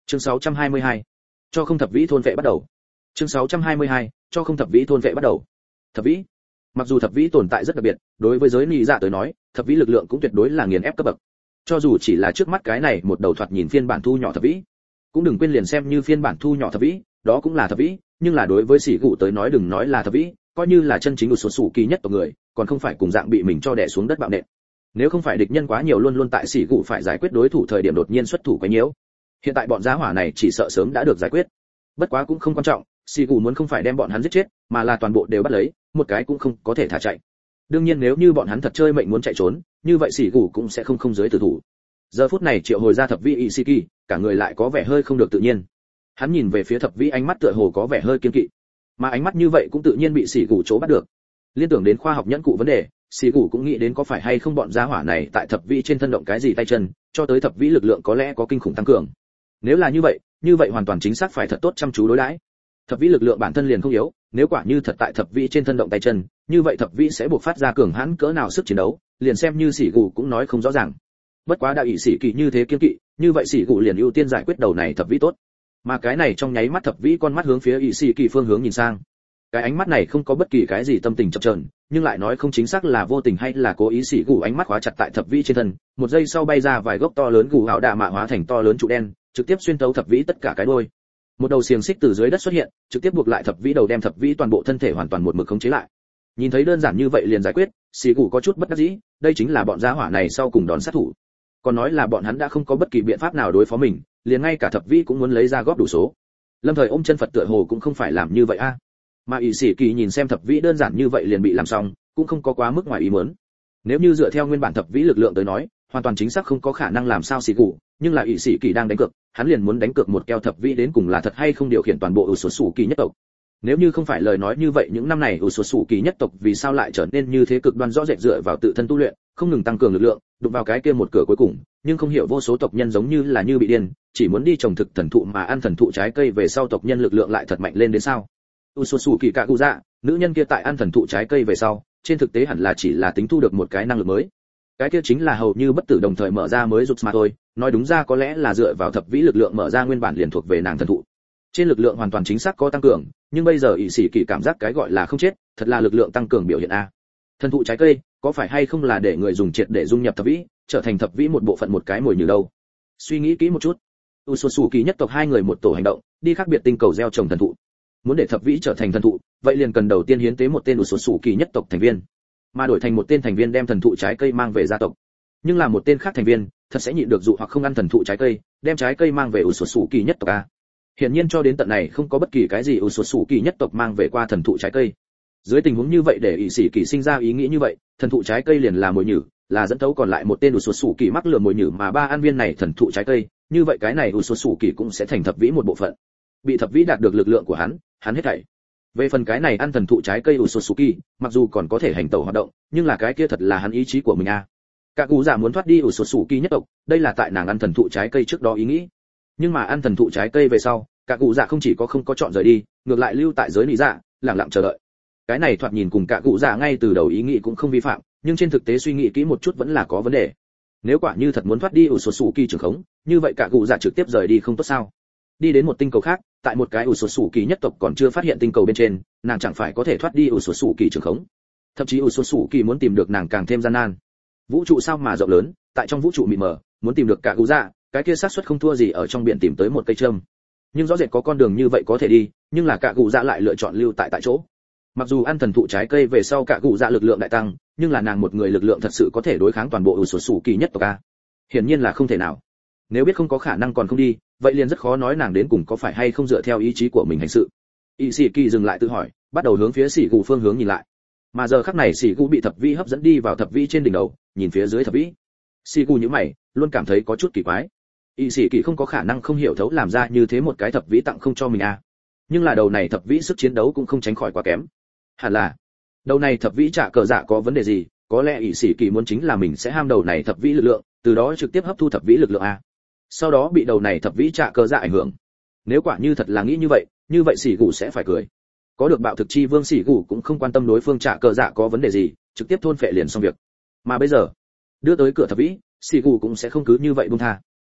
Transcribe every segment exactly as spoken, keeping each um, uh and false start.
Chương sáu trăm hai mươi hai, cho không thập vĩ thôn vệ bắt đầu. Chương sáu trăm hai mươi hai, cho không thập vĩ thôn vệ bắt đầu. Thập vĩ, mặc dù thập vĩ tồn tại rất đặc biệt, đối với giới nị dạ tới nói, thập vĩ lực lượng cũng tuyệt đối là nghiền ép cấp bậc. Cho dù chỉ là trước mắt cái này một đầu thoạt nhìn phiên bản thu nhỏ thập vĩ, cũng đừng quên liền xem như phiên bản thu nhỏ thập vĩ, đó cũng là thập vĩ, nhưng là đối với sĩ cụ tới nói đừng nói là thập vĩ, coi như là chân chính một số sủ kỳ nhất tộc người, còn không phải cùng dạng bị mình cho đè xuống đất bạo nện. Nếu không phải địch nhân quá nhiều luôn luôn tại sĩ cụ phải giải quyết đối thủ thời điểm đột nhiên xuất thủ quá nhiễu, hiện tại bọn giá hỏa này chỉ sợ sớm đã được giải quyết. Bất quá cũng không quan trọng, sĩ cụ muốn không phải đem bọn hắn giết chết, mà là toàn bộ đều bắt lấy, một cái cũng không có thể thả chạy. Đương nhiên nếu như bọn hắn thật chơi mệnh muốn chạy trốn, như vậy sĩ cụ cũng sẽ không không giới tử thủ. Giờ phút này triệu hồi ra thập vĩ Ishiki, cả người lại có vẻ hơi không được tự nhiên. Hắn nhìn về phía thập vĩ, ánh mắt tựa hồ có vẻ hơi kiêng kỵ, mà ánh mắt như vậy cũng tự nhiên bị sĩ cụ chỗ bắt được. Liên tưởng đến khoa học nhẫn cụ vấn đề, sĩ cụ cũng nghĩ đến có phải hay không bọn gia hỏa này tại thập vĩ trên thân động cái gì tay chân, cho tới thập vĩ lực lượng có lẽ có kinh khủng tăng cường. Nếu là như vậy, như vậy hoàn toàn chính xác phải thật tốt chăm chú đối đãi. Thập vĩ lực lượng bản thân liền không yếu, nếu quả như thật tại thập vĩ trên thân động tay chân, như vậy thập vĩ sẽ buộc phát ra cường hãn cỡ nào sức chiến đấu, liền xem như sĩ cụ cũng nói không rõ ràng. Bất quá đạo ý sĩ kỳ như thế kiên kỵ, như vậy sĩ cụ liền ưu tiên giải quyết đầu này thập vĩ tốt. Mà cái này trong nháy mắt thập vĩ con mắt hướng phía ý sĩ kỳ phương hướng nhìn sang. Cái ánh mắt này không có bất kỳ cái gì tâm tình chập chờn, nhưng lại nói không chính xác là vô tình hay là cố ý, sĩ cụ ánh mắt khóa chặt tại thập vĩ trên thân, một giây sau bay ra vài gốc to lớn gù hạo đạ mạ hóa thành to lớn trụ đen, trực tiếp xuyên tấu thập vĩ tất cả cái đuôi. Một đầu xiềng xích từ dưới đất xuất hiện, trực tiếp buộc lại thập vĩ đầu, đem thập vĩ toàn bộ thân thể hoàn toàn một mực khống chế lại. Nhìn thấy đơn giản như vậy liền giải quyết, sĩ cụ có chút bất đắc dĩ, đây chính là bọn gia hỏa này sau cùng đòn sát thủ. Còn nói là bọn hắn đã không có bất kỳ biện pháp nào đối phó mình, liền ngay cả thập vĩ cũng muốn lấy ra góp đủ số. Lâm Thời ôm chân Phật tựa hồ cũng không phải làm như vậy a. À. Mà ỷ sĩ kỳ nhìn xem thập vĩ đơn giản như vậy liền bị làm xong, cũng không có quá mức ngoài ý muốn. Nếu như dựa theo nguyên bản thập vĩ lực lượng tới nói, hoàn toàn chính xác không có khả năng làm sao sĩ cụ, nhưng là ỷ sĩ kỳ đang đánh cược, hắn liền muốn đánh cược một keo thập vĩ đến cùng là thật hay không điều khiển toàn bộ ủ sổ sủ kỳ nhất tộc. Nếu như không phải lời nói như vậy, những năm này ủ sổ sủ kỳ nhất tộc vì sao lại trở nên như thế cực đoan rõ rệt dựa vào tự thân tu luyện, không ngừng tăng cường lực lượng, đụng vào cái kia một cửa cuối cùng, nhưng không hiểu vô số tộc nhân giống như là như bị điên, chỉ muốn đi trồng thực thần thụ mà ăn thần thụ trái cây về sau tộc nhân lực lượng lại thật mạnh lên đến sao? Usosuki Kaguya, nữ nhân kia tại ăn thần thụ trái cây về sau, trên thực tế hẳn là chỉ là tính thu được một cái năng lực mới. Cái kia chính là hầu như bất tử đồng thời mở ra mới rụt mà thôi, nói đúng ra có lẽ là dựa vào thập vĩ lực lượng mở ra nguyên bản liền thuộc về nàng thần thụ. Trên lực lượng hoàn toàn chính xác có tăng cường, nhưng bây giờ ỷ sĩ kỳ cảm giác cái gọi là không chết, thật là lực lượng tăng cường biểu hiện a. Thần thụ trái cây, có phải hay không là để người dùng triệt để dung nhập thập vĩ, trở thành thập vĩ một bộ phận một cái mồi nhử đâu? Suy nghĩ kỹ một chút. Usosuki nhất tộc hai người một tổ hành động, đi khác biệt tinh cầu gieo trồng thần thụ. Muốn để thập vĩ trở thành thần thụ, vậy liền cần đầu tiên hiến tế một tên Usosuki nhất tộc thành viên, mà đổi thành một tên thành viên đem thần thụ trái cây mang về gia tộc. Nhưng là một tên khác thành viên, thật sẽ nhịn được dụ hoặc không ăn thần thụ trái cây, đem trái cây mang về Usosuki nhất tộc a. Hiển nhiên cho đến tận này không có bất kỳ cái gì Usosuki nhất tộc mang về qua thần thụ trái cây. Dưới tình huống như vậy để ỷ sĩ kỳ sinh ra ý nghĩ như vậy, thần thụ trái cây liền là mồi nhử, là dẫn tấu còn lại một tên Usosuki mắc lừa mồi nhử mà ba ăn viên này thần thụ trái cây, như vậy cái này Usosuki cũng sẽ thành thập vĩ một bộ phận. Bị thập vĩ đạt được lực lượng của hắn, hắn hết thảy. Về phần cái này ăn thần thụ trái cây Usosuki, mặc dù còn có thể hành tẩu hoạt động, nhưng là cái kia thật là hắn ý chí của mình a. Cả cụ giả muốn thoát đi Usosuki nhất tộc, đây là tại nàng ăn thần thụ trái cây trước đó ý nghĩ. Nhưng mà ăn thần thụ trái cây về sau, cả cụ dạ không chỉ có không có chọn rời đi, ngược lại lưu tại giới nị dạ, lặng lặng chờ đợi. Cái này thoạt nhìn cùng cả cụ dạ ngay từ đầu ý nghĩ cũng không vi phạm, nhưng trên thực tế suy nghĩ kỹ một chút vẫn là có vấn đề. Nếu quả như thật muốn thoát đi Usosuki trường khống, như vậy cả cụ dạ trực tiếp rời đi không tốt sao? Đi đến một tinh cầu khác, tại một cái Usosuki nhất tộc còn chưa phát hiện tinh cầu bên trên, nàng chẳng phải có thể thoát đi Usosuki trường khống? Thậm chí Usosuki muốn tìm được nàng càng thêm gian nan. Vũ trụ sao mà rộng lớn, tại trong vũ trụ mịt mờ, muốn tìm được cả cụ dạ, cái kia xác suất không thua gì ở trong biển tìm tới một cây châm. Nhưng rõ rệt có con đường như vậy có thể đi, nhưng là cả cụ dạ lại lựa chọn lưu tại tại chỗ. Mặc dù ăn thần thụ trái cây về sau cả cụ dạ lực lượng đại tăng, nhưng là nàng một người lực lượng thật sự có thể đối kháng toàn bộ Usosuki nhất tộc a? Hiển nhiên là không thể nào. Nếu biết không có khả năng còn không đi, vậy liền rất khó nói nàng đến cùng có phải hay không dựa theo ý chí của mình hành sự. Ishiki dừng lại tự hỏi, bắt đầu hướng phía Sĩ Gù phương hướng nhìn lại. Mà giờ khắc này Sĩ Gù bị thập vĩ hấp dẫn đi vào thập vĩ trên đỉnh đầu, nhìn phía dưới thập vĩ. Sĩ Gù nhíu mày, luôn cảm thấy có chút kỳ quái. Ishiki không có khả năng không hiểu thấu làm ra như thế một cái thập vĩ tặng không cho mình a. Nhưng là đầu này thập vĩ sức chiến đấu cũng không tránh khỏi quá kém. Hẳn là đầu này thập vĩ trả cờ dạ có vấn đề gì, có lẽ Ishiki muốn chính là mình sẽ ham đầu này thập vĩ lực lượng, từ đó trực tiếp hấp thu thập vĩ lực lượng a. Sau đó bị đầu này thập vĩ trả cờ dạ ảnh hưởng. Nếu quả như thật là nghĩ như vậy, như vậy Sĩ Gù sẽ phải cười. Có được bạo thực chi vương Sĩ Gù cũng không quan tâm đối phương trả cờ dạ có vấn đề gì, trực tiếp thôn phệ liền xong việc. Mà bây giờ, đưa tới cửa thập vĩ, Sĩ Gù cũng sẽ không cứ như vậy buông tha.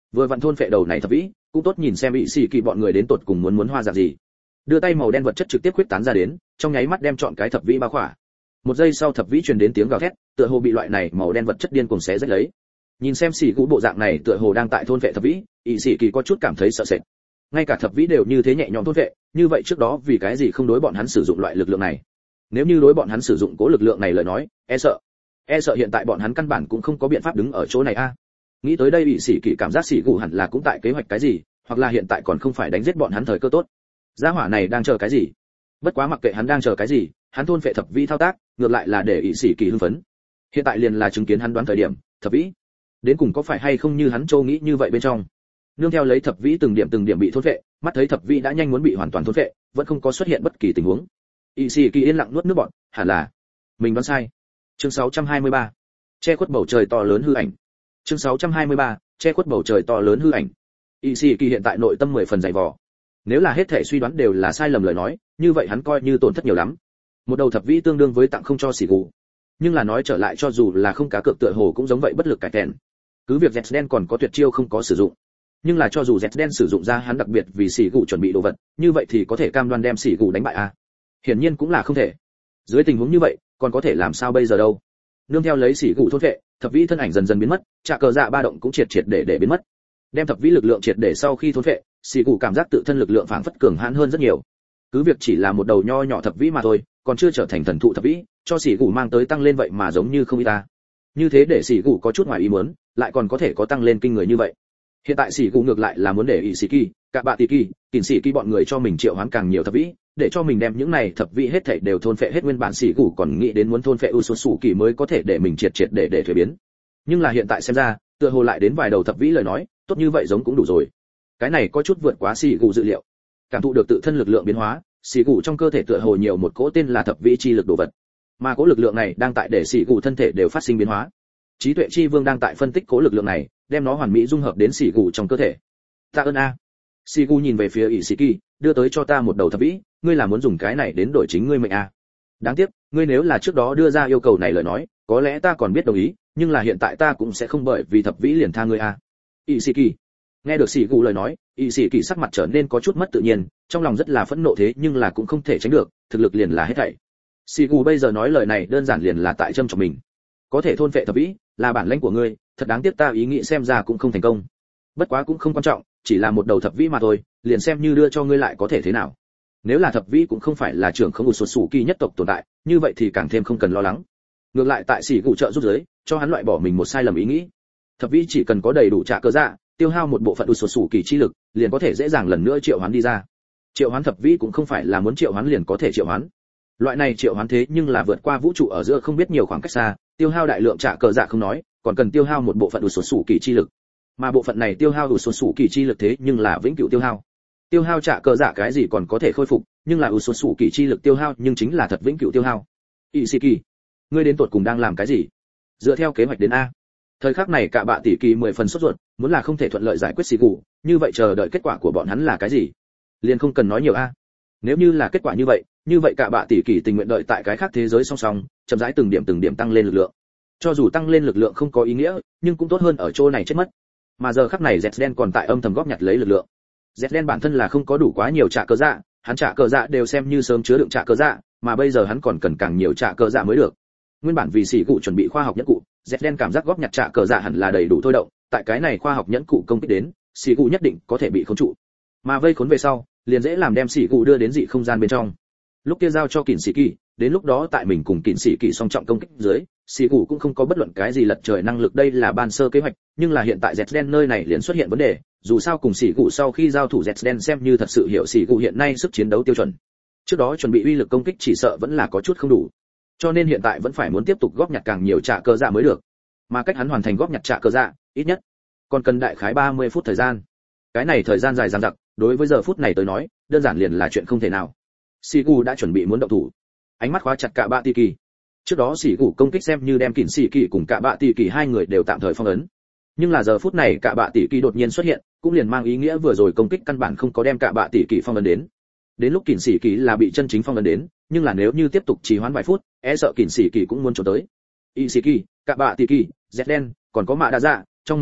vừa vặn thôn phệ đầu này thập vĩ, cũng tốt nhìn xem bị xì kỳ bọn người đến tột cùng muốn muốn hoa dạng gì. Đưa tay màu đen vật chất trực tiếp khuếch tán ra đến, trong nháy mắt đem trọn cái thập vĩ bao khỏa. Một giây sau thập vĩ truyền đến tiếng gào thét, tựa hồ bị loại này màu đen vật chất điên cuồng xé rách lấy. Nhìn xem xì cụ bộ dạng này tựa hồ đang tại thôn vệ thập vĩ, ỷ xì kỳ có chút cảm thấy sợ sệt. Ngay cả thập vĩ đều như thế nhẹ nhõm thôn vệ, như vậy trước đó vì cái gì không đối bọn hắn sử dụng loại lực lượng này? Nếu như đối bọn hắn sử dụng cố lực lượng này lời nói, e sợ, e sợ hiện tại bọn hắn căn bản cũng không có biện pháp đứng ở chỗ này a. Nghĩ tới đây ỷ xì kỳ cảm giác xì cụ hẳn là cũng tại kế hoạch cái gì, hoặc là hiện tại còn không phải đánh giết bọn hắn thời cơ tốt. Gia hỏa này đang chờ cái gì? Bất quá mặc kệ hắn đang chờ cái gì, hắn thôn phệ thập vĩ thao tác, ngược lại là để ỷ xì kỳ hưng phấn. Hiện tại liền là chứng kiến hắn đoán thời điểm, thập vĩ đến cùng có phải hay không như hắn châu nghĩ như vậy bên trong. Nương theo lấy thập vĩ từng điểm từng điểm bị thôn phệ, mắt thấy thập vĩ đã nhanh muốn bị hoàn toàn thôn phệ, vẫn không có xuất hiện bất kỳ tình huống. ỷ xì kỳ yên lặng nuốt nước bọt, hẳn là mình đoán sai. Chương sáu trăm hai mươi ba, che khuất bầu trời to lớn hư ảnh. Chương sáu trăm hai mươi ba, che khuất bầu trời to lớn hư ảnh. ỷ xì kỳ hiện tại nội tâm mười phần dày vò. Nếu là hết thể suy đoán đều là sai lầm lời nói, như vậy hắn coi như tổn thất nhiều lắm. Một đầu thập vĩ tương đương với tặng không cho xỉ gù. Nhưng là nói trở lại cho dù là không cá cược tựa hồ cũng giống vậy bất lực cải tèn. Cứ việc Zden còn có tuyệt chiêu không có sử dụng. Nhưng là cho dù Zden sử dụng ra hắn đặc biệt vì xỉ gù chuẩn bị đồ vật, như vậy thì có thể cam đoan đem xỉ gù đánh bại à? Hiển nhiên cũng là không thể. Dưới tình huống như vậy, còn có thể làm sao bây giờ đâu? Nương theo lấy xỉ gù thôn vệ, thập vĩ thân ảnh dần dần biến mất, trạ cờ dạ ba động cũng triệt triệt để để biến mất. Đem thập vĩ lực lượng triệt để sau khi thôn vệ, xỉ gù cảm giác tự thân lực lượng phảng phất cường hãn hơn rất nhiều. Cứ việc chỉ là một đầu nho nhỏ thập vĩ mà thôi, còn chưa trở thành thần thụ thập vĩ, cho xỉ gù mang tới tăng lên vậy mà giống như không ít ta. Như thế để xỉ gù có chút ngoài ý muốn, lại còn có thể có tăng lên kinh người như vậy. Hiện tại xỉ gù ngược lại là muốn để ỷ xỉ kỳ, cả bạ tỷ kỳ, kỉnh xỉ kỳ bọn người cho mình triệu hoán càng nhiều thập vĩ, để cho mình đem những này thập vĩ hết thảy đều thôn phệ hết. Nguyên bản xỉ gù còn nghĩ đến muốn thôn phệ Usosu kỳ mới có thể để mình triệt triệt để để thuế biến. Nhưng là hiện tại xem ra, tựa hồ lại đến vài đầu thập vĩ lời nói, tốt như vậy giống cũng đủ rồi. Cái này có chút vượt quá xỉ gù dự liệu. Cảm thụ được tự thân lực lượng biến hóa, xỉ gù trong cơ thể tựa hồ nhiều một cỗ tên là thập vĩ chi lực đồ vật, mà cỗ lực lượng này đang tại để xỉ gù thân thể đều phát sinh biến hóa. Trí tuệ chi vương đang tại phân tích cỗ lực lượng này, đem nó hoàn mỹ dung hợp đến xỉ gù trong cơ thể. Ta ơn a. Xỉ gù nhìn về phía ỷ xỉ kỳ, đưa tới cho ta một đầu thập vĩ, ngươi là muốn dùng cái này đến đổi chính ngươi mệnh a? Đáng tiếc, ngươi nếu là trước đó đưa ra yêu cầu này lời nói, có lẽ ta còn biết đồng ý, nhưng là hiện tại ta cũng sẽ không bởi vì thập vĩ liền tha ngươi a. ỷ xỉ kỳ. Nghe được xỉ gù lời nói, ỷ xỉ kỳ sắc mặt trở nên có chút mất tự nhiên, trong lòng rất là phẫn nộ thế nhưng là cũng không thể tránh được, thực lực liền là hết thảy. Xỉ gù bây giờ nói lời này đơn giản liền là tại châm chọc mình. Có thể thôn phệ thập vĩ, là bản lĩnh của ngươi, thật đáng tiếc ta ý nghĩ xem ra cũng không thành công. Bất quá cũng không quan trọng, chỉ là một đầu thập vĩ mà thôi, liền xem như đưa cho ngươi lại có thể thế nào. Nếu là thập vĩ cũng không phải là trưởng không Usosu kỳ nhất tộc tồn tại, như vậy thì càng thêm không cần lo lắng. Ngược lại tại xỉ gù trợ giúp giới, cho hắn loại bỏ mình một sai lầm ý nghĩ. Thập vĩ chỉ cần có đầy đủ trả cơ dạ, tiêu hao một bộ phận Usosu kỳ chi lực, liền có thể dễ dàng lần nữa triệu hoán đi ra. Triệu hoán thập vĩ cũng không phải là muốn triệu hoán liền có thể triệu hoán. Loại này triệu hoán thế nhưng là vượt qua vũ trụ ở giữa không biết nhiều khoảng cách xa, tiêu hao đại lượng trả cờ dạ không nói, còn cần tiêu hao một bộ phận Usosu kỳ chi lực. Mà bộ phận này tiêu hao Usosu kỳ chi lực thế nhưng là vĩnh cửu tiêu hao. Tiêu hao trả cờ dạ cái gì còn có thể khôi phục, nhưng là Usosu kỳ chi lực tiêu hao nhưng chính là thật vĩnh cửu tiêu hao. Ishiki, ngươi đến tột cùng đang làm cái gì? Dựa theo kế hoạch đến a. Thời khắc này cả bạ tỷ kỳ mười phần sốt ruột, muốn là không thể thuận lợi giải quyết xỉ gù, như vậy chờ đợi kết quả của bọn hắn là cái gì? Liền không cần nói nhiều a. Nếu như là kết quả như vậy, như vậy cả bạ tỷ kỳ tình nguyện đợi tại cái khác thế giới song song, chậm rãi từng điểm từng điểm tăng lên lực lượng. Cho dù tăng lên lực lượng không có ý nghĩa, nhưng cũng tốt hơn ở chỗ này chết mất. Mà giờ khắc này Zden còn tại âm thầm góp nhặt lấy lực lượng. Zden bản thân là không có đủ quá nhiều trả cờ dạ, hắn trả cờ dạ đều xem như sớm chứa đựng trả cờ dạ, mà bây giờ hắn còn cần càng nhiều trả cờ dạ mới được. Nguyên bản vì xỉ cụ chuẩn bị khoa học nhẫn cụ, Zden cảm giác góp nhặt trả cờ dạ hẳn là đầy đủ thôi động, tại cái này khoa học nhẫn cụ công kích đến, xỉ cụ nhất định có thể bị khống trụ. Mà vây khốn về sau, liền dễ làm đem xỉ cụ đưa đến dị không gian bên trong. Lúc kia giao cho kỉnh sĩ kỳ, đến lúc đó tại mình cùng kỉnh sĩ kỳ song trọng công kích dưới, xỉ cụ cũng không có bất luận cái gì lật trời năng lực, đây là ban sơ kế hoạch, nhưng là hiện tại Zden nơi này liền xuất hiện vấn đề, dù sao cùng xỉ cụ sau khi giao thủ Zden xem như thật sự hiểu xỉ cụ hiện nay sức chiến đấu tiêu chuẩn. Trước đó chuẩn bị uy lực công kích chỉ sợ vẫn là có chút không đủ, cho nên hiện tại vẫn phải muốn tiếp tục góp nhặt càng nhiều trả cơ dạ mới được. Mà cách hắn hoàn thành góp nhặt trả cơ dạ, ít nhất còn cần đại khái ba mươi phút thời gian. Cái này thời gian dài dằng dặc, đối với giờ phút này tới nói, đơn giản liền là chuyện không thể nào. Xỉ cụ đã chuẩn bị muốn động thủ, ánh mắt khóa chặt cả bạ tỷ kỳ. Trước đó xỉ cụ công kích xem như đem kỉnh sĩ kỳ cùng cả bạ tỷ kỳ hai người đều tạm thời phong ấn. Nhưng là giờ phút này cả bạ tỷ kỳ đột nhiên xuất hiện, cũng liền mang ý nghĩa vừa rồi công kích căn bản không có đem cả bạ tỷ kỳ phong ấn đến. Đến lúc kỉnh sĩ kỳ là bị chân chính phong ấn đến, nhưng là nếu như tiếp tục trì hoãn vài phút, e sợ kỉnh sĩ kỳ cũng muốn trốn tới. Ishiki, cả bạ tỷ kỳ, Zden, còn có mạ đa dạ, trong mấy người,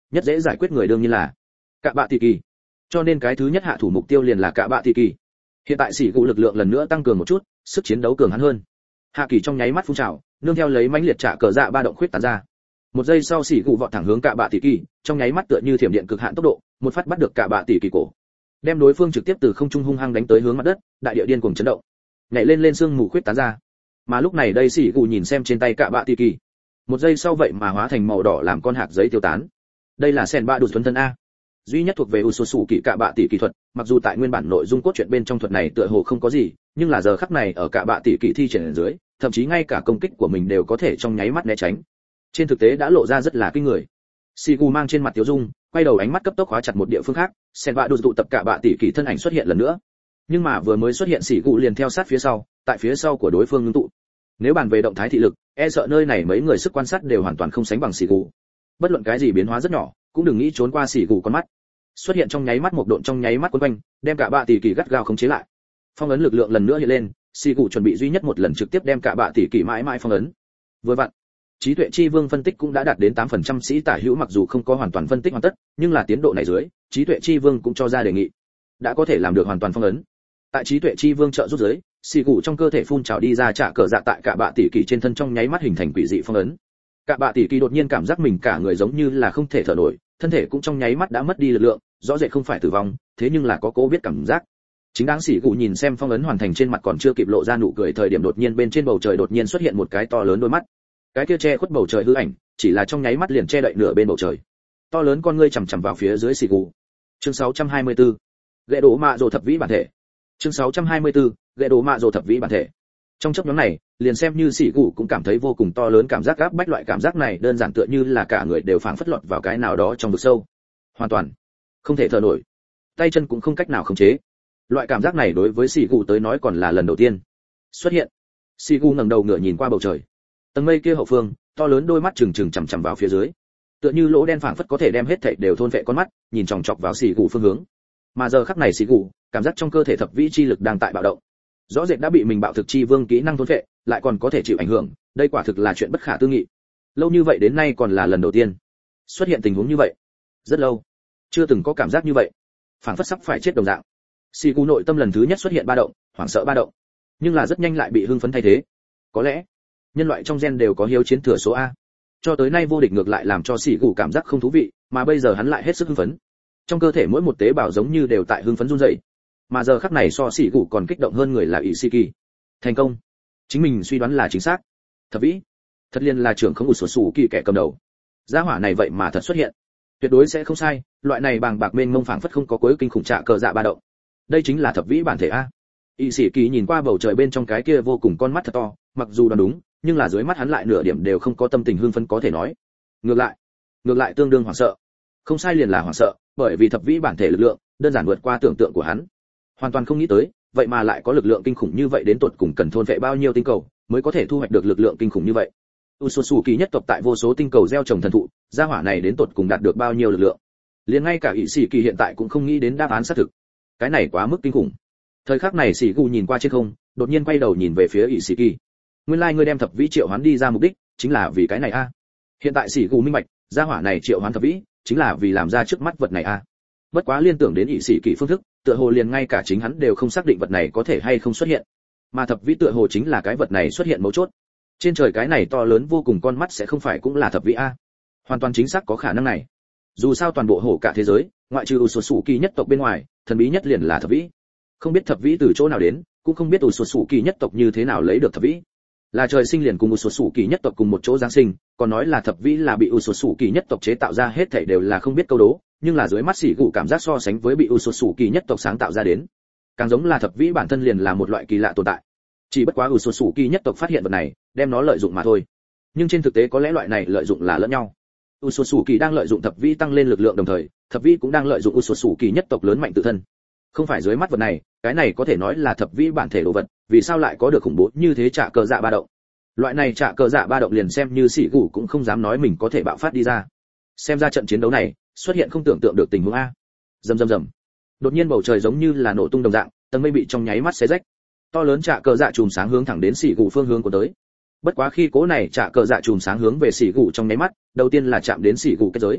nhất dễ giải quyết người đương nhiên là Cạ Bạ Tỷ Kỳ. Cho nên cái thứ nhất hạ thủ mục tiêu liền là Cạ Bạ Tỷ Kỳ. Hiện tại sĩ cụ lực lượng lần nữa tăng cường một chút, sức chiến đấu cường hắn hơn. Hạ kỳ trong nháy mắt phun trào, nương theo lấy mãnh liệt trả cờ dạ ba động khuyết tán ra. Một giây sau sĩ cụ vọt thẳng hướng Cạ Bạ Tỷ Kỳ, trong nháy mắt tựa như thiểm điện cực hạn tốc độ, một phát bắt được Cạ Bạ Tỷ Kỳ cổ, đem đối phương trực tiếp từ không trung hung hăng đánh tới hướng mặt đất, đại địa điên cuồng chấn động, nhảy lên lên xương mù khuyết tán ra. Mà lúc này đây sĩ cụ nhìn xem trên tay Cạ Bạ Tỷ Kỳ, một giây sau vậy mà hóa thành màu đỏ làm con hạt giấy tiêu tán. Đây là sen ba đột thuần thân a, duy nhất thuộc về Usosu kỳ Cạ Bạ Tỷ Kỳ thuật, mặc dù tại nguyên bản nội dung cốt truyện bên trong thuật này tựa hồ không có gì, nhưng là giờ khắc này ở Cạ Bạ Tỷ Kỳ thi triển dưới, thậm chí ngay cả công kích của mình đều có thể trong nháy mắt né tránh. Trên thực tế đã lộ ra rất là kinh người. Sigu mang trên mặt tiêu dung, quay đầu ánh mắt cấp tốc khóa chặt một địa phương khác, sen bạ đột tụ tập Cạ Bạ Tỷ Kỳ thân ảnh xuất hiện lần nữa. Nhưng mà vừa mới xuất hiện Sigu liền theo sát phía sau, tại phía sau của đối phương ngưng tụ. Nếu bàn về động thái thị lực, e sợ nơi này mấy người sức quan sát đều hoàn toàn không sánh bằng Sigu. Bất luận cái gì biến hóa rất nhỏ, cũng đừng nghĩ trốn qua Sigu con mắt. Xuất hiện trong nháy mắt một độn trong nháy mắt quấn quanh, đem Cạ Bạ Tỷ Kỳ gắt gao khống chế lại. Phong ấn lực lượng lần nữa hiện lên, Sigu chuẩn bị duy nhất một lần trực tiếp đem Cạ Bạ Tỷ Kỳ mãi mãi phong ấn. Vừa vặn, trí tuệ chi vương phân tích cũng đã đạt đến tám phần trăm sĩ tả hữu, mặc dù không có hoàn toàn phân tích hoàn tất, nhưng là tiến độ này dưới, trí tuệ chi vương cũng cho ra đề nghị, đã có thể làm được hoàn toàn phong ấn. Tại trí tuệ chi vương trợ giúp dưới, Sigu trong cơ thể phun trào đi ra trả cờ dạ tại Cạ Bạ Tỷ Kỳ trên thân trong nháy mắt hình thành quỷ dị phong ấn. Cạ Bạ Tỷ Kỳ đột nhiên cảm giác mình cả người giống như là không thể thở nổi, thân thể cũng trong nháy mắt đã mất đi lực lượng, rõ rệt không phải tử vong, thế nhưng là có cố biết cảm giác. Chính đáng Sigu nhìn xem phong ấn hoàn thành trên mặt còn chưa kịp lộ ra nụ cười thời điểm, đột nhiên bên trên bầu trời đột nhiên xuất hiện một cái to lớn đôi mắt. Cái kia che khuất bầu trời hư ảnh, chỉ là trong nháy mắt liền che đậy nửa bên bầu trời. To lớn con ngươi chằm chằm vào phía dưới Sigu. Chương sáu trăm hai mươi tư. Gệ đổ mạ rồ thập vĩ bản thể. Chương sáu trăm hai mươi tư. Gệ đổ mạ rồ thập vĩ bản thể. Trong chốc ngắn này, liền xem như Sigu cũng cảm thấy vô cùng to lớn cảm giác áp bách, loại cảm giác này đơn giản tựa như là cả người đều phảng phất lọt vào cái nào đó trong vực sâu. Hoàn toàn không thể thở nổi, tay chân cũng không cách nào khống chế. Loại cảm giác này đối với Sigu tới nói còn là lần đầu tiên xuất hiện. Sigu ngẩng đầu ngửa nhìn qua bầu trời. Tầng mây kia hậu phương, to lớn đôi mắt trừng trừng chằm chằm vào phía dưới, tựa như lỗ đen phảng phất có thể đem hết thảy đều thôn vệ con mắt, nhìn chòng chọc vào Sigu phương hướng. Mà giờ khắc này Sigu, cảm giác trong cơ thể thập vĩ chi lực đang tại bạo động. Rõ rệt đã bị mình bạo thực chi vương kỹ năng thôn vệ, lại còn có thể chịu ảnh hưởng, đây quả thực là chuyện bất khả tư nghị. Lâu như vậy đến nay còn là lần đầu tiên xuất hiện tình huống như vậy. Rất lâu, chưa từng có cảm giác như vậy, phảng phất sắp phải chết đồng dạng. Sigu nội tâm lần thứ nhất xuất hiện ba động, hoảng sợ ba động, nhưng là rất nhanh lại bị hưng phấn thay thế. Có lẽ nhân loại trong gen đều có hiếu chiến thừa số a. Cho tới nay vô địch ngược lại làm cho Sigu cảm giác không thú vị, mà bây giờ hắn lại hết sức hưng phấn. Trong cơ thể mỗi một tế bào giống như đều tại hưng phấn run rẩy. Mà giờ khắc này so Sigu còn kích động hơn người là Ishiki. Thành công, chính mình suy đoán là chính xác. Thập vĩ, thật liên là trưởng không Usosu kỳ kẻ cầm đầu. Gia hỏa này vậy mà thật xuất hiện, tuyệt đối sẽ không sai, loại này bàng bạc mênh mông phảng phất không có cuối kinh khủng trạ cờ dạ ba động. Đây chính là thập vĩ bản thể a. Ishiki nhìn qua bầu trời bên trong cái kia vô cùng con mắt thật to, mặc dù đoán đúng, nhưng là dưới mắt hắn lại nửa điểm đều không có tâm tình hưng phấn có thể nói. Ngược lại, ngược lại tương đương hoảng sợ. Không sai liền là hoảng sợ, bởi vì thập vĩ bản thể lực lượng đơn giản vượt qua tưởng tượng của hắn. Hoàn toàn không nghĩ tới, vậy mà lại có lực lượng kinh khủng như vậy, đến tột cùng cần thôn vệ bao nhiêu tinh cầu mới có thể thu hoạch được lực lượng kinh khủng như vậy. Usosu kỳ nhất tộc tại vô số tinh cầu gieo trồng thần thụ, gia hỏa này đến tột cùng đạt được bao nhiêu lực lượng. Liền ngay cả Ishiki hiện tại cũng không nghĩ đến đáp án xác thực. Cái này quá mức kinh khủng. Thời khắc này Sigu nhìn qua trên không, đột nhiên quay đầu nhìn về phía Ishiki. Nguyên lai like ngươi đem thập vĩ triệu hoán đi ra mục đích chính là vì cái này a. Hiện tại Sigu minh bạch, gia hỏa này triệu hoán thập vĩ chính là vì làm ra trước mắt vật này a. Bất quá liên tưởng đến Ishiki phương thức, tựa hồ liền ngay cả chính hắn đều không xác định vật này có thể hay không xuất hiện. Mà thập vĩ tựa hồ chính là cái vật này xuất hiện mấu chốt. Trên trời cái này to lớn vô cùng con mắt sẽ không phải cũng là thập vĩ a? Hoàn toàn chính xác có khả năng này. Dù sao toàn bộ hổ cả thế giới, ngoại trừ Usosu kỳ nhất tộc bên ngoài, thần bí nhất liền là thập vĩ. Không biết thập vĩ từ chỗ nào đến, cũng không biết Usosu kỳ nhất tộc như thế nào lấy được thập vĩ. Là trời sinh liền cùng Usosu kỳ nhất tộc cùng một chỗ giáng sinh, còn nói là thập vĩ là bị Usosu kỳ nhất tộc chế tạo ra, hết thảy đều là không biết câu đố, nhưng là dưới mắt Sigu cảm giác so sánh với bị Usosu kỳ nhất tộc sáng tạo ra đến, càng giống là thập vĩ bản thân liền là một loại kỳ lạ tồn tại. Chỉ bất quá Usosu kỳ nhất tộc phát hiện vật này, đem nó lợi dụng mà thôi. Nhưng trên thực tế có lẽ loại này lợi dụng là lẫn nhau. Usosu kỳ đang lợi dụng thập vĩ tăng lên lực lượng, đồng thời, thập vĩ cũng đang lợi dụng Usosu kỳ nhất tộc lớn mạnh tự thân. Không phải dưới mắt vật này, cái này có thể nói là thập vĩ bản thể đồ vật, vì sao lại có được khủng bố như thế trả cờ dạ ba động? Loại này trả cờ dạ ba động liền xem như Sigu cũng không dám nói mình có thể bạo phát đi ra. Xem ra trận chiến đấu này xuất hiện không tưởng tượng được tình huống a. Rầm rầm rầm. Đột nhiên bầu trời giống như là nổ tung đồng dạng, tầng mây bị trong nháy mắt xé rách. To lớn trả cờ dạ chùm sáng hướng thẳng đến Sigu phương hướng của tới. Bất quá khi cố này trả cờ dạ chùm sáng hướng về Sigu trong nháy mắt, đầu tiên là chạm đến Sigu kết giới.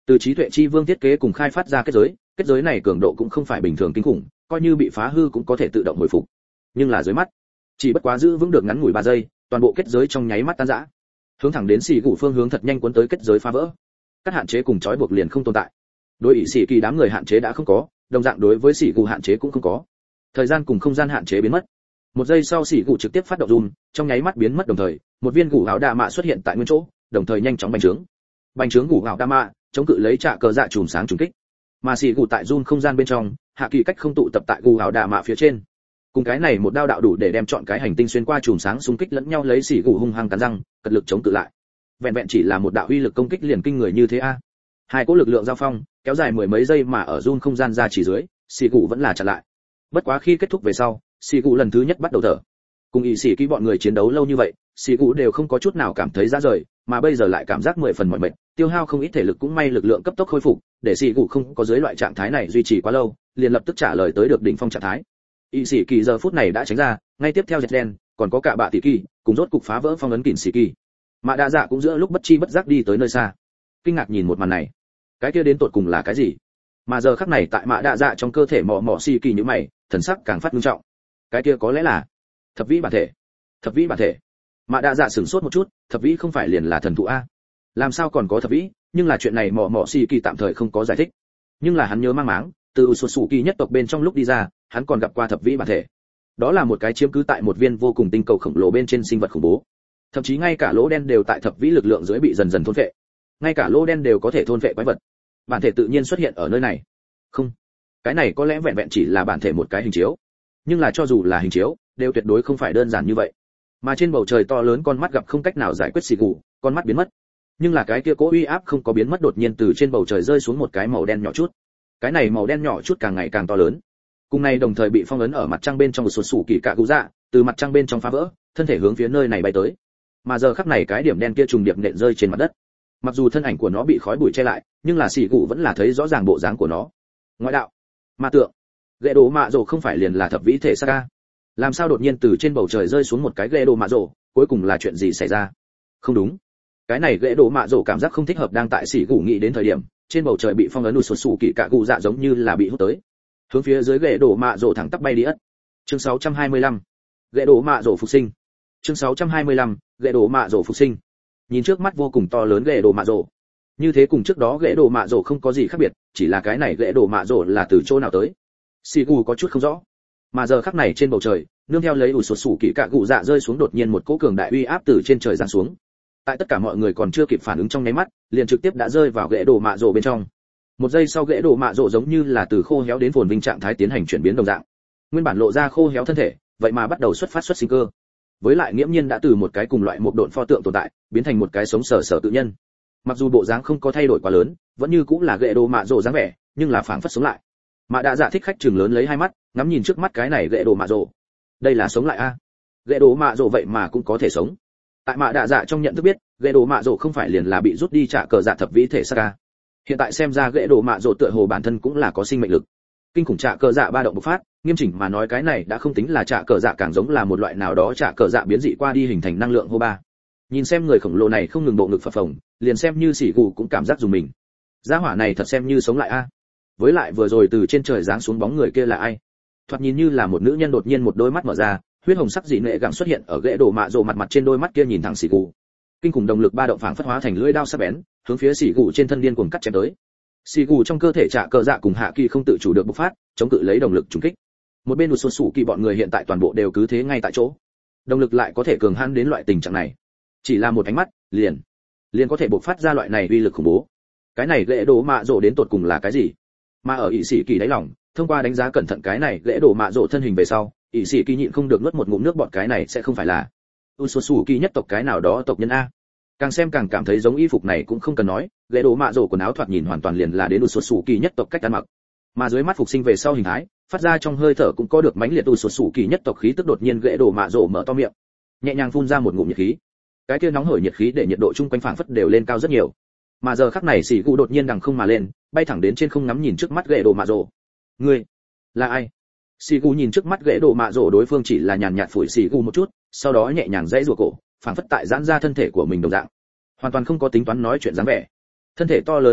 Từ trí tuệ chi vương thiết kế cùng khai phát ra kết giới, kết giới này cường độ cũng không phải bình thường kinh khủng, coi như bị phá hư cũng có thể tự động hồi phục. Nhưng là dưới mắt, chỉ bất quá giữ vững được ngắn ngủi ba giây, toàn bộ kết giới trong nháy mắt tan rã. Hướng thẳng đến xì cụ phương hướng thật nhanh cuốn tới kết giới phá vỡ. Các hạn chế cùng trói buộc liền không tồn tại. Đối ý xì kỳ đám người hạn chế đã không có, đồng dạng đối với xì cụ hạn chế cũng không có. Thời gian cùng không gian hạn chế biến mất. Một giây sau xì cụ trực tiếp phát động zoom, trong nháy mắt biến mất đồng thời, một viên gù áo đa mạ xuất hiện tại nguyên chỗ, đồng thời nhanh chóng bành trướng. Bành trướng gù áo đa mạ, chống cự lấy trạ cờ dạ chùm sáng trùng kích. Mà xì cụ tại zoom không gian bên trong, hạ kỳ cách không tụ tập tại gù áo đa mạ phía trên. Cùng cái này một đao đạo đủ để đem chọn cái hành tinh xuyên qua chùm sáng xung kích lẫn nhau lấy xì cụ hung hăng cắn răng, cật lực chống cự lại. Vẹn vẹn chỉ là một đạo uy lực công kích liền kinh người như thế a. Hai cỗ lực lượng giao phong, kéo dài mười mấy giây mà ở zoom không gian ra chỉ dưới, xì cụ vẫn là chặn lại. Bất quá khi kết thúc về sau, xì cụ lần thứ nhất bắt đầu thở. Cùng ý xì ký bọn người chiến đấu lâu như vậy, xì cụ đều không có chút nào cảm thấy ra rời, mà bây giờ lại cảm giác mười phần mỏi mệt, tiêu hao không ít thể lực cũng may lực lượng cấp tốc khôi phục, để xì cụ không có dưới loại trạng thái này duy trì quá lâu, liền lập tức trả lời tới được đỉnh phong trạng thái. Ý xì kỳ giờ phút này đã tránh ra, ngay tiếp theo Jet đen, còn có cả bạ tỷ kỳ, cùng rốt cục phá vỡ phong ấn kỉnh xì kỳ. Mã Đa Dạ cũng giữa lúc bất chi bất giác đi tới nơi xa, kinh ngạc nhìn một màn này, cái kia đến tột cùng là cái gì? Mà giờ khắc này tại Mã Đa Dạ trong cơ thể mỏ mỏ xì kỳ như mày, thần sắc càng phát nghiêm trọng. Cái kia có lẽ là thập vĩ bản thể. Thập vĩ bản thể. Mã Đa Dạ sửng sốt một chút, thập vĩ không phải liền là thần thụ a? Làm sao còn có thập vĩ? Nhưng là chuyện này mỏ mỏ xì kỳ tạm thời không có giải thích. Nhưng là hắn nhớ mang máng, từ Utsutsuki nhất tộc bên trong lúc đi ra, hắn còn gặp qua thập vĩ bản thể. Đó là một cái chiếm cứ tại một viên vô cùng tinh cầu khổng lồ bên trên sinh vật khủng bố. Thậm chí ngay cả lỗ đen đều tại thập vĩ lực lượng dưới bị dần dần thôn phệ. Ngay cả lỗ đen đều có thể thôn phệ quái vật. Bản thể tự nhiên xuất hiện ở nơi này. Không, cái này có lẽ vẹn vẹn chỉ là bản thể một cái hình chiếu. Nhưng là cho dù là hình chiếu, đều tuyệt đối không phải đơn giản như vậy. Mà trên bầu trời to lớn con mắt gặp không cách nào giải quyết xì cụ, con mắt biến mất. Nhưng là cái kia cố uy áp không có biến mất, đột nhiên từ trên bầu trời rơi xuống một cái màu đen nhỏ chút. Cái này màu đen nhỏ chút càng ngày càng to lớn. Cùng này đồng thời bị phong ấn ở mặt trăng bên trong một sụt sủ kỳ cạ cụ dạ, từ mặt trăng bên trong phá vỡ, thân thể hướng phía nơi này bay tới. Mà giờ khắc này cái điểm đen kia trùng điệp nện rơi trên mặt đất. Mặc dù thân ảnh của nó bị khói bụi che lại, nhưng là xì cụ vẫn là thấy rõ ràng bộ dáng của nó. Ngoại đạo, ma tượng, ghệ đồ mạ rồ không phải liền là thập vĩ thể Saka? Làm sao đột nhiên từ trên bầu trời rơi xuống một cái ghệ đồ mạ rồ, cuối cùng là chuyện gì xảy ra? Không đúng, cái này ghệ đồ mạ rồ cảm giác không thích hợp, đang tại xì cụ nghĩ đến thời điểm, trên bầu trời bị phong ấn nụt sụt sủ kỳ cạ cụ dạ giống như là bị hút tới, hướng phía dưới ghệ đồ mạ rồ thẳng tắp bay đi ất. Chương sáu trăm hai mươi lăm, ghệ đồ mạ rồ phục sinh. Chương sáu trăm hai mươi lăm, ghệ đồ mạ rồ phục sinh. Nhìn trước mắt vô cùng to lớn ghệ đồ mạ rồ, như thế cùng trước đó ghệ đồ mạ rồ không có gì khác biệt, chỉ là cái này ghệ đồ mạ rồ là từ chỗ nào tới, xì cụ có chút không rõ. Mà giờ khắc này trên bầu trời, nương theo lấy ủ sụt sủ kỳ cạ cụ dạ rơi xuống, đột nhiên một cỗ cường đại uy áp từ trên trời giáng xuống. Tại tất cả mọi người còn chưa kịp phản ứng trong nháy mắt, liền trực tiếp đã rơi vào ghệ đồ mạ rồ bên trong. Một giây sau, ghệ đồ mạ rồ giống như là từ khô héo đến phồn vinh trạng thái tiến hành chuyển biến đồng dạng. Nguyên bản lộ ra khô héo thân thể, vậy mà bắt đầu xuất phát xuất sinh cơ. Với lại nghiễm nhiên đã từ một cái cùng loại một độn pho tượng tồn tại, biến thành một cái sống sờ sờ tự nhân. Mặc dù bộ dáng không có thay đổi quá lớn, vẫn như cũng là ghệ đồ mạ rồ dáng vẻ, nhưng là phảng phất sống lại. Mạ Đa Dạ thích khách trừng lớn lấy hai mắt, ngắm nhìn trước mắt cái này ghệ đồ mạ rồ. Đây là sống lại a? Ghệ đồ mạ rồ vậy mà cũng có thể sống. Tại Mạ Đa Dạ trong nhận thức biết, ghệ đồ mạ rồ không phải liền là bị rút đi trả cờ dạ thập vĩ thể Saka. Hiện tại xem ra ghệ đồ mạ rồ tựa hồ bản thân cũng là có sinh mệnh lực. Kinh khủng trả cờ dạ ba động bộc phát, nghiêm chỉnh mà nói cái này đã không tính là trả cờ dạ, càng giống là một loại nào đó trả cờ dạ biến dị qua đi hình thành năng lượng hô ba. Nhìn xem người khổng lồ này không ngừng bộ ngực phập phồng, liền xem như xỉ gù cũng cảm giác dùng mình. Gia hỏa này thật xem như sống lại a. Với lại vừa rồi từ trên trời giáng xuống bóng người kia là ai? Thoạt nhìn như là một nữ nhân, đột nhiên một đôi mắt mở ra, huyết hồng sắc dị nệ gặng xuất hiện ở ghệ đồ mạ rồ mặt mặt, trên đôi mắt kia nhìn thẳng xỉ gù. Kinh khủng động lực ba động phảng phất hóa thành lưỡi dao sắc bén, hướng phía xỉ gù trên thân điên cuồng cắt chém tới. Xỉ gù trong cơ thể trả cờ dạ cùng hạ kỳ không tự chủ được bộc phát, chống cự lấy động lực trùng kích. Một bên sụt sủ kỳ bọn người hiện tại toàn bộ đều cứ thế ngay tại chỗ. Động lực lại có thể cường hãn đến loại tình trạng này, chỉ là một ánh mắt liền liền có thể bộc phát ra loại này uy lực khủng bố. Cái này ghệ đồ mạ rồ đến tột cùng là cái gì? Mà ở ỷ sĩ kỳ đáy lòng, thông qua đánh giá cẩn thận cái này ghệ đồ mạ rồ thân hình về sau, ỷ sĩ kỳ nhịn không được nuốt một ngụm nước bọt. Cái này sẽ không phải là Utsutsuki nhất tộc cái nào đó tộc nhân a? Càng xem càng cảm thấy giống. Y phục này cũng không cần nói, ghệ đồ mạ rồ quần áo thoạt nhìn hoàn toàn liền là đến Utsutsuki nhất tộc cách ăn mặc. Mà dưới mắt phục sinh về sau hình thái, phát ra trong hơi thở cũng có được mãnh liệt Utsutsuki nhất tộc khí tức. Đột nhiên ghệ đồ mạ rồ mở to miệng, nhẹ nhàng phun ra một ngụm nhiệt khí. Cái kia nóng hổi nhiệt khí để nhiệt độ chung quanh phảng phất đều lên cao rất nhiều. Mà giờ khắc này xỉ cụ đột nhiên đằng không mà lên, bay thẳng đến trên không, ngắm nhìn trước mắt ghệ đồ mạ rồ. Ngươi là ai? Xỉ cụ nhìn trước mắt ghệ đồ mạ rồ, đối phương chỉ là nhàn nhạt phủi xỉ cụ một chút, sau đó nhẹ nhàng giãy giụa cổ, phảng phất tại giãn ra thân thể của mình đồng dạng, hoàn toàn không có tính toán nói chuyện dáng vẻ. Thân thể to lớn như vậy,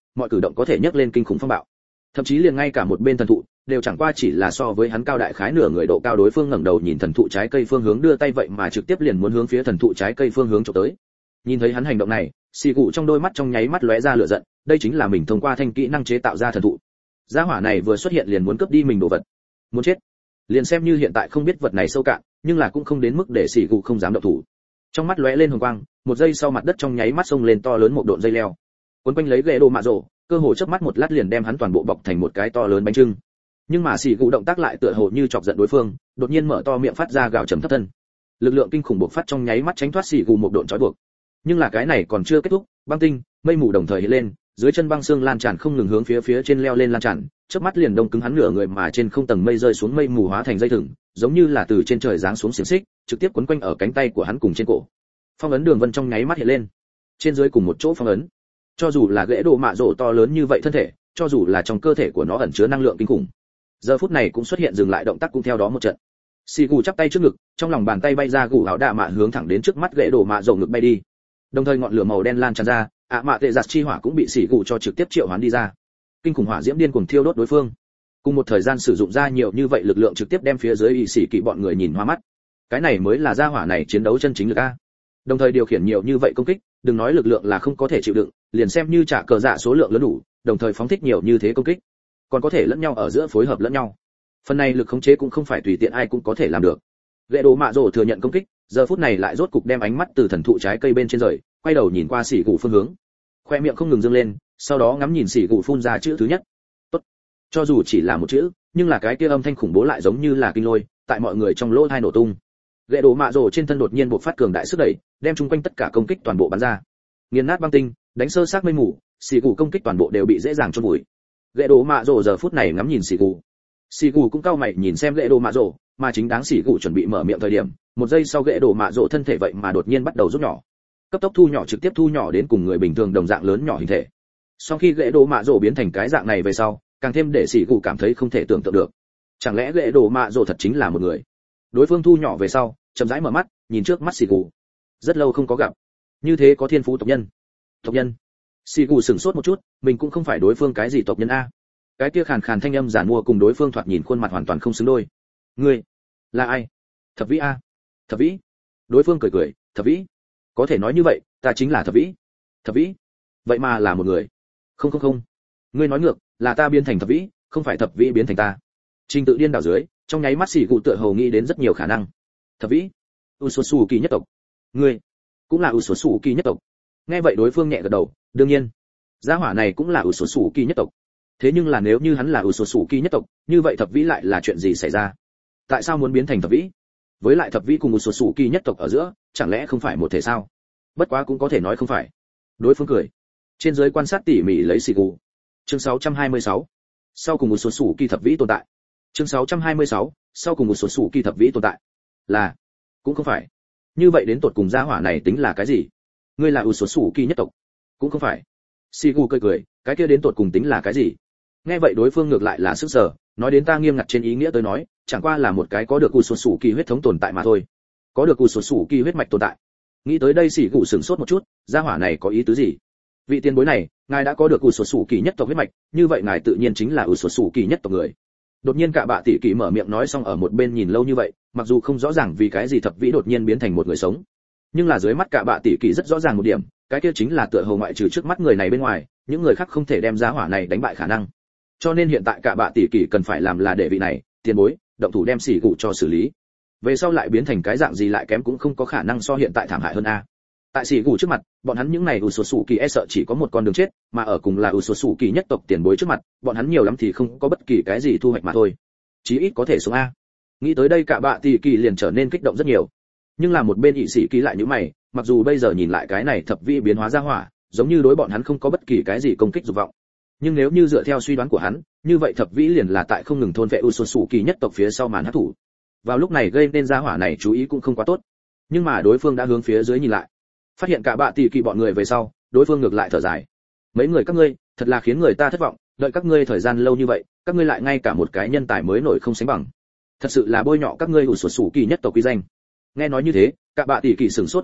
mọi cử động có thể nhấc lên kinh khủng phong bạo. Thậm chí liền ngay cả một bên thần thụ đều chẳng qua chỉ là so với hắn cao đại khái nửa người độ cao, đối phương ngẩng đầu nhìn thần thụ trái cây phương hướng đưa tay vậy mà trực tiếp liền muốn hướng phía thần thụ trái cây phương hướng chụp tới. Nhìn thấy hắn hành động này, xì cụ trong đôi mắt trong nháy mắt lóe ra lửa giận, đây chính là mình thông qua thanh kỹ năng chế tạo ra thần thụ. Gia hỏa này vừa xuất hiện liền muốn cướp đi mình đồ vật, muốn chết. Liền xem như hiện tại không biết vật này sâu cạn, nhưng là cũng không đến mức để xì cụ không dám động thủ. Trong mắt lóe lên hồng quang, một giây sau mặt đất trong nháy mắt xông lên to lớn một độn dây leo, cuốn quanh lấy ghế đồ mạ rổ, cơ hồ chớp mắt một lát liền đem hắn toàn bộ bọc thành một cái to lớn bánh trưng. Nhưng mà xì cụ động tác lại tựa hồ như chọc giận đối phương, đột nhiên mở to miệng phát ra gào trầm thấp thân. Lực lượng kinh khủng bộc phát trong nháy mắt tránh thoát xì cụ một độn trói buộc. Nhưng là cái này còn chưa kết thúc, băng tinh, mây mù đồng thời hiện lên, dưới chân băng xương lan tràn không ngừng hướng phía phía trên leo lên lan tràn, chớp mắt liền đông cứng hắn nửa người, mà trên không tầng mây rơi xuống, mây mù hóa thành dây thừng, giống như là từ trên trời giáng xuống xiềng xích, trực tiếp quấn quanh ở cánh tay của hắn cùng trên cổ. Phong ấn đường vân trong nháy mắt hiện lên, trên dưới cùng một chỗ phong ấn. Cho dù là ghế đồ mạ rổ to lớn như vậy thân thể, cho dù là trong cơ thể của nó ẩn chứa năng lượng kinh khủng, giờ phút này cũng xuất hiện dừng lại động tác, cũng theo đó một trận. Xì gù chắp tay trước ngực, trong lòng bàn tay bay ra gù áo đạ mạ hướng thẳng đến trước mắt ghế đồ mạ rổ ngực bay đi. Đồng thời ngọn lửa màu đen lan tràn ra, ạ mạ tệ giặt chi hỏa cũng bị xì gù cho trực tiếp triệu hoán đi ra. Kinh khủng hỏa diễm điên cuồng thiêu đốt đối phương. Cùng một thời gian sử dụng ra nhiều như vậy lực lượng, trực tiếp đem phía dưới y sĩ kỵ bọn người nhìn hoa mắt. Cái này mới là gia hỏa này chiến đấu chân chính lực a. Đồng thời điều khiển nhiều như vậy công kích, đừng nói lực lượng là không có thể chịu đựng, liền xem như trả cờ dạ số lượng lớn đủ, đồng thời phóng thích nhiều như thế công kích, còn có thể lẫn nhau ở giữa phối hợp lẫn nhau. Phần này lực khống chế cũng không phải tùy tiện ai cũng có thể làm được. Gệ đồ mạ rồ thừa nhận công kích, giờ phút này lại rốt cục đem ánh mắt từ thần thụ trái cây bên trên rời, quay đầu nhìn qua xỉ gù phương hướng, khoe miệng không ngừng dương lên, sau đó ngắm nhìn xỉ gù phun ra chữ thứ nhất. Tốt. Cho dù chỉ là một chữ, nhưng là cái kia âm thanh khủng bố lại giống như là kinh lôi, tại mọi người trong lỗ tai nổ tung. Gệ đồ mạ rồ trên thân đột nhiên bộc phát cường đại sức đẩy, đem chung quanh tất cả công kích toàn bộ bắn ra, nghiền nát băng tinh, đánh sơ xác mây mù, xì gù công kích toàn bộ đều bị dễ dàng chôn vùi. Gệ đồ mạ rồ giờ phút này ngắm nhìn xì gù, xì gù cũng cau mày nhìn xem gệ đồ mạ rồ, mà chính đáng xì gù chuẩn bị mở miệng thời điểm, một giây sau gệ đồ mạ rồ thân thể vậy mà đột nhiên bắt đầu rút nhỏ, cấp tốc thu nhỏ, trực tiếp thu nhỏ đến cùng người bình thường đồng dạng lớn nhỏ hình thể. Sau khi gệ đồ mạ rồ biến thành cái dạng này về sau, càng thêm để xì gù cảm thấy không thể tưởng tượng được. Chẳng lẽ gệ đồ mạ rồ thật chính là một người? Đối phương thu nhỏ về sau, chậm rãi mở mắt, nhìn trước mắt xì gù. Rất lâu không có gặp, như thế có thiên phú tộc nhân. Tộc nhân? Xì gù sửng sốt một chút, mình cũng không phải đối phương cái gì tộc nhân a. Cái kia khàn khàn thanh âm giản mua cùng đối phương thoạt nhìn khuôn mặt hoàn toàn không xứng đôi. Ngươi là ai? Thập vĩ a. Thập vĩ? Đối phương cười cười, thập vĩ? Có thể nói như vậy, ta chính là thập vĩ. Thập vĩ? Vậy mà là một người? Không không không, ngươi nói ngược, là ta biến thành thập vĩ, không phải thập vĩ biến thành ta. Trình tự điên đảo dưới, trong nháy mắt xì gù tựa hồ nghĩ đến rất nhiều khả năng. Thập vĩ? Usosu kỳ nhất tộc. Ngươi cũng là Usosu kỳ nhất tộc? Nghe vậy đối phương nhẹ gật đầu, đương nhiên, gia hỏa này cũng là Usosu kỳ nhất tộc. Thế nhưng là nếu như hắn là Usosu kỳ nhất tộc, như vậy thập vĩ lại là chuyện gì xảy ra? Tại sao muốn biến thành thập vĩ? Với lại thập vĩ cùng Usosu kỳ nhất tộc ở giữa, chẳng lẽ không phải một thể sao? Bất quá cũng có thể nói không phải. Đối phương cười, trên dưới quan sát tỉ mỉ lấy xì gù. Chương sáu trăm hai mươi sáu, sau cùng Usosu kỳ thập vĩ tồn tại. Chương sáu trăm hai mươi sáu, sau cùng Usosu kỳ thập vĩ tồn tại. Là, cũng không phải. Như vậy đến tột cùng gia hỏa này tính là cái gì? Ngươi là Usosu kỳ nhất tộc? Cũng không phải. Sigu cười cười, cái kia đến tột cùng tính là cái gì? Nghe vậy đối phương ngược lại là sức sở, nói đến ta nghiêm ngặt trên ý nghĩa tới nói, chẳng qua là một cái có được Usosu kỳ huyết thống tồn tại mà thôi. Có được Usosu kỳ huyết mạch tồn tại. Nghĩ tới đây Sigu sửng sốt một chút, gia hỏa này có ý tứ gì? Vị tiền bối này, ngài đã có được Usosu kỳ nhất tộc huyết mạch, như vậy ngài tự nhiên chính là Usosu kỳ nhất tộc người. Đột nhiên cả bạ tỷ kỳ mở miệng nói xong, ở một bên nhìn lâu như vậy, mặc dù không rõ ràng vì cái gì thập vĩ đột nhiên biến thành một người sống, nhưng là dưới mắt cả bạ tỷ kỳ rất rõ ràng một điểm, cái kia chính là tựa hồ ngoại trừ trước mắt người này bên ngoài, những người khác không thể đem giá hỏa này đánh bại khả năng. Cho nên hiện tại cả bạ tỷ kỳ cần phải làm là để vị này tiền bối động thủ đem xỉ cụ cho xử lý. Về sau lại biến thành cái dạng gì lại kém cũng không có khả năng so hiện tại thảm hại hơn a. Tại xỉ cụ trước mặt, bọn hắn những này Usosu kỳ e sợ chỉ có một con đường chết, mà ở cùng là Usosu kỳ nhất tộc tiền bối trước mặt, bọn hắn nhiều lắm thì không có bất kỳ cái gì thu hoạch mà thôi. Chí ít có thể sống a. Nghĩ tới đây cả bạ tỷ kỳ liền trở nên kích động rất nhiều. Nhưng là một bên ỵ sĩ ký lại nhíu mày, mặc dù bây giờ nhìn lại cái này thập vĩ biến hóa ra hỏa, giống như đối bọn hắn không có bất kỳ cái gì công kích dục vọng. Nhưng nếu như dựa theo suy đoán của hắn, như vậy thập vĩ liền là tại không ngừng thôn vệ Usosu kỳ nhất tộc phía sau màn hắc thủ. Vào lúc này gây nên ra hỏa này chú ý cũng không quá tốt. Nhưng mà đối phương đã hướng phía dưới nhìn lại, phát hiện cả bạ tỷ kỳ bọn người về sau, đối phương ngược lại thở dài. Mấy người các ngươi, thật là khiến người ta thất vọng, đợi các ngươi thời gian lâu như vậy, các ngươi lại ngay cả một cái nhân tài mới nổi không sánh bằng. Thật sự là bôi nhọ các ngươi Usosu kỳ nhất tộc uy danh. Nghe nói như thế, cả bạ tỷ kỳ sửng sốt một chút,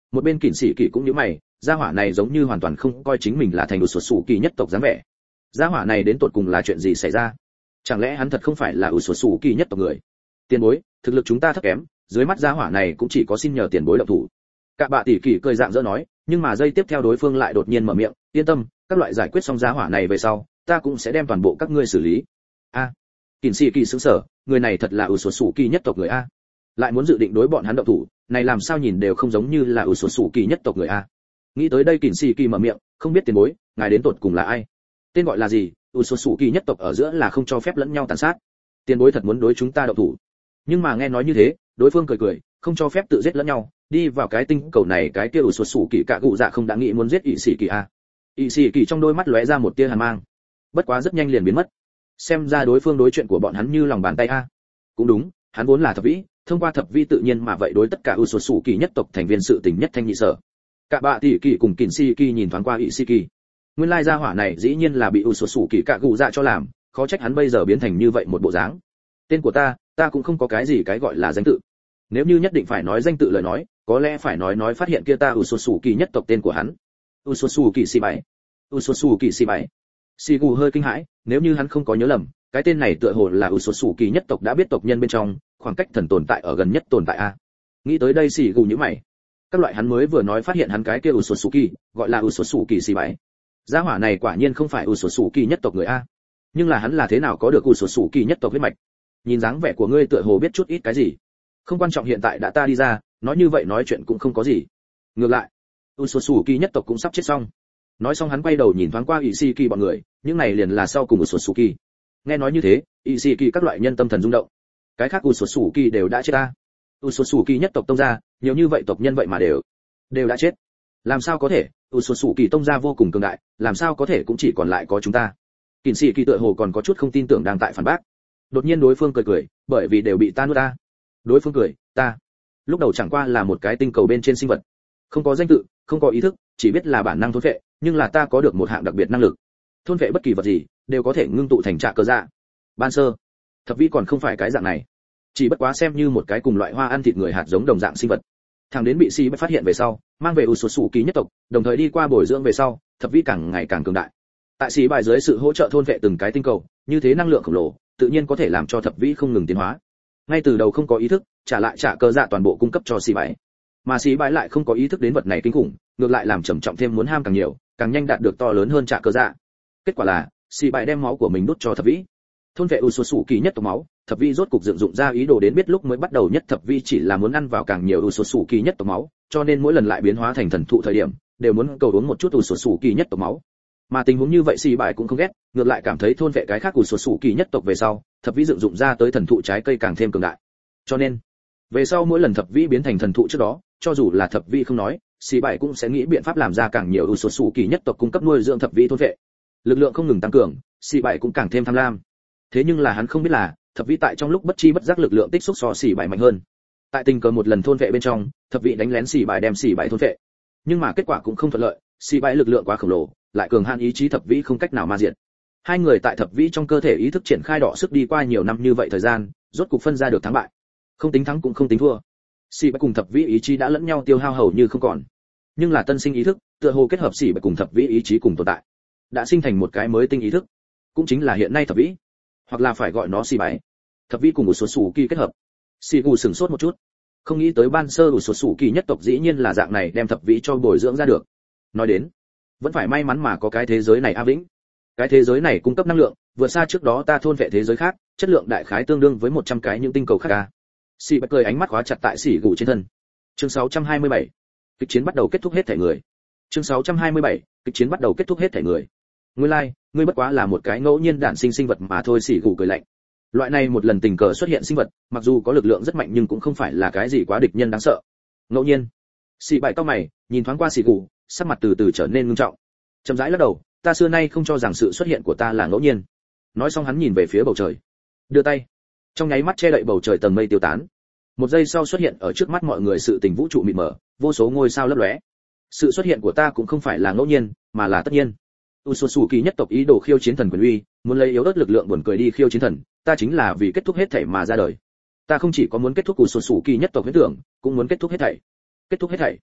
Một bên kỉnh sĩ kỳ cũng nhíu mày, gia hỏa này giống như hoàn toàn không coi chính mình là thành sụt sủ kỳ nhất tộc dáng vẻ. Gia hỏa này đến tột cùng là chuyện gì xảy ra? Chẳng lẽ hắn thật không phải là sụt sủ kỳ nhất tộc người? Tiền bối, thực lực chúng ta thấp kém, dưới mắt gia hỏa này cũng chỉ có xin nhờ tiền bối động thủ. Cả bạ tỷ kỳ cười dạng dỡ nói, nhưng mà giây tiếp theo đối phương lại đột nhiên mở miệng, yên tâm, các loại giải quyết xong gia hỏa này về sau, ta cũng sẽ đem toàn bộ các ngươi xử lý. A, à, kỉnh sĩ kỳ sững sờ, người này thật là sụt sủ kỳ nhất tộc người a, lại muốn dự định đối bọn hắn động thủ, này làm sao nhìn đều không giống như là sụt sủ kỳ nhất tộc người a. Nghĩ tới đây kỉnh sĩ kỳ mở miệng, không biết tiền bối, ngài đến tột cùng là ai? Tên gọi là gì? sụt sủ kỳ nhất tộc ở giữa là không cho phép lẫn nhau tàn sát. Tiền bối thật muốn đối chúng ta động thủ? Nhưng mà nghe nói như thế, đối phương cười cười, không cho phép tự giết lẫn nhau, đi vào cái tinh cầu này cái kia sụt sủ kỳ cả cụ dạ không đã nghĩ muốn giết ỵ sĩ kỳ a. ỵ sĩ kỳ trong đôi mắt lóe ra một tia hàn mang, bất quá rất nhanh liền biến mất. Xem ra đối phương đối chuyện của bọn hắn như lòng bàn tay a. Cũng đúng, hắn vốn là thập vĩ, thông qua thập vĩ tự nhiên mà vậy đối tất cả sụt sủ kỳ nhất tộc thành viên sự tình nhất thanh nhị sở. Cả bạ tỷ kỳ cùng kỉnh sĩ kỳ nhìn thoáng qua ỵ sĩ kỳ, nguyên lai gia hỏa này dĩ nhiên là bị sụt sủ kỳ cả cụ dạ cho làm, khó trách hắn bây giờ biến thành như vậy một bộ dáng. Tên của ta, ta cũng không có cái gì cái gọi là danh tự. Nếu như nhất định phải nói danh tự lời nói, có lẽ phải nói nói phát hiện kia ta sụt sủ kỳ nhất tộc tên của hắn. sụt sủ kỳ xì bảy. sụt sủ kỳ xì bảy. Xì gù hơi kinh hãi, nếu như hắn không có nhớ lầm, cái tên này tựa hồ là sụt sủ kỳ nhất tộc đã biết tộc nhân bên trong, khoảng cách thần tồn tại ở gần nhất tồn tại a. Nghĩ tới đây xì gù nhíu mày. Các loại hắn mới vừa nói phát hiện hắn cái kia sụt sủ kỳ, gọi là sụt sủ kỳ xì bảy. Gia hỏa này quả nhiên không phải sụt sủ kỳ nhất tộc người a. Nhưng là hắn là thế nào có được sụt sủ kỳ nhất tộc huyết mạch? Nhìn dáng vẻ của ngươi tựa hồ biết chút ít cái gì. Không quan trọng, hiện tại đã ta đi ra, nói như vậy nói chuyện cũng không có gì. Ngược lại, sụt sủ kỳ nhất tộc cũng sắp chết xong. Nói xong hắn quay đầu nhìn thoáng qua ỵ sĩ kỳ bọn người, những này liền là sau cùng sụt sủ kỳ. Nghe nói như thế, ỵ sĩ kỳ các loại nhân tâm thần rung động. Cái khác sụt sủ kỳ đều đã chết ta. sụt sủ kỳ nhất tộc tông gia, nhiều như vậy tộc nhân vậy mà đều đều đã chết. Làm sao có thể? sụt sủ kỳ tông gia vô cùng cường đại, làm sao có thể cũng chỉ còn lại có chúng ta? Kỉnh sĩ kỳ tựa hồ còn có chút không tin tưởng đang tại phản bác. Đột nhiên đối phương cười cười, bởi vì đều bị ta nuốt ta. Đối phương cười, ta lúc đầu chẳng qua là một cái tinh cầu bên trên sinh vật, không có danh tự, không có ý thức, chỉ biết là bản năng thôn phệ, nhưng là ta có được một hạng đặc biệt năng lực, thôn phệ bất kỳ vật gì đều có thể ngưng tụ thành trạ cơ dạ. Ban sơ thập vĩ còn không phải cái dạng này, chỉ bất quá xem như một cái cùng loại hoa ăn thịt người hạt giống đồng dạng sinh vật. Thằng đến bị si phát hiện về sau, mang về sụt sủ kỳ nhất tộc, đồng thời đi qua bồi dưỡng về sau, thập vĩ càng ngày càng cường đại. Tại sĩ bài dưới sự hỗ trợ thôn vệ từng cái tinh cầu, như thế năng lượng khổng lồ, tự nhiên có thể làm cho thập vĩ không ngừng tiến hóa. Ngay từ đầu không có ý thức, trả lại trả cơ dạ toàn bộ cung cấp cho sĩ bài, mà sĩ bài lại không có ý thức đến vật này kinh khủng, ngược lại làm trầm trọng thêm muốn ham càng nhiều, càng nhanh đạt được to lớn hơn trả cơ dạ. Kết quả là sĩ bài đem máu của mình đút cho thập vĩ, thôn vệ sụt sủ kỳ nhất tộc máu. Thập vĩ rốt cục dựng dụng ra ý đồ đến biết lúc mới bắt đầu nhất thập vĩ chỉ là muốn ăn vào càng nhiều sụt sủ kỳ nhất tộc máu, cho nên mỗi lần lại biến hóa thành thần thụ thời điểm, đều muốn cầu uống một chút sụt sủ kỳ nhất tộc máu. Mà tình huống như vậy sĩ bài cũng không ghét, ngược lại cảm thấy thôn vệ cái khác của sụt sủ kỳ nhất tộc về sau, thập vĩ dựng dụng ra tới thần thụ trái cây càng thêm cường đại. Cho nên về sau mỗi lần thập vĩ biến thành thần thụ trước đó, cho dù là thập vĩ không nói, sĩ bài cũng sẽ nghĩ biện pháp làm ra càng nhiều sụt sủ kỳ nhất tộc cung cấp nuôi dưỡng thập vĩ thôn vệ. Lực lượng không ngừng tăng cường, sĩ bài cũng càng thêm tham lam. Thế nhưng là hắn không biết là thập vĩ tại trong lúc bất chi bất giác lực lượng tích xúc so sĩ bài mạnh hơn. Tại tình cờ một lần thôn vệ bên trong, thập vĩ đánh lén sĩ bài đem sĩ bài thôn vệ, nhưng mà kết quả cũng không thuận lợi, sĩ bài lực lượng quá khổng lồ, lại cường hạn ý chí thập vĩ không cách nào ma diệt. Hai người tại thập vĩ trong cơ thể ý thức triển khai đọ sức đi qua nhiều năm như vậy thời gian, rốt cục phân ra được thắng bại. Không tính thắng cũng không tính thua. Sĩ bạch cùng thập vĩ ý chí đã lẫn nhau tiêu hao hầu như không còn, nhưng là tân sinh ý thức, tựa hồ kết hợp sĩ bạch cùng thập vĩ ý chí cùng tồn tại, đã sinh thành một cái mới tinh ý thức, cũng chính là hiện nay thập vĩ, hoặc là phải gọi nó sĩ bạch. Thập vĩ cùng một số sủ kỳ kết hợp. Sĩ gù sửng sốt một chút, không nghĩ tới ban sơ của số sủ kỳ nhất tộc dĩ nhiên là dạng này đem thập vĩ cho bồi dưỡng ra được. Nói đến vẫn phải may mắn mà có cái thế giới này a vĩnh. Cái thế giới này cung cấp năng lượng vượt xa trước đó ta thôn vệ thế giới khác, chất lượng đại khái tương đương với một trăm cái những tinh cầu khác a. Sĩ bạch cười, ánh mắt khóa chặt tại Sĩ gù trên thân. Chương sáu trăm hai mươi bảy, kịch chiến bắt đầu kết thúc hết thể người. Chương sáu trăm hai mươi bảy, kịch chiến bắt đầu kết thúc hết thể người. Nguyên lai, like, ngươi bất quá là một cái ngẫu nhiên đản sinh sinh vật mà thôi. Sĩ gù cười lạnh. Loại này một lần tình cờ xuất hiện sinh vật, mặc dù có lực lượng rất mạnh nhưng cũng không phải là cái gì quá địch nhân đáng sợ. Ngẫu nhiên. Sĩ bạch cau mày, nhìn thoáng qua Sĩ gù, sắc mặt từ từ trở nên ngưng trọng. Chậm rãi lắc đầu, ta xưa nay không cho rằng sự xuất hiện của ta là ngẫu nhiên. Nói xong hắn nhìn về phía bầu trời, đưa tay, trong nháy mắt che đậy bầu trời tầng mây tiêu tán. Một giây sau xuất hiện ở trước mắt mọi người sự tình vũ trụ mịt mờ, vô số ngôi sao lấp lóe. Sự xuất hiện của ta cũng không phải là ngẫu nhiên, mà là tất nhiên. Usosuki nhất tộc ý đồ khiêu chiến thần quyền uy, muốn lấy yếu ớt lực lượng buồn cười đi khiêu chiến thần, ta chính là vì kết thúc hết thảy mà ra đời. Ta không chỉ có muốn kết thúc Usosuki nhất tộc huyễn tưởng, cũng muốn kết thúc hết thảy. Kết thúc hết thảy.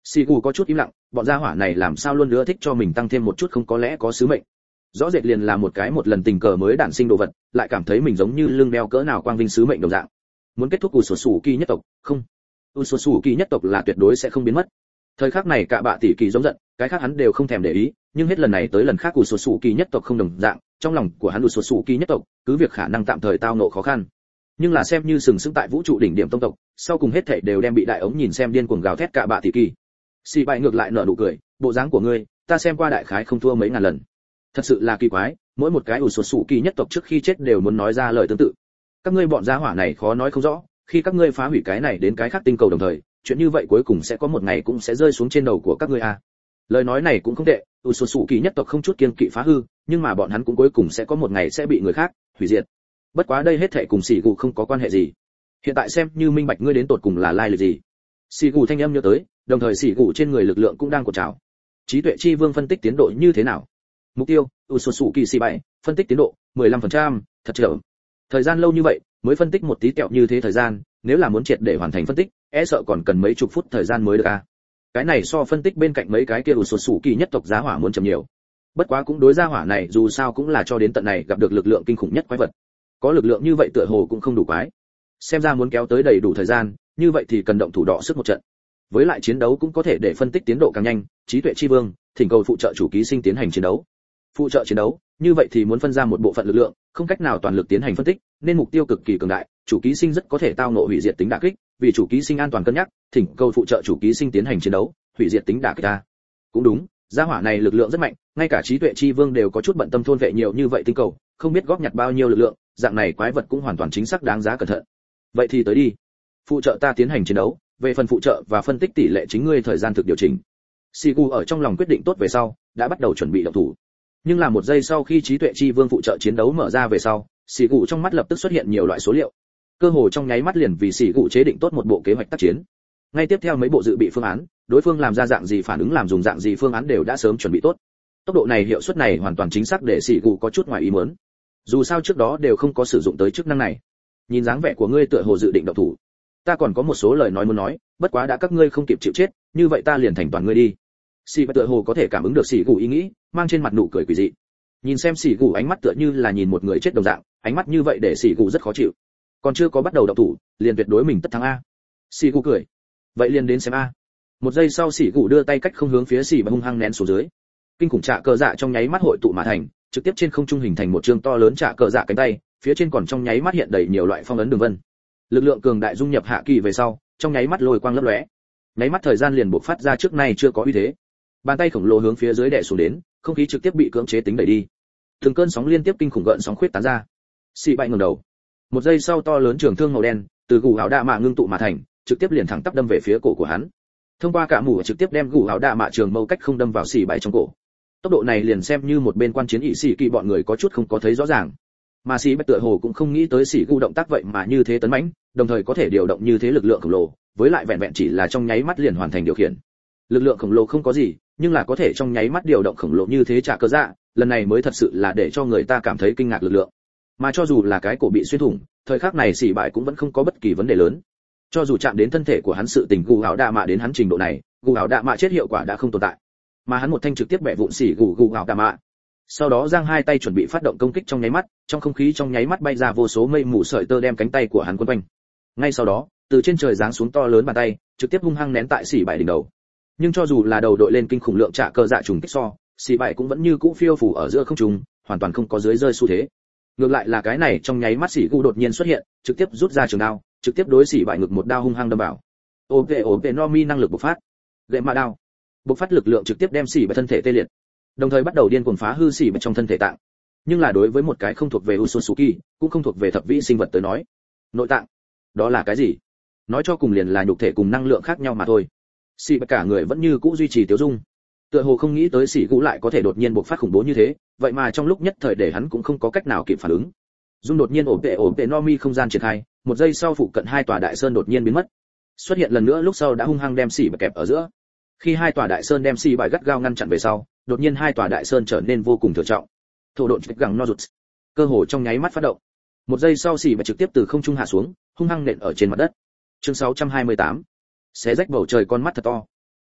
Sĩ Cụ có chút im lặng, bọn gia hỏa này làm sao luôn ưa thích cho mình tăng thêm một chút không có lẽ có sứ mệnh. Rõ rệt liền là một cái một lần tình cờ mới đản sinh đồ vật, lại cảm thấy mình giống như lưng đeo cỡ nào quang vinh sứ mệnh đồng dạng. Muốn kết thúc Utsutsuki nhất tộc, không. Utsutsuki nhất tộc là tuyệt đối sẽ không biến mất. Thời khắc này cả bạ tỷ kỳ giống giận, cái khác hắn đều không thèm để ý, nhưng hết lần này tới lần khác Utsutsuki nhất tộc không đồng dạng, trong lòng của hắn Utsutsuki nhất tộc, cứ việc khả năng tạm thời tao ngộ khó khăn, nhưng là xem như sừng sững tại vũ trụ đỉnh điểm tông tộc, sau cùng hết thảy đều đem bị đại ống nhìn xem điên cuồng gào thét cả bạ tỷ kỳ. Xì bại ngược lại nở nụ cười, bộ dáng của ngươi, ta xem qua đại khái không thua mấy ngàn lần. Thật sự là kỳ quái, mỗi một cái Utsutsuki nhất tộc trước khi chết đều muốn nói ra lời tương tự. Các ngươi bọn gia hỏa này khó nói không rõ, khi các ngươi phá hủy cái này đến cái khác tinh cầu đồng thời, chuyện như vậy cuối cùng sẽ có một ngày cũng sẽ rơi xuống trên đầu của các ngươi a. À. Lời nói này cũng không tệ, Utsutsuki nhất tộc không chút kiêng kỵ phá hư, nhưng mà bọn hắn cũng cuối cùng sẽ có một ngày sẽ bị người khác hủy diệt. Bất quá đây hết thảy cùng Sĩ Gù không có quan hệ gì. Hiện tại xem như minh bạch ngươi đến tột cùng là lai lịch gì. Sĩ Gù thanh âm nhớ tới, đồng thời Sĩ Gù trên người lực lượng cũng đang cột trào. Trí tuệ chi vương phân tích tiến độ như thế nào? Mục tiêu, Utsutsuki xê bảy, phân tích tiến độ mười lăm phần trăm, thật chậm. Thời gian lâu như vậy, mới phân tích một tí kẹo như thế thời gian, nếu là muốn triệt để hoàn thành phân tích, e sợ còn cần mấy chục phút thời gian mới được a. Cái này so phân tích bên cạnh mấy cái kia Utsutsuki nhất tộc giá hỏa muốn chậm nhiều. Bất quá cũng đối giá hỏa này dù sao cũng là cho đến tận này gặp được lực lượng kinh khủng nhất quái vật. Có lực lượng như vậy tựa hồ cũng không đủ quái. Xem ra muốn kéo tới đầy đủ thời gian, như vậy thì cần động thủ đọ sức một trận. Với lại chiến đấu cũng có thể để phân tích tiến độ càng nhanh, trí tuệ chi vương, thỉnh cầu phụ trợ chủ ký sinh tiến hành chiến đấu. Phụ trợ chiến đấu, như vậy thì muốn phân ra một bộ phận lực lượng, không cách nào toàn lực tiến hành phân tích, nên mục tiêu cực kỳ cường đại, chủ ký sinh rất có thể tao ngộ hủy diệt tính đả kích, vì chủ ký sinh an toàn cân nhắc, thỉnh cầu phụ trợ chủ ký sinh tiến hành chiến đấu, hủy diệt tính đả kích ta. Cũng đúng, gia hỏa này lực lượng rất mạnh, ngay cả trí tuệ chi vương đều có chút bận tâm thôn vệ nhiều như vậy tinh cầu, không biết góp nhặt bao nhiêu lực lượng, dạng này quái vật cũng hoàn toàn chính xác đáng giá cẩn thận. Vậy thì tới đi, phụ trợ ta tiến hành chiến đấu, về phần phụ trợ và phân tích tỷ lệ chính ngươi thời gian thực điều chỉnh. Sigu ở trong lòng quyết định tốt về sau, đã bắt đầu chuẩn bị động thủ. Nhưng là một giây sau khi trí tuệ chi vương phụ trợ chiến đấu mở ra về sau, Sigu trong mắt lập tức xuất hiện nhiều loại số liệu. Cơ hồ trong nháy mắt liền vì Sigu chế định tốt một bộ kế hoạch tác chiến. Ngay tiếp theo mấy bộ dự bị phương án, đối phương làm ra dạng gì phản ứng làm dùng dạng gì phương án đều đã sớm chuẩn bị tốt. Tốc độ này hiệu suất này hoàn toàn chính xác để Sigu có chút ngoài ý muốn. Dù sao trước đó đều không có sử dụng tới chức năng này. Nhìn dáng vẻ của ngươi tựa hồ dự định động thủ. Ta còn có một số lời nói muốn nói, bất quá đã các ngươi không kịp chịu chết, như vậy ta liền thành toàn ngươi đi. Sĩ tựa hồ có thể cảm ứng được Sĩ Gù ý nghĩ, mang trên mặt nụ cười quỷ dị. Nhìn xem Sĩ Gù ánh mắt tựa như là nhìn một người chết đồng dạng, ánh mắt như vậy để Sĩ Gù rất khó chịu. Còn chưa có bắt đầu động thủ, liền tuyệt đối mình tất thắng a. Sĩ Gù cười. Vậy liền đến xem a. Một giây sau Sĩ Gù đưa tay cách không hướng phía Sĩ và hung hăng nén xuống dưới. Kinh khủng trạ cờ dạ trong nháy mắt hội tụ mà thành, trực tiếp trên không trung hình thành một chương to lớn trạ cờ dạ cánh tay, phía trên còn trong nháy mắt hiện đầy nhiều loại phong ấn đường vân. Lực lượng cường đại dung nhập hạ kỳ về sau, trong nháy mắt lôi quang lấp lóe. Nháy mắt thời gian liền bộc phát ra trước nay chưa có uy thế. Bàn tay khổng lồ hướng phía dưới đè xuống đến, không khí trực tiếp bị cưỡng chế tính đẩy đi. Từng cơn sóng liên tiếp kinh khủng gợn sóng khuyết tán ra. Xì bại ngẩng đầu. Một giây sau to lớn trường thương màu đen từ gù áo đạ mạ ngưng tụ mà thành, trực tiếp liền thẳng tắp đâm về phía cổ của hắn. Thông qua cả mũ trực tiếp đem gù áo đạ mạ trường mâu cách không đâm vào xì bại trong cổ. Tốc độ này liền xem như một bên quan chiến ỵ sĩ kỳ bọn người có chút không có thấy rõ ràng. Mà xì bại tựa hồ cũng không nghĩ tới xì gu động tác vậy mà như thế tấn mãnh, đồng thời có thể điều động như thế lực lượng khổng lồ, với lại vẹn vẹn chỉ là trong nháy mắt liền hoàn thành điều khiển. Lực lượng khổng lồ không có gì, nhưng là có thể trong nháy mắt điều động khổng lồ như thế trả cơ dạ, lần này mới thật sự là để cho người ta cảm thấy kinh ngạc lực lượng. Mà cho dù là cái cổ bị xuyên thủng, thời khắc này xỉ bại cũng vẫn không có bất kỳ vấn đề lớn. Cho dù chạm đến thân thể của hắn sự tình gù ảo đạ mạ đến hắn trình độ này, gù ảo đạ mạ chết hiệu quả đã không tồn tại. Mà hắn một thanh trực tiếp bẻ vụn xỉ gù gù ảo đạ mạ. Sau đó giang hai tay chuẩn bị phát động công kích trong nháy mắt, trong không khí trong nháy mắt bay ra vô số mây mù sợi tơ đem cánh tay của hắn quấn quanh. Ngay sau đó, từ trên trời giáng xuống to lớn bàn tay, trực tiếp hung hăng nén tại xỉ bại đỉnh đầu. Nhưng cho dù là đầu đội lên kinh khủng lượng trả cơ dạ trùng kích so, xỉ bại cũng vẫn như cũ phiêu phù ở giữa không trung, hoàn toàn không có dưới rơi xu thế. Ngược lại là cái này trong nháy mắt xỉ gu đột nhiên xuất hiện, trực tiếp rút ra trường đao, trực tiếp đối xỉ bại ngực một đao hung hăng đâm vào. ô pê ô pê Nomi năng lực bộc phát. Gậy ma đao. Bộc phát lực lượng trực tiếp đem xỉ bại thân thể tê liệt. Đồng thời bắt đầu điên cuồng phá hư xỉ bại trong thân thể tạng. Nhưng là đối với một cái không thuộc về Utsutsuki, cũng không thuộc về thập vĩ sinh vật tới nói, nội tạng, đó là cái gì? Nói cho cùng liền là nhục thể cùng năng lượng khác nhau mà thôi. Xỉ bại cả người vẫn như cũ duy trì tiêu dung. Tựa hồ không nghĩ tới xỉ gu lại có thể đột nhiên bộc phát khủng bố như thế, vậy mà trong lúc nhất thời để hắn cũng không có cách nào kịp phản ứng. Dung đột nhiên ổn tệ ổn tệ Nomi không gian triển khai, một giây sau phụ cận hai tòa đại sơn đột nhiên biến mất. Xuất hiện lần nữa lúc sau đã hung hăng đem xỉ bại kẹp ở giữa. Khi hai tòa đại sơn đem xỉ bại gắt gao ngăn chặn về sau, đột nhiên hai tòa đại sơn trở nên vô cùng thừa trọng. Thổ độn kích gẳng no rụt, cơ hồ trong nháy mắt phát động. Một giây sau xỉ bại trực tiếp từ không trung hạ xuống, hung hăng nện ở trên mặt đất. Chương sáu trăm hai mươi tám, xé rách bầu trời con mắt thật to.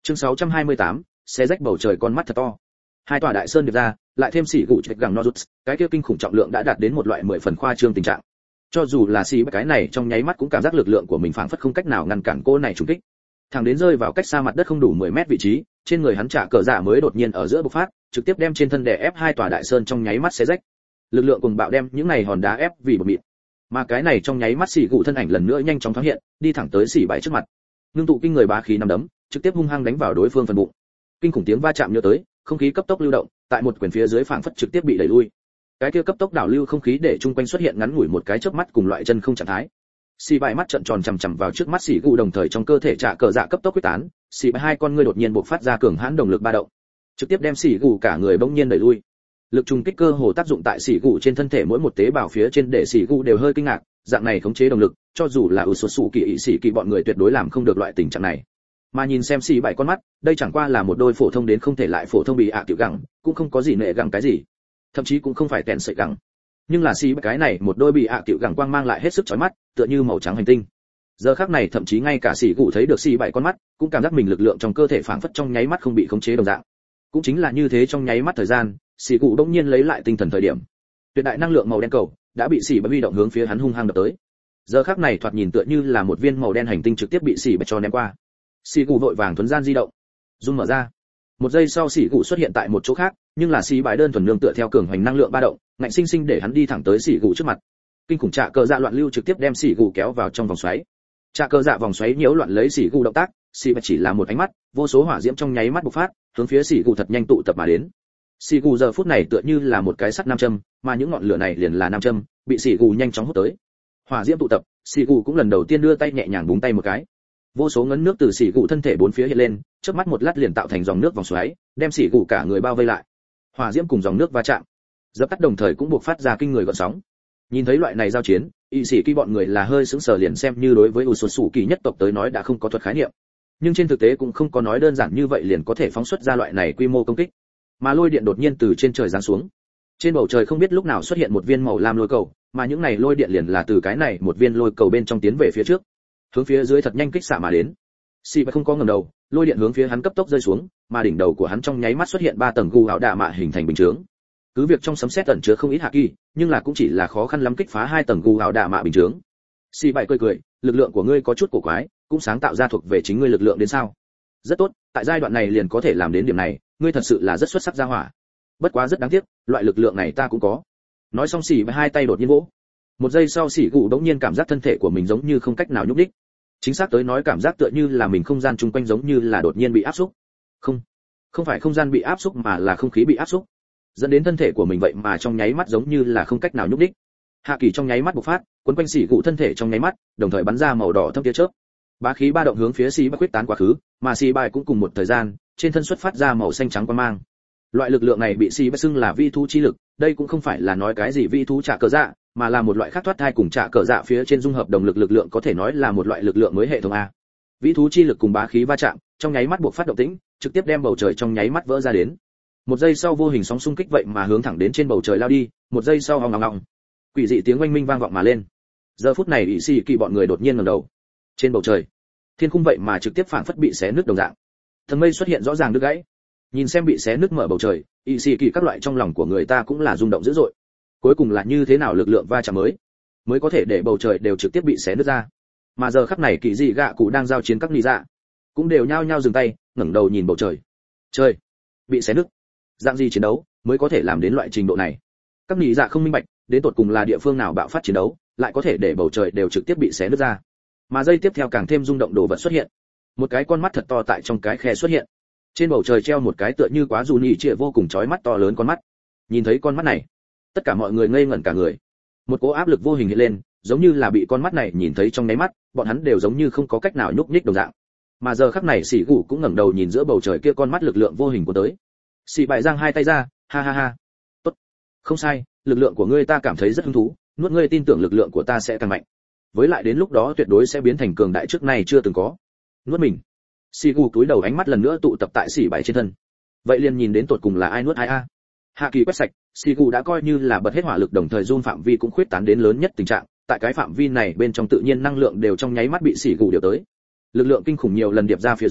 Chương sáu trăm hai mươi tám, xé rách bầu trời con mắt thật to. Hai tòa đại sơn điệp ra, lại thêm xỉ gụ trịch gẳng Nozuts, cái kia kinh khủng trọng lượng đã đạt đến một loại mười phần khoa trương tình trạng. Cho dù là xỉ cái này trong nháy mắt cũng cảm giác lực lượng của mình phảng phất không cách nào ngăn cản cô này trùng kích. Thẳng đến rơi vào cách xa mặt đất không đủ mười mét vị trí, trên người hắn trả cờ dạ mới đột nhiên ở giữa bộc phát, trực tiếp đem trên thân đè ép hai tòa đại sơn trong nháy mắt xé rách. Lực lượng cùng bạo đem những này hòn đá ép vì bột mịn. Mà cái này trong nháy mắt xỉ gụ thân ảnh lần nữa nhanh chóng thoáng hiện, đi thẳng tới xỉ bảy trước mặt. Ngưng tụ kinh người bá khí năm đấm, trực tiếp hung hăng đánh vào đối phương phần bụng. Kinh khủng tiếng va chạm nhớ tới, không khí cấp tốc lưu động, tại một quyền phía dưới phảng phất trực tiếp bị đẩy lui. Cái kia cấp tốc đảo lưu không khí để chung quanh xuất hiện ngắn ngủi một cái chớp mắt cùng loại chân không trạng thái. Xì bại mắt trợn tròn chằm chằm vào trước mắt xì gù, đồng thời trong cơ thể trả cờ dạ cấp tốc quyết tán, xì bại hai con ngươi đột nhiên bộc phát ra cường hãn động lực ba động, trực tiếp đem xì gù cả người bỗng nhiên đẩy lui. Lực trùng kích cơ hồ tác dụng tại xì gù trên thân thể mỗi một tế bào phía trên để xì gù đều hơi kinh ngạc, dạng này khống chế động lực, cho dù là ủ sột sụ kỳ ý xì kỳ bọn người tuyệt đối làm không được loại tình trạng này. Mà nhìn xem xì bại con mắt, đây chẳng qua là một đôi phổ thông đến không thể lại phổ thông bị ạ tiểu gẳng, cũng không có gì nệ gẳng cái gì, thậm chí cũng không phải tèn sợi gẳng. Nhưng là xì cái này một đôi bị ạ tiểu gẳng quang mang lại hết sức chói mắt, tựa như màu trắng hành tinh. Giờ khắc này thậm chí ngay cả xì cụ thấy được xì bảy con mắt, cũng cảm giác mình lực lượng trong cơ thể phảng phất trong nháy mắt không bị khống chế đồng dạng. Cũng chính là như thế, trong nháy mắt thời gian, xì cụ bỗng nhiên lấy lại tinh thần thời điểm, tuyệt đại năng lượng màu đen cầu đã bị xì bảy huy động hướng phía hắn hung hăng đập tới. Giờ khắc này thoạt nhìn tựa như là một viên màu đen hành tinh trực tiếp bị xì bảy cho ném qua. Xì cụ vội vàng thuấn gian di động, rung mở ra. Một giây sau xì cụ xuất hiện tại một chỗ khác, nhưng là xì bảy đơn thuần nương tựa theo cường hoành năng lượng ba động, ngạnh sinh sinh để hắn đi thẳng tới xì cụ trước mặt. Kinh khủng trạ cờ dạ loạn lưu trực tiếp đem xì cụ kéo vào trong vòng xoáy. Trạ cờ dạ vòng xoáy nhiễu loạn lấy xì cụ động tác, xì bảy chỉ là một ánh mắt, vô số hỏa diễm trong nháy mắt bộc phát, hướng phía xì cụ thật nhanh tụ tập mà đến. Xì cụ giờ phút này tựa như là một cái sắt nam châm, mà những ngọn lửa này liền là nam châm, bị xì cụ nhanh chóng hút tới. Hỏa diễm tụ tập, xì cụ cũng lần đầu tiên đưa tay nhẹ nhàng búng tay một cái. Vô số ngấn nước từ xì cụ thân thể bốn phía hiện lên, chớp mắt một lát liền tạo thành dòng nước vòng xoáy, đem xì cụ cả người bao vây lại. Hỏa diễm cùng dòng nước va chạm, dập tắt đồng thời cũng buộc phát ra kinh người gợn sóng. Nhìn thấy loại này giao chiến, y sĩ kỳ bọn người là hơi sững sờ, liền xem như đối với ủ sột sủ kỳ nhất tộc tới nói đã không có thuật khái niệm, nhưng trên thực tế cũng không có nói đơn giản như vậy liền có thể phóng xuất ra loại này quy mô công kích. Mà lôi điện đột nhiên từ trên trời giáng xuống, trên bầu trời không biết lúc nào xuất hiện một viên màu lam lôi cầu, mà những này lôi điện liền là từ cái này một viên lôi cầu bên trong tiến về phía trước, hướng phía dưới thật nhanh kích xạ mà đến. Xì không có ngẩng đầu, lôi điện hướng phía hắn cấp tốc rơi xuống, mà đỉnh đầu của hắn trong nháy mắt xuất hiện ba tầng gù ảo đạ mạ hình thành bình chướng. Cứ việc trong sấm sét ẩn chứa không ít hạ kỳ, nhưng là cũng chỉ là khó khăn lắm kích phá hai tầng gù ảo đạ mạ bình chướng. Xì bảy cười cười, lực lượng của ngươi có chút cổ quái, cũng sáng tạo ra thuộc về chính ngươi lực lượng đến sao? Rất tốt, tại giai đoạn này liền có thể làm đến điểm này, ngươi thật sự là rất xuất sắc gia hỏa. Bất quá rất đáng tiếc, loại lực lượng này ta cũng có. Nói xong xì bảy hai tay đột nhiên vỗ. Một giây sau xì gù đống nhiên cảm giác thân thể của mình giống như không cách nào nhúc nhích. Chính xác tới nói cảm giác tựa như là mình không gian chung quanh giống như là đột nhiên bị áp xúc. Không, không phải không gian bị áp xúc mà là không khí bị áp xúc, dẫn đến thân thể của mình vậy mà trong nháy mắt giống như là không cách nào nhúc nhích. Hạ kỳ trong nháy mắt bộc phát, quấn quanh xỉ cụ thân thể trong nháy mắt, đồng thời bắn ra màu đỏ thâm tia chớp. Bá khí ba động hướng phía xỉ bạc quyết tán quá khứ, mà xỉ bài cũng cùng một thời gian, trên thân xuất phát ra màu xanh trắng quang mang. Loại lực lượng này bị xỉ bạc xưng là vi thú chi lực, đây cũng không phải là nói cái gì vi thú trả cờ dạ, mà là một loại khác thoát thai cùng trả cờ dạ phía trên dung hợp đồng lực lực lượng, có thể nói là một loại lực lượng mới hệ thống a. Vĩ thú chi lực cùng bá khí va chạm, trong nháy mắt buộc phát động tĩnh, trực tiếp đem bầu trời trong nháy mắt vỡ ra đến. Một giây sau vô hình sóng xung kích vậy mà hướng thẳng đến trên bầu trời lao đi, một giây sau ong ong ong, quỷ dị tiếng oanh minh vang vọng mà lên. Giờ phút này ỷ xì kỳ bọn người đột nhiên ngẩng đầu, trên bầu trời, thiên khung vậy mà trực tiếp phảng phất bị xé nứt đồng dạng, tầng mây xuất hiện rõ ràng đứt gãy. Nhìn xem bị xé nứt mở bầu trời, ỷ xì kỳ các loại trong lòng của người ta cũng là rung động dữ dội. Cuối cùng là như thế nào lực lượng va chạm mới mới có thể để bầu trời đều trực tiếp bị xé nứt ra. Mà giờ khắc này kỳ dị gạ cụ đang giao chiến các nị dạ cũng đều nhao nhao dừng tay, ngẩng đầu nhìn bầu trời. Trời, bị xé nứt, dạng gì chiến đấu mới có thể làm đến loại trình độ này? Các nị dạ không minh bạch, đến tột cùng là địa phương nào bạo phát chiến đấu, lại có thể để bầu trời đều trực tiếp bị xé nứt ra. Mà giây tiếp theo càng thêm rung động đồ vật xuất hiện, một cái con mắt thật to tại trong cái khe xuất hiện. Trên bầu trời treo một cái tựa như quá dù nhị trịa vô cùng chói mắt to lớn con mắt. Nhìn thấy con mắt này, tất cả mọi người ngây ngẩn cả người. Một cỗ áp lực vô hình hiện lên, giống như là bị con mắt này nhìn thấy trong nháy mắt, bọn hắn đều giống như không có cách nào nhúc nhích đồng dạng. Mà giờ khắc này Sĩ Gù cũng ngẩng đầu nhìn giữa bầu trời kia con mắt lực lượng vô hình của tới. Sĩ Bại giang hai tay ra, ha ha ha. Tốt, không sai, lực lượng của ngươi ta cảm thấy rất hứng thú, nuốt ngươi tin tưởng lực lượng của ta sẽ càng mạnh. Với lại đến lúc đó tuyệt đối sẽ biến thành cường đại trước nay chưa từng có. Nuốt mình. Sĩ Gù cúi đầu, ánh mắt lần nữa tụ tập tại Sĩ Bại trên thân. Vậy liền nhìn đến tột cùng là ai nuốt ai a. Hạ kỳ quét sạch, Sĩ Gù đã coi như là bật hết hỏa lực, đồng thời run phạm vi cũng khuyết tán đến lớn nhất tình trạng, tại cái phạm vi này bên trong tự nhiên năng lượng đều trong nháy mắt bị Sĩ Gù điều tới. Lực lượng kinh khủng nhiều lần điệp ra phía dưới,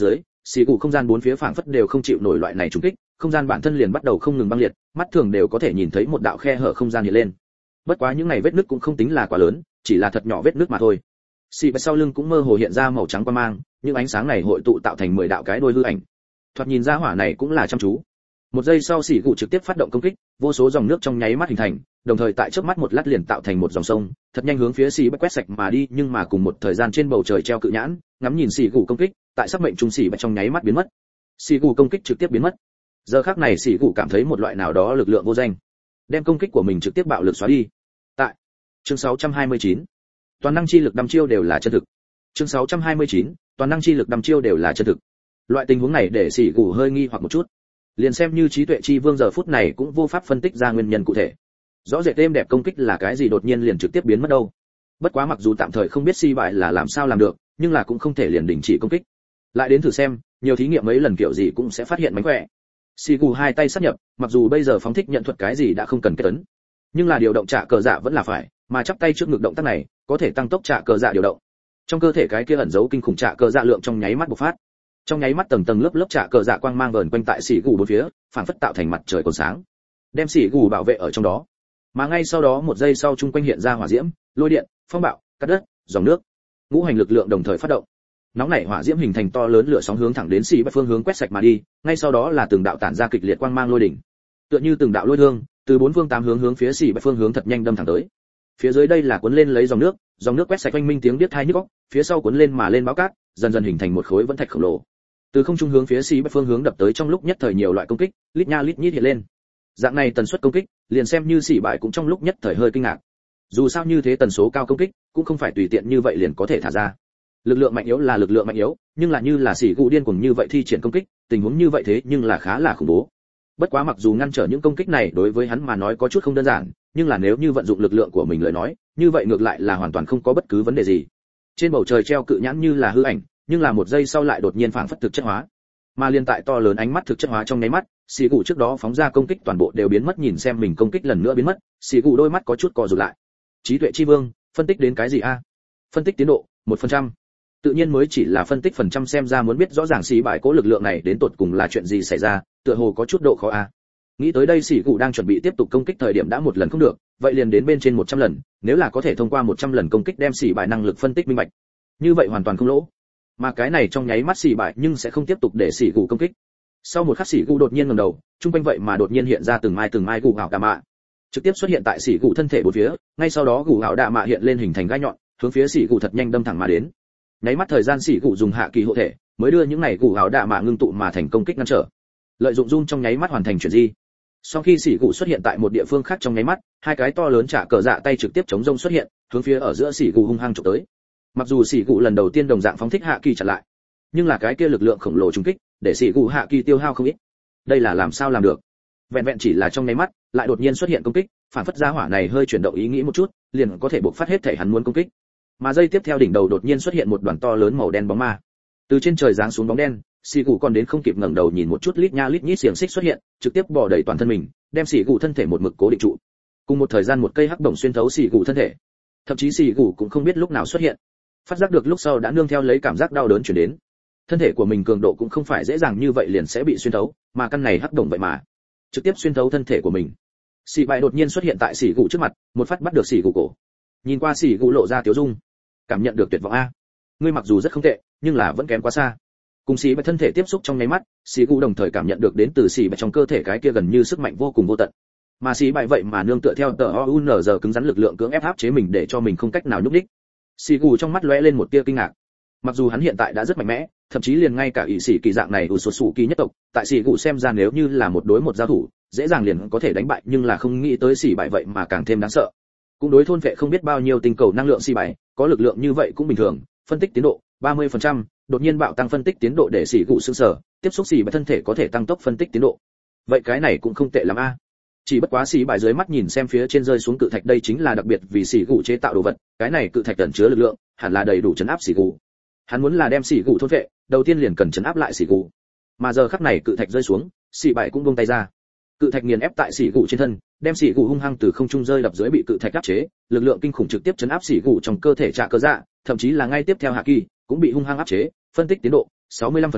xì cụ không gian bốn phía phảng phất đều không chịu nổi loại này trùng kích, không gian bản thân liền bắt đầu không ngừng băng liệt, mắt thường đều có thể nhìn thấy một đạo khe hở không gian hiện lên. Bất quá những này vết nứt cũng không tính là quá lớn, chỉ là thật nhỏ vết nứt mà thôi. Xì bạch sau lưng cũng mơ hồ hiện ra màu trắng quang mang, những ánh sáng này hội tụ tạo thành mười đạo cái đuôi hư ảnh. Thoạt nhìn ra hỏa này cũng là chăm chú. Một giây sau xì cụ trực tiếp phát động công kích, vô số dòng nước trong nháy mắt hình thành, đồng thời tại chớp mắt một lát liền tạo thành một dòng sông, thật nhanh hướng phía xì bạch quét sạch mà đi, nhưng mà cùng một thời gian trên bầu trời treo cự nhãn, ngắm nhìn xì cụ công kích, tại sắc mệnh trung xì bạch trong nháy mắt biến mất. Xì cụ công kích trực tiếp biến mất. Giờ khắc này xì cụ cảm thấy một loại nào đó lực lượng vô danh, đem công kích của mình trực tiếp bạo lực xóa đi. Tại chương sáu trăm hai mươi chín, toàn năng chi lực đăm chiêu đều là chân thực. Chương sáu trăm hai mươi chín, toàn năng chi lực đăm chiêu đều là chân thực. Loại tình huống này để xì cụ hơi nghi hoặc một chút. Liền xem như trí tuệ chi vương giờ phút này cũng vô pháp phân tích ra nguyên nhân cụ thể. Rõ rệt êm đẹp công kích là cái gì đột nhiên liền trực tiếp biến mất đâu. Bất quá mặc dù tạm thời không biết si bại là làm sao làm được, nhưng là cũng không thể liền đình chỉ công kích. Lại đến thử xem, nhiều thí nghiệm mấy lần kiểu gì cũng sẽ phát hiện mánh khỏe. Xì cụ hai tay sát nhập, mặc dù bây giờ phóng thích nhận thuật cái gì đã không cần kết ấn, nhưng là điều động trả cờ dạ vẫn là phải, mà chắp tay trước ngực động tác này có thể tăng tốc trả cờ dạ điều động. Trong cơ thể cái kia ẩn giấu kinh khủng trả cờ dạ lượng trong nháy mắt bộc phát. Trong nháy mắt tầng tầng lớp lớp trả cờ dạ quang mang vờn quanh tại xì cụ bốn phía, phản phất tạo thành mặt trời còn sáng, đem xì cụ bảo vệ ở trong đó. Mà ngay sau đó một giây sau chung quanh hiện ra hỏa diễm, lôi điện, phong bạo, cắt đất, dòng nước, ngũ hành lực lượng đồng thời phát động. Nóng nảy hỏa diễm hình thành to lớn lửa sóng hướng thẳng đến xì bạch phương hướng quét sạch mà đi, ngay sau đó là từng đạo tản ra kịch liệt quang mang lôi đỉnh, tựa như từng đạo lôi thương, từ bốn phương tám hướng hướng phía xì bạch phương hướng thật nhanh đâm thẳng tới. Phía dưới đây là cuốn lên lấy dòng nước, dòng nước quét sạch oanh minh tiếng điếc tai nhức óc, phía sau cuốn lên mà lên báo cát, dần dần hình thành một khối vẫn thạch khổng lồ. Từ không trung hướng phía xì bạch phương hướng đập tới trong lúc nhất thời nhiều loại công kích, lít nha lít nhít hiện lên. Dạng này tần suất công kích, liền xem như xì bạch cũng trong lúc nhất thời hơi kinh ngạc. Dù sao như thế tần số cao công kích, cũng không phải tùy tiện như vậy liền có thể thả ra. Lực lượng mạnh yếu là lực lượng mạnh yếu, nhưng là như là xỉ cụ điên cuồng như vậy thi triển công kích, tình huống như vậy thế nhưng là khá là khủng bố. Bất quá mặc dù ngăn trở những công kích này đối với hắn mà nói có chút không đơn giản, nhưng là nếu như vận dụng lực lượng của mình lời nói, như vậy ngược lại là hoàn toàn không có bất cứ vấn đề gì. Trên bầu trời treo cự nhãn như là hư ảnh, nhưng là một giây sau lại đột nhiên phảng phất thực chất hóa. Mà liên tại to lớn ánh mắt thực chất hóa trong nháy mắt, xỉ cụ trước đó phóng ra công kích toàn bộ đều biến mất, nhìn xem mình công kích lần nữa biến mất, xỉ cụ đôi mắt có chút co rụt lại. Trí tuệ chi vương, phân tích đến cái gì a? Phân tích tiến độ, một phần trăm. Tự nhiên mới chỉ là phân tích phần trăm, xem ra muốn biết rõ ràng xỉ bại cố lực lượng này đến tột cùng là chuyện gì xảy ra, tựa hồ có chút độ khó a. Nghĩ tới đây xỉ cụ đang chuẩn bị tiếp tục công kích thời điểm đã một lần không được, vậy liền đến bên trên một trăm lần, nếu là có thể thông qua một trăm lần công kích đem xỉ bại năng lực phân tích minh bạch, như vậy hoàn toàn không lỗ. Mà cái này trong nháy mắt xỉ bại nhưng sẽ không tiếp tục để xỉ cụ công kích. Sau một khắc xỉ cụ đột nhiên ngẩng đầu, trung quanh vậy mà đột nhiên hiện ra từng mai từng mai gù gạo đạ mạ, trực tiếp xuất hiện tại xỉ cụ thân thể bốn phía, ngay sau đó gù gạo đạ mạ hiện lên hình thành gai nhọn, hướng phía xỉ cụ thật nhanh đâm thẳng mà đến. Nháy mắt thời gian xỉ cụ dùng hạ kỳ hộ thể, mới đưa những này gù gạo đạ mạ ngưng tụ mà thành công kích ngăn trở. Lợi dụng run trong nháy mắt hoàn thành chuyển di. Sau khi xỉ cụ xuất hiện tại một địa phương khác trong nháy mắt, hai cái to lớn trả cờ dạ tay trực tiếp chống rông xuất hiện, hướng phía ở giữa xỉ cụ hung hăng chụp tới. Mặc dù xỉ cụ lần đầu tiên đồng dạng phóng thích hạ kỳ chặn lại, nhưng là cái kia lực lượng khổng lồ trùng kích, để xỉ cụ hạ kỳ tiêu hao không ít. Đây là làm sao làm được? Vẹn vẹn chỉ là trong nháy mắt, lại đột nhiên xuất hiện công kích, phản phất ra hỏa này hơi chuyển động ý nghĩ một chút, liền có thể bộc phát hết thể hắn muốn công kích. Mà giây tiếp theo đỉnh đầu đột nhiên xuất hiện một đoàn to lớn màu đen bóng ma. Từ trên trời giáng xuống bóng đen, xỉ cụ còn đến không kịp ngẩng đầu nhìn một chút, lít nha lít nhít xiềng xích xuất hiện, trực tiếp bò đầy toàn thân mình, đem xỉ cụ thân thể một mực cố định trụ. Cùng một thời gian một cây hắc bổng xuyên thấu xỉ cụ thân thể. Thậm chí xỉ cụ cũng không biết lúc nào xuất hiện. Phát giác được lúc sau đã nương theo lấy cảm giác đau đớn truyền đến. Thân thể của mình cường độ cũng không phải dễ dàng như vậy liền sẽ bị xuyên thấu, mà căn này hắc bổng vậy mà trực tiếp xuyên thấu thân thể của mình. Xỉ bại đột nhiên xuất hiện tại xỉ cụ trước mặt, một phát bắt được xỉ cụ cổ. Nhìn qua xỉ cụ lộ ra tiếu dung, cảm nhận được tuyệt vọng a. Ngươi mặc dù rất không tệ, nhưng là vẫn kém quá xa. Cùng xỉ bại thân thể tiếp xúc trong nháy mắt, xỉ cụ đồng thời cảm nhận được đến từ xỉ bại trong cơ thể cái kia gần như sức mạnh vô cùng vô tận. Mà xỉ bại vậy mà nương tựa theo tờ o u en giờ cứng rắn lực lượng cưỡng ép áp chế mình để cho mình không cách nào nhúc nhích. Xỉ cụ trong mắt lóe lên một tia kinh ngạc. Mặc dù hắn hiện tại đã rất mạnh mẽ, thậm chí liền ngay cả ỷ sĩ kỳ dạng này ủ sụt sủ kỳ nhất tộc, tại xỉ cụ xem ra nếu như là một đối một giao thủ, dễ dàng liền có thể đánh bại, nhưng là không nghĩ tới xỉ bại vậy mà càng thêm đáng sợ. Cũng đối thôn vệ không biết bao nhiêu tinh cầu năng lượng xỉ bại, có lực lượng như vậy cũng bình thường. Phân tích tiến độ ba mươi phần trăm, đột nhiên bạo tăng phân tích tiến độ để xỉ cụ sững sờ, tiếp xúc xỉ bại thân thể có thể tăng tốc phân tích tiến độ. Vậy cái này cũng không tệ lắm a. Chỉ bất quá xỉ bại dưới mắt nhìn xem phía trên rơi xuống cự thạch, đây chính là đặc biệt vì xỉ cụ chế tạo đồ vật, cái này cự thạch ẩn chứa lực lượng, hẳn là đầy đủ chấn áp xỉ cụ. Hắn muốn là đem xỉ cụ thôn vệ, đầu tiên liền cần chấn áp lại xỉ cụ. Mà giờ khắc này cự thạch rơi xuống, xỉ bại cũng buông tay ra. Cự thạch nghiền ép tại xỉ cụ trên thân, đem xỉ cụ hung hăng từ không trung rơi đập dưới, bị cự thạch áp chế, lực lượng kinh khủng trực tiếp chấn áp xỉ cụ trong cơ thể trả cơ dạ, thậm chí là ngay tiếp theo hạ kỳ cũng bị hung hăng áp chế. Phân tích tiến độ sáu mươi lăm phần trăm,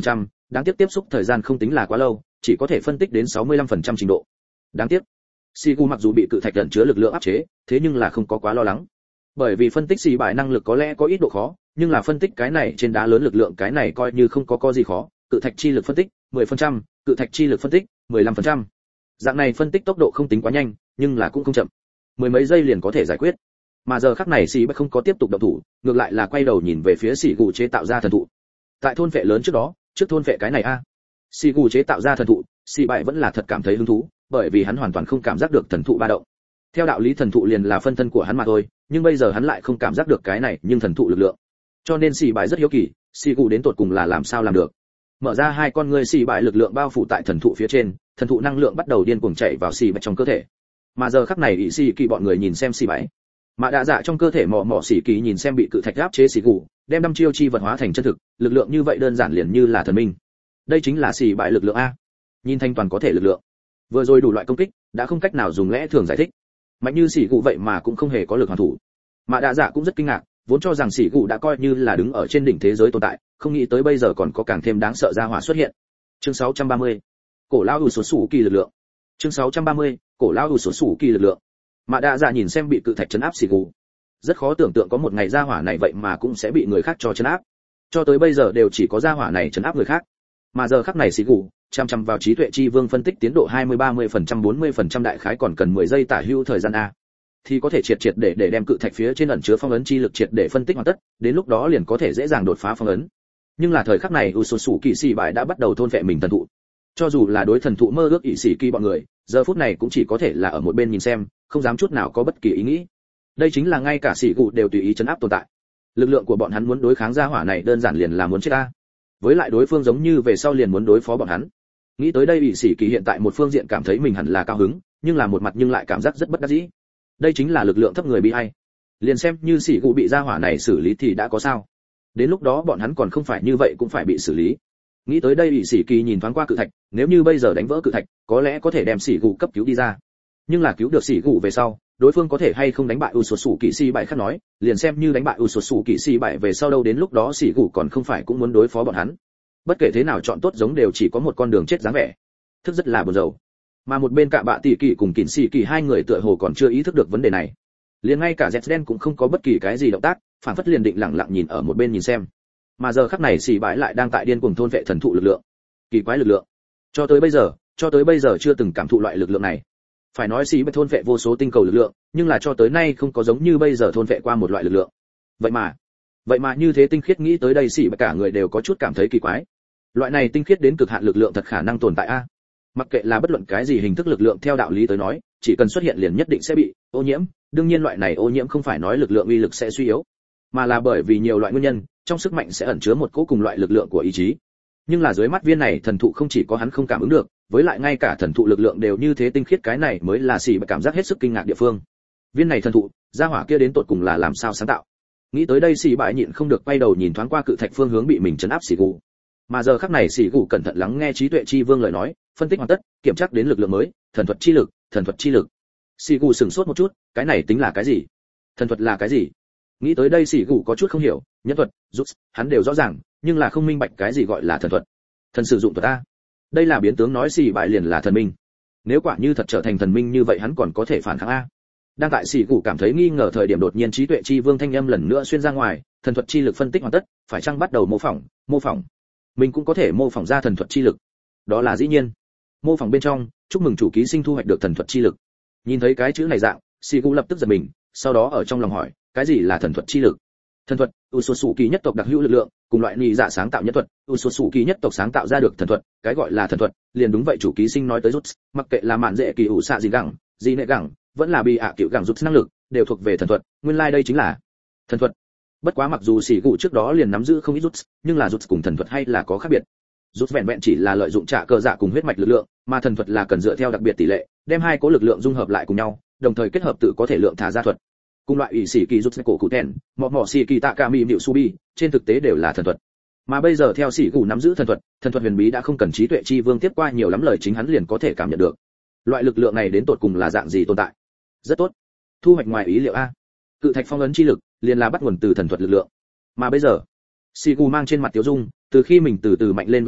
đáng tiếc tiếp xúc thời gian không tính là quá lâu, chỉ có thể phân tích đến sáu mươi lăm phần trăm trình độ. Đáng tiếc, Sigu mặc dù bị cự thạch ẩn chứa lực lượng áp chế, thế nhưng là không có quá lo lắng. Bởi vì phân tích xì bại năng lực có lẽ có ít độ khó, nhưng là phân tích cái này trên đá lớn lực lượng cái này coi như không có có gì khó, cự thạch chi lực phân tích mười phần trăm, cự thạch chi lực phân tích mười lăm phần trăm. Dạng này phân tích tốc độ không tính quá nhanh, nhưng là cũng không chậm. Mười mấy giây liền có thể giải quyết. Mà giờ khắc này xì bại không có tiếp tục động thủ, ngược lại là quay đầu nhìn về phía xì gù chế tạo ra thần thụ. Tại thôn vệ lớn trước đó, trước thôn vệ cái này a. Xì gù chế tạo ra thần thụ, xì bại vẫn là thật cảm thấy hứng thú, bởi vì hắn hoàn toàn không cảm giác được thần thụ ba động. Theo đạo lý thần thụ liền là phân thân của hắn mà thôi, nhưng bây giờ hắn lại không cảm giác được cái này, nhưng thần thụ lực lượng. Cho nên xì bại rất hiếu kỳ, xì gù đến tột cùng là làm sao làm được. Mở ra hai con ngươi, xì bại lực lượng bao phủ tại thần thụ phía trên, thần thụ năng lượng bắt đầu điên cuồng chạy vào xì bại trong cơ thể. Mà giờ khắc này ỷ xì kỳ bọn người nhìn xem xì bại, mà đạ dạ trong cơ thể mỏ mỏ xì kỳ nhìn xem bị cự thạch áp chế xì gù, đem năm chiêu chi vật hóa thành chân thực, lực lượng như vậy đơn giản liền như là thần minh. Đây chính là xì bại lực lượng a. Nhìn thanh toàn có thể lực lượng. Vừa rồi đủ loại công kích, đã không cách nào dùng lẽ thường giải thích. Mạnh như xì gù vậy mà cũng không hề có lực hoàn thủ. Mà đạ dạ cũng rất kinh ngạc, vốn cho rằng xì gù đã coi như là đứng ở trên đỉnh thế giới tồn tại, không nghĩ tới bây giờ còn có càng thêm đáng sợ gia hỏa xuất hiện. Chương sáu trăm ba mươi, cổ lão ủ sổ sủ kỳ lực lượng. Chương sáu trăm ba mươi, cổ lão ủ sổ sủ kỳ lực lượng. Mà đạ dạ nhìn xem bị cự thạch chấn áp xì gù, rất khó tưởng tượng có một ngày gia hỏa này vậy mà cũng sẽ bị người khác cho chấn áp. Cho tới bây giờ đều chỉ có gia hỏa này chấn áp người khác, mà giờ khắc này xì gù chăm chăm vào trí tuệ chi vương phân tích tiến độ hai mươi ba mươi phần trăm bốn mươi phần trăm đại khái còn cần mười giây tả hữu thời gian a thì có thể triệt triệt để để đem cự thạch phía trên ẩn chứa phong ấn chi lực triệt để phân tích hoàn tất, đến lúc đó liền có thể dễ dàng đột phá phong ấn. Nhưng là thời khắc này Usosu Kỳ Sĩ bại đã bắt đầu thôn phệ mình thần thụ. Cho dù là đối thần thụ mơ ước ỷ sĩ kỳ bọn người, giờ phút này cũng chỉ có thể là ở một bên nhìn xem, không dám chút nào có bất kỳ ý nghĩ. Đây chính là ngay cả sĩ cụ đều tùy ý chấn áp tồn tại. Lực lượng của bọn hắn muốn đối kháng gia hỏa này đơn giản liền là muốn chết ta. Với lại đối phương giống như về sau liền muốn đối phó bọn hắn. Nghĩ tới đây ỷ sĩ kỳ hiện tại một phương diện cảm thấy mình hẳn là cao hứng, nhưng là một mặt nhưng lại cảm giác rất bất đắc dĩ. Đây chính là lực lượng thấp người bị ai. Liền xem như sĩ cụ bị gia hỏa này xử lý thì đã có sao? Đến lúc đó bọn hắn còn không phải như vậy cũng phải bị xử lý. Nghĩ tới đây ỷ sĩ kỳ nhìn thoáng qua cự thạch, nếu như bây giờ đánh vỡ cự thạch, có lẽ có thể đem sĩ cụ cấp cứu đi ra. Nhưng là cứu được sĩ cụ về sau, đối phương có thể hay không đánh bại Usosu Kỳ Sĩ bại khác nói, liền xem như đánh bại Usosu Kỳ Sĩ bại về sau đâu, đến lúc đó sĩ cụ còn không phải cũng muốn đối phó bọn hắn. Bất kể thế nào chọn tốt giống đều chỉ có một con đường chết dáng vẻ. Thức rất là buồn rầu. Mà một bên Cạ Bạ Tỷ Kỳ cùng Kình Sĩ Kỳ hai người tựa hồ còn chưa ý thức được vấn đề này. Liền ngay cả Zetden cũng không có bất kỳ cái gì động tác, phản phất liền định lặng lặng nhìn ở một bên nhìn xem. Mà giờ khắc này Sĩ bại lại đang tại điên cuồng thôn vệ thần thụ lực lượng. Kỳ quái lực lượng. Cho tới bây giờ, cho tới bây giờ chưa từng cảm thụ loại lực lượng này. Phải nói Sĩ bại thôn vệ vô số tinh cầu lực lượng, nhưng là cho tới nay không có giống như bây giờ thôn vệ qua một loại lực lượng. Vậy mà, vậy mà như thế tinh khiết, nghĩ tới đây Sĩ bại cả người đều có chút cảm thấy kỳ quái. Loại này tinh khiết đến cực hạn lực lượng thật khả năng tồn tại a. Mặc kệ là bất luận cái gì hình thức lực lượng, theo đạo lý tới nói, chỉ cần xuất hiện liền nhất định sẽ bị ô nhiễm, đương nhiên loại này ô nhiễm không phải nói lực lượng uy lực sẽ suy yếu, mà là bởi vì nhiều loại nguyên nhân, trong sức mạnh sẽ ẩn chứa một cỗ cùng loại lực lượng của ý chí. Nhưng là dưới mắt viên này thần thụ không chỉ có hắn không cảm ứng được, với lại ngay cả thần thụ lực lượng đều như thế tinh khiết, cái này mới là Sĩ bại cảm giác hết sức kinh ngạc địa phương. Viên này thần thụ, gia hỏa kia đến tột cùng là làm sao sáng tạo? Nghĩ tới đây Sĩ bại nhịn không được quay đầu nhìn thoáng qua cự thạch phương hướng bị mình trấn áp Sĩ Cụ. Mà giờ khắc này Sĩ Cụ cẩn thận lắng nghe trí tuệ chi vương lời nói, phân tích hoàn tất, kiểm tra đến lực lượng mới, thần thuật chi lực, thần thuật chi lực. Sĩ Cụ sửng sốt một chút, cái này tính là cái gì? Thần thuật là cái gì? Nghĩ tới đây Sĩ Cụ có chút không hiểu, nhân thuật, giúp, hắn đều rõ ràng, nhưng là không minh bạch cái gì gọi là thần thuật. Thần sử dụng thuật a. Đây là biến tướng nói Sĩ bại liền là thần minh. Nếu quả như thật trở thành thần minh như vậy hắn còn có thể phản kháng a. Đang tại Sĩ Cụ cảm thấy nghi ngờ thời điểm, đột nhiên trí tuệ chi vương thanh âm lần nữa xuyên ra ngoài, thần thuật chi lực phân tích hoàn tất, phải chăng bắt đầu mô phỏng, mô phỏng. Mình cũng có thể mô phỏng ra thần thuật chi lực. Đó là dĩ nhiên. Mô phỏng bên trong, chúc mừng chủ ký sinh thu hoạch được thần thuật chi lực. Nhìn thấy cái chữ này dạng, Sĩ Cụ lập tức giật mình, sau đó ở trong lòng hỏi, cái gì là thần thuật chi lực? Thần thuật, Usosu Kỳ nhất tộc đặc hữu lực lượng, cùng loại nhị dạ sáng tạo nhân thuật, Usosu Kỳ nhất tộc sáng tạo ra được thần thuật, cái gọi là thần thuật, liền đúng vậy chủ ký sinh nói tới rút, mặc kệ là mạn dễ kỳ ủ xạ gì gẳng, gì nệ gẳng, vẫn là bị ạ cựu gẳng rút năng lực, đều thuộc về thần thuật, nguyên lai like đây chính là thần thuật. Bất quá mặc dù Sĩ Cụ trước đó liền nắm giữ không ít rút, nhưng là rút cùng thần thuật hay là có khác biệt. Rút vẹn vẹn chỉ là lợi dụng trả cờ dạ cùng huyết mạch lực lượng, mà thần thuật là cần dựa theo đặc biệt tỷ lệ, đem hai cố lực lượng dung hợp lại cùng nhau, đồng thời kết hợp tự có thể lượng thả ra thuật. Cùng loại ủy sĩ kỳ rút cổ cụ thẹn, mọ mọ sĩ kỳ tạ cả mì miệu subi, trên thực tế đều là thần thuật. Mà bây giờ theo Sĩ Cụ nắm giữ thần thuật, thần thuật huyền bí đã không cần trí tuệ chi vương tiếp qua nhiều lắm lời, chính hắn liền có thể cảm nhận được. Loại lực lượng này đến tột cùng là dạng gì tồn tại? Rất tốt. Thu hoạch ngoài ý liệu a. Cự thạch phong ấn chi lực, liền là bắt nguồn từ thần thuật lực lượng. Mà bây giờ, Sĩ Cụ mang trên mặt tiêu dung, từ khi mình từ từ mạnh lên về sau,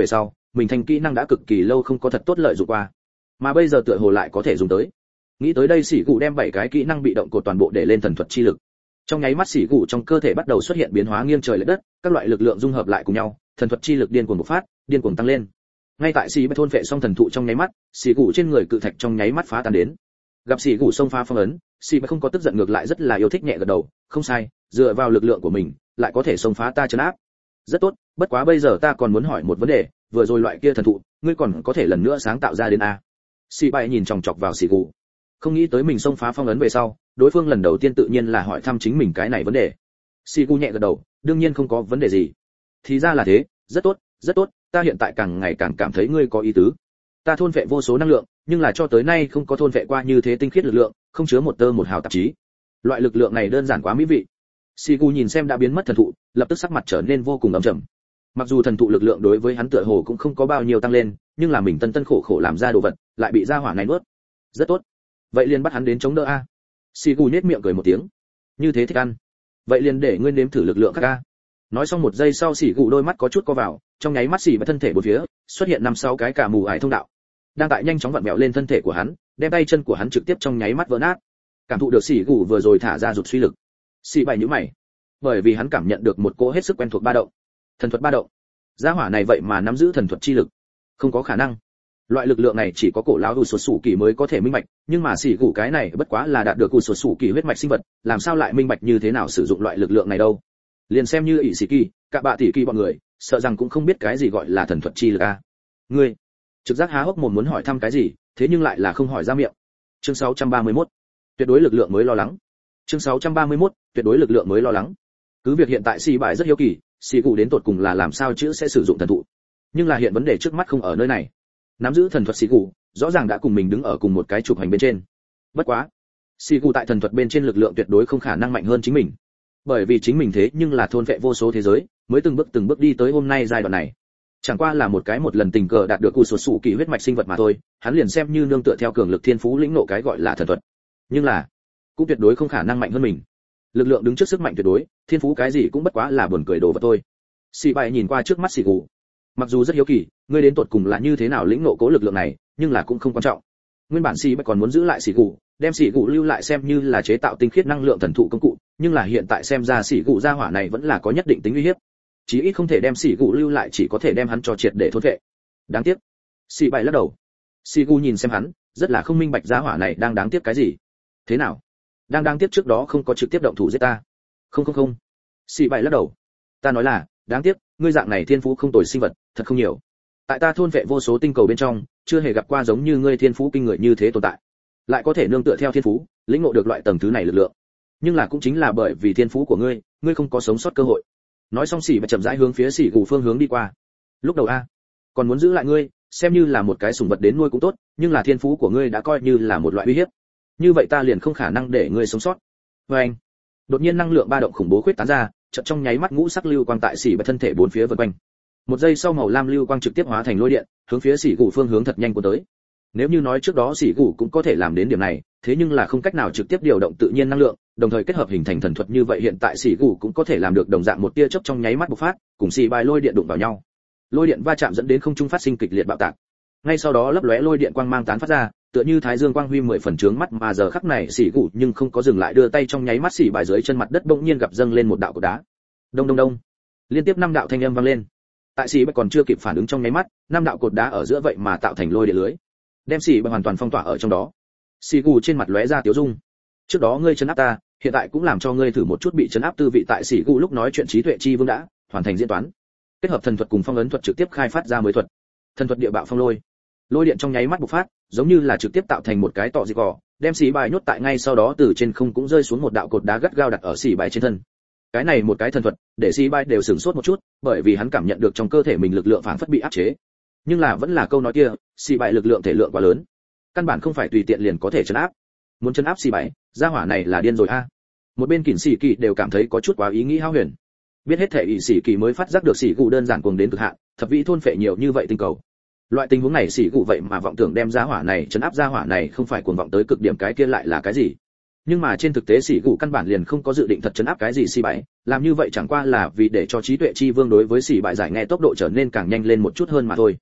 mình thành kỹ năng đã cực kỳ lâu không có thật tốt lợi dụng qua, mà bây giờ tựa hồ lại có thể dùng tới. Nghĩ tới đây, Sỉ Gù đem bảy cái kỹ năng bị động cột toàn bộ để lên thần thuật chi lực. Trong nháy mắt Sỉ Gù trong cơ thể bắt đầu xuất hiện biến hóa nghiêng trời lệch đất, các loại lực lượng dung hợp lại cùng nhau, thần thuật chi lực điên cuồng bộc phát, điên cuồng tăng lên. Ngay tại Sỉ Bạch thôn phệ xong thần thụ trong nháy mắt, Sỉ Gù trên người cự thạch trong nháy mắt phá tan đến. Gặp Sỉ Gù xông phá phong ấn, Sỉ Bạch không có tức giận, ngược lại rất là yêu thích nhẹ gật đầu, không sai, dựa vào lực lượng của mình, lại có thể xông phá ta trấn áp. Rất tốt, bất quá bây giờ ta còn muốn hỏi một vấn đề, vừa rồi loại kia thần thụ, ngươi còn có thể lần nữa sáng tạo ra đến a? Sỉ Bạch nhìn chòng chọc vào Sỉ Gù, không nghĩ tới mình xông phá phong ấn về sau, đối phương lần đầu tiên tự nhiên là hỏi thăm chính mình cái này vấn đề. Sỉ Gù nhẹ gật đầu, đương nhiên không có vấn đề gì. Thì ra là thế, rất tốt, rất tốt, ta hiện tại càng ngày càng cảm thấy ngươi có ý tứ. Ta thôn vệ vô số năng lượng, nhưng là cho tới nay không có thôn vệ qua như thế tinh khiết lực lượng, không chứa một tơ một hào tạp chí. Loại lực lượng này đơn giản quá mỹ vị. Sỉ Gù nhìn xem đã biến mất thần thụ, lập tức sắc mặt trở nên vô cùng ấm trầm. Mặc dù thần thụ lực lượng đối với hắn tựa hồ cũng không có bao nhiêu tăng lên, nhưng là mình tân tân khổ khổ làm ra đồ vật, lại bị gia hỏa này nuốt. Rất tốt, vậy liền bắt hắn đến chống đỡ a. Sỉ Gù nhếch miệng cười một tiếng. Như thế thích ăn, vậy liền để ngươi nếm thử lực lượng các a. Nói xong một giây sau, Sỉ Gù đôi mắt có chút co vào, trong nháy mắt Sỉ và thân thể bốn phía xuất hiện năm sáu cái cả mù ải thông đạo, đang tại nhanh chóng vặn vẹo lên thân thể của hắn, đem tay chân của hắn trực tiếp trong nháy mắt vỡ nát. Cảm thụ được Sỉ Gù vừa rồi thả ra dục suy lực, Sỉ Bạch nhíu mày, bởi vì hắn cảm nhận được một cỗ hết sức quen thuộc ba động, thần thuật ba động. Gia hỏa này vậy mà nắm giữ thần thuật chi lực, không có khả năng. Loại lực lượng này chỉ có cổ lão u sột sủ kỳ mới có thể minh bạch, nhưng mà Sỉ Gù cái này bất quá là đạt được u sột sủ kỳ huyết mạch sinh vật, làm sao lại minh bạch như thế nào sử dụng loại lực lượng này đâu? Liền xem như ỷ sĩ kỳ, cả bạ tỷ kỳ bọn người, sợ rằng cũng không biết cái gì gọi là thần thuật chi lực a. Ngươi, trực giác há hốc mồm muốn hỏi thăm cái gì, thế nhưng lại là không hỏi ra miệng. Chương sáu trăm ba mươi mốt, tuyệt đối lực lượng mới lo lắng. Chương sáu trăm ba mươi mốt, tuyệt đối lực lượng mới lo lắng. Cứ việc hiện tại Sỉ Bạch rất hiếu kỳ, Sỉ Gù đến tột cùng là làm sao chữ sẽ sử dụng thần thụ, nhưng là hiện vấn đề trước mắt không ở nơi này. Nắm giữ thần thuật Sỉ Gù, rõ ràng đã cùng mình đứng ở cùng một cái trục hành bên trên. Bất quá, Sỉ Gù tại thần thuật bên trên lực lượng tuyệt đối không khả năng mạnh hơn chính mình, bởi vì chính mình thế nhưng là thôn vệ vô số thế giới, mới từng bước từng bước đi tới hôm nay giai đoạn này. Chẳng qua là một cái một lần tình cờ đạt được u sột sủ kỳ huyết mạch sinh vật mà thôi, hắn liền xem như nương tựa theo cường lực thiên phú lĩnh ngộ cái gọi là thần thuật, nhưng là cũng tuyệt đối không khả năng mạnh hơn mình. Lực lượng đứng trước sức mạnh tuyệt đối, thiên phú cái gì cũng bất quá là buồn cười đồ vật thôi. Sỉ Bạch nhìn qua trước mắt Sỉ Gù, mặc dù rất hiếu kỳ, ngươi đến tột cùng là như thế nào lĩnh ngộ cố lực lượng này, nhưng là cũng không quan trọng. Nguyên bản Sỉ Bạch còn muốn giữ lại Sỉ Gù, đem Sỉ Gù lưu lại xem như là chế tạo tinh khiết năng lượng thần thụ công cụ, nhưng là hiện tại xem ra Sỉ Gù gia hỏa này vẫn là có nhất định tính uy hiếp, chí ít không thể đem Sỉ Gù lưu lại, chỉ có thể đem hắn cho triệt để thôn vệ. Đáng tiếc. Sỉ Bạch lắc đầu. Sỉ Gù nhìn xem hắn, rất là không minh bạch gia hỏa này đang đáng tiếc cái gì. Thế nào? Đang đáng tiếc trước đó không có trực tiếp động thủ giết ta. Không không không. Sỉ Bạch lắc đầu. Ta nói là, đáng tiếc, ngươi dạng này thiên phú không tồi sinh vật, thật không nhiều. Tại ta thôn vệ vô số tinh cầu bên trong, chưa hề gặp qua giống như ngươi thiên phú kinh người như thế tồn tại, lại có thể nương tựa theo thiên phú lĩnh ngộ được loại tầng thứ này lực lượng. Nhưng là cũng chính là bởi vì thiên phú của ngươi, ngươi không có sống sót cơ hội. Nói xong Sỉ Bạch chậm rãi hướng phía Sỉ Gù phương hướng đi qua. Lúc đầu a, còn muốn giữ lại ngươi, xem như là một cái sủng vật đến nuôi cũng tốt, nhưng là thiên phú của ngươi đã coi như là một loại uy hiếp. Như vậy ta liền không khả năng để ngươi sống sót. Và anh, đột nhiên năng lượng ba động khủng bố khuyết tán ra, chợt trong nháy mắt ngũ sắc lưu quang tại Sỉ Bạch thân thể bốn phía vần quanh. Một giây sau màu lam lưu quang trực tiếp hóa thành lôi điện, hướng phía Sỉ Gù phương hướng thật nhanh của tới. Nếu như nói trước đó Sỉ Gù cũng có thể làm đến điểm này, thế nhưng là không cách nào trực tiếp điều động tự nhiên năng lượng, đồng thời kết hợp hình thành thần thuật như vậy, hiện tại Sỉ Gù cũng có thể làm được đồng dạng một tia chớp trong nháy mắt bộc phát, cùng Sỉ Bạch lôi điện đụng vào nhau. Lôi điện va chạm dẫn đến không trung phát sinh kịch liệt bạo tạc. Ngay sau đó lấp lóe lôi điện quang mang tán phát ra, tựa như thái dương quang huy mười phần trướng mắt, mà giờ khắc này Sỉ Gù nhưng không có dừng lại, đưa tay trong nháy mắt Sỉ Bạch dưới chân mặt đất bỗng nhiên gặp dâng lên một đạo cột đá. Đông đông đông. Liên tiếp năm đạo thanh âm vang lên. Tại Sỉ Bạch còn chưa kịp phản ứng trong nháy mắt, năm đạo cột đá ở giữa vậy mà tạo thành lôi điện lưới, đem Sỉ Bạch hoàn toàn phong tỏa ở trong đó. Sỉ Gù trên mặt lóe ra tiếu dung. Trước đó ngươi trấn áp ta, hiện tại cũng làm cho ngươi thử một chút bị trấn áp tư vị. Tại Sỉ Gù lúc nói chuyện trí tuệ chi vương đã hoàn thành diễn toán, kết hợp thần thuật cùng phong ấn thuật trực tiếp khai phát ra mới thuật. Thần thuật địa bạo phong lôi, lôi điện trong nháy mắt bộc phát, giống như là trực tiếp tạo thành một cái tọ dị cỏ, đem Sỉ Bạch nhốt tại, ngay sau đó từ trên không cũng rơi xuống một đạo cột đá gắt gao đặt ở Sỉ Bạch trên thân. Cái này một cái thần thuật, để Sỉ Bạch đều sửng sốt một chút, bởi vì hắn cảm nhận được trong cơ thể mình lực lượng phảng phất bị áp chế. Nhưng là vẫn là câu nói kia, Sỉ Bạch lực lượng thể lượng quá lớn, căn bản không phải tùy tiện liền có thể trấn áp. Muốn trấn áp Sỉ Bạch, gia hỏa này là điên rồi a. Một bên Kình Sỉ Kỳ đều cảm thấy có chút quá ý nghĩ hao huyền. Biết hết thể ỷ Sỉ Kỳ mới phát giác được Sỉ Gù đơn giản cuồng đến cực hạn, thập vĩ thôn phệ nhiều như vậy tinh cầu. Loại tình huống này Sỉ Gù vậy mà vọng tưởng đem gia hỏa này trấn áp, gia hỏa này không phải cuồng vọng tới cực điểm, cái kia lại là cái gì? Nhưng mà trên thực tế Sỉ Gù căn bản liền không có dự định thật trấn áp cái gì Sỉ Bạch, làm như vậy chẳng qua là vì để cho trí tuệ chi vương đối với Sỉ Bạch giải nghe tốc độ trở nên càng nhanh lên một chút hơn mà thôi.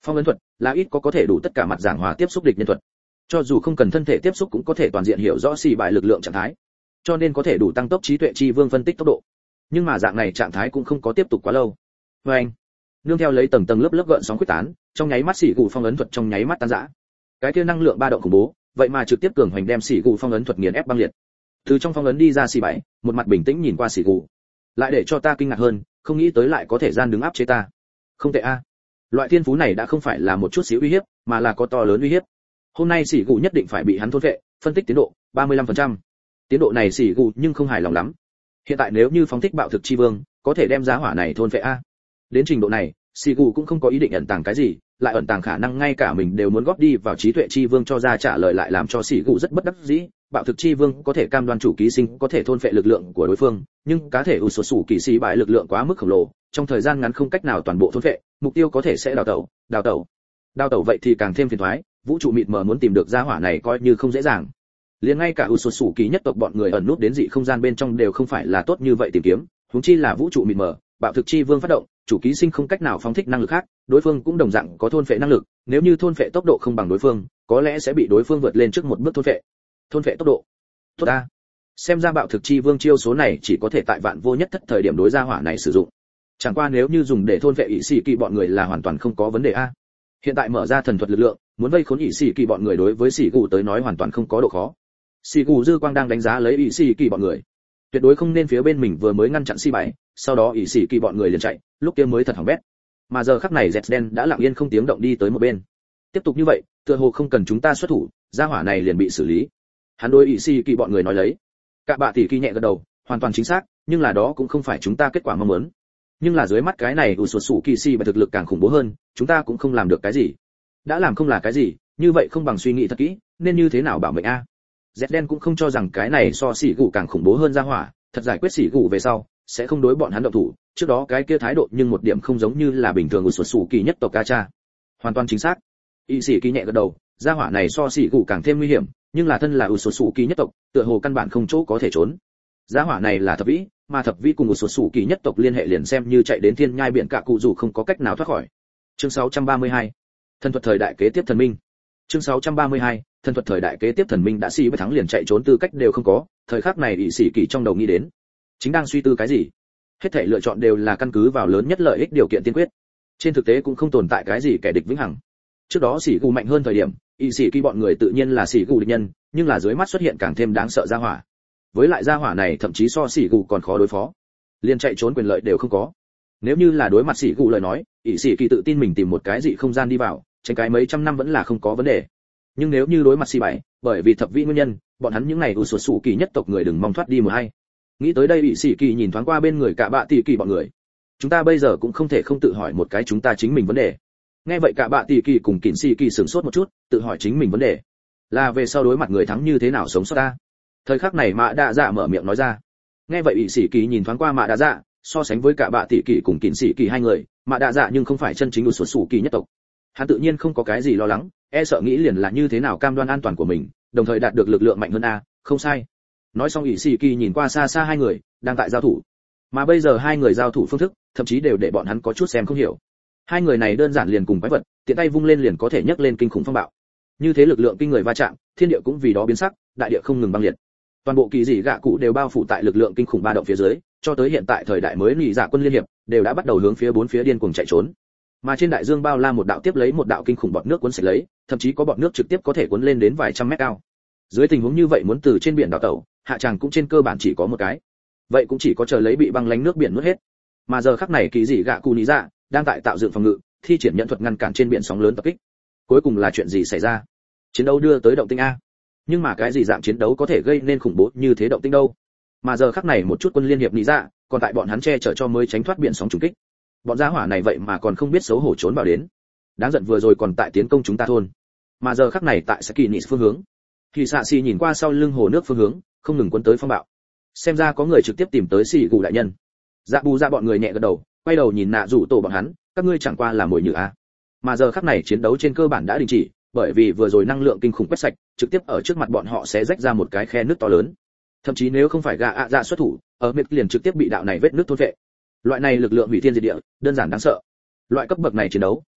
Phong ấn thuật là ít có có thể đủ tất cả mặt giảng hòa tiếp xúc địch nhân thuật, cho dù không cần thân thể tiếp xúc cũng có thể toàn diện hiểu rõ xì bài lực lượng trạng thái, cho nên có thể đủ tăng tốc trí tuệ chi vương phân tích tốc độ. Nhưng mà dạng này trạng thái cũng không có tiếp tục quá lâu. Và anh, nương theo lấy tầng tầng lớp lớp gợn sóng quyết tán, trong nháy mắt xỉ gù phong ấn thuật trong nháy mắt tan rã. Cái kia năng lượng ba động khủng bố, vậy mà trực tiếp cường hoành đem xỉ gù phong ấn thuật nghiền ép băng liệt. Từ trong phong ấn đi ra xỉ bảy, một mặt bình tĩnh nhìn qua xỉ gù, lại để cho ta kinh ngạc hơn, không nghĩ tới lại có thể gian đứng áp chế ta. Không tệ a. Loại thiên phú này đã không phải là một chút xíu uy hiếp, mà là có to lớn uy hiếp. Hôm nay xỉ gù nhất định phải bị hắn thôn vệ. Phân tích tiến độ ba mươi lăm phần trăm. Tiến độ này xỉ gù nhưng không hài lòng lắm. Hiện tại nếu như phóng thích bạo thực chi vương, có thể đem giá hỏa này thôn vệ a. Đến trình độ này, xỉ gù cũng không có ý định ẩn tàng cái gì, lại ẩn tàng khả năng ngay cả mình đều muốn góp đi vào trí tuệ chi vương cho ra trả lời, lại làm cho xỉ gù rất bất đắc dĩ. Bạo thực chi vương có thể cam đoan chủ ký sinh có thể thôn phệ lực lượng của đối phương, nhưng cá thể u sổ sủ kỳ sĩ bại lực lượng quá mức khổng lồ, trong thời gian ngắn không cách nào toàn bộ thôn phệ, mục tiêu có thể sẽ đào tẩu, đào tẩu, đào tẩu vậy thì càng thêm phiền toái. Vũ trụ mịt mờ muốn tìm được gia hỏa này coi như không dễ dàng. Liền ngay cả u sổ sủ kỳ nhất tộc bọn người ẩn nút đến dị không gian bên trong đều không phải là tốt như vậy tìm kiếm, huống chi là vũ trụ mịt mờ. Bạo thực chi vương phát động, chủ ký sinh không cách nào phóng thích năng lực khác, đối phương cũng đồng dạng có thôn phệ năng lực, nếu như thôn phệ tốc độ không bằng đối phương, có lẽ sẽ bị đối phương vượt lên trước một bước thôn phệ. Thôn phệ tốc độ. Tốt a. Xem ra bạo thực chi vương chiêu số này chỉ có thể tại vạn vô nhất thất thời điểm đối gia hỏa này sử dụng. Chẳng qua nếu như dùng để thôn phệ ỷ sĩ kỳ bọn người là hoàn toàn không có vấn đề a. Hiện tại mở ra thần thuật lực lượng, muốn vây khốn ỷ sĩ kỳ bọn người đối với sĩ gù tới nói hoàn toàn không có độ khó. Sĩ gù dư quang đang đánh giá lấy ỷ sĩ kỳ bọn người, tuyệt đối không nên phía bên mình vừa mới ngăn chặn xi bảy, sau đó ỷ sĩ kỳ bọn người liền chạy, lúc kia mới thật hỏng bét. Mà giờ khắc này Zden đã lặng yên không tiếng động đi tới một bên. Tiếp tục như vậy, tựa hồ không cần chúng ta xuất thủ, gia hỏa này liền bị xử lý. Hắn đối ỷ sĩ kỳ bọn người nói lấy. Cả bạ tỷ kỳ nhẹ gật đầu, hoàn toàn chính xác, nhưng là đó cũng không phải chúng ta kết quả mong muốn. Nhưng là dưới mắt cái này u sụt sủ kỳ si và thực lực càng khủng bố hơn, chúng ta cũng không làm được cái gì. Đã làm không là cái gì, như vậy không bằng suy nghĩ thật kỹ, nên như thế nào bảo mệnh a. Zden cũng không cho rằng cái này so xỉ gù càng khủng bố hơn gia hỏa, thật giải quyết xỉ gù về sau sẽ không đối bọn hắn động thủ, trước đó cái kia thái độ nhưng một điểm không giống như là bình thường của sụt sủ kỳ nhất tộc ca cha. Hoàn toàn chính xác. Y sĩ kỳ nhẹ gật đầu, gia hỏa này so xỉ gù càng thêm nguy hiểm, nhưng là thân là u sụt sủ kỳ nhất tộc, tựa hồ căn bản không chỗ có thể trốn. Gia hỏa này là thập vĩ, mà thập vĩ cùng u sụt sủ kỳ nhất tộc liên hệ liền xem như chạy đến thiên nhai biển cả cụ dù không có cách nào thoát khỏi. Chương sáu trăm ba mươi hai, thần thuật thời đại kế tiếp thần minh. Chương sáu trăm ba mươi hai, thần thuật thời đại kế tiếp thần minh đã xì với thắng liền chạy trốn tư cách đều không có. Thời khắc này ỷ sĩ kỳ trong đầu nghĩ đến, chính đang suy tư cái gì. Hết thảy lựa chọn đều là căn cứ vào lớn nhất lợi ích điều kiện tiên quyết. Trên thực tế cũng không tồn tại cái gì kẻ địch vĩnh hằng. Trước đó xỉ gù mạnh hơn thời điểm, ỷ sĩ kỳ bọn người tự nhiên là xỉ gù địch nhân, nhưng là dưới mắt xuất hiện càng thêm đáng sợ gia hỏa. Với lại gia hỏa này thậm chí so xỉ gù còn khó đối phó, liền chạy trốn quyền lợi đều không có. Nếu như là đối mặt xỉ gù lời nói, ỷ sĩ kỳ tự tin mình tìm một cái dị không gian đi vào, tránh cái mấy trăm năm vẫn là không có vấn đề. Nhưng nếu như đối mặt xì bảy, bởi vì thập vĩ nguyên nhân, bọn hắn những này u sụt sủ kỳ nhất tộc người đừng mong thoát đi một hay. Nghĩ tới đây ỷ sĩ kỳ nhìn thoáng qua bên người cả bạ tỷ kỳ bọn người. Chúng ta bây giờ cũng không thể không tự hỏi một cái chúng ta chính mình vấn đề. Nghe vậy cả bạ tỷ kỳ cùng kỉnh sĩ kỳ sửng sốt một chút, tự hỏi chính mình vấn đề là về sau đối mặt người thắng như thế nào sống sót ta. Thời khắc này mạ đa dạ mở miệng nói ra. Nghe vậy ỷ sĩ kỳ nhìn thoáng qua mạ đa dạ, so sánh với cả bạ tỷ kỳ cùng kỉnh sĩ kỳ hai người, mạ đa dạ nhưng không phải chân chính u sụt sủ kỳ nhất tộc. Hắn tự nhiên không có cái gì lo lắng, e sợ nghĩ liền là như thế nào cam đoan an toàn của mình, đồng thời đạt được lực lượng mạnh hơn a, không sai. Nói xong ỷ sĩ kỳ nhìn qua xa xa hai người đang tại giao thủ, mà bây giờ hai người giao thủ phương thức thậm chí đều để bọn hắn có chút xem không hiểu. Hai người này đơn giản liền cùng quái vật, tiện tay vung lên liền có thể nhấc lên kinh khủng phong bạo. Như thế lực lượng kinh người va chạm, thiên địa cũng vì đó biến sắc, đại địa không ngừng băng liệt. Toàn bộ kỳ dị gạ cụ đều bao phủ tại lực lượng kinh khủng ba động phía dưới, cho tới hiện tại thời đại mới nhị dạ quân liên hiệp đều đã bắt đầu hướng phía bốn phía điên cuồng chạy trốn. Mà trên đại dương bao la một đạo tiếp lấy một đạo kinh khủng bọt nước cuốn sạch lấy, thậm chí có bọt nước trực tiếp có thể cuốn lên đến vài trăm mét cao. Dưới tình huống như vậy muốn từ trên biển đào tẩu, hạ tràng cũng trên cơ bản chỉ có một cái. Vậy cũng chỉ có chờ lấy bị băng lánh nước biển nuốt hết. Mà giờ khắc này kỳ dị gạ cụ lý dạ đang tại tạo dựng phòng ngự, thi triển nhận thuật ngăn cản trên biển sóng lớn tập kích. Cuối cùng là chuyện gì xảy ra? Chiến đấu đưa tới động tĩnh a. Nhưng mà cái gì dạng chiến đấu có thể gây nên khủng bố như thế động tĩnh đâu? Mà giờ khắc này một chút quân liên hiệp lý dạ, còn tại bọn hắn che chở cho mới tránh thoát biển sóng trùng kích. Bọn gia hỏa này vậy mà còn không biết xấu hổ trốn vào đến. Đáng giận vừa rồi còn tại tiến công chúng ta thôn, mà giờ khắc này tại Sakinis phương hướng. Thì Sạ Xì nhìn qua sau lưng hồ nước phương hướng, không ngừng cuốn tới phong bạo. Xem ra có người trực tiếp tìm tới Sĩ Gù đại nhân. Dạ Bù ra bọn người nhẹ gật đầu, quay đầu nhìn Nạ Dụ Tổ bọn hắn, các ngươi chẳng qua là mồi nhử a. Mà giờ khắc này chiến đấu trên cơ bản đã đình chỉ, bởi vì vừa rồi năng lượng kinh khủng quét sạch, trực tiếp ở trước mặt bọn họ sẽ rách ra một cái khe nước to lớn. Thậm chí nếu không phải gã ạ dạ xuất thủ, ở miệt liền trực tiếp bị đạo này vết nước thôn vệ. Loại này lực lượng hủy thiên diệt địa, đơn giản đáng sợ. Loại cấp bậc này chiến đấu,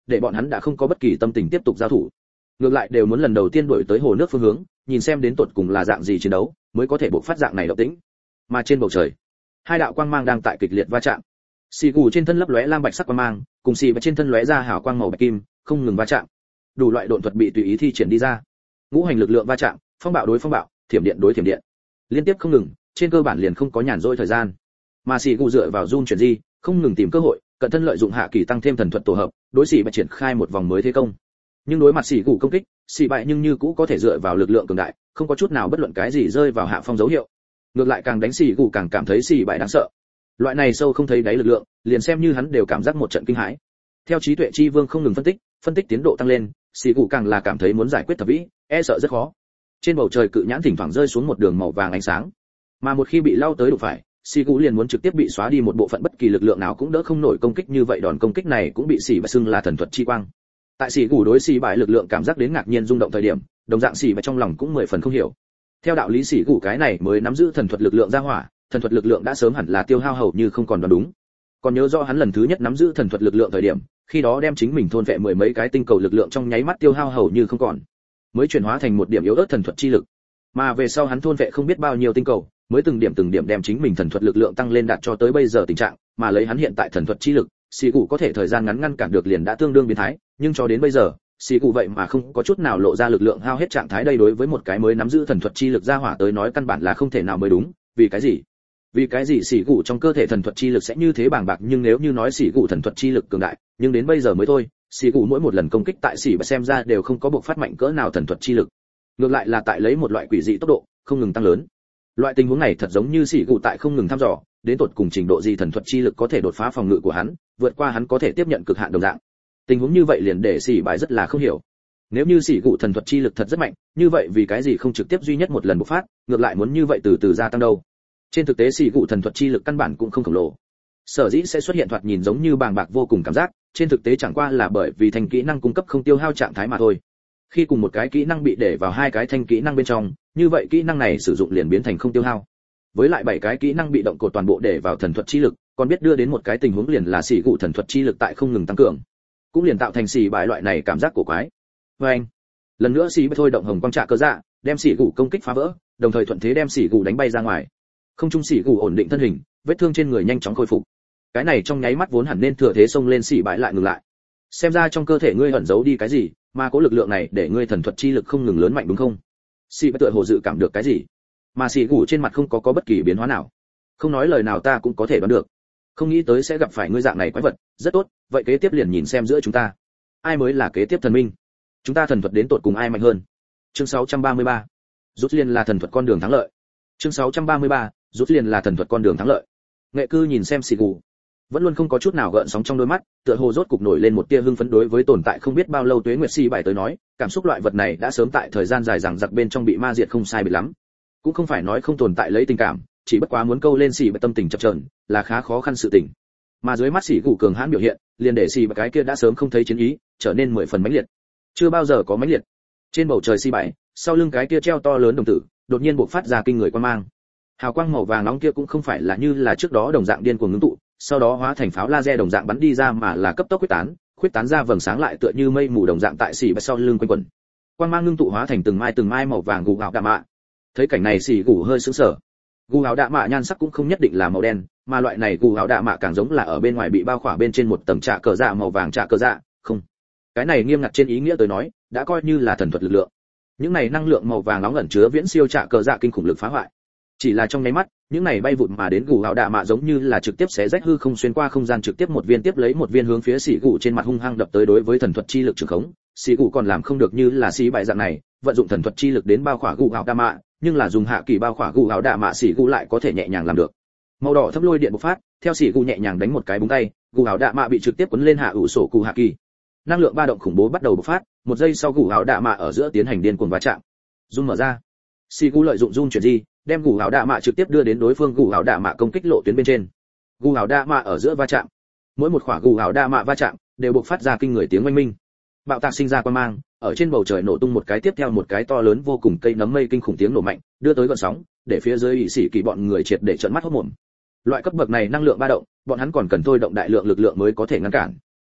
để bọn hắn đã không có bất kỳ tâm tình tiếp tục giao thủ, ngược lại đều muốn lần đầu tiên đuổi tới hồ nước phương hướng, nhìn xem đến tột cùng là dạng gì chiến đấu mới có thể bộc phát dạng này động tĩnh. Mà trên bầu trời, hai đạo quang mang đang tại kịch liệt va chạm. Xì gù trên thân lấp lóe lam bạch sắc quang mang, cùng xì và trên thân lóe ra hào quang màu bạch kim, không ngừng va chạm. Đủ loại độn thuật bị tùy ý thi triển đi ra. Ngũ hành lực lượng va chạm, phong bạo đối phong bạo, thiểm điện đối thiểm điện, liên tiếp không ngừng, trên cơ bản liền không có nhàn rỗi thời gian. Mà xì gù dựa vào run chuyển di, không ngừng tìm cơ hội, cận thân lợi dụng hạ kỳ tăng thêm thần thuật tổ hợp, đối xì và triển khai một vòng mới thế công. Nhưng đối mặt xì gù công kích, xì bại nhưng như cũ có thể dựa vào lực lượng cường đại, không có chút nào bất luận cái gì rơi vào hạ phong dấu hiệu. Ngược lại càng đánh xì gù càng cảm thấy xì bại đáng sợ. Loại này sâu không thấy đáy lực lượng, liền xem như hắn đều cảm giác một trận kinh hãi. Theo trí tuệ chi vương không ngừng phân tích, phân tích tiến độ tăng lên, xì gù càng là cảm thấy muốn giải quyết thập vĩ, e sợ rất khó. Trên bầu trời cự nhãn thỉnh thoảng rơi xuống một đường màu vàng ánh sáng, mà một khi bị lao tới đụng phải, xì gù liền muốn trực tiếp bị xóa đi một bộ phận, bất kỳ lực lượng nào cũng đỡ không nổi công kích như vậy. Đòn công kích này cũng bị xì bại xưng là thần thuật chi quang. Tại xì gù đối xì bại lực lượng cảm giác đến ngạc nhiên rung động thời điểm, đồng dạng xì bại trong lòng cũng mười phần không hiểu. Theo đạo lý xì gù cái này mới nắm giữ thần thuật lực lượng ra hỏa, thần thuật lực lượng đã sớm hẳn là tiêu hao hầu như không còn đoán đúng. Còn nhớ rõ hắn lần thứ nhất nắm giữ thần thuật lực lượng thời điểm, khi đó đem chính mình thôn vệ mười mấy cái tinh cầu lực lượng trong nháy mắt tiêu hao hầu như không còn, mới chuyển hóa thành một điểm yếu ớt thần thuật chi lực. Mà về sau hắn thôn vệ không biết bao nhiêu tinh cầu, mới từng điểm từng điểm đem chính mình thần thuật lực lượng tăng lên đạt cho tới bây giờ tình trạng, mà lấy hắn hiện tại thần thuật chi lực, xì cụ có thể thời gian ngắn ngăn cản được liền đã tương đương biến thái, nhưng cho đến bây giờ, xì cụ vậy mà không có chút nào lộ ra lực lượng hao hết trạng thái. Đây đối với một cái mới nắm giữ thần thuật chi lực ra hỏa tới nói căn bản là không thể nào mới đúng. Vì cái gì? Vì cái gì xỉ cụ trong cơ thể thần thuật chi lực sẽ như thế bàng bạc? Nhưng nếu như nói xỉ cụ thần thuật chi lực cường đại, nhưng đến bây giờ mới thôi, xỉ cụ mỗi một lần công kích tại xỉ và xem ra đều không có bộc phát mạnh cỡ nào thần thuật chi lực, ngược lại là tại lấy một loại quỷ dị tốc độ không ngừng tăng lớn. Loại tình huống này thật giống như xỉ cụ tại không ngừng thăm dò, đến tột cùng trình độ gì thần thuật chi lực có thể đột phá phòng ngự của hắn, vượt qua hắn có thể tiếp nhận cực hạn đồng dạng. Tình huống như vậy liền để xỉ bại rất là không hiểu. Nếu như xỉ cụ thần thuật chi lực thật rất mạnh, như vậy vì cái gì không trực tiếp duy nhất một lần bộc phát, ngược lại muốn như vậy từ từ gia tăng đâu? Trên thực tế xỉ cụ thần thuật chi lực căn bản cũng không khổng lồ, sở dĩ sẽ xuất hiện thoạt nhìn giống như bàng bạc vô cùng cảm giác, trên thực tế chẳng qua là bởi vì thành kỹ năng cung cấp không tiêu hao trạng thái mà thôi. Khi cùng một cái kỹ năng bị để vào hai cái thanh kỹ năng bên trong, như vậy kỹ năng này sử dụng liền biến thành không tiêu hao. Với lại bảy cái kỹ năng bị động cột toàn bộ để vào thần thuật chi lực, còn biết đưa đến một cái tình huống liền là xỉ cụ thần thuật chi lực tại không ngừng tăng cường, cũng liền tạo thành xỉ bại loại này cảm giác cổ quái. Với anh, lần nữa xỉ bại thôi động hồng quang trạ cơ dạ, đem xỉ cụ công kích phá vỡ, đồng thời thuận thế đem xỉ cụ đánh bay ra ngoài. Không trung xỉ cụ ổn định thân hình, vết thương trên người nhanh chóng khôi phục. Cái này trong nháy mắt vốn hẳn nên thừa thế xông lên xỉ bại lại ngừng lại. Xem ra trong cơ thể ngươi ẩn giấu đi cái gì, mà có lực lượng này để ngươi thần thuật chi lực không ngừng lớn mạnh đúng không? Xỉ bại tựa hồ dự cảm được cái gì, mà xỉ cụ trên mặt không có có bất kỳ biến hóa nào. Không nói lời nào ta cũng có thể đoán được. Không nghĩ tới sẽ gặp phải ngươi dạng này quái vật, rất tốt, vậy kế tiếp liền nhìn xem giữa chúng ta, ai mới là kế tiếp thần minh. Chúng ta thần thuật đến tột cùng ai mạnh hơn. Chương sáu trăm ba mươi ba. Rút liền là thần thuật con đường thắng lợi. Chương sáu trăm ba mươi ba. Rút liền là thần thuật con đường thắng lợi. Nghệ cư nhìn xem xỉ cụ, vẫn luôn không có chút nào gợn sóng trong đôi mắt, tựa hồ rốt cục nổi lên một tia hưng phấn. Đối với tồn tại không biết bao lâu tuế nguyệt xỉ bại tới nói, cảm xúc loại vật này đã sớm tại thời gian dài dằng dặc bên trong bị ma diệt không sai biệt lắm. Cũng không phải nói không tồn tại lấy tình cảm, chỉ bất quá muốn câu lên xỉ bại tâm tình chập chờn là khá khó khăn sự tình. Mà dưới mắt xỉ cụ cường hãn biểu hiện, liền để xỉ bại cái kia đã sớm không thấy chiến ý trở nên mười phần mãnh liệt, chưa bao giờ có mãnh liệt. Trên bầu trời xỉ bại, sau lưng cái kia treo to lớn đồng tử, đột nhiên bộc phát ra kinh người quang mang. Hào quang màu vàng nóng kia cũng không phải là như là trước đó đồng dạng điên cuồng ngưng tụ, sau đó hóa thành pháo laser đồng dạng bắn đi ra, mà là cấp tốc quyết tán, quyết tán ra vầng sáng lại tựa như mây mù đồng dạng tại xỉ bại sau lưng quanh quẩn. Quang mang ngưng tụ hóa thành từng mai từng mai màu vàng gù gạo đạ mạ. Thấy cảnh này xỉ gù hơi sững sờ. Gù gạo đạ mạ nhan sắc cũng không nhất định là màu đen, mà loại này gù gạo đạ mạ càng giống là ở bên ngoài bị bao khỏa bên trên một tầng trạ cờ dạ màu vàng. Trạ cờ dạ, không, cái này nghiêm ngặt trên ý nghĩa tới nói, đã coi như là thần thuật lực lượng. Những này năng lượng màu vàng nóng ẩn chứa viễn siêu trạ cờ dạ kinh khủng lực phá hoại. Chỉ là trong nháy mắt, những này bay vụt mà đến gù gạo đạ mạ giống như là trực tiếp xé rách hư không, xuyên qua không gian, trực tiếp một viên tiếp lấy một viên hướng phía xỉ gù trên mặt hung hăng đập tới. Đối với thần thuật chi lực trường khống, xỉ gù còn làm không được như là xỉ bại dạng này vận dụng thần thuật chi lực đến bao khỏa gù gạo đạ mạ, nhưng là dùng hạ kỳ bao khỏa gù gạo đạ mạ xỉ gù lại có thể nhẹ nhàng làm được. Màu đỏ thấp lôi điện bộc phát, theo xỉ gù nhẹ nhàng đánh một cái búng tay, gù gạo đạ mạ bị trực tiếp cuốn lên hạ ủ sổ cụ hạ kỳ. Năng lượng ba động khủng bố bắt đầu bộc phát, một giây sau gù gạo đạ mạ ở giữa tiến hành điên cuồng va chạm. Run mở ra, xỉ gù lợi dụng run chuyển di, đem gù gạo đạ mạ trực tiếp đưa đến đối phương gù gạo đạ mạ công kích lộ tuyến bên trên. Gù gạo đạ mạ ở giữa va chạm, mỗi một khỏa gù gạo đạ mạ va chạm đều bộc phát ra kinh người tiếng oanh minh. Bạo tạc sinh ra quang mang, ở trên bầu trời nổ tung một cái tiếp theo một cái to lớn vô cùng cây nấm mây kinh khủng tiếng nổ mạnh, đưa tới gợn sóng, để phía dưới ỷ sĩ kỳ bọn người triệt để trợn mắt hốt mồm. Loại cấp bậc này năng lượng ba động, bọn hắn còn cần thôi động đại lượng lực lượng mới có thể ngăn cản.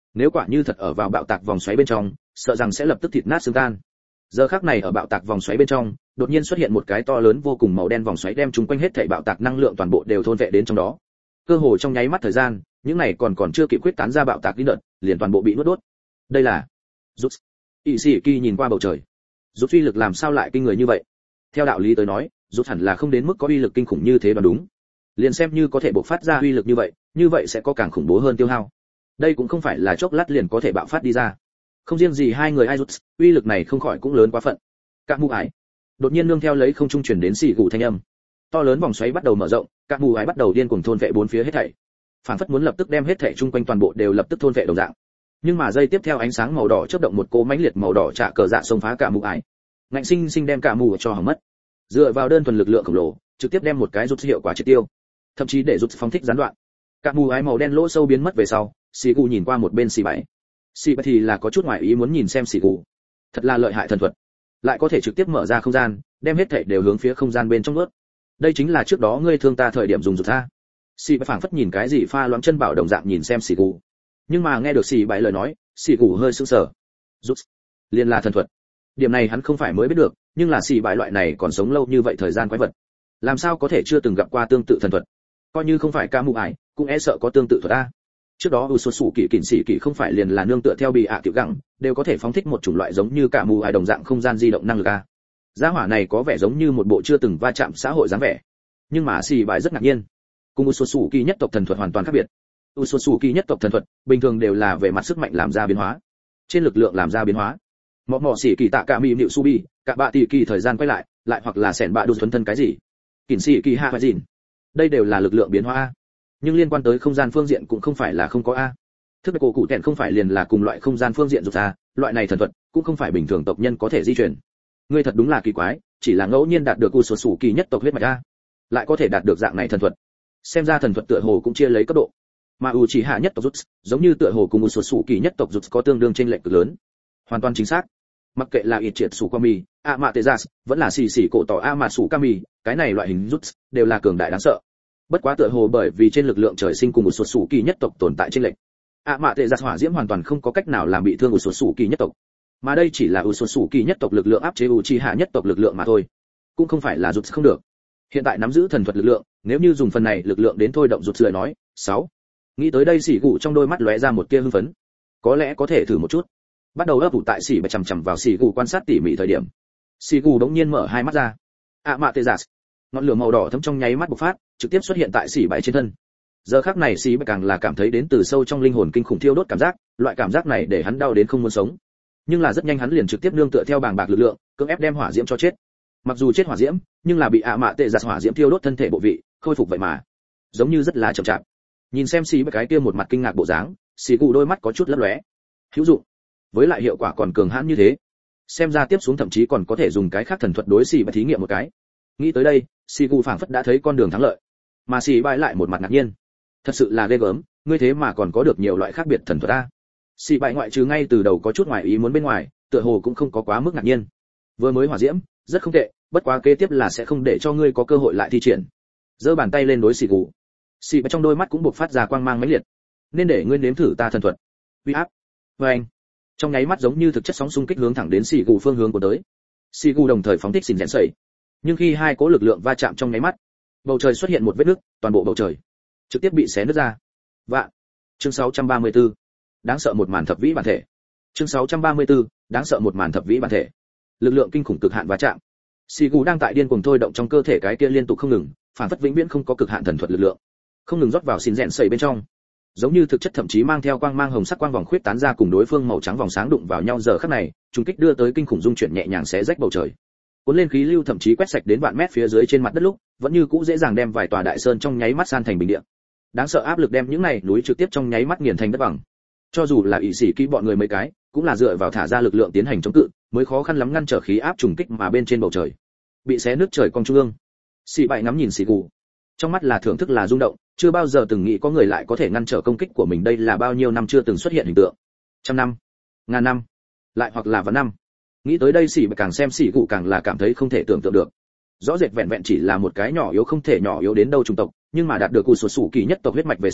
Nếu quả như thật ở vào bạo tạc vòng xoáy bên trong, sợ rằng sẽ lập tức thịt nát xương tan. Giờ khắc này ở bạo tạc vòng xoáy bên trong, đột nhiên xuất hiện một cái to lớn vô cùng màu đen vòng xoáy đem chúng quanh hết thảy bạo tạc năng lượng toàn bộ đều thôn vệ đến trong đó. Cơ hồ trong nháy mắt thời gian, những này còn còn chưa kịp quyết tán ra bạo tạc đi đợt, liền toàn bộ bị nuốt đốt. Đây là rút. Y Sĩ Kỳ nhìn qua bầu trời. Rút uy lực làm sao lại kinh người như vậy? Theo đạo lý tới nói, rút hẳn là không đến mức có uy lực kinh khủng như thế đoán đúng. Liền xem như có thể bộc phát ra uy lực như vậy, như vậy sẽ có càng khủng bố hơn tiêu hao. Đây cũng không phải là chốc lát liền có thể bạo phát đi ra. Không riêng gì hai người ai rút, uy lực này không khỏi cũng lớn quá phận. Các mù ải. Đột nhiên nương theo lấy không trung truyền đến xì gù thanh âm. To lớn vòng xoáy bắt đầu mở rộng, các mù ải bắt đầu điên cuồng thôn vệ bốn phía hết thảy. Phản phất muốn lập tức đem hết thảy chung quanh toàn bộ đều lập tức thôn vệ đồng dạng. Nhưng mà giây tiếp theo ánh sáng màu đỏ chớp động một cỗ mãnh liệt màu đỏ trả cờ dạ xông phá cả mù ải. Ngạnh sinh sinh đem cả mù cho hỏng mất. Dựa vào đơn thuần lực lượng khổng lồ, trực tiếp đem một cái rút hiệu quả triệt tiêu. Thậm chí để rút phóng thích gián đoạn. Cả mù ải màu đen lỗ sâu biến mất về sau, xì gù nhìn qua một bên xì bảy. Xì bảy thì là có chút ngoài ý muốn nhìn xem xì gù. Thật là lợi hại thần thuật, lại có thể trực tiếp mở ra không gian, đem hết thảy đều hướng phía không gian bên trong nuốt. Đây chính là trước đó ngươi thương ta thời điểm dùng rụt ra. Xì bảy phảng phất nhìn cái gì pha loãng chân bảo đồng dạng nhìn xem xì gù. Nhưng mà nghe được xì bảy lời nói, xì gù hơi sững sờ. Rút, liền là thần thuật. Điểm này hắn không phải mới biết được, nhưng là xì bảy loại này còn sống lâu như vậy thời gian quái vật, làm sao có thể chưa từng gặp qua tương tự thần thuật? Coi như không phải ca mù ải, cũng e sợ có tương tự thuật a. Trước đó u xuất sủ kỳ kỉnh sĩ kỳ không phải liền là nương tựa theo bị ạ tiểu gặng, đều có thể phóng thích một chủng loại giống như cả mù ải đồng dạng không gian di động năng lực a. Gia hỏa này có vẻ giống như một bộ chưa từng va chạm xã hội dáng vẻ. Nhưng mà xì bài rất ngạc nhiên, cùng u xuất sủ kỳ nhất tộc thần thuật hoàn toàn khác biệt. U xuất sủ kỳ nhất tộc thần thuật bình thường đều là về mặt sức mạnh làm ra biến hóa, trên lực lượng làm ra biến hóa. Mọ mọ xỉ kỳ tạ cả mì nịu subi, cả bạ tỷ kỳ thời gian quay lại, lại hoặc là sẻn bạ đu thuần thân cái gì. Kỉnh sĩ kỳ hạ phải gìn. Đây đều là lực lượng biến hóa a. Nhưng liên quan tới không gian phương diện cũng không phải là không có a. Thức cổ cụ tẹn không phải liền là cùng loại không gian phương diện dục ra, loại này thần thuật cũng không phải bình thường tộc nhân có thể di chuyển. Ngươi thật đúng là kỳ quái, chỉ là ngẫu nhiên đạt được u xuất sủ kỳ nhất tộc huyết mạch a, lại có thể đạt được dạng này thần thuật. Xem ra thần thuật tựa hồ cũng chia lấy cấp độ. Mà u chỉ hạ nhất tộc rút, giống như tựa hồ cùng u xuất sủ kỳ nhất tộc rút có tương đương chênh lệch cực lớn. Hoàn toàn chính xác. Mặc kệ là ít triệt sủ qua mì, a mạ tê giác, vẫn là xì xì cổ tỏ a mạ sủ kami, cái này loại hình rút đều là cường đại đáng sợ. Bất quá tựa hồ bởi vì trên lực lượng trời sinh cùng một số sủ kỳ nhất tộc tồn tại trên lệnh, a mạ tệ giặt hỏa diễm hoàn toàn không có cách nào làm bị thương một số sủ kỳ nhất tộc, mà đây chỉ là một số sủ kỳ nhất tộc lực lượng áp chế u chi hạ nhất tộc lực lượng mà thôi, cũng không phải là rụt không được. Hiện tại nắm giữ thần thuật lực lượng, nếu như dùng phần này lực lượng đến thôi động rụt lời nói, sáu. Nghĩ tới đây xỉ gù trong đôi mắt lóe ra một tia hưng phấn, có lẽ có thể thử một chút. Bắt đầu ấp ủ tại xỉ bạch chằm chằm vào xỉ gù quan sát tỉ mỉ thời điểm, xỉ gù đống nhiên mở hai mắt ra. a mạ tệ giặt, ngọn lửa màu đỏ thấm trong nháy mắt bộc phát, trực tiếp xuất hiện tại xỉ bãi trên thân. Giờ khắc này xỉ bãi càng là cảm thấy đến từ sâu trong linh hồn kinh khủng thiêu đốt cảm giác, loại cảm giác này để hắn đau đến không muốn sống. Nhưng là rất nhanh hắn liền trực tiếp nương tựa theo bàng bạc lực lượng, cưỡng ép đem hỏa diễm cho chết. Mặc dù chết hỏa diễm, nhưng là bị ạ mạ tệ giặt hỏa diễm thiêu đốt thân thể bộ vị, khôi phục vậy mà, giống như rất là chậm chạp. Nhìn xem xỉ bãi cái kia một mặt kinh ngạc bộ dáng, xỉ cụ đôi mắt có chút lấp lóe. Hữu dụng, với lại hiệu quả còn cường hãn như thế. Xem ra tiếp xuống thậm chí còn có thể dùng cái khác thần thuật đối xỉ bãi thí nghiệm một cái. Nghĩ tới đây, xỉ cụ phảng phất đã thấy con đường thắng lợi. Mà xì bãi lại một mặt ngạc nhiên, thật sự là ghê gớm, ngươi thế mà còn có được nhiều loại khác biệt thần thuật a. Xì bãi ngoại trừ ngay từ đầu có chút ngoài ý muốn bên ngoài, tựa hồ cũng không có quá mức ngạc nhiên. Vừa mới hỏa diễm, rất không tệ, bất quá kế tiếp là sẽ không để cho ngươi có cơ hội lại thi triển. Giơ bàn tay lên đối xì gù, xì bãi trong đôi mắt cũng bộc phát ra quang mang mãnh liệt. Nên để ngươi nếm thử ta thần thuật. Uy áp. Với anh, trong nháy mắt giống như thực chất sóng xung kích hướng thẳng đến xì gù phương hướng của tới. Xì gù đồng thời phóng thích xỉn rèn sẩy, nhưng khi hai cỗ lực lượng va chạm trong nháy mắt, bầu trời xuất hiện một vết nứt, toàn bộ bầu trời trực tiếp bị xé nứt ra. Vạn. Chương sáu trăm ba mươi tư. Đáng sợ một màn thập vĩ bản thể. Chương sáu trăm ba mươi tư. Đáng sợ một màn thập vĩ bản thể. Lực lượng kinh khủng cực hạn va chạm. Sigu đang tại điên cuồng thôi động trong cơ thể cái kia liên tục không ngừng, phản phất vĩnh viễn không có cực hạn thần thuật lực lượng, không ngừng rót vào xin rèn sẩy bên trong. Giống như thực chất thậm chí mang theo quang mang hồng sắc quang vòng khuyết tán ra cùng đối phương màu trắng vòng sáng đụng vào nhau, giờ khắc này, trùng kích đưa tới kinh khủng dung chuyển nhẹ nhàng xé rách bầu trời. Cuốn lên khí lưu thậm chí quét sạch đến vạn mét phía dưới trên mặt đất lúc, vẫn như cũ dễ dàng đem vài tòa đại sơn trong nháy mắt san thành bình địa. Đáng sợ áp lực đem những này núi trực tiếp trong nháy mắt nghiền thành đất bằng. Cho dù là ỷ sĩ kỹ bọn người mấy cái, cũng là dựa vào thả ra lực lượng tiến hành chống cự, mới khó khăn lắm ngăn trở khí áp trùng kích mà bên trên bầu trời. Bị xé nứt trời cong trung ương. Sĩ bại ngắm nhìn Sĩ Cụ, trong mắt là thưởng thức là rung động, chưa bao giờ từng nghĩ có người lại có thể ngăn trở công kích của mình, đây là bao nhiêu năm chưa từng xuất hiện hình tượng. Trăm năm, ngàn năm, lại hoặc là vạn năm. Nghĩ tới đây Sĩ bại càng xem Sĩ Cụ càng là cảm thấy không thể tưởng tượng được. Rõ rệt vẹn vẹn chỉ là một cái nhỏ yếu không thể nhỏ yếu đến đâu chủng tộc, nhưng mà đạt được cụ sổ sủ kỳ nhất tộc huyết mạch về sau,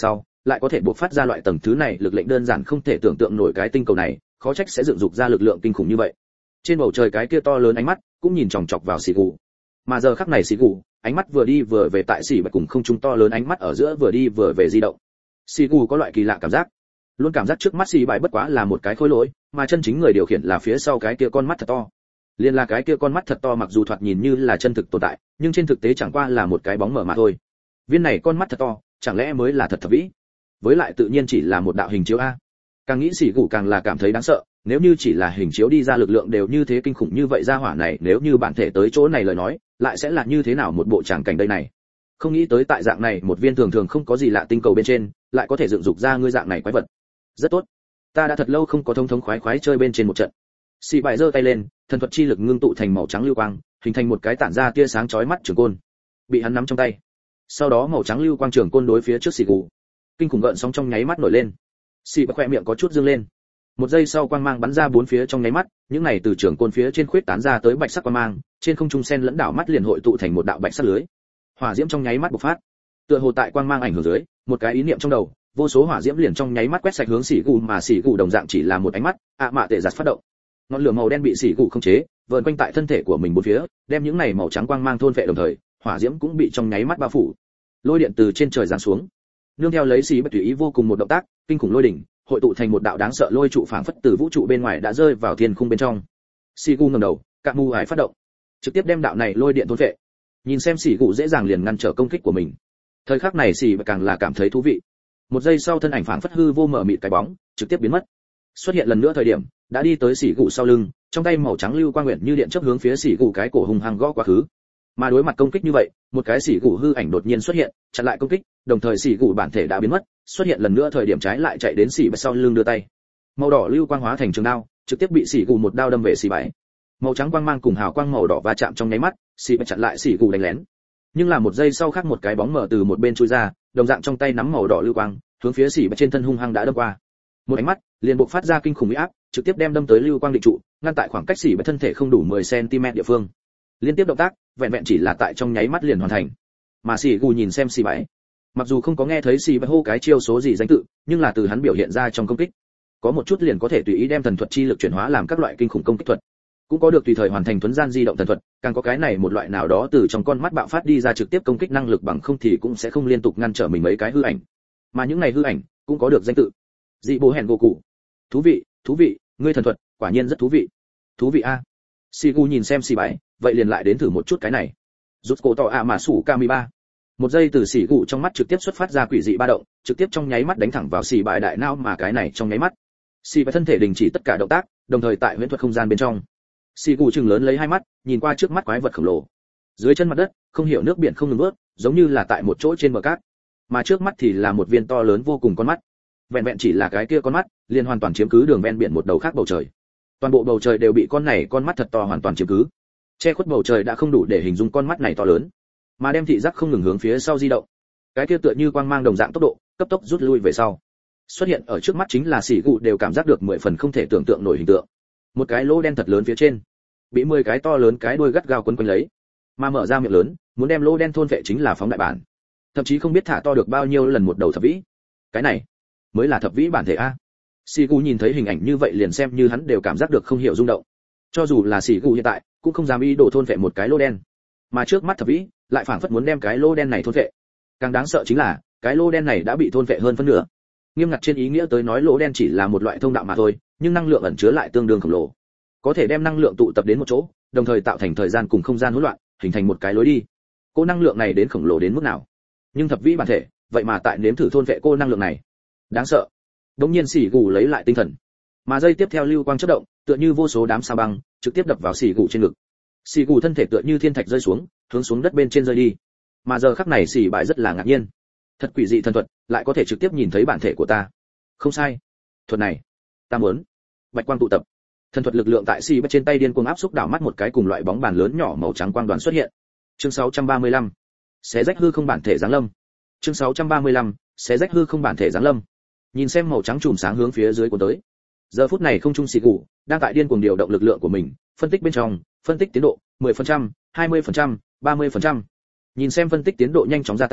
lại có thể buộc phát ra loại tầng thứ này lực lệnh đơn giản không thể tưởng tượng nổi cái tinh cầu này, khó trách sẽ dựng dục ra lực lượng kinh khủng như vậy. Trên bầu trời cái kia to lớn ánh mắt cũng nhìn chòng chọc vào xì gù. Mà giờ khắc này xì gù, ánh mắt vừa đi vừa về tại xì bạch cùng không trung to lớn ánh mắt ở giữa vừa đi vừa về di động. Xì gù có loại kỳ lạ cảm giác, luôn cảm giác trước mắt xì bạch bất quá là một cái khối lỗi, mà chân chính người điều khiển là phía sau cái kia con mắt thật to. Liên là cái kia con mắt thật to mặc dù thoạt nhìn như là chân thực tồn tại, nhưng trên thực tế chẳng qua là một cái bóng mờ mà thôi. Viên này con mắt thật to, chẳng lẽ mới là thật thập vĩ? Với lại tự nhiên chỉ là một đạo hình chiếu a. Càng nghĩ xỉ gù càng là cảm thấy đáng sợ, nếu như chỉ là hình chiếu đi ra lực lượng đều như thế kinh khủng như vậy ra hỏa này, nếu như bản thể tới chỗ này lời nói, lại sẽ là như thế nào một bộ tràng cảnh đây này. Không nghĩ tới tại dạng này một viên thường thường không có gì lạ tinh cầu bên trên, lại có thể dựng dục ra ngươi dạng này quái vật. Rất tốt. Ta đã thật lâu không có thông thống khoái khoái chơi bên trên một trận. Xỉ bại giơ tay lên, thần thuật chi lực ngưng tụ thành màu trắng lưu quang, hình thành một cái tản ra tia sáng chói mắt trường côn. Bị hắn nắm trong tay. Sau đó màu trắng lưu quang trường côn đối phía trước xỉ gù. Kinh khủng gợn sóng trong nháy mắt nổi lên. Xỉ bại khỏe miệng có chút dương lên. Một giây sau quang mang bắn ra bốn phía trong nháy mắt, những này từ trường côn phía trên khuyết tán ra tới bạch sắc quang mang, trên không trung sen lẫn đảo mắt liền hội tụ thành một đạo bạch sắc lưới. Hỏa diễm trong nháy mắt bộc phát. Tựa hồ tại quang mang ảnh hưởng dưới, một cái ý niệm trong đầu, vô số hỏa diễm liền trong nháy mắt quét sạch hướng xỉ gù, mà xỉ gù đồng dạng chỉ là một ánh mắt, ạ mạ tệ giật phát động. Ngọn lửa màu đen bị xỉ gù không chế, vờn quanh tại thân thể của mình bốn phía, đem những này màu trắng quang mang thôn phệ đồng thời, hỏa diễm cũng bị trong nháy mắt bao phủ. Lôi điện từ trên trời giáng xuống, nương theo lấy xỉ bạch tùy ý vô cùng một động tác, kinh khủng lôi đỉnh hội tụ thành một đạo đáng sợ lôi trụ phảng phất từ vũ trụ bên ngoài đã rơi vào thiên khung bên trong. Xỉ gù ngẩng đầu, cạn mù hải phát động, trực tiếp đem đạo này lôi điện thôn phệ. Nhìn xem xỉ gù dễ dàng liền ngăn trở công kích của mình. Thời khắc này xỉ bạch càng là cảm thấy thú vị. Một giây sau thân ảnh phảng phất hư vô mở mịt cái bóng, trực tiếp biến mất. Xuất hiện lần nữa thời điểm, đã đi tới xỉ gù sau lưng, trong tay màu trắng lưu quang nguyện như điện chớp hướng phía xỉ gù cái cổ hung hăng gõ quá khứ. Mà đối mặt công kích như vậy, một cái xỉ gù hư ảnh đột nhiên xuất hiện, chặn lại công kích, đồng thời xỉ gù bản thể đã biến mất, xuất hiện lần nữa thời điểm trái lại chạy đến xỉ bạch sau lưng đưa tay. Màu đỏ lưu quang hóa thành trường đao, trực tiếp bị xỉ gù một đao đâm về xỉ bạch. Màu trắng quang mang cùng hào quang màu đỏ va chạm trong nháy mắt, xỉ bạch chặn lại xỉ gù đánh lén. Nhưng là một giây sau khác một cái bóng mở từ một bên chui ra, đồng dạng trong tay nắm màu đỏ lưu quang, hướng phía xỉ bạch trên thân hung hăng đã đâm qua. Một ánh mắt, liền bộc phát ra kinh khủng uy áp, trực tiếp đem đâm tới lưu quang định trụ, ngăn tại khoảng cách xỉ bạch thân thể không đủ mười xăng ti mét địa phương. Liên tiếp động tác, vẹn vẹn chỉ là tại trong nháy mắt liền hoàn thành. Mà xỉ gù nhìn xem xỉ bạch, mặc dù không có nghe thấy xỉ bạch hô cái chiêu số gì danh tự, nhưng là từ hắn biểu hiện ra trong công kích, có một chút liền có thể tùy ý đem thần thuật chi lực chuyển hóa làm các loại kinh khủng công kích thuật, cũng có được tùy thời hoàn thành thuấn gian di động thần thuật, càng có cái này một loại nào đó từ trong con mắt bạo phát đi ra trực tiếp công kích năng lực, bằng không thì cũng sẽ không liên tục ngăn trở mình mấy cái hư ảnh. Mà những này hư ảnh cũng có được danh tự. Dị bố hẹn gỗ cụ. Thú vị, thú vị, ngươi thần thuật, quả nhiên rất thú vị. Thú vị a. Sigu nhìn xem xì bái, vậy liền lại đến thử một chút cái này. Rút cổ tỏ a mà sủ Kami ba. Một giây từ xì cụ trong mắt trực tiếp xuất phát ra quỷ dị ba động, trực tiếp trong nháy mắt đánh thẳng vào xì bái đại não, mà cái này trong nháy mắt. Xì bái thân thể đình chỉ tất cả động tác, đồng thời tại huyễn thuật không gian bên trong. Xì cụ trừng lớn lấy hai mắt, nhìn qua trước mắt quái vật khổng lồ. Dưới chân mặt đất, không hiểu nước biển không ngừng ướt, giống như là tại một chỗ trên bờ cát. Mà trước mắt thì là một viên to lớn vô cùng con mắt. Vẹn vẹn chỉ là cái kia con mắt, liền hoàn toàn chiếm cứ đường ven biển một đầu khác bầu trời. Toàn bộ bầu trời đều bị con này con mắt thật to hoàn toàn chiếm cứ. Che khuất bầu trời đã không đủ để hình dung con mắt này to lớn, mà đem thị giác không ngừng hướng phía sau di động. Cái kia tựa như quang mang đồng dạng tốc độ, cấp tốc rút lui về sau. Xuất hiện ở trước mắt chính là xỉ gụ đều cảm giác được mười phần không thể tưởng tượng nổi hình tượng. Một cái lỗ đen thật lớn phía trên, bị mười cái to lớn cái đuôi gắt gao quấn quanh lấy, mà mở ra miệng lớn, muốn đem lỗ đen thôn vệ chính là phóng đại bản. Thậm chí không biết thả to được bao nhiêu lần một đầu thập vĩ. Cái này mới là thập vĩ bản thể a. Sigu nhìn thấy hình ảnh như vậy liền xem như hắn đều cảm giác được không hiểu rung động. Cho dù là Sigu hiện tại, cũng không dám ý đồ thôn vệ một cái lỗ đen, mà trước mắt thập vĩ lại phảng phất muốn đem cái lỗ đen này thôn vệ. Càng đáng sợ chính là, cái lỗ đen này đã bị thôn vệ hơn phân nửa. Nghiêm ngặt trên ý nghĩa tới nói lỗ đen chỉ là một loại thông đạo mà thôi, nhưng năng lượng ẩn chứa lại tương đương khổng lồ. Có thể đem năng lượng tụ tập đến một chỗ, đồng thời tạo thành thời gian cùng không gian hỗn loạn, hình thành một cái lối đi. Cô năng lượng này đến khổng lồ đến mức nào? Nhưng thập vĩ bản thể, vậy mà tại nếm thử thôn vệ cô năng lượng này. Đáng sợ. Đống nhiên xỉ gù lấy lại tinh thần, mà dây tiếp theo lưu quang chớp động, tựa như vô số đám sao băng trực tiếp đập vào xỉ gù trên ngực. Xỉ gù thân thể tựa như thiên thạch rơi xuống, hướng xuống đất bên trên rơi đi. Mà giờ khắc này xỉ bại rất là ngạc nhiên. Thật quỷ dị thần thuật, lại có thể trực tiếp nhìn thấy bản thể của ta. Không sai, thuật này, ta muốn. Bạch quang tụ tập, thần thuật lực lượng tại xỉ bại trên tay điên cuồng áp xúc đảo mắt một cái cùng loại bóng bàn lớn nhỏ màu trắng quang đoàn xuất hiện. Chương sáu trăm ba mươi lăm, xé rách hư không bản thể giáng lâm. Chương sáu trăm ba mươi lăm, xé rách hư không bản thể giáng lâm. Nhìn xem màu trắng chùm sáng hướng phía dưới cuốn tới. Giờ phút này không trung xì gù đang tại điên cuồng điều động lực lượng của mình, phân tích bên trong, phân tích tiến độ mười phần trăm, hai mươi phần trăm, ba mươi phần trăm. Nhìn xem phân tích tiến độ nhanh chóng gia tăng,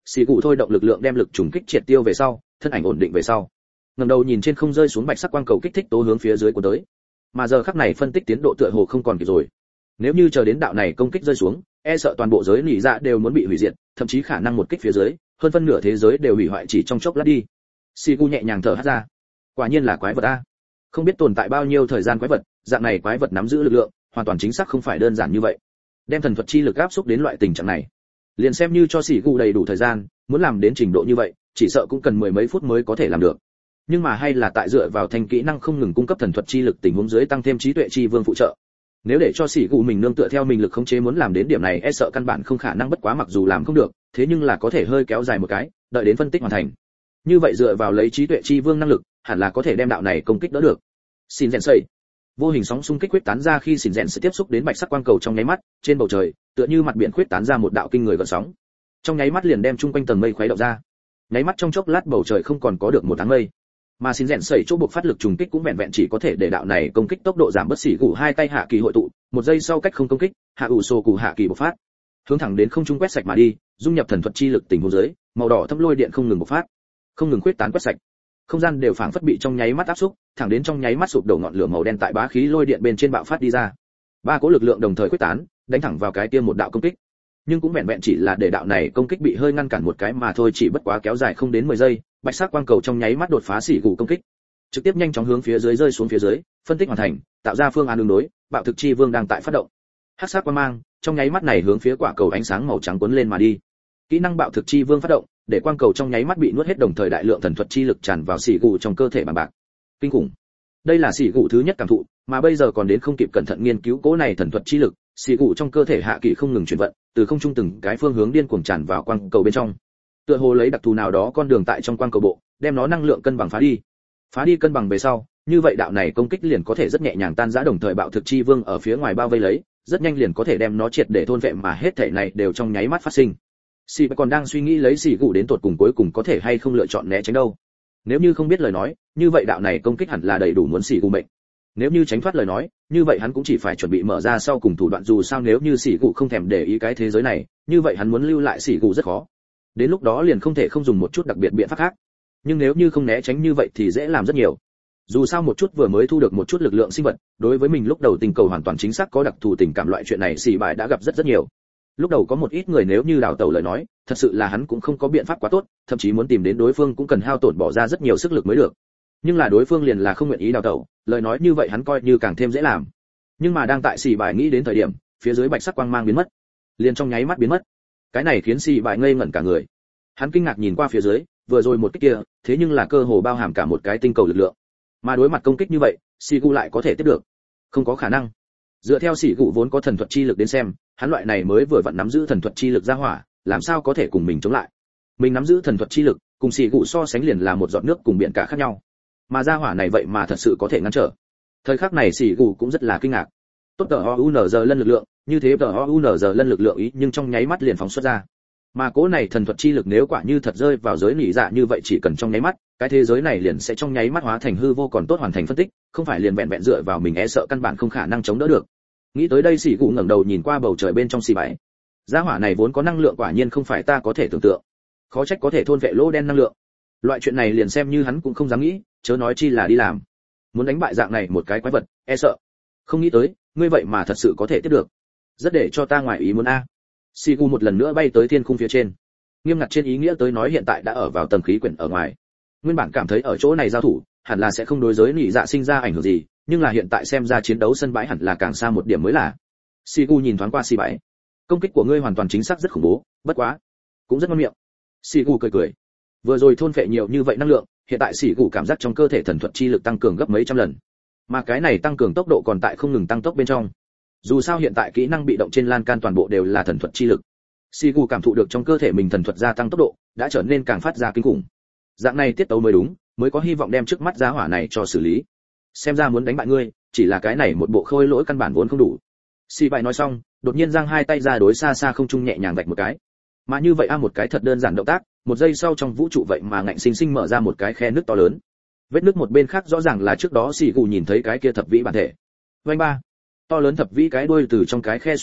xì cụ thôi động lực lượng đem lực trùng kích triệt tiêu về sau, thân ảnh ổn định về sau, ngẩng đầu nhìn trên không rơi xuống bạch sắc quang cầu kích thích tố hướng phía dưới của tới. Mà giờ khắc này phân tích tiến độ tựa hồ không còn kịp rồi. Nếu như chờ đến đạo này công kích rơi xuống, e sợ toàn bộ giới nỉ dạ đều muốn bị hủy diệt, thậm chí khả năng một kích phía dưới, hơn phân nửa thế giới đều hủy hoại chỉ trong chốc lát đi. Sigu nhẹ nhàng thở hắt ra. Quả nhiên là quái vật a. Không biết tồn tại bao nhiêu thời gian quái vật, dạng này quái vật nắm giữ lực lượng, hoàn toàn chính xác không phải đơn giản như vậy. Đem thần thuật chi lực áp xúc đến loại tình trạng này, liền xem như cho Sigu đầy đủ thời gian, muốn làm đến trình độ như vậy, chỉ sợ cũng cần mười mấy phút mới có thể làm được. Nhưng mà hay là tại dựa vào thanh kỹ năng không ngừng cung cấp thần thuật chi lực tình huống dưới tăng thêm trí tuệ chi vương phụ trợ. Nếu để cho Sigu mình nương tựa theo mình lực khống chế muốn làm đến điểm này, e sợ căn bản không khả năng, bất quá mặc dù làm không được, thế nhưng là có thể hơi kéo dài một cái, đợi đến phân tích hoàn thành. Như vậy dựa vào lấy trí tuệ chi vương năng lực, hẳn là có thể đem đạo này công kích đỡ được. Xin rèn sẩy. Vô hình sóng xung kích quyết tán ra khi xin rèn sẽ tiếp xúc đến bạch sắc quang cầu trong nháy mắt, trên bầu trời, tựa như mặt biển quyết tán ra một đạo kinh người gợn sóng. Trong nháy mắt liền đem chung quanh tầng mây khuấy động ra. Nháy mắt trong chốc lát bầu trời không còn có được một áng mây. Mà xin rèn sẩy chỗ buộc phát lực trùng kích cũng vẹn vẹn chỉ có thể để đạo này công kích tốc độ giảm bất xỉ gù hai tay hạ kỳ hội tụ, một giây sau cách không công kích, hạ ủ sổ cụ hạ kỳ bộc phát, hướng thẳng đến không trung quét sạch mà đi, dung nhập thần thuật chi lực tình huống dưới, màu đỏ thâm lôi điện không ngừng bộc phát, không ngừng quyết tán quét sạch. Không gian đều phảng phất bị trong nháy mắt áp xúc, thẳng đến trong nháy mắt sụp đổ ngọn lửa màu đen tại bá khí lôi điện bên trên bạo phát đi ra. Ba cỗ lực lượng đồng thời quyết tán, đánh thẳng vào cái kia một đạo công kích. Nhưng cũng vẹn vẹn chỉ là để đạo này công kích bị hơi ngăn cản một cái mà thôi, chỉ bất quá kéo dài không đến mười giây, bạch sắc quang cầu trong nháy mắt đột phá xỉ gù công kích, trực tiếp nhanh chóng hướng phía dưới rơi xuống phía dưới, phân tích hoàn thành, tạo ra phương án ứng đối, bạo thực chi vương đang tại phát động. Hắc sắc quang mang, trong nháy mắt này hướng phía quả cầu ánh sáng màu trắng cuốn lên mà đi. Kỹ năng bạo thực chi vương phát động, để quang cầu trong nháy mắt bị nuốt hết, đồng thời đại lượng thần thuật chi lực tràn vào xỉ gù trong cơ thể bằng bạc. Kinh khủng. Đây là xỉ gù thứ nhất cảm thụ, mà bây giờ còn đến không kịp cẩn thận nghiên cứu cố này thần thuật chi lực, xỉ gù trong cơ thể hạ kỳ không ngừng chuyển vận, từ không trung từng cái phương hướng điên cuồng tràn vào quang cầu bên trong. Tựa hồ lấy đặc thù nào đó con đường tại trong quang cầu bộ, đem nó năng lượng cân bằng phá đi. Phá đi cân bằng về sau, như vậy đạo này công kích liền có thể rất nhẹ nhàng tan rã, đồng thời bạo thực chi vương ở phía ngoài bao vây lấy, rất nhanh liền có thể đem nó triệt để thôn vệ, mà hết thảy này đều trong nháy mắt phát sinh. Sĩ còn đang suy nghĩ lấy xỉ gù đến tột cùng cuối cùng có thể hay không lựa chọn né tránh đâu. Nếu như không biết lời nói, như vậy đạo này công kích hẳn là đầy đủ muốn xỉ gù mệnh. Nếu như tránh thoát lời nói, như vậy hắn cũng chỉ phải chuẩn bị mở ra sau cùng thủ đoạn, dù sao nếu như xỉ gù không thèm để ý cái thế giới này, như vậy hắn muốn lưu lại xỉ gù rất khó. Đến lúc đó liền không thể không dùng một chút đặc biệt biện pháp khác. Nhưng nếu như không né tránh như vậy thì dễ làm rất nhiều. Dù sao một chút vừa mới thu được một chút lực lượng sinh vật, đối với mình lúc đầu tình cầu hoàn toàn chính xác có đặc thù tình cảm, loại chuyện này xỉ bại đã gặp rất rất nhiều. Lúc đầu có một ít người nếu như đào tẩu lời nói, thật sự là hắn cũng không có biện pháp quá tốt, thậm chí muốn tìm đến đối phương cũng cần hao tổn bỏ ra rất nhiều sức lực mới được. Nhưng là đối phương liền là không nguyện ý đào tẩu, lời nói như vậy hắn coi như càng thêm dễ làm. Nhưng mà đang tại xỉ bại nghĩ đến thời điểm, phía dưới bạch sắc quang mang biến mất, liền trong nháy mắt biến mất. Cái này khiến xỉ bại ngây ngẩn cả người. Hắn kinh ngạc nhìn qua phía dưới, vừa rồi một kích kia, thế nhưng là cơ hồ bao hàm cả một cái tinh cầu lực lượng. Mà đối mặt công kích như vậy, Sigu lại có thể tiếp được? Không có khả năng. Dựa theo Sigu vốn có thần thuật chi lực đến xem, hắn loại này mới vừa vặn nắm giữ thần thuật chi lực ra hỏa, làm sao có thể cùng mình chống lại? Mình nắm giữ thần thuật chi lực, cùng Sigu so sánh liền là một giọt nước cùng biển cả khác nhau. Mà ra hỏa này vậy mà thật sự có thể ngăn trở. Thời khắc này Sigu cũng rất là kinh ngạc. Tốt tờ o u en giờ lân lực lượng, như thế tờ o u en giờ lân lực lượng ý nhưng trong nháy mắt liền phóng xuất ra. Mà cố này thần thuật chi lực nếu quả như thật rơi vào giới nỉ dạ như vậy, chỉ cần trong nháy mắt, cái thế giới này liền sẽ trong nháy mắt hóa thành hư vô, còn tốt hoàn thành phân tích, không phải liền vẹn vẹn dựa vào mình e sợ căn bản không khả năng chống đỡ được. Nghĩ tới đây Sĩ Cụ ngẩng đầu nhìn qua bầu trời bên trong xì bảy. Gia hỏa này vốn có năng lượng quả nhiên không phải ta có thể tưởng tượng. Khó trách có thể thôn vệ lỗ đen năng lượng. Loại chuyện này liền xem như hắn cũng không dám nghĩ, chớ nói chi là đi làm. Muốn đánh bại dạng này một cái quái vật, e sợ. Không nghĩ tới, ngươi vậy mà thật sự có thể tiếp được. Rất để cho ta ngoài ý muốn a. Sigu một lần nữa bay tới thiên khung phía trên. Nghiêm ngặt trên ý nghĩa tới nói hiện tại đã ở vào tầng khí quyển ở ngoài. Nguyên bản cảm thấy ở chỗ này giao thủ, hẳn là sẽ không đối giới nị dạ sinh ra ảnh hưởng gì, nhưng là hiện tại xem ra chiến đấu sân bãi hẳn là càng xa một điểm mới là. Sigu nhìn thoáng qua xì bảy. Công kích của ngươi hoàn toàn chính xác rất khủng bố, bất quá, cũng rất ngon miệng. Sigu cười cười. Vừa rồi thôn phệ nhiều như vậy năng lượng, hiện tại Sigu cảm giác trong cơ thể thần thuật chi lực tăng cường gấp mấy trăm lần. Mà cái này tăng cường tốc độ còn tại không ngừng tăng tốc bên trong. Dù sao hiện tại kỹ năng bị động trên lan can toàn bộ đều là thần thuật chi lực. Sigu cảm thụ được trong cơ thể mình thần thuật gia tăng tốc độ, đã trở nên càng phát ra kinh khủng. Dạng này tiết tấu mới đúng, mới có hy vọng đem trước mắt giá hỏa này cho xử lý. Xem ra muốn đánh bại ngươi, chỉ là cái này một bộ khôi lỗi căn bản vốn không đủ. Si Bại nói xong, đột nhiên giang hai tay ra đối xa xa không trung nhẹ nhàng vạch một cái. Mà như vậy a một cái thật đơn giản động tác, một giây sau trong vũ trụ vậy mà ngạnh sinh sinh mở ra một cái khe nước to lớn. Vết nước một bên khác rõ ràng là trước đó Sigu nhìn thấy cái kia thập vĩ bản thể. Vành ba, to lớn thập vĩ cái đuôi từ trong cái khe xuyên qua,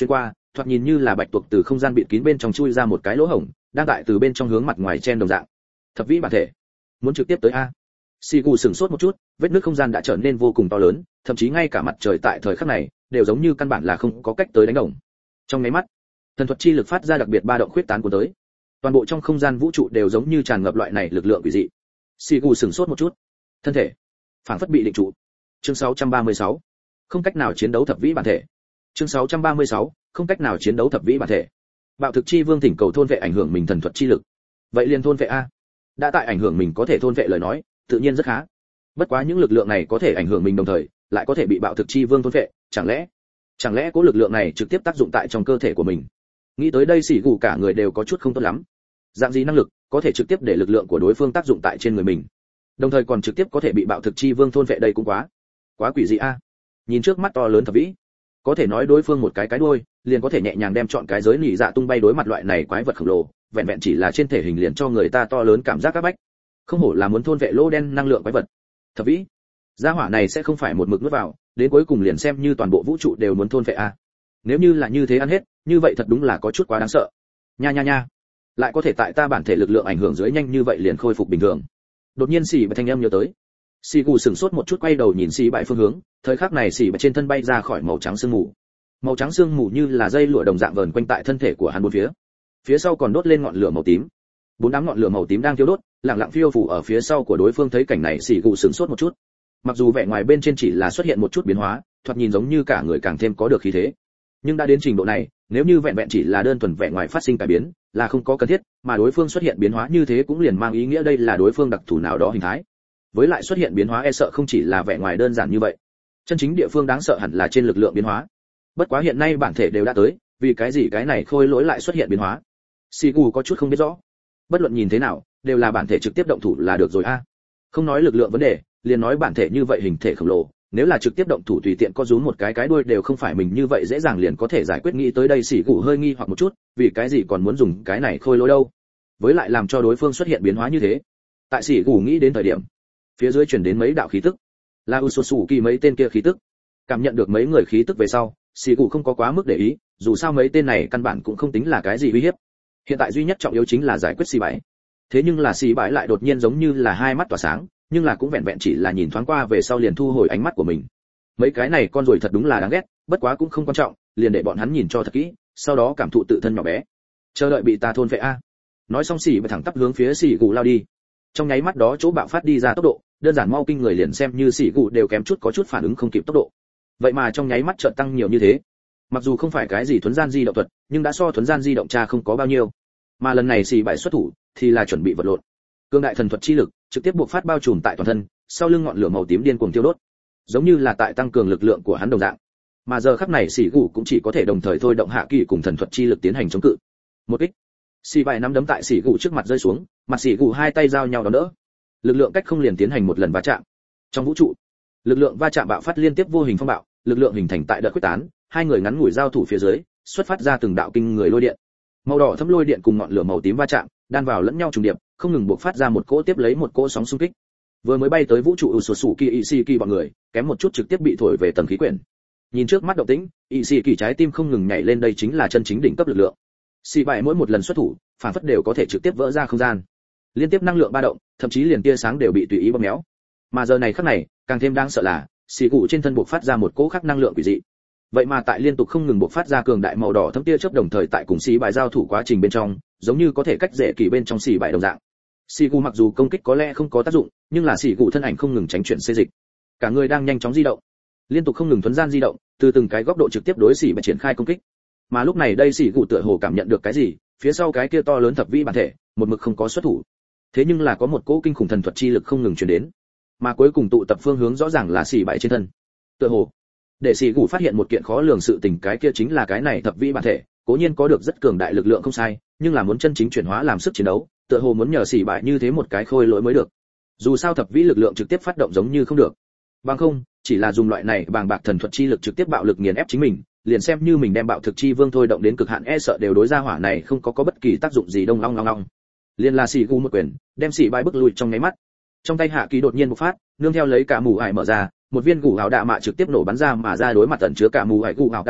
thoạt nhìn như là bạch tuộc từ không gian bịt kín bên trong chui ra một cái lỗ hổng, đang tại từ bên trong hướng mặt ngoài chen đồng dạng. Thập vĩ bản thể, muốn trực tiếp tới a? Xì Cụ sửng sốt một chút, vết nứt không gian đã trở nên vô cùng to lớn, thậm chí ngay cả mặt trời tại thời khắc này đều giống như căn bản là không có cách tới đánh đồng. Trong mấy mắt, thần thuật chi lực phát ra đặc biệt ba động khuyết tán của tới. Toàn bộ trong không gian vũ trụ đều giống như tràn ngập loại này lực lượng quỷ dị. Xì Cụ sửng sốt một chút, thân thể phảng phất bị định trụ. Chương sáu trăm ba mươi sáu, không cách nào chiến đấu thập vĩ bản thể. Chương sáu trăm ba mươi sáu, không cách nào chiến đấu thập vĩ bản thể. Bạo thực chi vương thỉnh cầu thôn vệ ảnh hưởng mình thần thuật chi lực. Vậy liền thôn vệ a. Đã tại ảnh hưởng mình có thể thôn vệ lời nói, tự nhiên rất khá. Bất quá những lực lượng này có thể ảnh hưởng mình đồng thời, lại có thể bị bạo thực chi vương thôn vệ, chẳng lẽ chẳng lẽ cố lực lượng này trực tiếp tác dụng tại trong cơ thể của mình? Nghĩ tới đây Sĩ Cụ cả người đều có chút không tốt lắm. Dạng gì năng lực có thể trực tiếp để lực lượng của đối phương tác dụng tại trên người mình, đồng thời còn trực tiếp có thể bị bạo thực chi vương thôn vệ, đây cũng quá quá quỷ dị a. Nhìn trước mắt to lớn thập vĩ, có thể nói đối phương một cái cái đuôi liền có thể nhẹ nhàng đem chọn cái giới nỉ dạ tung bay, đối mặt loại này quái vật khổng lồ, vẹn vẹn chỉ là trên thể hình liền cho người ta to lớn cảm giác áp bách. Không hổ là muốn thôn vệ lô đen năng lượng quái vật. Thập vĩ, gia hỏa này sẽ không phải một mực nuốt vào, đến cuối cùng liền xem như toàn bộ vũ trụ đều muốn thôn vệ a. Nếu như là như thế ăn hết, như vậy thật đúng là có chút quá đáng sợ. Nha nha nha, lại có thể tại ta bản thể lực lượng ảnh hưởng dưới nhanh như vậy liền khôi phục bình thường. Đột nhiên xì bạch thanh âm nhớ tới. Xì Cụ sửng sốt một chút, quay đầu nhìn xì bạch phương hướng, thời khắc này xì bạch trên thân bay ra khỏi màu trắng sương mù. Màu trắng sương mù như là dây lụa đồng dạng vờn quanh tại thân thể của hắn bốn phía. Phía sau còn đốt lên ngọn lửa màu tím. Bốn đám ngọn lửa màu tím đang thiêu đốt, lặng lặng phiêu phù ở phía sau của đối phương. Thấy cảnh này xì Cụ sửng sốt một chút. Mặc dù vẻ ngoài bên trên chỉ là xuất hiện một chút biến hóa, thoạt nhìn giống như cả người càng thêm có được khí thế, nhưng đã đến trình độ này, nếu như vẹn vẹn chỉ là đơn thuần vẻ ngoài phát sinh cải biến, là không có cần thiết, mà đối phương xuất hiện biến hóa như thế cũng liền mang ý nghĩa đây là đối phương đặc thù nào đó hình thái. Với lại xuất hiện biến hóa e sợ không chỉ là vẻ ngoài đơn giản như vậy, chân chính địa phương đáng sợ hẳn là trên lực lượng biến hóa. Bất quá hiện nay bản thể đều đã tới, vì cái gì cái này khôi lỗi lại xuất hiện biến hóa? Sigu có chút không biết rõ. Bất luận nhìn thế nào, đều là bản thể trực tiếp động thủ là được rồi a. Không nói lực lượng vấn đề, liền nói bản thể như vậy hình thể khổng lồ, nếu là trực tiếp động thủ tùy tiện có rúm một cái cái đuôi đều không phải mình như vậy dễ dàng liền có thể giải quyết. Nghĩ tới đây Sigu hơi nghi hoặc một chút, vì cái gì còn muốn dùng cái này khôi lỗi đâu? Với lại làm cho đối phương xuất hiện biến hóa như thế. Tại Sigu nghĩ đến thời điểm, phía dưới truyền đến mấy đạo khí tức, là Usosuki mấy tên kia khí tức. Cảm nhận được mấy người khí tức về sau, Sigu không có quá mức để ý, dù sao mấy tên này căn bản cũng không tính là cái gì uy hiếp. Hiện tại duy nhất trọng yếu chính là giải quyết xì bãi. Thế nhưng là xì bãi lại đột nhiên giống như là hai mắt tỏa sáng, nhưng là cũng vẹn vẹn chỉ là nhìn thoáng qua về sau liền thu hồi ánh mắt của mình. Mấy cái này con rồi thật đúng là đáng ghét, bất quá cũng không quan trọng, liền để bọn hắn nhìn cho thật kỹ, sau đó cảm thụ tự thân nhỏ bé, chờ đợi bị ta thôn phệ a. Nói xong xì bãi thẳng tắp hướng phía xì gù lao đi. Trong nháy mắt đó chỗ bạo phát đi ra tốc độ, đơn giản mau kinh người, liền xem như xì gù đều kém chút có chút phản ứng không kịp tốc độ. Vậy mà trong nháy mắt chợt tăng nhiều như thế. Mặc dù không phải cái gì thuấn gian di động thuật, nhưng đã so thuấn gian di động cha không có bao nhiêu. Mà lần này xì bãi xuất thủ thì là chuẩn bị vật lộn. Cương đại thần thuật chi lực trực tiếp buộc phát bao trùm tại toàn thân, sau lưng ngọn lửa màu tím điên cuồng tiêu đốt, giống như là tại tăng cường lực lượng của hắn đồng dạng. Mà giờ khắc này xì gù cũng chỉ có thể đồng thời thôi động hạ kỳ cùng thần thuật chi lực tiến hành chống cự. Một kích, xì bãi nắm đấm tại xì gù trước mặt rơi xuống, mặt xì gù hai tay giao nhau đón đỡ, lực lượng cách không liền tiến hành một lần va chạm. Trong vũ trụ, lực lượng va chạm bạo phát liên tiếp vô hình phong bạo, lực lượng hình thành tại đợt quyết tán, hai người ngắn ngủi giao thủ phía dưới, xuất phát ra từng đạo kinh người lôi điện. Màu đỏ thấm lôi điện cùng ngọn lửa màu tím va chạm, đan vào lẫn nhau trùng điệp, không ngừng bộc phát ra một cỗ tiếp lấy một cỗ sóng xung kích. Vừa mới bay tới vũ trụ Usosuki Ishiki bọn người, kém một chút trực tiếp bị thổi về tầng khí quyển. Nhìn trước mắt động tĩnh, Ishiki trái tim không ngừng nhảy lên, đây chính là chân chính đỉnh cấp lực lượng. Xì bãi mỗi một lần xuất thủ, phản phất đều có thể trực tiếp vỡ ra không gian. Liên tiếp năng lượng ba động, thậm chí liền tia sáng đều bị tùy ý bóp méo. Mà giờ này khắc này, càng thêm đáng sợ là, xì cụ trên thân bộc phát ra một cỗ khác năng lượng quỷ dị. Vậy mà tại liên tục không ngừng bộc phát ra cường đại màu đỏ thấm tia chớp, đồng thời tại cùng xì bãi giao thủ quá trình bên trong, giống như có thể cách dễ kỳ bên trong xì bãi đồng dạng. Xì cụ mặc dù công kích có lẽ không có tác dụng, nhưng là xì cụ thân ảnh không ngừng tránh chuyển xê dịch, cả người đang nhanh chóng di động, liên tục không ngừng thuấn gian di động, từ từng cái góc độ trực tiếp đối xì bãi triển khai công kích. Mà lúc này đây xì cụ tựa hồ cảm nhận được cái gì, phía sau cái kia to lớn thập vĩ bản thể, một mực không có xuất thủ. Thế nhưng là có một cỗ kinh khủng thần thuật chi lực không ngừng truyền đến, mà cuối cùng tụ tập phương hướng rõ ràng là xì bãi trên thân. Tựa hồ để xì gù phát hiện một kiện khó lường sự tình, cái kia chính là cái này thập vĩ bản thể cố nhiên có được rất cường đại lực lượng không sai, nhưng là muốn chân chính chuyển hóa làm sức chiến đấu, tựa hồ muốn nhờ xì bãi như thế một cái khôi lỗi mới được. Dù sao thập vĩ lực lượng trực tiếp phát động giống như không được, bằng không chỉ là dùng loại này bàng bạc thần thuật chi lực trực tiếp bạo lực nghiền ép chính mình, liền xem như mình đem bạo thực chi vương thôi động đến cực hạn, e sợ đều đối ra hỏa này không có có bất kỳ tác dụng gì. Đông long long long, liền là xì gù một quyền đem xì bãi bức lùi trong nháy mắt. Trong tay hạ kỳ đột nhiên bộc phát, nương theo lấy cả mù ải mở ra, một viên gù ảo đạ mạ trực tiếp nổ bắn ra mà ra, đối mặt tẩn chứa cả mù ải gù ảo đạ mạ,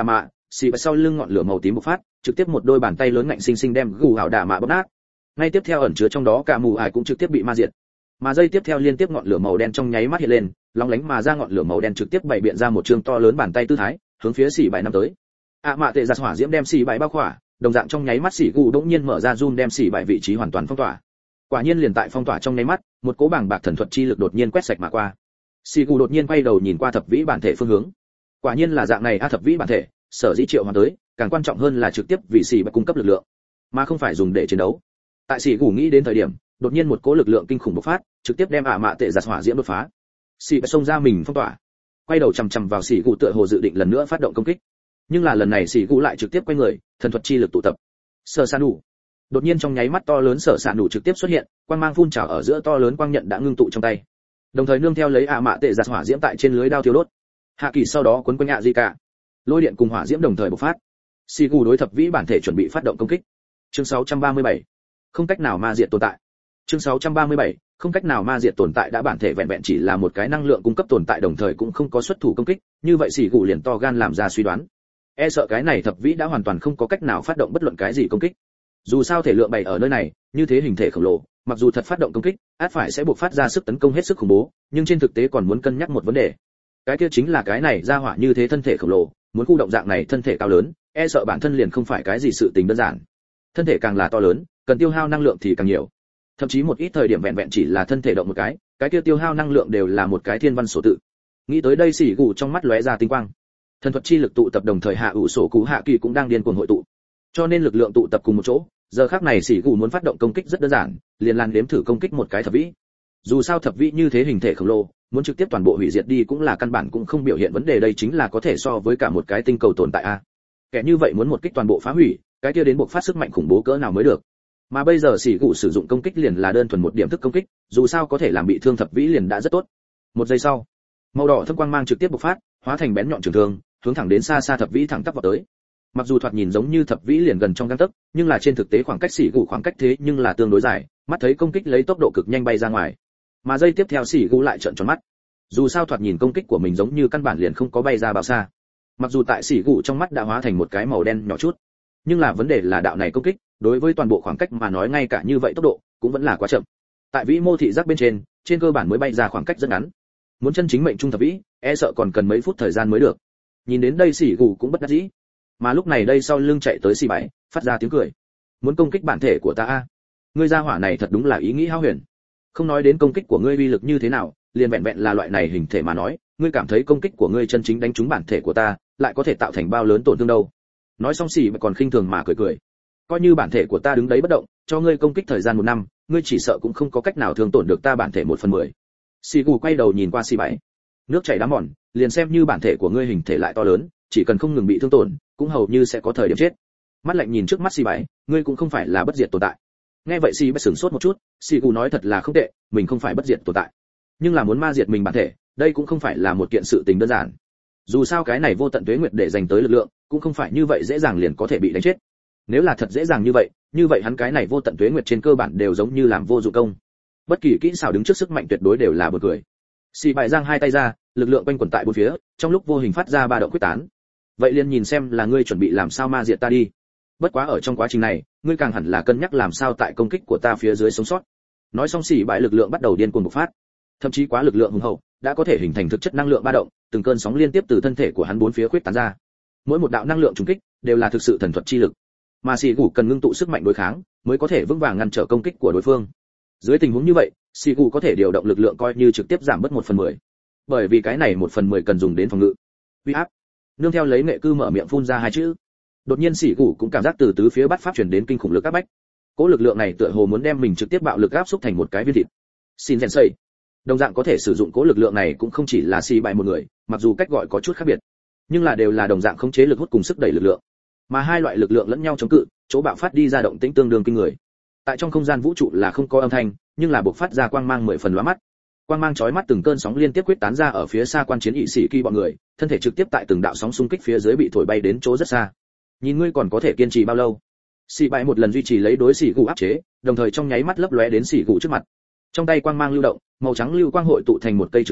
xì bậy sau lưng ngọn lửa màu tím bộc phát, trực tiếp một đôi bàn tay lớn ngạnh sinh sinh đem gù hảo đả mạ bóp nát. Ngay tiếp theo ẩn chứa trong đó cả mù ải cũng trực tiếp bị ma diệt. Mà giây tiếp theo liên tiếp ngọn lửa màu đen trong nháy mắt hiện lên, lóng lánh mà ra ngọn lửa màu đen trực tiếp bày biện ra một trường to lớn bàn tay tư thái, hướng phía xì bậy năm tới. ạ mạ tệ giặt hỏa diễm đem xì bậy bao khỏa, đồng dạng trong nháy mắt xì gù đột nhiên mở ra zoom đem xì bậy vị trí hoàn toàn phong tỏa. Quả nhiên liền tại phong tỏa trong nháy mắt, một cỗ bảng bạc thần thuật chi lực đột nhiên quét sạch mà qua. Xì gù đột nhiên quay đầu nhìn qua thập vĩ bản thể phương hướng. Quả nhiên là dạng này a thập vĩ bản thể, sở dĩ triệu hoàn tới, càng quan trọng hơn là trực tiếp vì xì bậy cung cấp lực lượng, mà không phải dùng để chiến đấu. Tại xì gù nghĩ đến thời điểm, đột nhiên một cỗ lực lượng kinh khủng bộc phát, trực tiếp đem ạ mạ tệ giặt hỏa diễm đột phá. Xì bậy xông ra mình phong tỏa, quay đầu chằm chằm vào xì gù tựa hồ dự định lần nữa phát động công kích. Nhưng là lần này xì gù lại trực tiếp quay người, thần thuật chi lực tụ tập. Sở San đủ. Đột nhiên trong nháy mắt to lớn Sở San đủ trực tiếp xuất hiện, quang mang phun trào ở giữa to lớn quang nhận đã ngưng tụ trong tay. Đồng thời nương theo lấy ạ mạ tệ giặt hỏa diễm tại trên lưới đao thiêu đốt. Hạ kỳ sau đó cuốn quanh ạ gì cả. Lôi điện cùng hỏa diễm đồng thời bộc phát. Xì gù đối thập vĩ bản thể chuẩn bị phát động công kích. Chương sáu trăm ba mươi bảy. Không cách nào ma diệt tồn tại. Chương sáu trăm ba mươi bảy. Không cách nào ma diệt tồn tại đã bản thể vẹn vẹn chỉ là một cái năng lượng cung cấp tồn tại đồng thời cũng không có xuất thủ công kích, như vậy xì gù liền to gan làm ra suy đoán. E sợ cái này thập vĩ đã hoàn toàn không có cách nào phát động bất luận cái gì công kích. Dù sao thể lượng bày ở nơi này, như thế hình thể khổng lồ, mặc dù thật phát động công kích, át phải sẽ buộc phát ra sức tấn công hết sức khủng bố, nhưng trên thực tế còn muốn cân nhắc một vấn đề. Cái kia chính là cái này ra hỏa như thế thân thể khổng lồ, muốn khu động dạng này thân thể cao lớn, e sợ bản thân liền không phải cái gì sự tình đơn giản. Thân thể càng là to lớn, cần tiêu hao năng lượng thì càng nhiều. Thậm chí một ít thời điểm vẹn vẹn chỉ là thân thể động một cái, cái kia tiêu hao năng lượng đều là một cái thiên văn số tự. Nghĩ tới đây xỉ gù trong mắt lóe ra tinh quang. Thần thuật chi lực tụ tập đồng thời hạ ủ sổ cú hạ kỳ cũng đang điên cuồng hội tụ. Cho nên lực lượng tụ tập cùng một chỗ, giờ khắc này xỉ gù muốn phát động công kích rất đơn giản, liền lan đếm thử công kích một cái thập vĩ. Dù sao thập vĩ như thế hình thể khổng lồ, muốn trực tiếp toàn bộ hủy diệt đi cũng là căn bản cũng không biểu hiện vấn đề, đây chính là có thể so với cả một cái tinh cầu tồn tại a. Kẻ như vậy muốn một kích toàn bộ phá hủy, cái kia đến buộc phát sức mạnh khủng bố cỡ nào mới được. Mà bây giờ xỉ gù sử dụng công kích liền là đơn thuần một điểm thức công kích, dù sao có thể làm bị thương thập vĩ liền đã rất tốt. Một giây sau, màu đỏ thâm quang mang trực tiếp bộc phát, hóa thành bén nhọn trường thương, hướng thẳng đến xa xa thập vĩ thẳng tắp vào tới. Mặc dù thoạt nhìn giống như thập vĩ liền gần trong gang tấc, nhưng là trên thực tế khoảng cách xỉ gù khoảng cách thế nhưng là tương đối dài, mắt thấy công kích lấy tốc độ cực nhanh bay ra ngoài. Mà giây tiếp theo xỉ gù lại trợn tròn mắt. Dù sao thoạt nhìn công kích của mình giống như căn bản liền không có bay ra bao xa. Mặc dù tại xỉ gù trong mắt đã hóa thành một cái màu đen nhỏ chút, nhưng là vấn đề là đạo này công kích, đối với toàn bộ khoảng cách mà nói ngay cả như vậy tốc độ cũng vẫn là quá chậm. Tại vĩ mô thị giác bên trên, trên cơ bản mới bay ra khoảng cách rất ngắn. Muốn chân chính mệnh trung thập vĩ, e sợ còn cần mấy phút thời gian mới được. Nhìn đến đây xỉ gù cũng bất đắc dĩ. Mà lúc này đây sau lưng chạy tới xỉ bảy, phát ra tiếng cười. Muốn công kích bản thể của ta a? Ngươi gia hỏa này thật đúng là ý nghĩ hão huyền. Không nói đến công kích của ngươi uy lực như thế nào, liền vẹn vẹn là loại này hình thể mà nói, ngươi cảm thấy công kích của ngươi chân chính đánh trúng bản thể của ta, lại có thể tạo thành bao lớn tổn thương đâu? Nói xong xỉ còn khinh thường mà cười cười. Coi như bản thể của ta đứng đấy bất động, cho ngươi công kích thời gian một năm, ngươi chỉ sợ cũng không có cách nào thương tổn được ta bản thể một phần mười. Xỉ gù quay đầu nhìn qua xỉ bảy. Nước chảy đá mòn, liền xem như bản thể của ngươi hình thể lại to lớn, chỉ cần không ngừng bị thương tổn, cũng hầu như sẽ có thời điểm chết. Mắt lạnh nhìn trước mắt xỉ bảy, ngươi cũng không phải là bất diệt tồn tại. Nghe vậy xỉ bảy sửng sốt một chút, xỉ gù nói thật là không tệ, mình không phải bất diệt tồn tại, nhưng là muốn ma diệt mình bản thể, đây cũng không phải là một kiện sự tình đơn giản. Dù sao cái này vô tận tuế nguyệt để dành tới lực lượng, cũng không phải như vậy dễ dàng liền có thể bị đánh chết. Nếu là thật dễ dàng như vậy, như vậy hắn cái này vô tận tuế nguyệt trên cơ bản đều giống như làm vô dụng công. Bất kỳ kỹ xảo đứng trước sức mạnh tuyệt đối đều là buồn cười. Xì bại giang hai tay ra, lực lượng quanh quẩn tại bốn phía, trong lúc vô hình phát ra ba động quyết tán. Vậy liền nhìn xem là ngươi chuẩn bị làm sao ma diệt ta đi. Bất quá ở trong quá trình này, ngươi càng hẳn là cân nhắc làm sao tại công kích của ta phía dưới sống sót. Nói xong xì bại lực lượng bắt đầu điên cuồng bộc phát. Thậm chí quá lực lượng hùng hậu, đã có thể hình thành thực chất năng lượng ba động, từng cơn sóng liên tiếp từ thân thể của hắn bốn phía khuyết tán ra. Mỗi một đạo năng lượng trùng kích đều là thực sự thần thuật chi lực, mà xì gù cần ngưng tụ sức mạnh đối kháng, mới có thể vững vàng ngăn trở công kích của đối phương. Dưới tình huống như vậy, xì gù có thể điều động lực lượng coi như trực tiếp giảm bớt một phần mười, bởi vì cái này một phần mười cần dùng đến phòng ngự. Uy áp. Nương theo lấy nghệ cư mở miệng phun ra hai chữ. Đột nhiên xì gù cũng cảm giác từ tứ phía bát pháp truyền đến kinh khủng lực áp bách. Cỗ lực lượng này tựa hồ muốn đem mình trực tiếp bạo lực áp xúc thành một cái viên thịt. Xin rèn xây. Đồng dạng có thể sử dụng cỗ lực lượng này cũng không chỉ là xì bại một người, mặc dù cách gọi có chút khác biệt, nhưng là đều là đồng dạng khống chế lực hút cùng sức đẩy lực lượng. Mà hai loại lực lượng lẫn nhau chống cự, chỗ bạo phát đi ra động tĩnh tương đương kinh người. Tại trong không gian vũ trụ là không có âm thanh, nhưng là bộc phát ra quang mang mười phần lóa mắt. Quang mang chói mắt từng cơn sóng liên tiếp quyết tán ra ở phía xa quan chiến ỵ sĩ kỳ bọn người, thân thể trực tiếp tại từng đạo sóng xung kích phía dưới bị thổi bay đến chỗ rất xa. Nhìn ngươi còn có thể kiên trì bao lâu? Xì bại một lần duy trì lấy đối xì gù áp chế, đồng thời trong nháy mắt lấp lóe đến xì gù trước mặt. Trong tay quang mang lưu động, màu trắng lưu quang hội tụ thành một cây trường côn,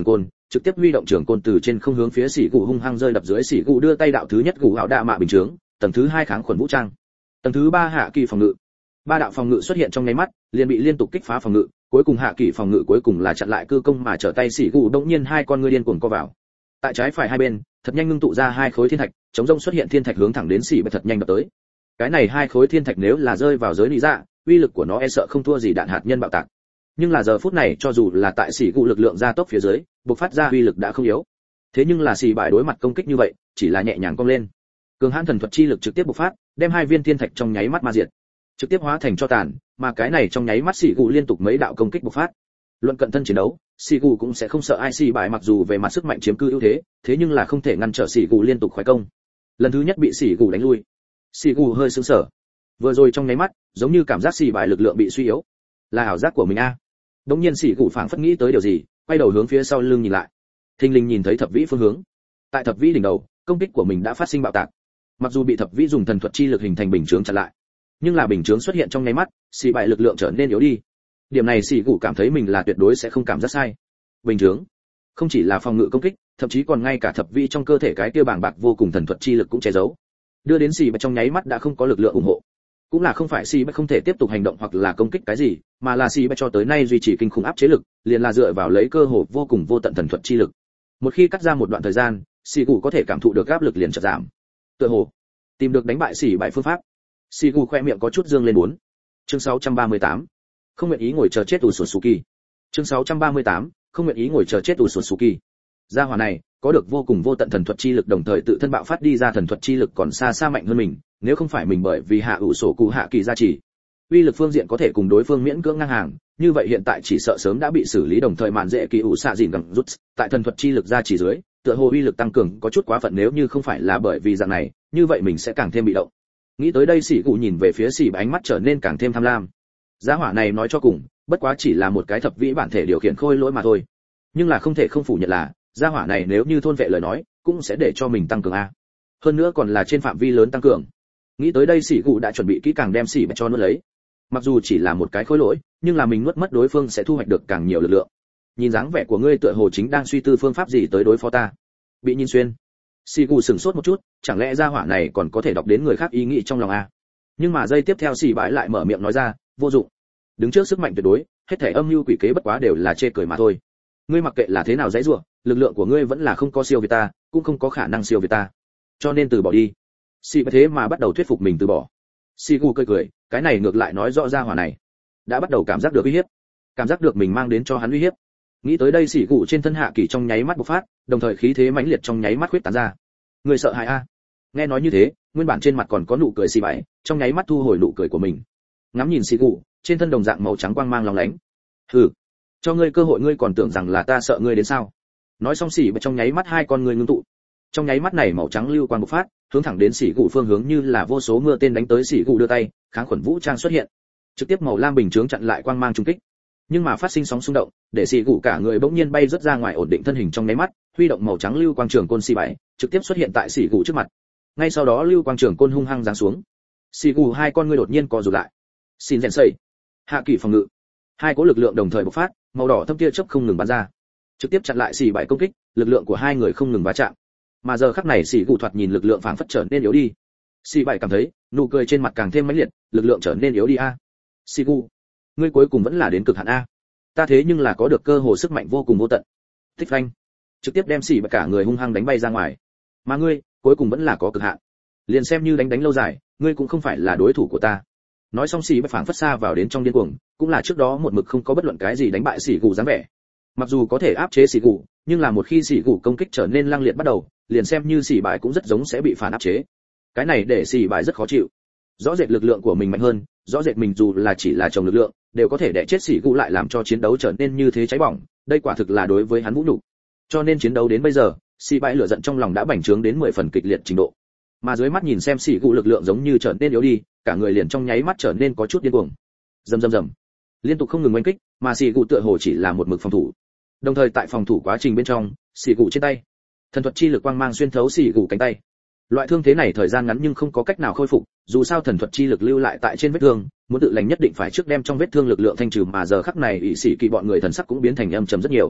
trực tiếp huy động trường côn từ trên không hướng phía xỉ gù hung hăng rơi đập dưới. Xỉ gù đưa tay đạo thứ nhất gù hạo đạ mạ bình chướng, tầng thứ hai kháng khuẩn vũ trang, tầng thứ ba hạ kỳ phòng ngự. Ba đạo phòng ngự xuất hiện trong nháy mắt, liền bị liên tục kích phá phòng ngự, cuối cùng hạ kỳ phòng ngự cuối cùng là chặn lại cư công mà trở tay. Xỉ gù đột nhiên hai con ngươi điên cuồng co vào. Tại trái phải hai bên, thật nhanh ngưng tụ ra hai khối thiên thạch, chống rông xuất hiện thiên thạch hướng thẳng đến xỉ bạch thật nhanh đập tới. Cái này hai khối thiên thạch nếu là rơi vào giới lý dạ, uy lực của nó e sợ không thua gì đạn hạt nhân bạo tạc. Nhưng là giờ phút này cho dù là tại xỉ gù lực lượng gia tốc phía dưới, bộc phát ra uy lực đã không yếu. Thế nhưng là xỉ bại đối mặt công kích như vậy, chỉ là nhẹ nhàng cong lên. Cường hãn thần thuật chi lực trực tiếp bộc phát, đem hai viên thiên thạch trong nháy mắt ma diệt, trực tiếp hóa thành cho tàn, mà cái này trong nháy mắt xỉ gù liên tục mấy đạo công kích bộc phát. Luận cận thân chiến đấu, xỉ gù cũng sẽ không sợ ai. Xỉ bại mặc dù về mặt sức mạnh chiếm cư ưu thế, thế nhưng là không thể ngăn trở xỉ gù liên tục khoái công. Lần thứ nhất bị xỉ gù đánh lui, xỉ gù hơi sững sờ. Vừa rồi trong nháy mắt, giống như cảm giác xỉ bại lực lượng bị suy yếu, là ảo giác của mình a. À. Đống nhiên xỉ gù phảng phất nghĩ tới điều gì, quay đầu hướng phía sau lưng nhìn lại, thình lình nhìn thấy thập vĩ phương hướng. Tại thập vĩ đỉnh đầu, công kích của mình đã phát sinh bạo tạc. Mặc dù bị thập vĩ dùng thần thuật chi lực hình thành bình chướng chặn lại, nhưng là bình chướng xuất hiện trong nháy mắt, xỉ bại lực lượng trở nên yếu đi. Điểm này xỉ gù cảm thấy mình là tuyệt đối sẽ không cảm giác sai. Bình chướng không chỉ là phòng ngự công kích, thậm chí còn ngay cả thập vĩ trong cơ thể cái tiêu bàng bạc vô cùng thần thuật chi lực cũng che giấu, đưa đến xỉ bại trong nháy mắt đã không có lực lượng ủng hộ. Cũng là không phải xỉ bại không thể tiếp tục hành động hoặc là công kích cái gì, mà là xỉ bại cho tới nay duy trì kinh khủng áp chế lực, liền là dựa vào lấy cơ hội vô cùng vô tận thần thuật chi lực. Một khi cắt ra một đoạn thời gian, xỉ gù có thể cảm thụ được áp lực liền chợt giảm. Tựa hồ tìm được đánh bại xỉ bại phương pháp. Xỉ gù khoe miệng có chút dương lên bốn. Chương sáu trăm ba mươi tám. Không nguyện ý ngồi chờ chết Utsutsuki. Chương sáu trăm ba mươi tám. Không nguyện ý ngồi chờ chết Utsutsuki. Gia hỏa này có được vô cùng vô tận thần thuật chi lực, đồng thời tự thân bạo phát đi ra thần thuật chi lực còn xa xa mạnh hơn mình, nếu không phải mình bởi vì hạ ủ sổ cụ hạ kỳ gia trì, uy lực phương diện có thể cùng đối phương miễn cưỡng ngang hàng, như vậy hiện tại chỉ sợ sớm đã bị xử lý. Đồng thời mạn dễ kỳ ủ xạ dìn gầm rút, tại thần thuật chi lực gia trì dưới, tựa hồ uy lực tăng cường có chút quá phận, nếu như không phải là bởi vì dạng này, như vậy mình sẽ càng thêm bị động. Nghĩ tới đây xỉ cụ nhìn về phía xỉ bạch, ánh mắt trở nên càng thêm tham lam. Gia hỏa này nói cho cùng, bất quá chỉ là một cái thập vĩ bản thể điều khiển khôi lỗi mà thôi. Nhưng là không thể không phủ nhận là, gia hỏa này nếu như thôn vệ lời nói, cũng sẽ để cho mình tăng cường a. Hơn nữa còn là trên phạm vi lớn tăng cường. Nghĩ tới đây xỉ cụ đã chuẩn bị kỹ càng đem xỉ bạch cho nuốt lấy. Mặc dù chỉ là một cái khối lỗi, nhưng là mình nuốt mất đối phương sẽ thu hoạch được càng nhiều lực lượng. Nhìn dáng vẻ của ngươi tựa hồ chính đang suy tư phương pháp gì tới đối phó ta. Bị nhìn xuyên. Xỉ cụ sửng sốt một chút, chẳng lẽ gia hỏa này còn có thể đọc đến người khác ý nghĩ trong lòng a? Nhưng mà giây tiếp theo xỉ bãi lại mở miệng nói ra, vô dụng. Đứng trước sức mạnh tuyệt đối, hết thảy âm mưu quỷ kế bất quá đều là chê cười mà thôi. Ngươi mặc kệ là thế nào dãy rủa, lực lượng của ngươi vẫn là không có siêu việt ta, cũng không có khả năng siêu việt ta. Cho nên từ bỏ đi. Xỉ bãi thế mà bắt đầu thuyết phục mình từ bỏ. Xỉ cụ cười cười, cái này ngược lại nói rõ gia hỏa này đã bắt đầu cảm giác được uy hiếp, cảm giác được mình mang đến cho hắn uy hiếp. Nghĩ tới đây xỉ cụ trên thân hạ kỳ trong nháy mắt bộc phát, đồng thời khí thế mãnh liệt trong nháy mắt khuyết tán ra. Người sợ hãi a? Nghe nói như thế, nguyên bản trên mặt còn có nụ cười xỉ bãi, trong nháy mắt thu hồi nụ cười của mình. Ngắm nhìn xỉ cụ, trên thân đồng dạng màu trắng quang mang lóng lánh. Hừ, cho ngươi cơ hội ngươi còn tưởng rằng là ta sợ ngươi đến sao? Nói xong xỉ bãi trong nháy mắt hai con ngươi ngưng tụ. Trong nháy mắt này màu trắng lưu quang bộc phát, hướng thẳng đến xỉ cụ phương hướng như là vô số mưa tên đánh tới. Xỉ cụ đưa tay, kháng khuẩn vũ trang xuất hiện, trực tiếp màu lam bình chướng chặn lại quang mang trùng kích. Nhưng mà phát sinh sóng xung động, để xỉ cụ cả người bỗng nhiên bay rất ra ngoài, ổn định thân hình trong nháy mắt, huy động màu trắng lưu quang trường côn xỉ bãi, trực tiếp xuất hiện tại xỉ cụ trước mặt. Ngay sau đó lưu quang trường côn hung hăng giáng xuống. Xỉ cụ hai con ngươi đột nhiên co rụt lại. Xin rèn xây, hạ kỳ phòng ngự, hai cỗ lực lượng đồng thời bộc phát, màu đỏ thâm tia chớp không ngừng bắn ra, trực tiếp chặn lại xỉ bãi công kích, lực lượng của hai người không ngừng va chạm. Mà giờ khắc này xỉ cụ thoạt nhìn lực lượng phảng phất trở nên yếu đi. Xỉ bãi cảm thấy nụ cười trên mặt càng thêm mãnh liệt, lực lượng trở nên yếu đi a. Xỉ cụ, ngươi cuối cùng vẫn là đến cực hạn a. Ta thế nhưng là có được cơ hội sức mạnh vô cùng vô tận. Thích phanh, trực tiếp đem xỉ bãi cả người hung hăng đánh bay ra ngoài. Mà ngươi, cuối cùng vẫn là có cực hạn. Liền xem như đánh đánh lâu dài, ngươi cũng không phải là đối thủ của ta. Nói xong xỉ bãi phảng phất xa vào đến trong điên cuồng, cũng là trước đó một mực không có bất luận cái gì đánh bại xỉ cụ dáng vẻ. Mặc dù có thể áp chế xỉ cụ, nhưng là một khi xỉ cụ công kích trở nên lăng liệt bắt đầu, liền xem như xỉ bãi cũng rất giống sẽ bị phản áp chế. Cái này để xỉ bãi rất khó chịu. Rõ rệt lực lượng của mình mạnh hơn, rõ rệt mình dù là chỉ là chồng lực lượng, đều có thể đè chết xỉ cụ, lại làm cho chiến đấu trở nên như thế cháy bỏng, đây quả thực là đối với hắn vũ nhục. Cho nên chiến đấu đến bây giờ, xỉ bãi lửa giận trong lòng đã bành trướng đến mười phần kịch liệt trình độ. Mà dưới mắt nhìn xem xỉ cụ lực lượng giống như trở nên yếu đi, cả người liền trong nháy mắt trở nên có chút điên cuồng. Rầm rầm rầm, liên tục không ngừng oanh kích, mà xỉ cụ tựa hồ chỉ là một mực phòng thủ. Đồng thời tại phòng thủ quá trình bên trong, xỉ cụ trên tay, thần thuật chi lực quang mang xuyên thấu xỉ cụ cánh tay. Loại thương thế này thời gian ngắn nhưng không có cách nào khôi phục, dù sao thần thuật chi lực lưu lại tại trên vết thương, muốn tự lành nhất định phải trước đem trong vết thương lực lượng thanh trừ, mà giờ khắc này ỷ sĩ kỳ bọn người thần sắc cũng biến thành âm trầm rất nhiều.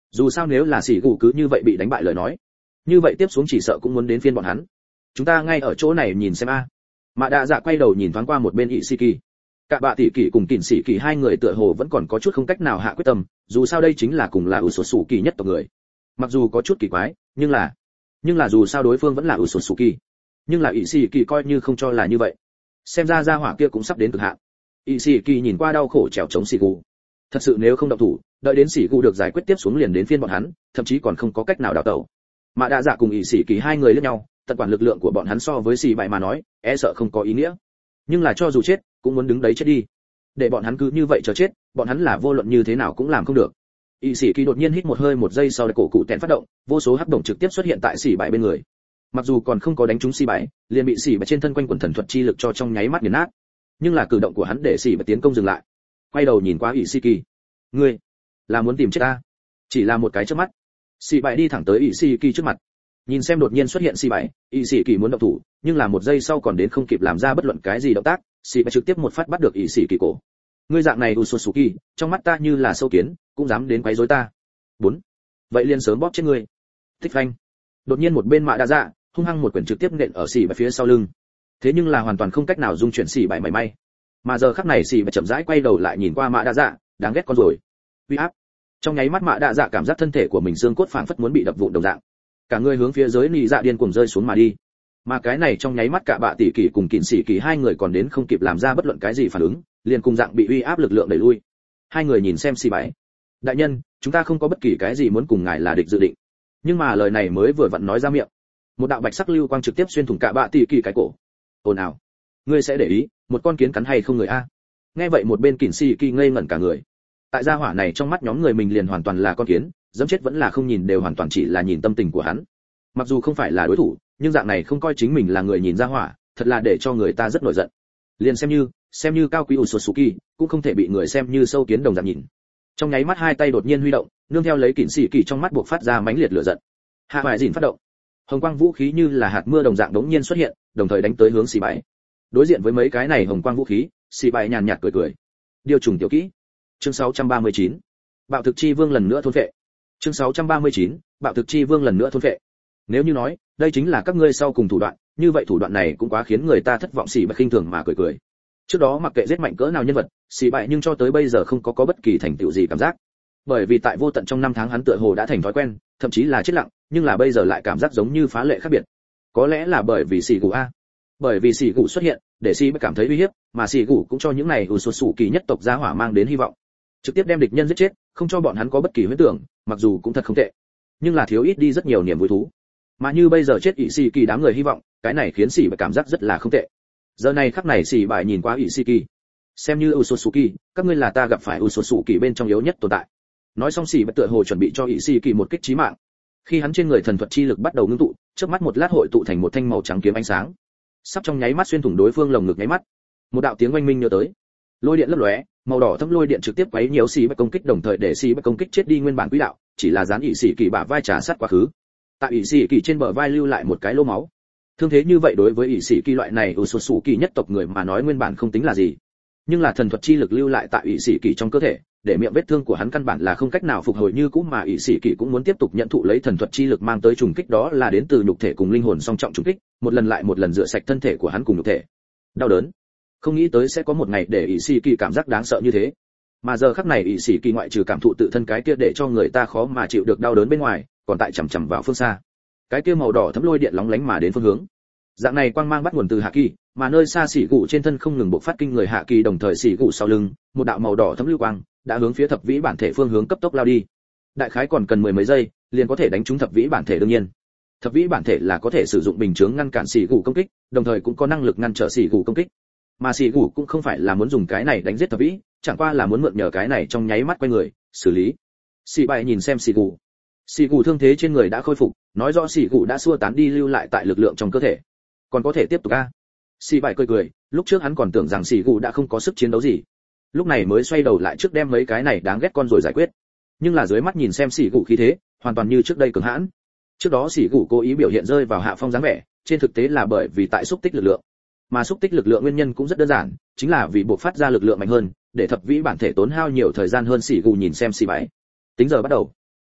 Dù sao nếu là xỉ gù cứ như vậy bị đánh bại lời nói, như vậy tiếp xuống chỉ sợ cũng muốn đến phiên bọn hắn. Chúng ta ngay ở chỗ này nhìn xem a. Mạ Đạ Dạ quay đầu nhìn thoáng qua một bên Ishiki. Cả bạ tỷ kỳ cùng Kình Sĩ Kỳ hai người tựa hồ vẫn còn có chút không cách nào hạ quyết tâm, dù sao đây chính là cùng là Usosuki nhất tộc người. Mặc dù có chút kỳ quái, nhưng là nhưng là dù sao đối phương vẫn là Usosuki. Nhưng là Ishiki coi như không cho là như vậy. Xem ra gia hỏa kia cũng sắp đến cực hạn. Ishiki nhìn qua đau khổ trèo chống Shigu. Thật sự nếu không động thủ, đợi đến Shigu được giải quyết tiếp xuống liền đến phiên bọn hắn, thậm chí còn không có cách nào đào tẩu. Mạ Đạ Dạ cùng Ishiki hai người liếc nhau, tận quản lực lượng của bọn hắn so với xì bại mà nói, e sợ không có ý nghĩa. Nhưng là cho dù chết, cũng muốn đứng đấy chết đi. Để bọn hắn cứ như vậy chờ chết, bọn hắn là vô luận như thế nào cũng làm không được. Ishiki đột nhiên hít một hơi một giây sau đó cổ cụ tẹn phát động, vô số hắc động trực tiếp xuất hiện tại xì bại bên người. Mặc dù còn không có đánh trúng xì bại, liền bị xì bại trên thân quanh quần thần thuật chi lực cho trong nháy mắt nghiền nát. Nhưng là cử động của hắn để xì bại tiến công dừng lại. Quay đầu nhìn qua Ishiki. Ngươi là muốn tìm chết ta? Chỉ là một cái chớp mắt, xì bại đi thẳng tới Ishiki trước mặt. Nhìn xem đột nhiên xuất hiện xì bại, Ishiki muốn động thủ, nhưng là một giây sau còn đến không kịp làm ra bất luận cái gì động tác, xì bại trực tiếp một phát bắt được Ishiki cổ. Ngươi dạng này Usosuki, trong mắt ta như là sâu kiến, cũng dám đến quấy rối ta. Bốn. Vậy liền sớm bóp chết ngươi. Thích phanh. Đột nhiên một bên Mạ Đạ Dạ, hung hăng một quyền trực tiếp nện ở xì bại phía sau lưng. Thế nhưng là hoàn toàn không cách nào dung chuyển xì bại mảy may. Mà giờ khắc này xì bại chậm rãi quay đầu lại nhìn qua Mạ Đạ Dạ, đáng ghét con rồi. Uy áp. Trong nháy mắt Mạ Đạ Dạ cảm giác thân thể của mình xương cốt phảng phất muốn bị đập vụn đồng dạng. Cả người hướng phía dưới nị dạ điên cuồng rơi xuống mà đi. Mà cái này trong nháy mắt cả bạ tỷ kỳ cùng Kình Sĩ Kỳ hai người còn đến không kịp làm ra bất luận cái gì phản ứng, liền cùng dạng bị uy áp lực lượng đẩy lui. Hai người nhìn xem xì bại. Đại nhân, chúng ta không có bất kỳ cái gì muốn cùng ngài là địch dự định. Nhưng mà lời này mới vừa vặn nói ra miệng, một đạo bạch sắc lưu quang trực tiếp xuyên thủng cả bạ tỷ kỳ cái cổ. Ồn ào, ngươi sẽ để ý, một con kiến cắn hay không người a? Nghe vậy một bên Kình Sĩ Kỳ ngây ngẩn cả người. Tại gia hỏa này trong mắt nhóm người mình liền hoàn toàn là con kiến, dẫm chết vẫn là không nhìn đều hoàn toàn chỉ là nhìn tâm tình của hắn. Mặc dù không phải là đối thủ, nhưng dạng này không coi chính mình là người nhìn ra hỏa, thật là để cho người ta rất nổi giận. Liền xem như, xem như cao quý Usosuki, cũng không thể bị người xem như sâu kiến đồng dạng nhìn. Trong nháy mắt hai tay đột nhiên huy động, nương theo lấy Kình Sĩ Kỳ trong mắt buộc phát ra mãnh liệt lửa giận. Hạ Hoài Dĩn phát động. Hồng quang vũ khí như là hạt mưa đồng dạng đống nhiên xuất hiện, đồng thời đánh tới hướng xì bại. Đối diện với mấy cái này hồng quang vũ khí, xì bại nhàn nhạt cười cười. Điều trùng tiểu kỹ. Chương sáu trăm ba mươi chín. Bạo thực chi vương lần nữa thôn phệ. Chương sáu trăm ba mươi chín. Bạo thực chi vương lần nữa thôn phệ. Nếu như nói, đây chính là các ngươi sau cùng thủ đoạn, như vậy thủ đoạn này cũng quá khiến người ta thất vọng. Xì bại khinh thường mà cười cười. Trước đó mặc kệ giết mạnh cỡ nào nhân vật, xì bại nhưng cho tới bây giờ không có có bất kỳ thành tựu gì cảm giác. Bởi vì tại vô tận trong năm tháng hắn tựa hồ đã thành thói quen, thậm chí là chết lặng, nhưng là bây giờ lại cảm giác giống như phá lệ khác biệt. Có lẽ là bởi vì xì gù a. Bởi vì xì gù xuất hiện, để xì bại cảm thấy uy hiếp, mà xì gù cũng cho những này Usosuki nhất tộc gia hỏa mang đến hy vọng. Trực tiếp đem địch nhân giết chết, không cho bọn hắn có bất kỳ huyễn tưởng, mặc dù cũng thật không tệ, nhưng là thiếu ít đi rất nhiều niềm vui thú. Mà như bây giờ chết Ishiki đám người hy vọng, cái này khiến xì bại cảm giác rất là không tệ. Giờ này khắc này xì bại nhìn qua Ishiki, xem như Usosuki, các ngươi là ta gặp phải Usosuki bên trong yếu nhất tồn tại. Nói xong xì bại tựa hồ chuẩn bị cho Ishiki một kích chí mạng. Khi hắn trên người thần thuật chi lực bắt đầu ngưng tụ, chớp mắt một lát hội tụ thành một thanh màu trắng kiếm ánh sáng, sắp trong nháy mắt xuyên thủng đối phương lồng ngực nháy mắt. Một đạo tiếng oanh minh nhớ tới, lôi điện lấp lóe, màu đỏ thấm lôi điện trực tiếp quấy nhiễu xì bại công kích, đồng thời để xì bại công kích chết đi nguyên bản quỹ đạo, chỉ là dán Ishiki bả vai trà sát quá khứ. Tại Ishiki trên bờ vai lưu lại một cái lỗ máu. Thương thế như vậy đối với Ishiki loại này Usosuki nhất tộc người mà nói nguyên bản không tính là gì, nhưng là thần thuật chi lực lưu lại tại Ishiki trong cơ thể, để miệng vết thương của hắn căn bản là không cách nào phục hồi như cũ, mà Ishiki cũng muốn tiếp tục nhận thụ lấy thần thuật chi lực mang tới trùng kích, đó là đến từ nhục thể cùng linh hồn song trọng trùng kích, một lần lại một lần rửa sạch thân thể của hắn cùng nhục thể. Đau đớn, không nghĩ tới sẽ có một ngày để Ishiki cảm giác đáng sợ như thế. Mà giờ khắc này Ishiki ngoại trừ cảm thụ tự thân cái kia để cho người ta khó mà chịu được đau đớn bên ngoài, còn tại chằm chằm vào phương xa. Cái kia màu đỏ thấm lôi điện lóng lánh mà đến phương hướng. Dạng này quang mang bắt nguồn từ hạ kỳ, mà nơi xa xỉ gù trên thân không ngừng bộc phát kinh người hạ kỳ, đồng thời xỉ gù sau lưng, một đạo màu đỏ thấm lưu quang đã hướng phía thập vĩ bản thể phương hướng cấp tốc lao đi. Đại khái còn cần mười mấy giây, liền có thể đánh trúng thập vĩ bản thể. đương nhiên, thập vĩ bản thể là có thể sử dụng bình chướng ngăn cản xỉ gù công kích, đồng thời cũng có năng lực ngăn trở xỉ gù công kích. Mà xỉ gù cũng không phải là muốn dùng cái này đánh giết thập vĩ, chẳng qua là muốn mượn nhờ cái này trong nháy mắt quay người xử lý. Xỉ bại nhìn xem xỉ gù, xỉ gù thương thế trên người đã khôi phục, nói rõ xỉ gù đã xua tán đi lưu lại tại lực lượng trong cơ thể, còn có thể tiếp tục a. Xỉ bại cười cười, lúc trước hắn còn tưởng rằng xỉ gù đã không có sức chiến đấu gì, lúc này mới xoay đầu lại trước đem mấy cái này đáng ghét con rồi giải quyết. Nhưng là dưới mắt nhìn xem xỉ gù khí thế, hoàn toàn như trước đây cường hãn. Trước đó xỉ gù cố ý biểu hiện rơi vào hạ phong dáng vẻ, trên thực tế là bởi vì tại xúc tích lực lượng, mà xúc tích lực lượng nguyên nhân cũng rất đơn giản, chính là vì buộc phát ra lực lượng mạnh hơn, để thập vĩ bản thể tốn hao nhiều thời gian hơn. Xỉ gù nhìn xem xỉ bại, tính giờ bắt đầu.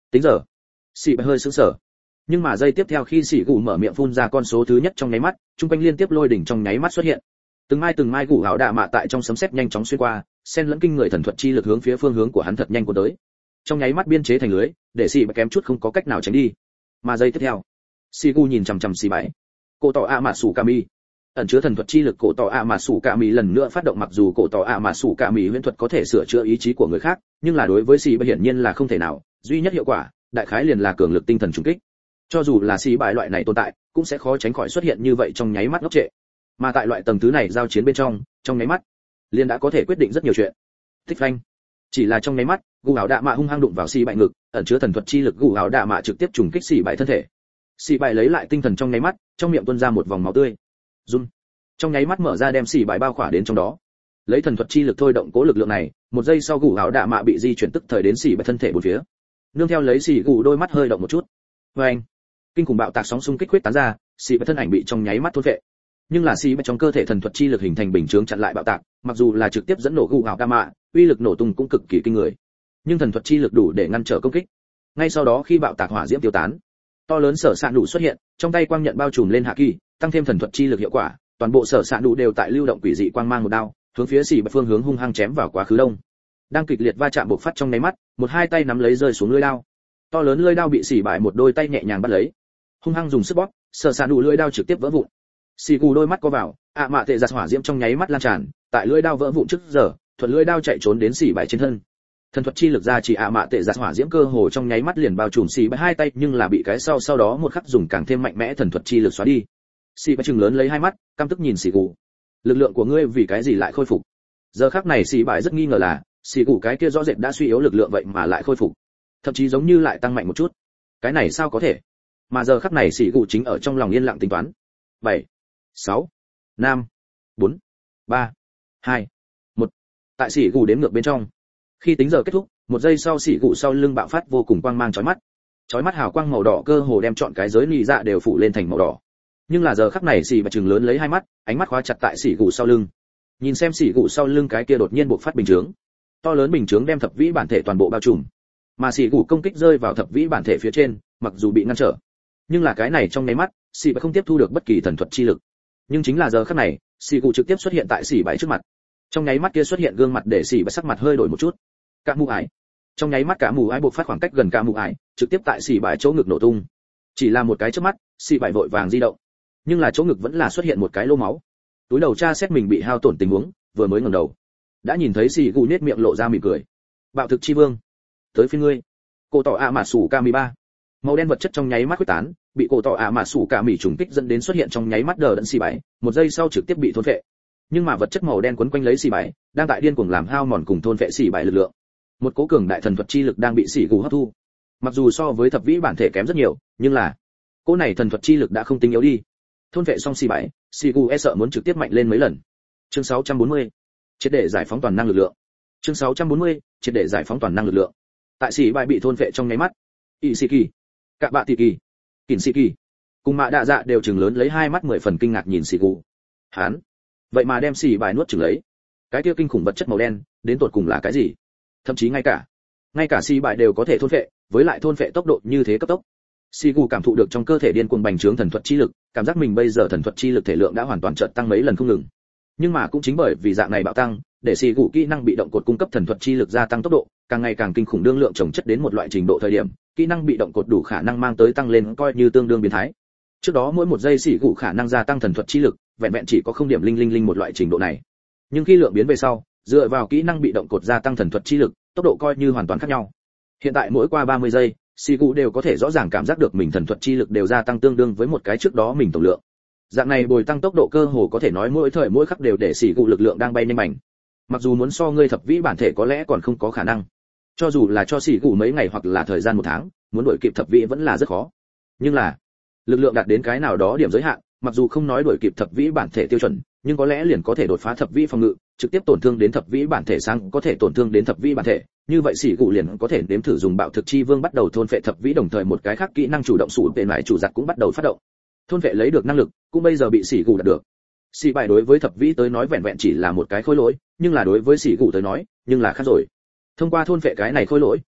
Tính giờ. Xì bại hơi sững sờ. Nhưng mà giây tiếp theo khi xì gù mở miệng phun ra con số thứ nhất trong nháy mắt, trung quanh liên tiếp lôi đỉnh trong nháy mắt xuất hiện. Từng mai từng mai gù ảo đạ mạ tại trong sấm sét nhanh chóng xuyên qua, xen lẫn kinh người thần thuật chi lực hướng phía phương hướng của hắn thật nhanh cuốn tới. Trong nháy mắt biên chế thành lưới, để xì bại kém chút không có cách nào tránh đi. Mà giây tiếp theo, xì gù nhìn chằm chằm xì bại. Cổ tỏ a mạ sủ kami, ẩn chứa thần thuật chi lực cổ tỏ a mạ sủ kami lần nữa phát động, mặc dù cổ tỏ a mạ sủ kami huyễn thuật có thể sửa chữa ý chí của người khác, nhưng là đối với xì bại hiển nhiên là không thể nào, duy nhất hiệu quả, đại khái liền là cường lực tinh thần trùng kích. Cho dù là xì bại loại này tồn tại, cũng sẽ khó tránh khỏi xuất hiện như vậy trong nháy mắt ngốc trệ. Mà tại loại tầng thứ này giao chiến bên trong, trong nháy mắt, liền đã có thể quyết định rất nhiều chuyện. Thích phanh. Chỉ là trong nháy mắt, gù ảo đạ mạ hung hăng đụng vào xì bại ngực, ẩn chứa thần thuật chi lực gù ảo đạ mạ trực tiếp trùng kích xì bại thân thể. Xì bại lấy lại tinh thần trong nháy mắt, trong miệng tuôn ra một vòng máu tươi. Run. Trong nháy mắt mở ra đem xì bại bao khỏa đến trong đó. Lấy thần thuật chi lực thôi động cố lực lượng này, một giây sau gù ảo đạ mạ bị di chuyển tức thời đến xì bại thân thể bốn phía. Nương theo lấy xì gù đôi mắt hơi động một chút. Oeng. Kinh khủng bạo tạc sóng xung kích huyết tán ra, xì bại thân ảnh bị trong nháy mắt thôn phệ. Nhưng là xì bại trong cơ thể thần thuật chi lực hình thành bình chướng chặn lại bạo tạc, mặc dù là trực tiếp dẫn nổ gù ảo đạ mạ, uy lực nổ tung cũng cực kỳ kinh người. Nhưng thần thuật chi lực đủ để ngăn trở công kích. Ngay sau đó khi bạo tạc hỏa diễm tiêu tán, to lớn sở sạn đủ xuất hiện, trong tay quang nhận bao trùm lên hạ kỳ, tăng thêm thần thuật chi lực hiệu quả, toàn bộ sở sạn đủ đều tại lưu động quỷ dị quang mang một đao, hướng phía xì bại phương hướng hung hăng chém vào quá khứ đông. Đang kịch liệt va chạm bộc phát trong nháy mắt, một hai tay nắm lấy rơi xuống lưỡi đao. To lớn lưỡi đao bị xì bại một đôi tay nhẹ nhàng bắt lấy, hung hăng dùng sức bóp, sở sạn đủ lưỡi đao trực tiếp vỡ vụn. Xì gù đôi mắt co vào, ạ mạ tệ giật hỏa diễm trong nháy mắt lan tràn, tại lưỡi đao vỡ vụn trước giờ, thuận lưỡi đao chạy trốn đến xì bại trên thân. Thần thuật chi lực ra chỉ ạ mạ tệ giật hỏa diễm cơ hồ trong nháy mắt liền bao trùm xì bại hai tay, nhưng là bị cái sau sau đó một khắc dùng càng thêm mạnh mẽ thần thuật chi lực xóa đi. Xì bại trừng lớn lấy hai mắt, căm tức nhìn xì gù. Lực lượng của ngươi vì cái gì lại khôi phục? Giờ khắc này xì bại rất nghi ngờ là, xì gù cái kia rõ rệt đã suy yếu lực lượng vậy mà lại khôi phục, thậm chí giống như lại tăng mạnh một chút. Cái này sao có thể? Mà giờ khắc này xì gù chính ở trong lòng yên lặng tính toán. bảy, sáu, năm, bốn, ba, hai, một. Tại xì gù đếm ngược bên trong, khi tính giờ kết thúc, một giây sau xì gù sau lưng bạo phát vô cùng quang mang chói mắt. Chói mắt hào quang màu đỏ cơ hồ đem trọn cái giới nị dạ đều phủ lên thành màu đỏ. Nhưng là giờ khắc này xì bạch trừng lớn lấy hai mắt, ánh mắt khóa chặt tại xì gù sau lưng. Nhìn xem xì gù sau lưng cái kia đột nhiên bộc phát bình chướng. To lớn bình chướng đem thập vĩ bản thể toàn bộ bao trùm. Mà xì gù công kích rơi vào thập vĩ bản thể phía trên, mặc dù bị ngăn trở, nhưng là cái này trong nháy mắt, xì bạch không tiếp thu được bất kỳ thần thuật chi lực. Nhưng chính là giờ khắc này, xì gù trực tiếp xuất hiện tại xì bạch trước mặt. Trong nháy mắt kia xuất hiện gương mặt để xì bạch sắc mặt hơi đổi một chút. Cả mù ải. Trong nháy mắt cả mù ải bộc phát khoảng cách gần cả mù ải, trực tiếp tại xì bạch chỗ ngực nổ tung. Chỉ là một cái chớp mắt, xì bạch vội vàng di động. Nhưng là chỗ ngực vẫn là xuất hiện một cái lỗ máu. Túi đầu tra xét mình bị hao tổn tình huống, vừa mới ngẩng đầu, đã nhìn thấy xì gù nhếch miệng lộ ra mỉm cười. Bạo thực chi vương, tới phiên ngươi. Cổ tỏ ạ mạ sủ kami ba. Màu đen vật chất trong nháy mắt khuếch tán, bị cổ tỏ ạ mạ sủ kami trùng kích dẫn đến xuất hiện trong nháy mắt đờ đẫn xì bãi, một giây sau trực tiếp bị thôn phệ. Nhưng mà vật chất màu đen quấn quanh lấy xì bãi, đang tại điên cuồng làm hao mòn cùng thôn phệ xì bãi lực lượng. Một cố cường đại thần thuật chi lực đang bị xì gù hấp thu. Mặc dù so với thập vĩ bản thể kém rất nhiều, nhưng là cố này thần thuật chi lực đã không tính yếu đi. Thôn phệ xong xì bãi, xì gù e sợ muốn trực tiếp mạnh lên mấy lần. Chương sáu trăm bốn mươi, triệt để giải phóng toàn năng lực lượng. Chương sáu trăm bốn mươi, triệt để giải phóng toàn năng lực lượng. Tại xì bãi bị thôn phệ trong nháy mắt, Ishiki, cả bạ tỷ kỳ, kỉnh sĩ kỳ, cùng mạ đạ dạ đều trừng lớn lấy hai mắt mười phần kinh ngạc nhìn xì gù. Hắn, vậy mà đem xì bãi nuốt chửng lấy. Cái kia kinh khủng vật chất màu đen, đến tột cùng là cái gì? Thậm chí ngay cả, ngay cả xì bãi đều có thể thôn phệ, với lại thôn phệ tốc độ như thế cấp tốc. Xì gù cảm thụ được trong cơ thể điên cuồng bành trướng thần thuật chi lực, cảm giác mình bây giờ thần thuật chi lực thể lượng đã hoàn toàn chợt tăng mấy lần không ngừng. Nhưng mà cũng chính bởi vì dạng này bạo tăng, để xì gù kỹ năng bị động cột cung cấp thần thuật chi lực gia tăng tốc độ, càng ngày càng kinh khủng, đương lượng chồng chất đến một loại trình độ thời điểm, kỹ năng bị động cột đủ khả năng mang tới tăng lên coi như tương đương biến thái. Trước đó mỗi một giây xì gù khả năng gia tăng thần thuật chi lực, vẹn vẹn chỉ có không điểm linh linh linh một loại trình độ này. Nhưng khi lượng biến về sau, dựa vào kỹ năng bị động cột gia tăng thần thuật chi lực, tốc độ coi như hoàn toàn khác nhau. Hiện tại mỗi qua ba mươi giây, xì gù đều có thể rõ ràng cảm giác được mình thần thuật chi lực đều gia tăng tương đương với một cái trước đó mình tổng lượng. Dạng này bồi tăng tốc độ cơ hồ có thể nói mỗi thời mỗi khắc đều để xì gù lực lượng đang bay nhanh mạnh. Mặc dù muốn so ngươi thập vĩ bản thể có lẽ còn không có khả năng. Cho dù là cho xì gù mấy ngày hoặc là thời gian một tháng, muốn đuổi kịp thập vĩ vẫn là rất khó. Nhưng là, lực lượng đạt đến cái nào đó điểm giới hạn, mặc dù không nói đuổi kịp thập vĩ bản thể tiêu chuẩn, nhưng có lẽ liền có thể đột phá thập vĩ phòng ngự, trực tiếp tổn thương đến thập vĩ bản thể sáng, có thể tổn thương đến thập vĩ bản thể. Như vậy xỉ gù liền có thể nếm thử dùng bạo thực chi vương bắt đầu thôn phệ thập vĩ, đồng thời một cái khác kỹ năng chủ động sủ về lại chủ giặc cũng bắt đầu phát động. Thôn phệ lấy được năng lực, cũng bây giờ bị xỉ gù đạt được. Xỉ bài đối với thập vĩ tới nói vẹn vẹn chỉ là một cái khối lỗi, nhưng là đối với xỉ gù tới nói, nhưng là khác rồi. Thông qua thôn phệ cái này khối lỗi,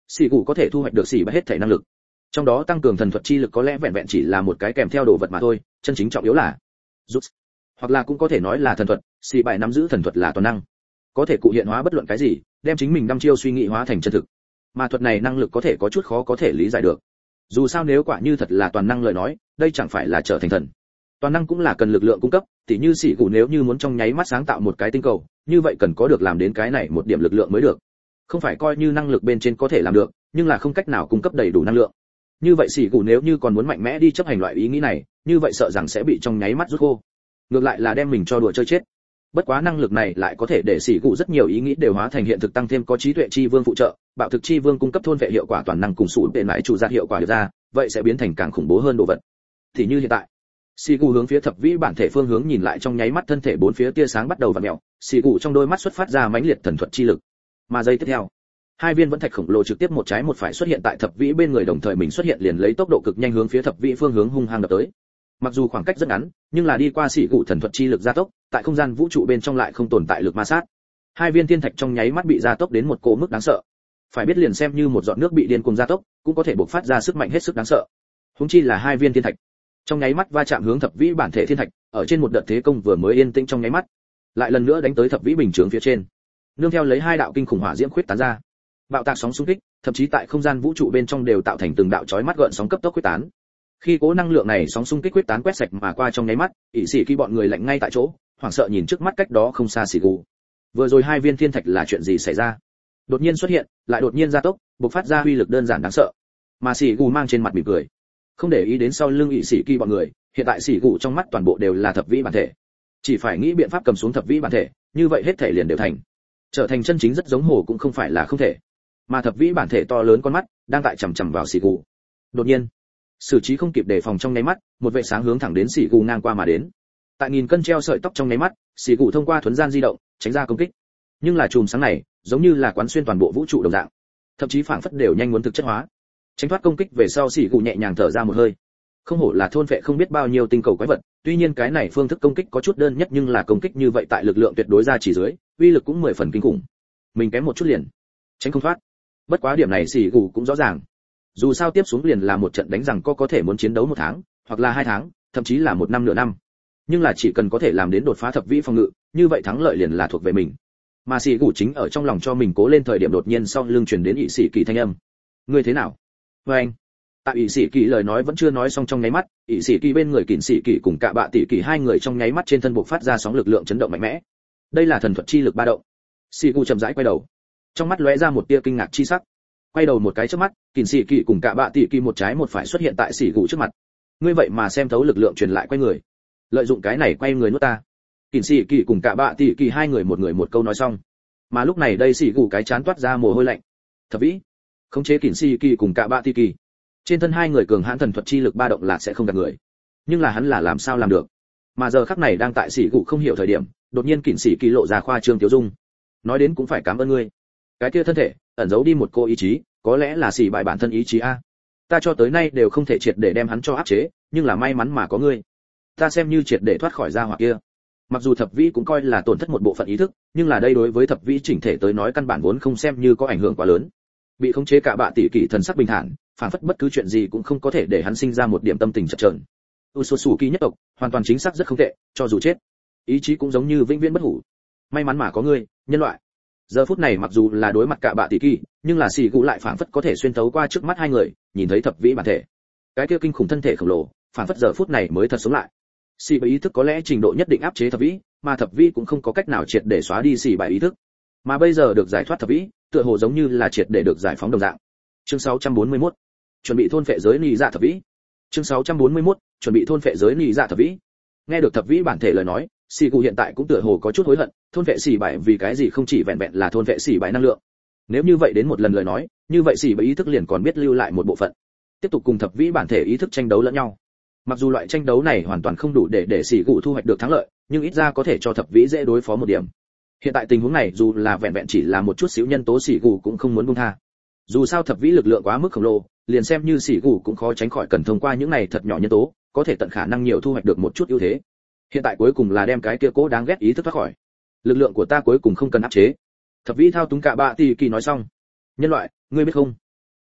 xì gù có thể thu hoạch được xì bại hết thể năng lực. Trong đó tăng cường thần thuật chi lực có lẽ vẹn vẹn chỉ là một cái kèm theo đồ vật mà thôi, chân chính trọng yếu là rút, hoặc là cũng có thể nói là thần thuật. Xì bại nắm giữ thần thuật là toàn năng, có thể cụ hiện hóa bất luận cái gì, đem chính mình đăm chiêu suy nghĩ hóa thành chân thực. Mà thuật này năng lực có thể có chút khó có thể lý giải được. Dù sao nếu quả như thật là toàn năng lời nói, đây chẳng phải là trở thành thần. Toàn năng cũng là cần lực lượng cung cấp, tỉ như xỉ cụ nếu như muốn trong nháy mắt sáng tạo một cái tinh cầu, như vậy cần có được làm đến cái này một điểm lực lượng mới được. Không phải coi như năng lực bên trên có thể làm được, nhưng là không cách nào cung cấp đầy đủ năng lượng. Như vậy xỉ cụ nếu như còn muốn mạnh mẽ đi chấp hành loại ý nghĩ này, như vậy sợ rằng sẽ bị trong nháy mắt rút khô. Ngược lại là đem mình cho đùa chơi chết. Bất quá năng lực này lại có thể để xỉ cụ rất nhiều ý nghĩ đều hóa thành hiện thực, tăng thêm có trí tuệ chi vương phụ trợ, bạo thực chi vương cung cấp thôn vệ hiệu quả toàn năng cùng sủ bên mãi chủ ra hiệu quả được ra, vậy sẽ biến thành càng khủng bố hơn đồ vật. Thì như hiện tại, xỉ cụ hướng phía thập vĩ bản thể phương hướng nhìn lại, trong nháy mắt thân thể bốn phía tia sáng bắt đầu vặn mèo, xỉ cụ trong đôi mắt xuất phát ra mãnh liệt thần thuật chi lực. Mà giây tiếp theo, hai viên vẫn thạch khổng lồ trực tiếp một trái một phải xuất hiện tại thập vĩ bên người, đồng thời mình xuất hiện liền lấy tốc độ cực nhanh hướng phía thập vĩ phương hướng hung hăng đập tới. Mặc dù khoảng cách rất ngắn, nhưng là đi qua xỉ cụ thần thuật chi lực gia tốc, tại không gian vũ trụ bên trong lại không tồn tại lực ma sát. Hai viên thiên thạch trong nháy mắt bị gia tốc đến một cỗ mức đáng sợ. Phải biết liền xem như một giọt nước bị điên cuồng gia tốc, cũng có thể bộc phát ra sức mạnh hết sức đáng sợ. Huống chi là hai viên thiên thạch. Trong nháy mắt va chạm hướng thập vĩ bản thể thiên thạch, ở trên một đợt thế công vừa mới yên tĩnh trong nháy mắt, lại lần nữa đánh tới thập vĩ bình chướng phía trên. Nương theo lấy hai đạo kinh khủng hỏa diễm khuyết tán ra, bạo tạc sóng xung kích, thậm chí tại không gian vũ trụ bên trong đều tạo thành từng đạo chói mắt gợn sóng cấp tốc quyết tán. Khi cố năng lượng này sóng xung kích quyết tán quét sạch mà qua trong nháy mắt, ỷ sĩ khi bọn người lạnh ngay tại chỗ, hoảng sợ nhìn trước mắt cách đó không xa xỉ gù. Vừa rồi hai viên thiên thạch là chuyện gì xảy ra? Đột nhiên xuất hiện, lại đột nhiên gia tốc, bộc phát ra uy lực đơn giản đáng sợ. Mà xỉ gù mang trên mặt mỉm cười, không để ý đến sau lưng ỷ sĩ kỳ bọn người, hiện tại xỉ gù trong mắt toàn bộ đều là thập vĩ bản thể. Chỉ phải nghĩ biện pháp cầm xuống thập vĩ bản thể, như vậy hết thể liền đều thành. Trở thành chân chính rất giống hồ cũng không phải là không thể. Mà thập vĩ bản thể to lớn con mắt đang tại chằm chằm vào xỉ gù. Đột nhiên, xử trí không kịp đề phòng trong nháy mắt, một vệt sáng hướng thẳng đến xỉ gù ngang qua mà đến. Tại nghìn cân treo sợi tóc trong nháy mắt, xỉ gù thông qua thuấn gian di động tránh ra công kích. Nhưng là chùm sáng này giống như là quán xuyên toàn bộ vũ trụ đồng dạng, thậm chí phảng phất đều nhanh muốn thực chất hóa. Tránh thoát công kích về sau, xỉ gù nhẹ nhàng thở ra một hơi. Không hổ là thôn phệ không biết bao nhiêu tinh cầu quái vật, tuy nhiên cái này phương thức công kích có chút đơn nhất, nhưng là công kích như vậy tại lực lượng tuyệt đối ra chỉ dưới, uy lực cũng mười phần kinh khủng. Mình kém một chút liền tránh không thoát. Bất quá điểm này xỉ gù cũng rõ ràng. Dù sao tiếp xuống liền là một trận đánh rằng có có thể muốn chiến đấu một tháng, hoặc là hai tháng, thậm chí là một năm nửa năm. Nhưng là chỉ cần có thể làm đến đột phá thập vĩ phòng ngự, như vậy thắng lợi liền là thuộc về mình. Mà xỉ gù chính ở trong lòng cho mình cố lên thời điểm, đột nhiên sau lưng truyền đến ỷ sĩ kỳ thanh âm. Ngươi thế nào? Với anh. Tại ỷ sĩ kỳ lời nói vẫn chưa nói xong trong nháy mắt, ỷ sĩ kỳ bên người kỵ sĩ kỳ cùng cả bạ tỷ kỳ hai người trong nháy mắt trên thân bộc phát ra sóng lực lượng chấn động mạnh mẽ. Đây là thần thuật chi lực ba động. Xỉ gù chậm rãi quay đầu, trong mắt lóe ra một tia kinh ngạc chi sắc. Quay đầu một cái trước mắt, kỵ sĩ kỳ cùng cả bạ tỷ kỳ một trái một phải xuất hiện tại xỉ gù trước mặt. Ngươi vậy mà xem thấu lực lượng truyền lại quay người, lợi dụng cái này quay người nuốt ta. Kỵ sĩ kỳ cùng cả bạ tỷ kỳ hai người một người một câu nói xong, mà lúc này đây xỉ gù cái chán toát ra mồ hôi lạnh. Thập vĩ khống chế kỵ sĩ kỳ cùng cả bạ tỷ kỳ, trên thân hai người cường hãn thần thuật chi lực ba động là sẽ không gạt người, nhưng là hắn là làm sao làm được? Mà giờ khắc này đang tại xỉ gù không hiểu thời điểm, đột nhiên kỵ sĩ kỳ lộ ra khoa trương tiêu dung, nói đến cũng phải cảm ơn ngươi. Cái kia thân thể ẩn giấu đi một cô ý chí, có lẽ là xỉ bại bản thân ý chí a. Ta cho tới nay đều không thể triệt để đem hắn cho áp chế, nhưng là may mắn mà có ngươi, ta xem như triệt để thoát khỏi gia hỏa kia. Mặc dù thập vĩ cũng coi là tổn thất một bộ phận ý thức, nhưng là đây đối với thập vĩ chỉnh thể tới nói căn bản vốn không xem như có ảnh hưởng quá lớn. Bị khống chế cả bạ tỷ kỷ thần sắc bình thản, phản phất bất cứ chuyện gì cũng không có thể để hắn sinh ra một điểm tâm tình chập chờn. Usosuki nhất tộc, hoàn toàn chính xác rất không tệ, cho dù chết, ý chí cũng giống như vĩnh viễn bất hủ. May mắn mà có ngươi, nhân loại. Giờ phút này mặc dù là đối mặt cả bạ tỷ kỳ, nhưng là xỉ gù lại phản phất có thể xuyên thấu qua trước mắt hai người, nhìn thấy thập vĩ bản thể. Cái kia kinh khủng thân thể khổng lồ, phản phất giờ phút này mới thật sống lại. Xỉ bại ý thức có lẽ trình độ nhất định áp chế thập vĩ, mà thập vĩ cũng không có cách nào triệt để xóa đi xỉ bại ý thức. Mà bây giờ được giải thoát thập vĩ, tựa hồ giống như là triệt để được giải phóng đồng dạng. Chương sáu trăm bốn mươi mốt, chuẩn bị thôn phệ giới nị dạ thập vĩ. Chương sáu trăm bốn mươi mốt, chuẩn bị thôn phệ giới nị dạ thập vĩ. Nghe được thập vĩ bản thể lời nói, xỉ gù hiện tại cũng tựa hồ có chút hối hận, thôn vệ xỉ bại vì cái gì không chỉ vẹn vẹn là thôn vệ xỉ bại năng lượng. Nếu như vậy đến một lần lời nói, như vậy xỉ bại ý thức liền còn biết lưu lại một bộ phận, tiếp tục cùng thập vĩ bản thể ý thức tranh đấu lẫn nhau. Mặc dù loại tranh đấu này hoàn toàn không đủ để để xỉ gù thu hoạch được thắng lợi, nhưng ít ra có thể cho thập vĩ dễ đối phó một điểm. Hiện tại tình huống này dù là vẹn vẹn chỉ là một chút xíu nhân tố, xỉ gù cũng không muốn buông tha. Dù sao thập vĩ lực lượng quá mức khổng lồ, liền xem như xỉ gù cũng khó tránh khỏi cần thông qua những này thật nhỏ nhân tố, có thể tận khả năng nhiều thu hoạch được một chút ưu thế. Hiện tại cuối cùng là đem cái kia cố đáng ghét ý thức thoát khỏi. Lực lượng của ta cuối cùng không cần áp chế. Thập vĩ thao túng cả bạ tỷ kỳ nói xong. Nhân loại, ngươi biết không?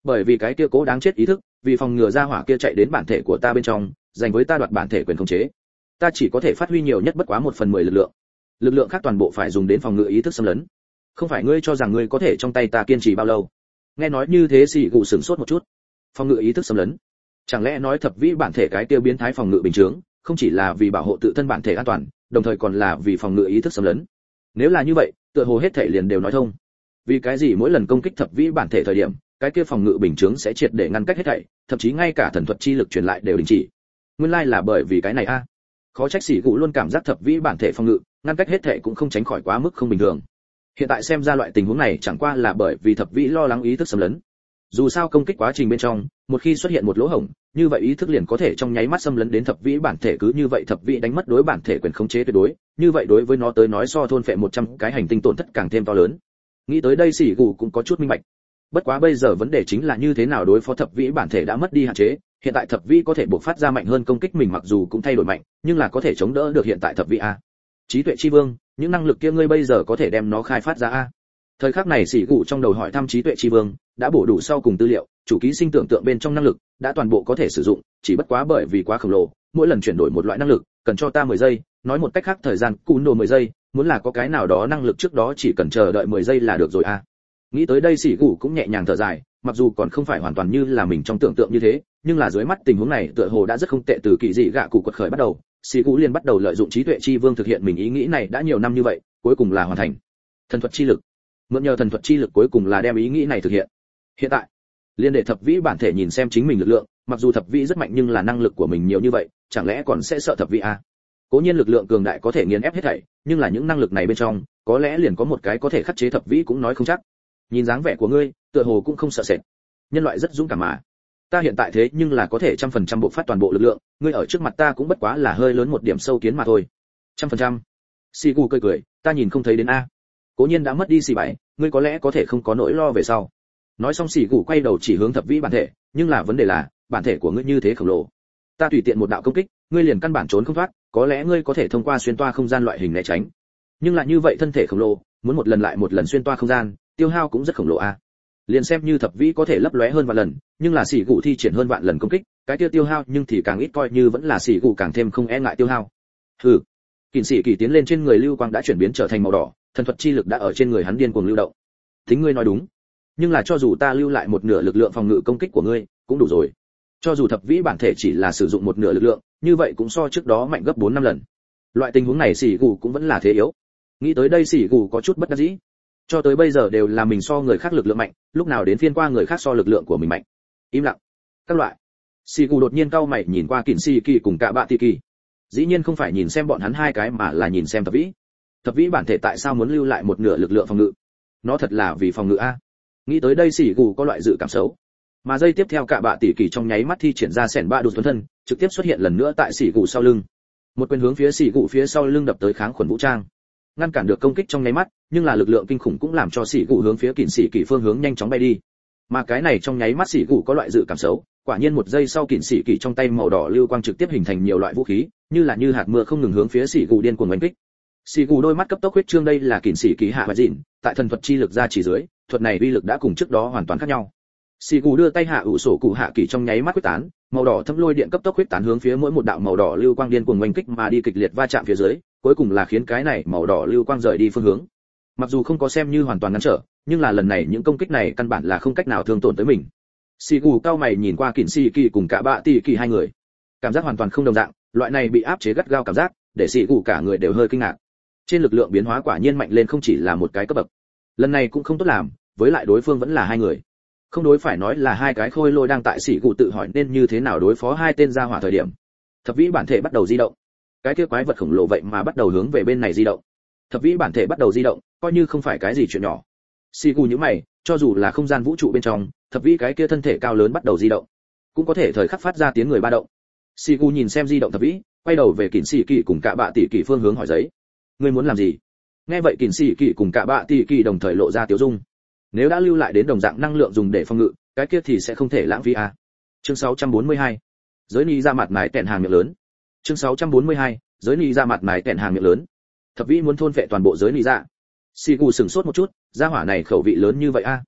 bởi vì cái kia cố đáng chết ý thức, vì phòng ngừa ra hỏa kia chạy đến bản thể của ta bên trong, giành với ta đoạt bản thể quyền khống chế, ta chỉ có thể phát huy nhiều nhất bất quá một phần mười lực lượng, lực lượng khác toàn bộ phải dùng đến phòng ngự ý thức xâm lấn. Không phải ngươi cho rằng ngươi có thể trong tay ta kiên trì bao lâu? Nghe nói như thế Sĩ Gù sửng sốt một chút. Phòng ngự ý thức xâm lấn, chẳng lẽ nói thập vĩ bản thể cái kia biến thái phòng ngự bình thường, không chỉ là vì bảo hộ tự thân bản thể an toàn, đồng thời còn là vì phòng ngự ý thức xâm lấn? Nếu là như vậy, tựa hồ hết thể liền đều nói thông. Vì cái gì mỗi lần công kích thập vĩ bản thể thời điểm, cái kia phòng ngự bình thường sẽ triệt để ngăn cách hết thảy, thậm chí ngay cả thần thuật chi lực truyền lại đều đình chỉ. Nguyên lai là bởi vì cái này a. Khó trách Sĩ Gù luôn cảm giác thập vĩ bản thể phòng ngự, ngăn cách hết thảy cũng không tránh khỏi quá mức không bình thường. Hiện tại xem ra loại tình huống này chẳng qua là bởi vì thập vĩ lo lắng ý thức xâm lấn. Dù sao công kích quá trình bên trong, một khi xuất hiện một lỗ hổng, như vậy ý thức liền có thể trong nháy mắt xâm lấn đến thập vĩ bản thể, cứ như vậy thập vĩ đánh mất đối bản thể quyền khống chế tuyệt đối, như vậy đối với nó tới nói so thôn phệ một trăm cái hành tinh tổn thất càng thêm to lớn. Nghĩ tới đây Sĩ Gù cũng có chút minh bạch. Bất quá bây giờ vấn đề chính là như thế nào đối phó thập vĩ bản thể đã mất đi hạn chế, hiện tại thập vĩ có thể bộc phát ra mạnh hơn công kích mình, mặc dù cũng thay đổi mạnh, nhưng là có thể chống đỡ được hiện tại thập vĩ a. Trí tuệ chi vương, những năng lực kia ngươi bây giờ có thể đem nó khai phát ra a. Thời khắc này Sĩ Gù trong đầu hỏi thăm trí tuệ chi vương, đã bổ đủ sau cùng tư liệu, chủ ký sinh tưởng tượng bên trong năng lực đã toàn bộ có thể sử dụng, chỉ bất quá bởi vì quá khổng lồ, mỗi lần chuyển đổi một loại năng lực cần cho ta mười giây, nói một cách khác thời gian cún đồ mười giây, muốn là có cái nào đó năng lực trước đó chỉ cần chờ đợi mười giây là được rồi a. Nghĩ tới đây Sĩ Gù cũng nhẹ nhàng thở dài, mặc dù còn không phải hoàn toàn như là mình trong tưởng tượng như thế, nhưng là dưới mắt tình huống này tựa hồ đã rất không tệ. Từ kỳ dị gạ cụ quật khởi bắt đầu, Sĩ Gù liền bắt đầu lợi dụng trí tuệ chi vương thực hiện mình ý nghĩ này đã nhiều năm như vậy, cuối cùng là hoàn thành. Thần thuật chi lực, mượn nhờ thần thuật chi lực cuối cùng là đem ý nghĩ này thực hiện. Hiện tại, liên để thập vĩ bản thể nhìn xem chính mình lực lượng, mặc dù thập vĩ rất mạnh nhưng là năng lực của mình nhiều như vậy, chẳng lẽ còn sẽ sợ thập vĩ a? Cố nhiên lực lượng cường đại có thể nghiền ép hết thảy, nhưng là những năng lực này bên trong, có lẽ liền có một cái có thể khắc chế thập vĩ cũng nói không chắc. Nhìn dáng vẻ của ngươi, tựa hồ cũng không sợ sệt. Nhân loại rất dũng cảm mà. Ta hiện tại thế nhưng là có thể trăm phần trăm bộc phát toàn bộ lực lượng, ngươi ở trước mặt ta cũng bất quá là hơi lớn một điểm sâu kiến mà thôi. Trăm phần trăm. Sĩ Gù cười cười, ta nhìn không thấy đến a. Cố nhiên đã mất đi xì bảy, ngươi có lẽ có thể không có nỗi lo về sau. Nói xong Sĩ Gù quay đầu chỉ hướng thập vĩ bản thể, nhưng là vấn đề là, bản thể của ngươi như thế khổng lồ, ta tùy tiện một đạo công kích, ngươi liền căn bản trốn không thoát, có lẽ ngươi có thể thông qua xuyên toa không gian loại hình né tránh, nhưng lại như vậy thân thể khổng lồ, muốn một lần lại một lần xuyên toa không gian, tiêu hao cũng rất khổng lồ a. Liền xem như thập vĩ có thể lấp lóe hơn vạn lần, nhưng là Sĩ Gù thi triển hơn vạn lần công kích, cái tiêu tiêu hao nhưng thì càng ít, coi như vẫn là Sĩ Gù càng thêm không e ngại tiêu hao. Hừ. Kình sĩ kỳ tiến lên trên người lưu quang đã chuyển biến trở thành màu đỏ, thần thuật chi lực đã ở trên người hắn điên cuồng lưu động. Tính ngươi nói đúng, nhưng là cho dù ta lưu lại một nửa lực lượng phòng ngự công kích của ngươi, cũng đủ rồi. Cho dù thập vĩ bản thể chỉ là sử dụng một nửa lực lượng, như vậy cũng so trước đó mạnh gấp bốn năm lần. Loại tình huống này Sĩ Gù cũng vẫn là thế yếu. Nghĩ tới đây Sĩ Gù có chút bất đắc dĩ. Cho tới bây giờ đều là mình so người khác lực lượng mạnh, lúc nào đến phiên qua người khác so lực lượng của mình mạnh. Im lặng. Các loại. Sĩ Gù đột nhiên cau mày nhìn qua Kình sĩ kỳ cùng cả Bạ Tỷ Kỳ. Dĩ nhiên không phải nhìn xem bọn hắn hai cái mà là nhìn xem thập vĩ. Thập vĩ bản thể tại sao muốn lưu lại một nửa lực lượng phòng ngự? Nó thật là vì phòng ngự a. Nghĩ tới đây Sĩ Gù có loại dự cảm xấu. Mà giây tiếp theo cả Bạ Tỷ Kỳ trong nháy mắt thi triển ra sẻn bạ đột tuấn thân, trực tiếp xuất hiện lần nữa tại Sĩ Gù sau lưng. Một quyền hướng phía Sĩ Gù phía sau lưng đập tới kháng khuẩn vũ trang, ngăn cản được công kích trong nháy mắt, nhưng là lực lượng kinh khủng cũng làm cho Sĩ Gù hướng phía Kình sĩ kỳ phương hướng nhanh chóng bay đi. Mà cái này trong nháy mắt Sĩ Gù có loại dự cảm xấu, quả nhiên một giây sau Kình sĩ kỳ trong tay màu đỏ lưu quang trực tiếp hình thành nhiều loại vũ khí, như là như hạt mưa không ngừng hướng phía Sĩ Gù điên cuồng đánh kích. Sĩ Gù đôi mắt cấp tốc huyết trương, đây là Kình sĩ kỳ hạ và dịn, tại thần thuật chi lực ra chỉ dưới, thuật này uy lực đã cùng trước đó hoàn toàn khác nhau. Sĩ Gù đưa tay hạ ủ sổ cụ hạ kỳ trong nháy mắt quyết tán, màu đỏ thâm lôi điện cấp tốc quyết tán hướng phía mỗi một đạo màu đỏ lưu quang điên cuồng oanh kích mà đi, kịch liệt va chạm phía dưới, cuối cùng là khiến cái này màu đỏ lưu quang rời đi phương hướng. Mặc dù không có xem như hoàn toàn ngăn trở, nhưng là lần này những công kích này căn bản là không cách nào thương tổn tới mình. Sĩ Gù cao mày nhìn qua Kình sĩ kỳ cùng cả Bạ Tỷ Kỳ hai người, cảm giác hoàn toàn không đồng dạng, loại này bị áp chế gắt gao cảm giác, để Sĩ Gù cả người đều hơi kinh ngạc. Trên lực lượng biến hóa quả nhiên mạnh lên không chỉ là một cái cấp bậc. Lần này cũng không tốt làm, với lại đối phương vẫn là hai người. Không đối phải nói là hai cái khôi lôi đang tại Sĩ Gù tự hỏi nên như thế nào đối phó hai tên gia hỏa thời điểm. Thập vĩ bản thể bắt đầu di động. Cái kia quái vật khổng lồ vậy mà bắt đầu hướng về bên này di động. Thập vĩ bản thể bắt đầu di động, coi như không phải cái gì chuyện nhỏ. Sĩ Gù nhíu mày, cho dù là không gian vũ trụ bên trong, thập vĩ cái kia thân thể cao lớn bắt đầu di động, cũng có thể thời khắc phát ra tiếng người ba động. Sĩ Gù nhìn xem di động thập vĩ, quay đầu về Kình sĩ kỳ cùng cả Bạ Tỷ Kỳ phương hướng hỏi giấy. Ngươi muốn làm gì? Nghe vậy Kình sĩ kỳ cùng cả Bạ Tỷ Kỳ đồng thời lộ ra tiếu dung. Nếu đã lưu lại đến đồng dạng năng lượng dùng để phòng ngự, cái kia thì sẽ không thể lãng phí à. Chương sáu trăm bốn mươi hai. Giới ni ra mặt mài tẹn hàng miệng lớn. Chương sáu trăm bốn mươi hai. Giới ni ra mặt mài tẹn hàng miệng lớn. Thập vĩ muốn thôn phệ toàn bộ giới ni ra. Sĩ Gù sửng sốt một chút, gia hỏa này khẩu vị lớn như vậy a. À.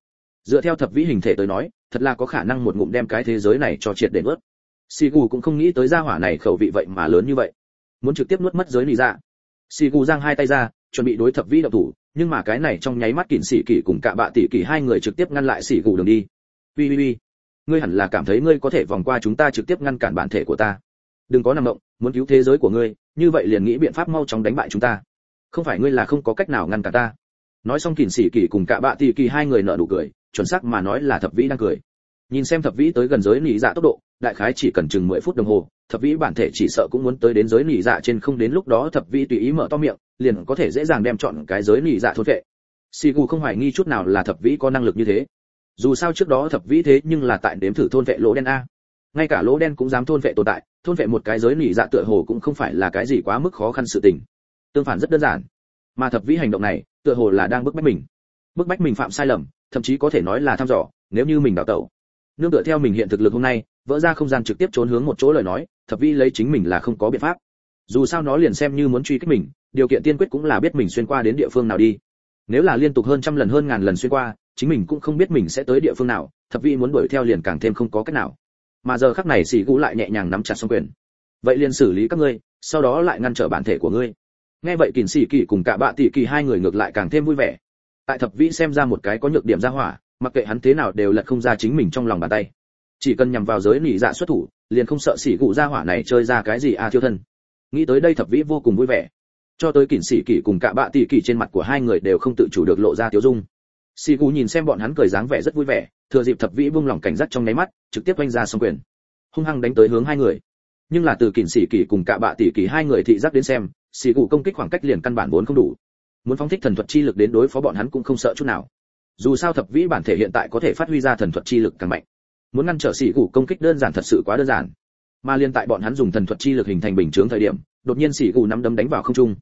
Dựa theo thập vĩ hình thể tới nói, thật là có khả năng một ngụm đem cái thế giới này cho triệt để nuốt. Xì gù cũng không nghĩ tới gia hỏa này khẩu vị vậy mà lớn như vậy, muốn trực tiếp nuốt mất giới nị dạ. Xì gù giang hai tay ra, chuẩn bị đối thập vĩ động thủ, nhưng mà cái này trong nháy mắt Kình Sĩ Kỳ cùng Cạ Bạ Tỷ Kỳ hai người trực tiếp ngăn lại xì gù đường đi. Ui ui ui, ngươi hẳn là cảm thấy ngươi có thể vòng qua chúng ta trực tiếp ngăn cản bản thể của ta. Đừng có nằm mộng, muốn cứu thế giới của ngươi, như vậy liền nghĩ biện pháp mau chóng đánh bại chúng ta. Không phải ngươi là không có cách nào ngăn cản ta. Nói xong Kình Sĩ Kỳ cùng Cạ Bạ Tỷ Kỳ hai người nở nụ cười, chuẩn xác mà nói là thập vĩ đang cười. Nhìn xem thập vĩ tới gần giới nị dạ tốc độ, đại khái chỉ cần chừng mười phút đồng hồ, thập vĩ bản thể chỉ sợ cũng muốn tới đến giới nị dạ trên không, đến lúc đó thập vĩ tùy ý mở to miệng, liền có thể dễ dàng đem chọn cái giới nị dạ thôn phệ. Sigu không hoài nghi chút nào là thập vĩ có năng lực như thế. Dù sao trước đó thập vĩ thế nhưng là tại đếm thử thôn phệ lỗ đen a. Ngay cả lỗ đen cũng dám thôn phệ tồn tại, thôn phệ một cái giới nị dạ tựa hồ cũng không phải là cái gì quá mức khó khăn sự tình. Tương phản rất đơn giản. Mà thập vĩ hành động này, tựa hồ là đang bức bách mình. Bức bách mình phạm sai lầm, thậm chí có thể nói là thăm dò, nếu như mình đào tẩu. Nương tựa theo mình hiện thực lực hôm nay, vỡ ra không gian trực tiếp trốn hướng một chỗ lời nói, thập vĩ lấy chính mình là không có biện pháp. Dù sao nó liền xem như muốn truy kích mình, điều kiện tiên quyết cũng là biết mình xuyên qua đến địa phương nào đi. Nếu là liên tục hơn trăm lần hơn ngàn lần xuyên qua, chính mình cũng không biết mình sẽ tới địa phương nào, thập vĩ muốn đuổi theo liền càng thêm không có cách nào. Mà giờ khắc này Sĩ Gú lại nhẹ nhàng nắm chặt song quyền. Vậy liền xử lý các ngươi, sau đó lại ngăn trở bản thể của ngươi. Nghe vậy Kình Sĩ Kỳ cùng Cạ Bạ Tỷ Kỳ hai người ngược lại càng thêm vui vẻ. Tại thập vĩ xem ra một cái có nhược điểm ra hỏa, mặc kệ hắn thế nào đều lật không ra chính mình trong lòng bàn tay. Chỉ cần nhằm vào giới nị dạ xuất thủ, liền không sợ Sĩ Gú ra hỏa này chơi ra cái gì a à thiêu thân. Nghĩ tới đây thập vĩ vô cùng vui vẻ. Cho tới Kình Sĩ Kỳ cùng Cạ Bạ Tỷ Kỳ trên mặt của hai người đều không tự chủ được lộ ra tiêu dung. Sĩ Gú nhìn xem bọn hắn cười dáng vẻ rất vui vẻ, thừa dịp thập vĩ buông lỏng cảnh giác trong nháy mắt, trực tiếp vung ra song quyền, hung hăng đánh tới hướng hai người. Nhưng là từ Kình Sĩ Kỳ cùng Cạ Bạ Tỷ Kỳ hai người thị giác đến xem, Sĩ Gú công kích khoảng cách liền căn bản vốn không đủ. Muốn phóng thích thần thuật chi lực đến đối phó bọn hắn cũng không sợ chút nào. Dù sao thập vĩ bản thể hiện tại có thể phát huy ra thần thuật chi lực càng mạnh. Muốn ngăn trở Sĩ Gú công kích đơn giản thật sự quá đơn giản. Mà liên tại bọn hắn dùng thần thuật chi lực hình thành bình chướng thời điểm, đột nhiên Sĩ Gú nắm đấm đánh vào không trung.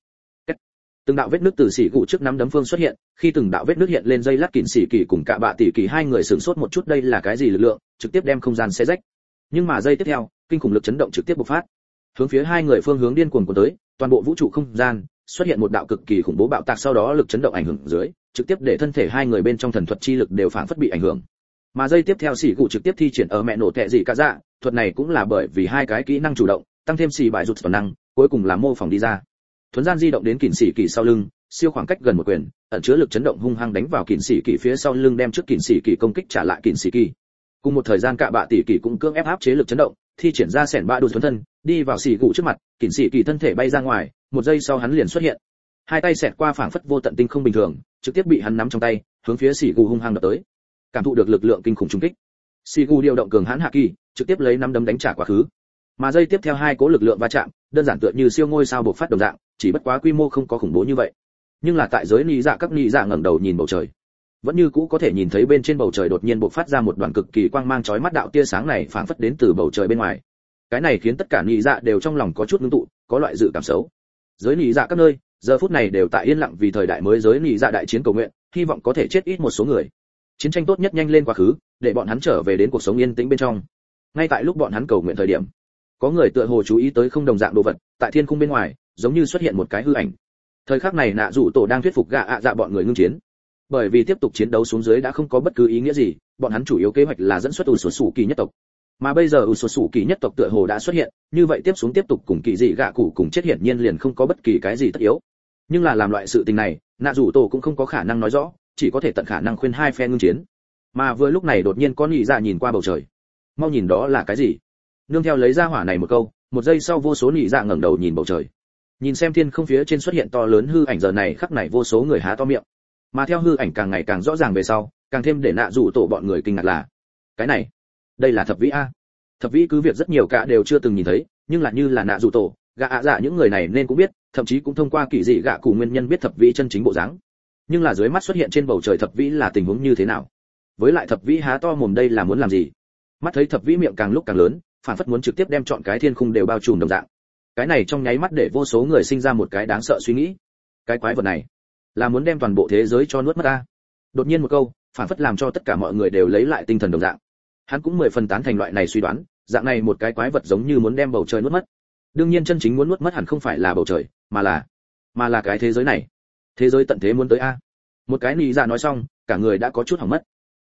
Từng đạo vết nứt từ Sĩ Gú trước nắm đấm phương xuất hiện, khi từng đạo vết nứt hiện lên dây lát Kình Sĩ Kỳ cùng Cạ Bạ Tỷ Kỳ hai người sửng sốt một chút, đây là cái gì lực lượng, trực tiếp đem không gian xé rách. Nhưng mà giây tiếp theo, kinh khủng lực chấn động trực tiếp bộc phát, hướng phía hai người phương hướng điên cuồng cuốn tới, toàn bộ vũ trụ không gian xuất hiện một đạo cực kỳ khủng bố bạo tạc, sau đó lực chấn động ảnh hưởng dưới, trực tiếp để thân thể hai người bên trong thần thuật chi lực đều phản phất bị ảnh hưởng. Mà giây tiếp theo Sĩ Gú trực tiếp thi triển ở mẹ nổ tệ gì cả dạ, thuật này cũng là bởi vì hai cái kỹ năng chủ động, tăng thêm xì bài rụt toàn năng, cuối cùng là mô phỏng đi ra. Thuấn gian di động đến Kình Sĩ Kỳ sau lưng, siêu khoảng cách gần một quyền, ẩn chứa lực chấn động hung hăng đánh vào Kình Sĩ Kỳ phía sau lưng, đem trước Kình Sĩ Kỳ công kích trả lại Kình Sĩ Kỳ. Cùng một thời gian Cạ Bạ Tỷ Kỳ cũng cưỡng ép áp chế lực chấn động, thi triển ra sẻn bạ đùn thuấn thân, đi vào Sĩ Gú trước mặt, Kình Sĩ Kỳ thân thể bay ra ngoài, một giây sau hắn liền xuất hiện. Hai tay xẹt qua phảng phất vô tận tinh không bình thường, trực tiếp bị hắn nắm trong tay, hướng phía Sĩ Gú hung hăng đập tới. Cảm thụ được lực lượng kinh khủng trùng kích, Sĩ Gú điều động cường hãn hạ kỳ, trực tiếp lấy năm đấm đánh trả quá khứ. Mà giây tiếp theo hai cố lực lượng va chạm, đơn giản tựa như siêu ngôi sao bộc phát đồng dạng, chỉ bất quá quy mô không có khủng bố như vậy. Nhưng là tại giới nị dạ, các nị dạ ngẩng đầu nhìn bầu trời, vẫn như cũ có thể nhìn thấy bên trên bầu trời đột nhiên bộc phát ra một đoàn cực kỳ quang mang chói mắt, đạo tia sáng này phảng phất đến từ bầu trời bên ngoài. Cái này khiến tất cả nị dạ đều trong lòng có chút ngưng tụ, có loại dự cảm xấu. Giới nị dạ các nơi, giờ phút này đều tại yên lặng vì thời đại mới giới nị dạ đại chiến cầu nguyện, hy vọng có thể chết ít một số người. Chiến tranh tốt nhất nhanh lên quá khứ, để bọn hắn trở về đến cuộc sống yên tĩnh bên trong. Ngay tại lúc bọn hắn cầu nguyện thời điểm, có người tựa hồ chú ý tới không đồng dạng đồ vật, tại thiên khung bên ngoài, giống như xuất hiện một cái hư ảnh. Thời khắc này Nạ Dụ Tổ đang thuyết phục gạ ạ dạ bọn người ngưng chiến. Bởi vì tiếp tục chiến đấu xuống dưới đã không có bất cứ ý nghĩa gì, bọn hắn chủ yếu kế hoạch là dẫn xuất Ususuki nhất tộc. Mà bây giờ Ususuki nhất tộc tựa hồ đã xuất hiện, như vậy tiếp xuống tiếp tục cùng kỳ dị gạ cụ cùng chết hiển nhiên liền không có bất kỳ cái gì tất yếu. Nhưng là làm loại sự tình này, Nạ Dụ Tổ cũng không có khả năng nói rõ, chỉ có thể tận khả năng khuyên hai phe ngưng chiến. Mà vừa lúc này đột nhiên có nhị dạ nhìn qua bầu trời. Mau nhìn đó là cái gì? Nương theo lấy ra hỏa này một câu, một giây sau vô số nhị dạ ngẩng đầu nhìn bầu trời. Nhìn xem thiên không phía trên xuất hiện to lớn hư ảnh, giờ này khắc này vô số người há to miệng. Mà theo hư ảnh càng ngày càng rõ ràng về sau, càng thêm để Nạ Dụ Tổ bọn người kinh ngạc là, cái này, đây là thập vĩ a. Thập vĩ cứ việc rất nhiều cả đều chưa từng nhìn thấy, nhưng là như là Nạ Dụ Tổ, gạ ạ dạ những người này nên cũng biết, thậm chí cũng thông qua kỳ dị gạ cụ nguyên nhân biết thập vĩ chân chính bộ dáng. Nhưng là dưới mắt xuất hiện trên bầu trời thập vĩ là tình huống như thế nào? Với lại thập vĩ há to mồm đây là muốn làm gì? Mắt thấy thập vĩ miệng càng lúc càng lớn, phản phất muốn trực tiếp đem trọn cái thiên khung đều bao trùm đồng dạng. Cái này trong nháy mắt để vô số người sinh ra một cái đáng sợ suy nghĩ. Cái quái vật này là muốn đem toàn bộ thế giới cho nuốt mất ta. Đột nhiên một câu, phản phất làm cho tất cả mọi người đều lấy lại tinh thần đồng dạng. Hắn cũng mười phần tán thành loại này suy đoán, dạng này một cái quái vật giống như muốn đem bầu trời nuốt mất. Đương nhiên chân chính muốn nuốt mất hẳn không phải là bầu trời, mà là mà là cái thế giới này. Thế giới tận thế muốn tới a. Một cái nị dạ nói xong, cả người đã có chút hỏng mất.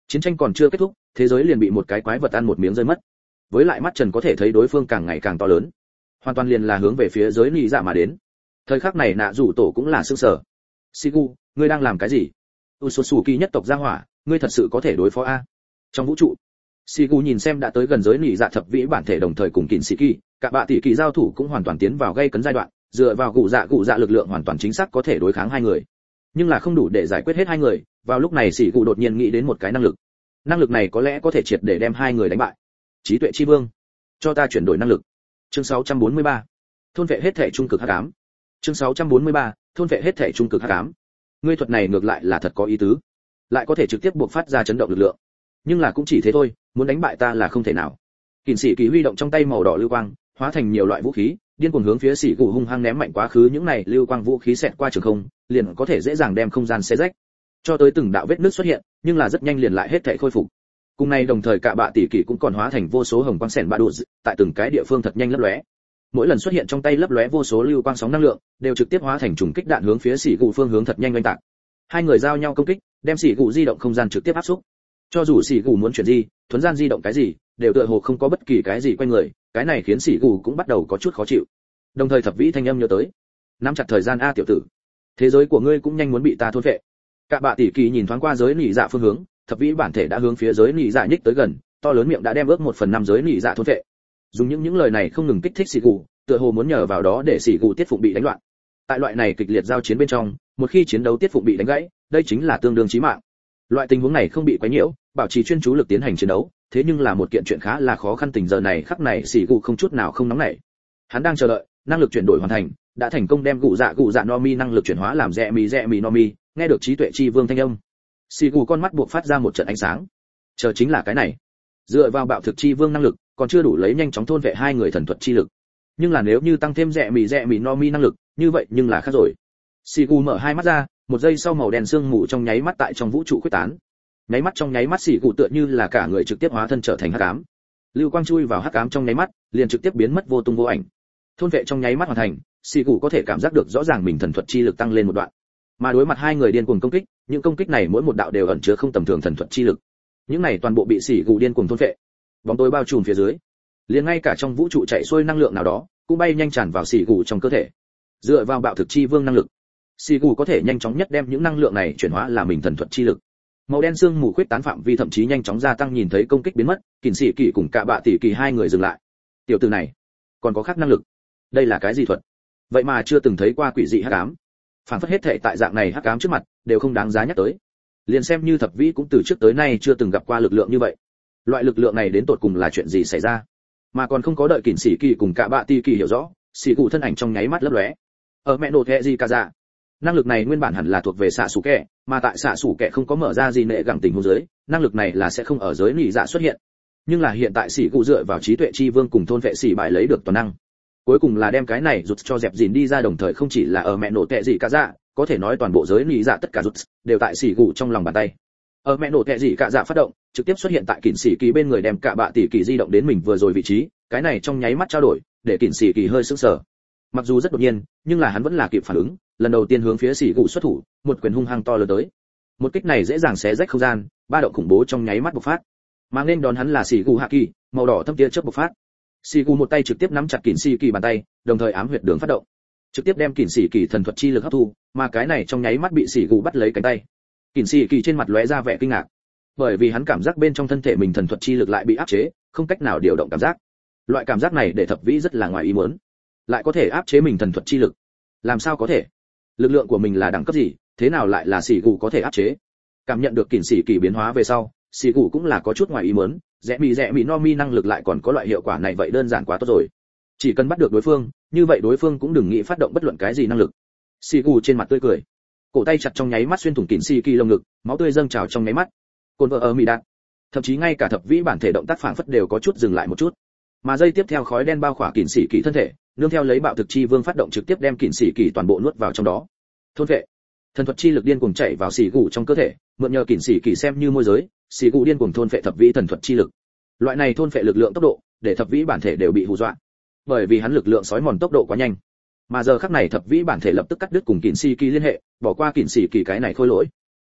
Chiến tranh còn chưa kết thúc, thế giới liền bị một cái quái vật ăn một miếng rơi mất. Với lại mắt Trần có thể thấy đối phương càng ngày càng to lớn, hoàn toàn liền là hướng về phía giới nị dạ mà đến. Thời khắc này nạ rủ tổ cũng là sương sở. Sigu, ngươi đang làm cái gì? Usosuki nhất tộc gia hỏa, ngươi thật sự có thể đối phó a? Trong vũ trụ, Sigu nhìn xem đã tới gần giới nị dạ thập vĩ bản thể đồng thời cùng Kinsiki, cả bạ tỷ kỳ giao thủ cũng hoàn toàn tiến vào gây cấn giai đoạn, dựa vào gụ dạ gụ dạ lực lượng hoàn toàn chính xác có thể đối kháng hai người. Nhưng là không đủ để giải quyết hết hai người, vào lúc này Sigu đột nhiên nghĩ đến một cái năng lực. Năng lực này có lẽ có thể triệt để đem hai người đánh bại. Trí tuệ chi vương, cho ta chuyển đổi năng lực. Chương sáu trăm bốn mươi ba, thôn vệ hết thể trung cực hắc ám. Chương sáu trăm bốn mươi ba, thôn vệ hết thể trung cực hắc ám. Ngươi thuật này ngược lại là thật có ý tứ, lại có thể trực tiếp buộc phát ra chấn động lực lượng. Nhưng là cũng chỉ thế thôi, muốn đánh bại ta là không thể nào. Kình sĩ kỳ huy động trong tay màu đỏ lưu quang, hóa thành nhiều loại vũ khí, điên cuồng hướng phía sĩ cụ hung hăng ném mạnh quá khứ, những này lưu quang vũ khí xẹt qua trường không, liền có thể dễ dàng đem không gian xé rách. Cho tới từng đạo vết nứt xuất hiện, nhưng là rất nhanh liền lại hết thảy khôi phục. Cùng này đồng thời cả bạ tỷ kỳ cũng còn hóa thành vô số hồng quang sẻn bạ đụt, tại từng cái địa phương thật nhanh lấp lóe. Mỗi lần xuất hiện trong tay lấp lóe vô số lưu quang sóng năng lượng, đều trực tiếp hóa thành trùng kích đạn hướng phía sĩ cụ phương hướng thật nhanh oanh tạc. Hai người giao nhau công kích, đem sĩ cụ di động không gian trực tiếp áp xúc. Cho dù sĩ cụ muốn chuyển di, thuấn gian di động cái gì, đều tựa hồ không có bất kỳ cái gì quanh người, cái này khiến sĩ cụ cũng bắt đầu có chút khó chịu. Đồng thời thập vĩ thanh âm nhớ tới, nắm chặt thời gian a tiểu tử, thế giới của ngươi cũng nhanh muốn bị ta thôn phệ. Cả bạ tỷ kỳ nhìn thoáng qua giới nỉ dạ phương hướng, thập vĩ bản thể đã hướng phía giới nỉ dạ nhích tới gần, to lớn miệng đã đem ước một phần năm giới nỉ dạ thôn phệ. Dùng những những lời này không ngừng kích thích sĩ cụ, tựa hồ muốn nhờ vào đó để sĩ cụ tiết phụng bị đánh loạn. Tại loại này kịch liệt giao chiến bên trong, một khi chiến đấu tiết phụng bị đánh gãy, đây chính là tương đương chí mạng. Loại tình huống này không bị quấy nhiễu, bảo trì chuyên chú lực tiến hành chiến đấu, thế nhưng là một kiện chuyện khá là khó khăn. Tình giờ này khắc này sĩ cụ không chút nào không nóng nảy. Hắn đang chờ đợi, năng lực chuyển đổi hoàn thành, đã thành công đem gụ dạ gụ dạ no mi năng lực chuyển hóa làm rẽ mì rẽ mì no mi, nghe được trí tuệ chi vương thanh âm. Sĩ cụ con mắt buộc phát ra một trận ánh sáng. Chờ chính là cái này. Dựa vào bạo thực chi vương năng lực, còn chưa đủ lấy nhanh chóng thôn vệ hai người thần thuật chi lực. Nhưng là nếu như tăng thêm rẽ mì rẽ mì no mi năng lực, như vậy nhưng là khác rồi. Sĩ cụ mở hai mắt ra, một giây sau màu đen sương mù trong nháy mắt tại trong vũ trụ khuếch tán. Nháy mắt trong nháy mắt sĩ cụ tựa như là cả người trực tiếp hóa thân trở thành hắc ám. Lưu quang chui vào hắc ám trong nháy mắt, liền trực tiếp biến mất vô tung vô ảnh. Thôn vệ trong nháy mắt hoàn thành, sĩ cụ có thể cảm giác được rõ ràng mình thần thuật chi lực tăng lên một đoạn. Mà đối mặt hai người điên cuồng công kích, những công kích này mỗi một đạo đều ẩn chứa không tầm thường thần thuật chi lực. Những này toàn bộ bị sĩ cụ điên cuồng thôn vệ. Bóng tối bao trùm phía dưới, liền ngay cả trong vũ trụ chạy xuôi năng lượng nào đó, cũng bay nhanh tràn vào sĩ cụ trong cơ thể. Dựa vào bạo thực chi vương năng lực, sĩ cụ có thể nhanh chóng nhất đem những năng lượng này chuyển hóa làm mình thần thuật chi lực. Màu đen sương mù khuyết tán phạm vi thậm chí nhanh chóng gia tăng, nhìn thấy công kích biến mất, Kình Sĩ Kỳ cùng cả bạ tỷ kỳ hai người dừng lại. Tiểu tử này còn có khác năng lực. Đây là cái gì thuật? Vậy mà chưa từng thấy qua quỷ dị hắc ám. Phản phất hết thệ tại dạng này hắc ám trước mặt đều không đáng giá nhắc tới. Liền xem như thập vĩ cũng từ trước tới nay chưa từng gặp qua lực lượng như vậy. Loại lực lượng này đến tột cùng là chuyện gì xảy ra? Mà còn không có đợi Kình Sĩ Kỳ cùng cả bạ tỷ kỳ hiểu rõ, sĩ cụ thân ảnh trong nháy mắt lấp lóe. Ở mẹ nổ thẹ gì cả dạ. Năng lực này nguyên bản hẳn là thuộc về xạ sủ kẹ, mà tại xạ sủ kẹ không có mở ra gì nệ gẳng tình huống dưới, năng lực này là sẽ không ở giới nỉ dạ xuất hiện. Nhưng là hiện tại sĩ cụ dựa vào trí tuệ chi vương cùng thôn vệ sĩ bại lấy được toàn năng, cuối cùng là đem cái này rụt cho dẹp dìn đi ra, đồng thời không chỉ là ở mẹ nổ tệ gì cả dạ, có thể nói toàn bộ giới nỉ dạ tất cả rụt đều tại sĩ cụ trong lòng bàn tay. Ở mẹ nổ tệ gì cả dạ phát động, trực tiếp xuất hiện tại Kình Sĩ Kỳ bên người, đem cả bạ tỷ kỳ di động đến mình vừa rồi vị trí, cái này trong nháy mắt trao đổi, để Kình Sĩ Kỳ hơi sững sờ. Mặc dù rất đột nhiên, nhưng là hắn vẫn là kịp phản ứng, lần đầu tiên hướng phía sĩ cụ xuất thủ, một quyền hung hăng to lớn tới. Một kích này dễ dàng xé rách không gian, ba động khủng bố trong nháy mắt bộc phát. Mà nên đón hắn là sĩ cụ hạ kỳ, màu đỏ thâm tia chớp bộc phát. Sĩ cụ một tay trực tiếp nắm chặt Kình Sĩ Kỳ bàn tay, đồng thời ám huyệt đường phát động, trực tiếp đem Kình Sĩ Kỳ thần thuật chi lực hấp thu, mà cái này trong nháy mắt bị sĩ cụ bắt lấy cánh tay. Kình Sĩ Kỳ trên mặt lóe ra vẻ kinh ngạc, bởi vì hắn cảm giác bên trong thân thể mình thần thuật chi lực lại bị áp chế, không cách nào điều động cảm giác. Loại cảm giác này để thập vĩ rất là ngoài ý muốn, lại có thể áp chế mình thần thuật chi lực. Làm sao có thể? Lực lượng của mình là đẳng cấp gì, thế nào lại là sĩ cụ có thể áp chế? Cảm nhận được Kình Sĩ Kỳ biến hóa về sau, sĩ cụ cũng là có chút ngoài ý muốn, rẽ mì rẽ mì no mi năng lực lại còn có loại hiệu quả này, vậy đơn giản quá tốt rồi. Chỉ cần bắt được đối phương, như vậy đối phương cũng đừng nghĩ phát động bất luận cái gì năng lực. Sĩ cụ trên mặt tươi cười, cổ tay chặt trong nháy mắt xuyên thủng Kình Sĩ Kỳ lồng ngực, máu tươi dâng trào trong nháy mắt. Cồn vợ ở mì đạn, thậm chí ngay cả thập vĩ bản thể động tác phản phất đều có chút dừng lại một chút. Mà giây tiếp theo khói đen bao khỏa Kình Sĩ Kỳ thân thể, nương theo lấy bạo thực chi vương phát động, trực tiếp đem Kình Sĩ Kỳ toàn bộ nuốt vào trong đó. Thôn vệ, thần thuật chi lực điên cuồng chảy vào sĩ cụ trong cơ thể, mượn nhờ Kình Sĩ Kỳ xem như môi giới, sĩ cụ điên cuồng thôn vệ thập vĩ thần thuật chi lực. Loại này thôn vệ lực lượng tốc độ, để thập vĩ bản thể đều bị hù dọa, bởi vì hắn lực lượng sói mòn tốc độ quá nhanh. Mà giờ khắc này thập vĩ bản thể lập tức cắt đứt cùng Kình Sĩ Kỳ liên hệ, bỏ qua Kình Sĩ Kỳ cái này khôi lỗi.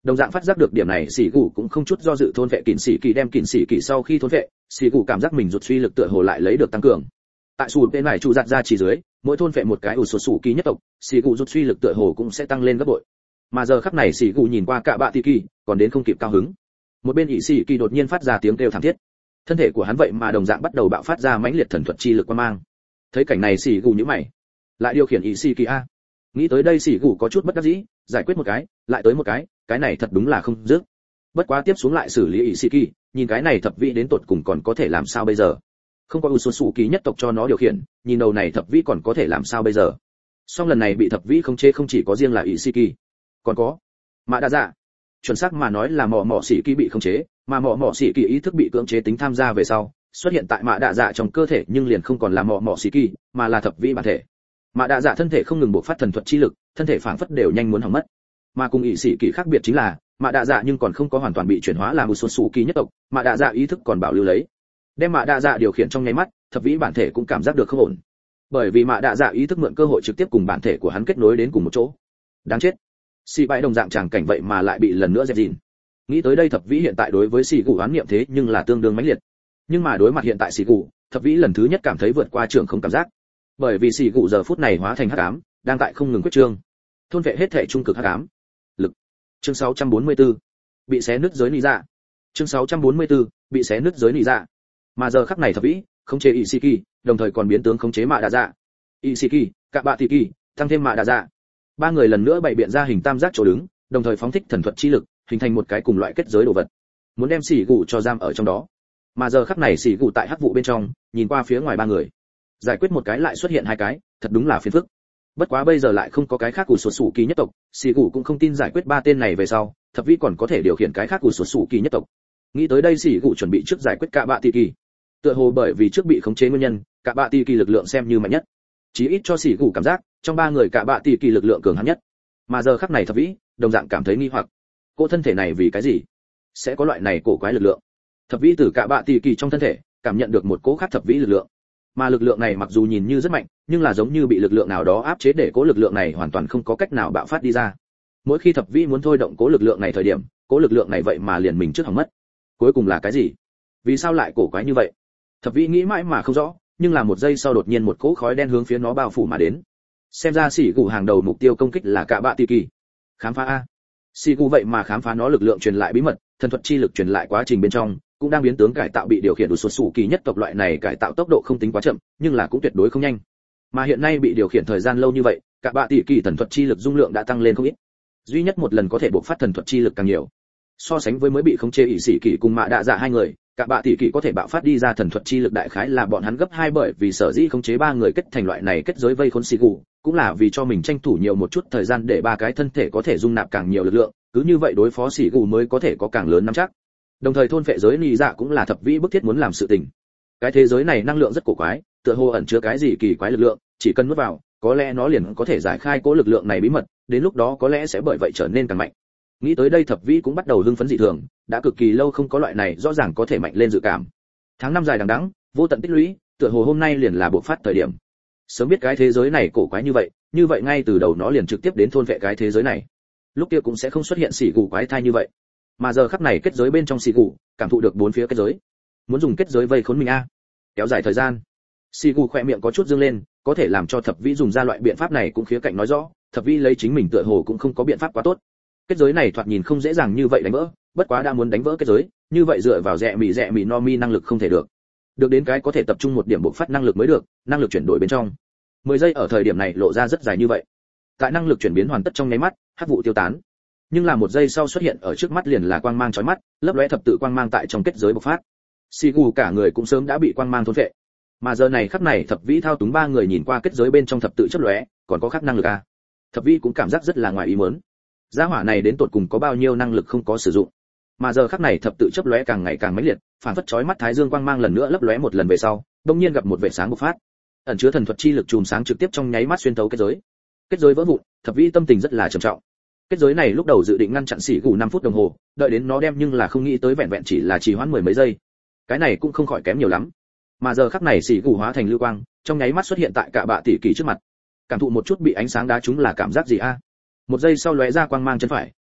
Đồng dạng phát giác được điểm này, Sĩ Cụ cũng không chút do dự thôn vệ Kình Sĩ Kỳ, đem Kình Sĩ Kỳ sau khi thôn vệ, Sĩ Cụ cảm giác mình rụt suy lực tựa hồ lại lấy được tăng cường. Tại sủ bên này trụ giặt ra chỉ dưới, mỗi thôn vệ một cái ủ sụt sủ kỳ nhất tộc, Sĩ Cụ rụt suy lực tựa hồ cũng sẽ tăng lên gấp bội. Mà giờ khắc này Sĩ Cụ nhìn qua cả bạ tỷ kỳ, còn đến không kịp cao hứng. Một bên ỷ Sĩ Kỳ đột nhiên phát ra tiếng kêu thảm thiết. Thân thể của hắn vậy mà đồng dạng bắt đầu bạo phát ra mãnh liệt thần thuật chi lực quang mang. Thấy cảnh này Sĩ Cụ nhíu mày, lại điều khiển ỷ Sĩ Kỳ a. Nghĩ tới đây Sĩ Cụ có chút bất đắc dĩ, giải quyết một cái, lại tới một cái, cái này thật đúng là không dứt. Bất quá tiếp xuống lại xử lý ỷ Sĩ Kỳ, nhìn cái này thập vị đến tột cùng còn có thể làm sao bây giờ? Không có Ususu kỳ nhất tộc cho nó điều khiển, nhìn đầu này thập vị còn có thể làm sao bây giờ? Song lần này bị thập vị không chế không chỉ có riêng là ỷ Sĩ Kỳ, còn có Mã Đa Dạ. Chuẩn xác mà nói là mỏ mỏ sĩ kỳ bị không chế, mà mỏ mỏ sĩ kỳ ý thức bị cưỡng chế tính tham gia về sau, xuất hiện tại Mã Đa Dạ trong cơ thể, nhưng liền không còn là mỏ mỏ sĩ kỳ, mà là thập vị bản thể. Mã Đa Dạ thân thể không ngừng bộc phát thần thuật chi lực, thân thể phảng phất đều nhanh muốn hỏng mất. Mà cùng ỷ Sĩ Kỳ khác biệt chính là, Mã Đa Dạ nhưng còn không có hoàn toàn bị chuyển hóa làm Ususu kỳ nhất tộc, Mã Đa Dạ ý thức còn bảo lưu lấy. Đem Mã Đa Dạ điều khiển trong nháy mắt, thập vĩ bản thể cũng cảm giác được không ổn. Bởi vì Mã Đa Dạ ý thức mượn cơ hội trực tiếp cùng bản thể của hắn kết nối đến cùng một chỗ. Đáng chết. Xì bãi đồng dạng tràng cảnh vậy mà lại bị lần nữa dẹp dìn. Nghĩ tới đây thập vĩ hiện tại đối với Xì Cụ oán niệm thế nhưng là tương đương mãnh liệt. Nhưng mà đối mặt hiện tại Xì Cụ, thập vĩ lần thứ nhất cảm thấy vượt qua trường không cảm giác. Bởi vì Xì Cụ giờ phút này hóa thành hắc ám, đang tại không ngừng quyết trương. Thôn vệ hết thể trung cực hắc ám. Lực. Chương sáu trăm bốn mươi tư. Bị xé nứt giới nị dạ. Chương sáu trăm bốn mươi tư. Bị xé nứt giới nị dạ. Mà giờ khắc này thập vĩ, khống chế Ishiki, đồng thời còn biến tướng khống chế Mã Đa Dạ. Ishiki, cả bạ tỷ kỳ, tăng thêm Mã Đa Dạ. Ba người lần nữa bày biện ra hình tam giác chỗ đứng, đồng thời phóng thích thần thuật chi lực, hình thành một cái cùng loại kết giới đồ vật. Muốn đem Sĩ Cụ cho giam ở trong đó. Mà giờ khắc này Sĩ Cụ tại hắc vụ bên trong, nhìn qua phía ngoài ba người. Giải quyết một cái lại xuất hiện hai cái, thật đúng là phiền phức. Bất quá bây giờ lại không có cái khác của sụt sủ kỳ nhất tộc, Sĩ Cụ cũng không tin giải quyết ba tên này về sau, thập vĩ còn có thể điều khiển cái khác của sụt sủ kỳ nhất tộc. Nghĩ tới đây Sĩ Cụ chuẩn bị trước giải quyết cả bạ tỷ kỳ. Tựa hồ bởi vì trước bị khống chế nguyên nhân, cả bạ tỷ kỳ lực lượng xem như mạnh nhất. Chí ít cho Sĩ Cụ cảm giác, trong ba người cả bạ tỷ kỳ lực lượng cường hãn nhất. Mà giờ khắc này thập vĩ, đồng dạng cảm thấy nghi hoặc. Cô thân thể này vì cái gì sẽ có loại này cổ quái lực lượng? Thập vĩ từ cả bạ tỷ kỳ trong thân thể, cảm nhận được một cỗ khác thập vĩ lực lượng. Mà lực lượng này mặc dù nhìn như rất mạnh, nhưng là giống như bị lực lượng nào đó áp chế để cố lực lượng này hoàn toàn không có cách nào bạo phát đi ra. Mỗi khi thập vĩ muốn thôi động cố lực lượng này thời điểm, cố lực lượng này vậy mà liền mình trước hỏng mất. Cuối cùng là cái gì? Vì sao lại cổ quái như vậy? Thập vĩ nghĩ mãi mà không rõ, nhưng là một giây sau đột nhiên một cỗ khói đen hướng phía nó bao phủ mà đến. Xem ra Sĩ Cụ hàng đầu mục tiêu công kích là cả bạ tỷ kỳ. Khám phá a. Sĩ Cụ vậy mà khám phá nó lực lượng truyền lại bí mật, thần thuật chi lực truyền lại quá trình bên trong, cũng đang biến tướng cải tạo bị điều khiển đủ sụt sủ kỳ nhất tộc loại này cải tạo tốc độ không tính quá chậm, nhưng là cũng tuyệt đối không nhanh. Mà hiện nay bị điều khiển thời gian lâu như vậy, cả bạ tỷ kỳ thần thuật chi lực dung lượng đã tăng lên không ít. Duy nhất một lần có thể bộc phát thần thuật chi lực càng nhiều. So sánh với mới bị khống chế ỷ Sĩ Kỳ cùng Mã Đa Dạ hai người, cả bạ tỷ kỳ có thể bạo phát đi ra thần thuật chi lực đại khái là bọn hắn gấp hai, bởi vì sở dĩ khống chế ba người kết thành loại này kết giới vây khốn Sĩ Cụ, cũng là vì cho mình tranh thủ nhiều một chút thời gian để ba cái thân thể có thể dung nạp càng nhiều lực lượng, cứ như vậy đối phó Sĩ Cụ mới có thể có càng lớn nắm chắc. Đồng thời thôn phệ giới nị dạ cũng là thập vĩ bức thiết muốn làm sự tình. Cái thế giới này năng lượng rất cổ quái, tựa hồ ẩn chứa cái gì kỳ quái lực lượng, chỉ cần nuốt vào, có lẽ nó liền có thể giải khai cố lực lượng này bí mật, đến lúc đó có lẽ sẽ bởi vậy trở nên càng mạnh. Nghĩ tới đây thập vĩ cũng bắt đầu hưng phấn dị thường, đã cực kỳ lâu không có loại này rõ ràng có thể mạnh lên dự cảm. Tháng năm dài đằng đẵng, vô tận tích lũy, tựa hồ hôm nay liền là bộc phát thời điểm. Sớm biết cái thế giới này cổ quái như vậy, như vậy ngay từ đầu nó liền trực tiếp đến thôn vệ cái thế giới này. Lúc kia cũng sẽ không xuất hiện Sĩ Cụ quái thai như vậy. Mà giờ khắc này kết giới bên trong Sĩ Cụ, cảm thụ được bốn phía kết giới. Muốn dùng kết giới vây khốn mình a. Kéo dài thời gian. Sĩ Cụ khỏe miệng có chút dương lên, có thể làm cho thập vĩ dùng ra loại biện pháp này cũng khía cạnh nói rõ, thập vĩ lấy chính mình tựa hồ cũng không có biện pháp quá tốt. Kết giới này thoạt nhìn không dễ dàng như vậy đánh vỡ, bất quá đã muốn đánh vỡ kết giới, như vậy dựa vào rẻ mì rẻ mì no mi năng lực không thể được. Được đến cái có thể tập trung một điểm bộc phát năng lực mới được, năng lực chuyển đổi bên trong. mười giây ở thời điểm này lộ ra rất dài như vậy. Tại năng lực chuyển biến hoàn tất trong nháy mắt, hắc vụ tiêu tán. Nhưng là một giây sau xuất hiện ở trước mắt liền là quang mang chói mắt, lấp lóe thập tự quang mang tại trong kết giới bộc phát. Sĩ Cụ cả người cũng sớm đã bị quang mang thôn phệ. Mà giờ này khắc này thập vĩ thao túng ba người nhìn qua kết giới bên trong thập tự chớp lóe, còn có khác năng lực a. Thập vĩ cũng cảm giác rất là ngoài ý muốn. Gia hỏa này đến tột cùng có bao nhiêu năng lực không có sử dụng. Mà giờ khắc này thập tự chớp lóe càng ngày càng mãnh liệt, phản phất chói mắt thái dương quang mang lần nữa lấp lóe một lần về sau, đột nhiên gặp một vệt sáng bộc phát. Ẩn chứa thần thuật chi lực chùm sáng trực tiếp trong nháy mắt xuyên thấu kết giới. Kết giới vỡ vụn, thập vĩ tâm tình rất là trầm trọng. Kết giới này lúc đầu dự định ngăn chặn Sĩ Cụ năm phút đồng hồ, đợi đến nó đem nhưng là không nghĩ tới vẹn vẹn chỉ là trì hoãn mười mấy giây. Cái này cũng không khỏi kém nhiều lắm. Mà giờ khắc này Sĩ Cụ hóa thành lưu quang, trong nháy mắt xuất hiện tại cả bạ tỷ kỳ trước mặt. Cảm thụ một chút bị ánh sáng đá trúng là cảm giác gì a? Một giây sau lóe ra quang mang chân phải,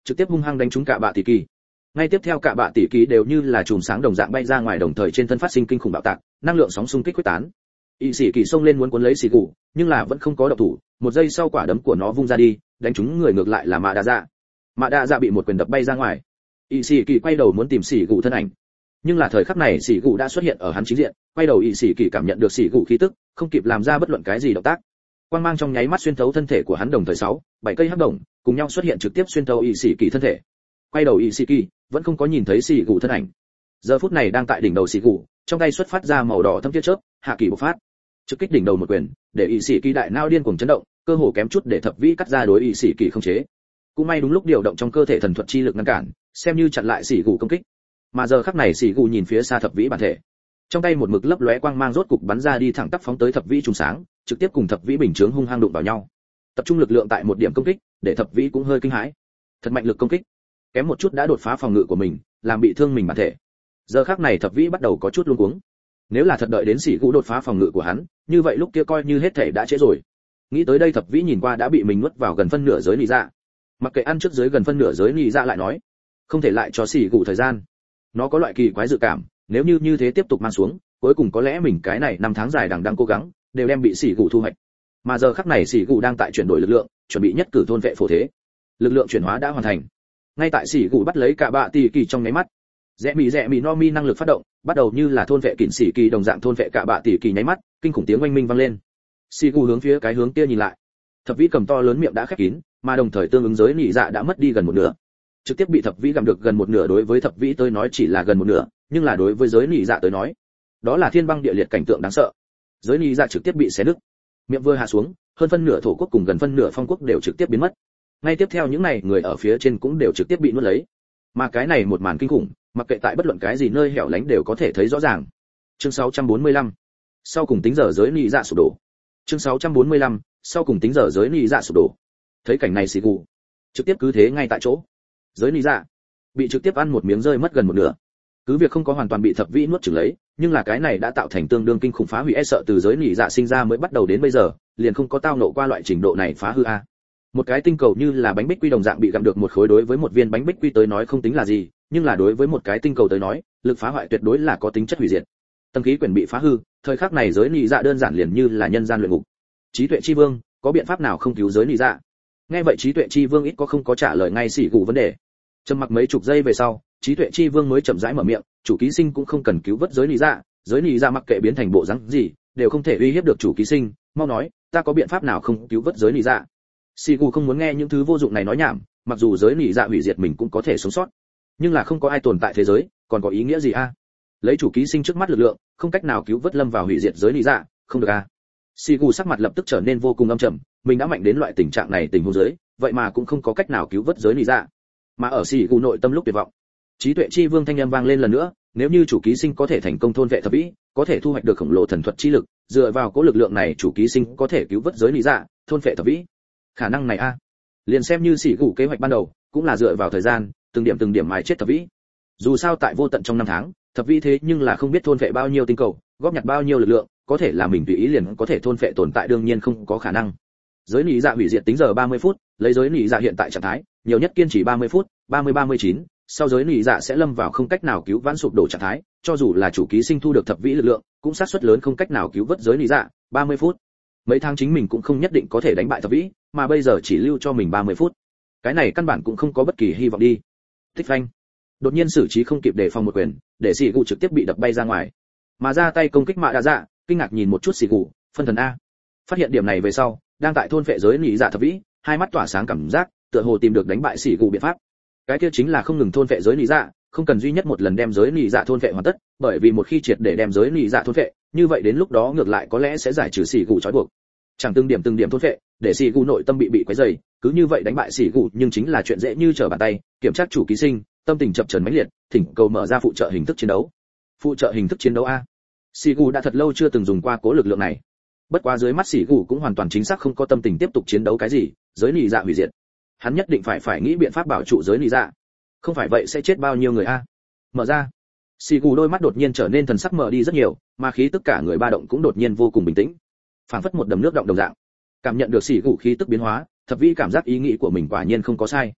trực tiếp hung hăng đánh trúng cả bạ tỷ kỳ. Ngay tiếp theo cả bạ tỷ kỳ đều như là chùm sáng đồng dạng bay ra ngoài, đồng thời trên thân phát sinh kinh khủng bạo tạc, năng lượng sóng xung kích quyết tán. Y sĩ kỳ xông lên muốn cuốn lấy xì gù, nhưng là vẫn không có động thủ, một giây sau quả đấm của nó vung ra đi, đánh trúng người ngược lại là mạ đa dạ. Mạ đa dạ bị một quyền đập bay ra ngoài. Y sĩ kỳ quay đầu muốn tìm xì gù thân ảnh, nhưng là thời khắc này xì gù đã xuất hiện ở hắn chính diện. Quay đầu Y sĩ kỳ cảm nhận được xì gù khí tức, không kịp làm ra bất luận cái gì động tác. Quang mang trong nháy mắt xuyên thấu thân thể của hắn, đồng thời sáu, bảy cây hắc đồng cùng nhau xuất hiện trực tiếp xuyên thấu Y sĩ kỳ thân thể. Quay đầu Y sĩ kỳ vẫn không có nhìn thấy xì gù thân ảnh. Giờ phút này đang tại đỉnh đầu xì gù, trong tay xuất phát ra màu đỏ thâm tia chớp, hạ kỳ bộc phát, trực kích đỉnh đầu một quyền, để Y sĩ kỳ đại nao điên cuồng chấn động, cơ hồ kém chút để thập vĩ cắt ra đối Y sĩ kỳ không chế. Cũng may đúng lúc điều động trong cơ thể thần thuật chi lực ngăn cản, xem như chặn lại xì gù công kích. Mà giờ khắc này xì gù nhìn phía xa thập vĩ bản thể, trong tay một mực lấp lóe quang mang rốt cục bắn ra đi, thẳng tắp phóng tới thập vĩ trùng sáng, trực tiếp cùng thập vĩ bình chướng hung hăng đụng vào nhau. Tập trung lực lượng tại một điểm công kích, để thập vĩ cũng hơi kinh hãi. Thật mạnh lực công kích, kém một chút đã đột phá phòng ngự của mình, làm bị thương mình bản thể. Giờ khắc này thập vĩ bắt đầu có chút luống cuống. Nếu là thật đợi đến xỉ gù đột phá phòng ngự của hắn, như vậy lúc kia coi như hết thể đã trễ rồi. Nghĩ tới đây thập vĩ nhìn qua đã bị mình nuốt vào gần phân nửa giới nị dạ. Mặc kệ ăn trước dưới gần phân nửa giới nị dạ lại nói, không thể lại cho xỉ gù thời gian. Nó có loại kỳ quái dự cảm, nếu như như thế tiếp tục mang xuống, cuối cùng có lẽ mình cái này năm tháng dài đằng đang cố gắng, đều đem bị xỉ gù thu hoạch. Mà giờ khắc này xỉ gù đang tại chuyển đổi lực lượng, chuẩn bị nhất cử thôn vệ phổ thế. Lực lượng chuyển hóa đã hoàn thành. Ngay tại xỉ gù bắt lấy cả bạ tỷ kỳ trong nháy mắt, rẽ mì rẽ mì no mi năng lực phát động, bắt đầu như là thôn vệ kình xỉ kỳ đồng dạng thôn vệ cả bạ tỷ kỳ nháy mắt, kinh khủng tiếng oanh minh vang lên. Xỉ gù hướng phía cái hướng kia nhìn lại, thập vĩ cầm to lớn miệng đã khép kín, mà đồng thời tương ứng giới nị dạ đã mất đi gần một nửa, trực tiếp bị thập vĩ gặm được gần một nửa. Đối với thập vĩ tới nói chỉ là gần một nửa, nhưng là đối với giới nị dạ tới nói, đó là thiên băng địa liệt cảnh tượng đáng sợ. Giới nị dạ trực tiếp bị xé nứt, miệng vừa hạ xuống, hơn phân nửa thổ quốc cùng gần phân nửa phong quốc đều trực tiếp biến mất. Ngay tiếp theo những này người ở phía trên cũng đều trực tiếp bị nuốt lấy. Mà cái này một màn kinh khủng, mặc kệ tại bất luận cái gì nơi hẻo lánh đều có thể thấy rõ ràng. Chương sáu trăm bốn mươi lăm, sau cùng tính giờ giới nị dạ sụp đổ. Chương sáu trăm bốn mươi lăm, sau cùng tính giờ giới nị dạ sụp đổ. Thấy cảnh này xì gù trực tiếp cứ thế ngay tại chỗ, giới nị dạ bị trực tiếp ăn một miếng rơi mất gần một nửa. Cứ việc không có hoàn toàn bị thập vĩ nuốt chửng lấy, nhưng là cái này đã tạo thành tương đương kinh khủng phá hủy, e sợ từ giới nị dạ sinh ra mới bắt đầu đến bây giờ, liền không có tao nộ qua loại trình độ này phá hư a. Một cái tinh cầu như là bánh bích quy đồng dạng bị gặm được một khối, đối với một viên bánh bích quy tới nói không tính là gì, nhưng là đối với một cái tinh cầu tới nói, lực phá hoại tuyệt đối là có tính chất hủy diệt. Tầng khí quyển bị phá hư, thời khắc này giới nị dạ đơn giản liền như là nhân gian luyện ngục. Trí tuệ chi vương, có biện pháp nào không cứu giới nị dạ? Nghe vậy trí tuệ chi vương ít có không có trả lời ngay xỉ gù vấn đề. Trầm mặc mấy chục giây về sau, trí tuệ chi vương mới chậm rãi mở miệng, chủ ký sinh cũng không cần cứu vớt giới nị dạ, giới nị dạ mặc kệ biến thành bộ dáng gì, đều không thể uy hiếp được chủ ký sinh, mau nói, ta có biện pháp nào không cứu vớt giới nị dạ? Xỉ gù không muốn nghe những thứ vô dụng này nói nhảm, mặc dù giới nị dạ hủy diệt mình cũng có thể sống sót, nhưng là không có ai tồn tại thế giới, còn có ý nghĩa gì a? Lấy chủ ký sinh trước mắt lực lượng, không cách nào cứu vớt lâm vào hủy diệt giới nị dạ, không được a. Xỉ gù sắc mặt lập tức trở nên vô cùng âm trầm, mình đã mạnh đến loại tình trạng này tình huống dưới, vậy mà cũng không có cách nào cứu vớt giới nị dạ. Mà ở xỉ gù nội tâm lúc tuyệt vọng, trí tuệ chi vương thanh âm vang lên lần nữa, nếu như chủ ký sinh có thể thành công thôn vệ thập vĩ, có thể thu hoạch được khổng lồ thần thuật chi lực, dựa vào cố lực lượng này chủ ký sinh có thể cứu vớt giới nị dạ, thôn vệ thập vĩ. Khả năng này a, liền xem như xỉ gù kế hoạch ban đầu, cũng là dựa vào thời gian, từng điểm từng điểm mài chết thập vĩ. Dù sao tại vô tận trong năm tháng, thập vĩ thế nhưng là không biết thôn vệ bao nhiêu tinh cầu, góp nhặt bao nhiêu lực lượng, có thể là mình tùy ý liền có thể thôn vệ tồn tại đương nhiên không có khả năng. Giới nị dạ hủy diệt tính giờ ba mươi phút, lấy giới nị dạ hiện tại trạng thái, nhiều nhất kiên trì ba mươi phút, ba mươi ba mươi chín, sau giới nị dạ sẽ lâm vào không cách nào cứu vãn sụp đổ trạng thái, cho dù là chủ ký sinh thu được thập vĩ lực lượng, cũng xác suất lớn không cách nào cứu vớt giới nị dạ, ba mươi phút. Mấy tháng chính mình cũng không nhất định có thể đánh bại thập vĩ, mà bây giờ chỉ lưu cho mình ba mươi phút. Cái này căn bản cũng không có bất kỳ hy vọng đi. Tích phanh. Đột nhiên xử trí không kịp đề phòng một quyền, để xỉ gù trực tiếp bị đập bay ra ngoài. Mà ra tay công kích mạ đa dạ, kinh ngạc nhìn một chút xỉ gù, phân thần a. Phát hiện điểm này về sau, đang tại thôn phệ giới nị dạ thập vĩ, hai mắt tỏa sáng cảm giác, tựa hồ tìm được đánh bại xỉ gù biện pháp. Cái kia chính là không ngừng thôn phệ giới nị dạ, không cần duy nhất một lần đem giới nị dạ thôn phệ hoàn tất, bởi vì một khi triệt để đem giới nị dạ thôn phệ, như vậy đến lúc đó ngược lại có lẽ sẽ giải trừ xỉ gù trói buộc. Chẳng từng điểm từng điểm thôn phệ, để xỉ gù nội tâm bị bị quấy rầy, cứ như vậy đánh bại xỉ gù nhưng chính là chuyện dễ như trở bàn tay. Kiểm tra chủ ký sinh, tâm tình chập chờn mãnh liệt, thỉnh cầu mở ra phụ trợ hình thức chiến đấu. Phụ trợ hình thức chiến đấu a. Xỉ gù đã thật lâu chưa từng dùng qua cố lực lượng này. Bất quá dưới mắt xỉ gù cũng hoàn toàn chính xác không có tâm tình tiếp tục chiến đấu cái gì, giới nị dạ hủy diệt. Hắn nhất định phải phải nghĩ biện pháp bảo trụ giới nị dạ. Không phải vậy sẽ chết bao nhiêu người a. Mở ra. Xỉ gù đôi mắt đột nhiên trở nên thần sắc mở đi rất nhiều, mà khí tức cả người ba động cũng đột nhiên vô cùng bình tĩnh. Phảng phất một đầm nước động đồng dạng. Cảm nhận được xỉ gù khí tức biến hóa, thập vĩ cảm giác ý nghĩ của mình quả nhiên không có sai.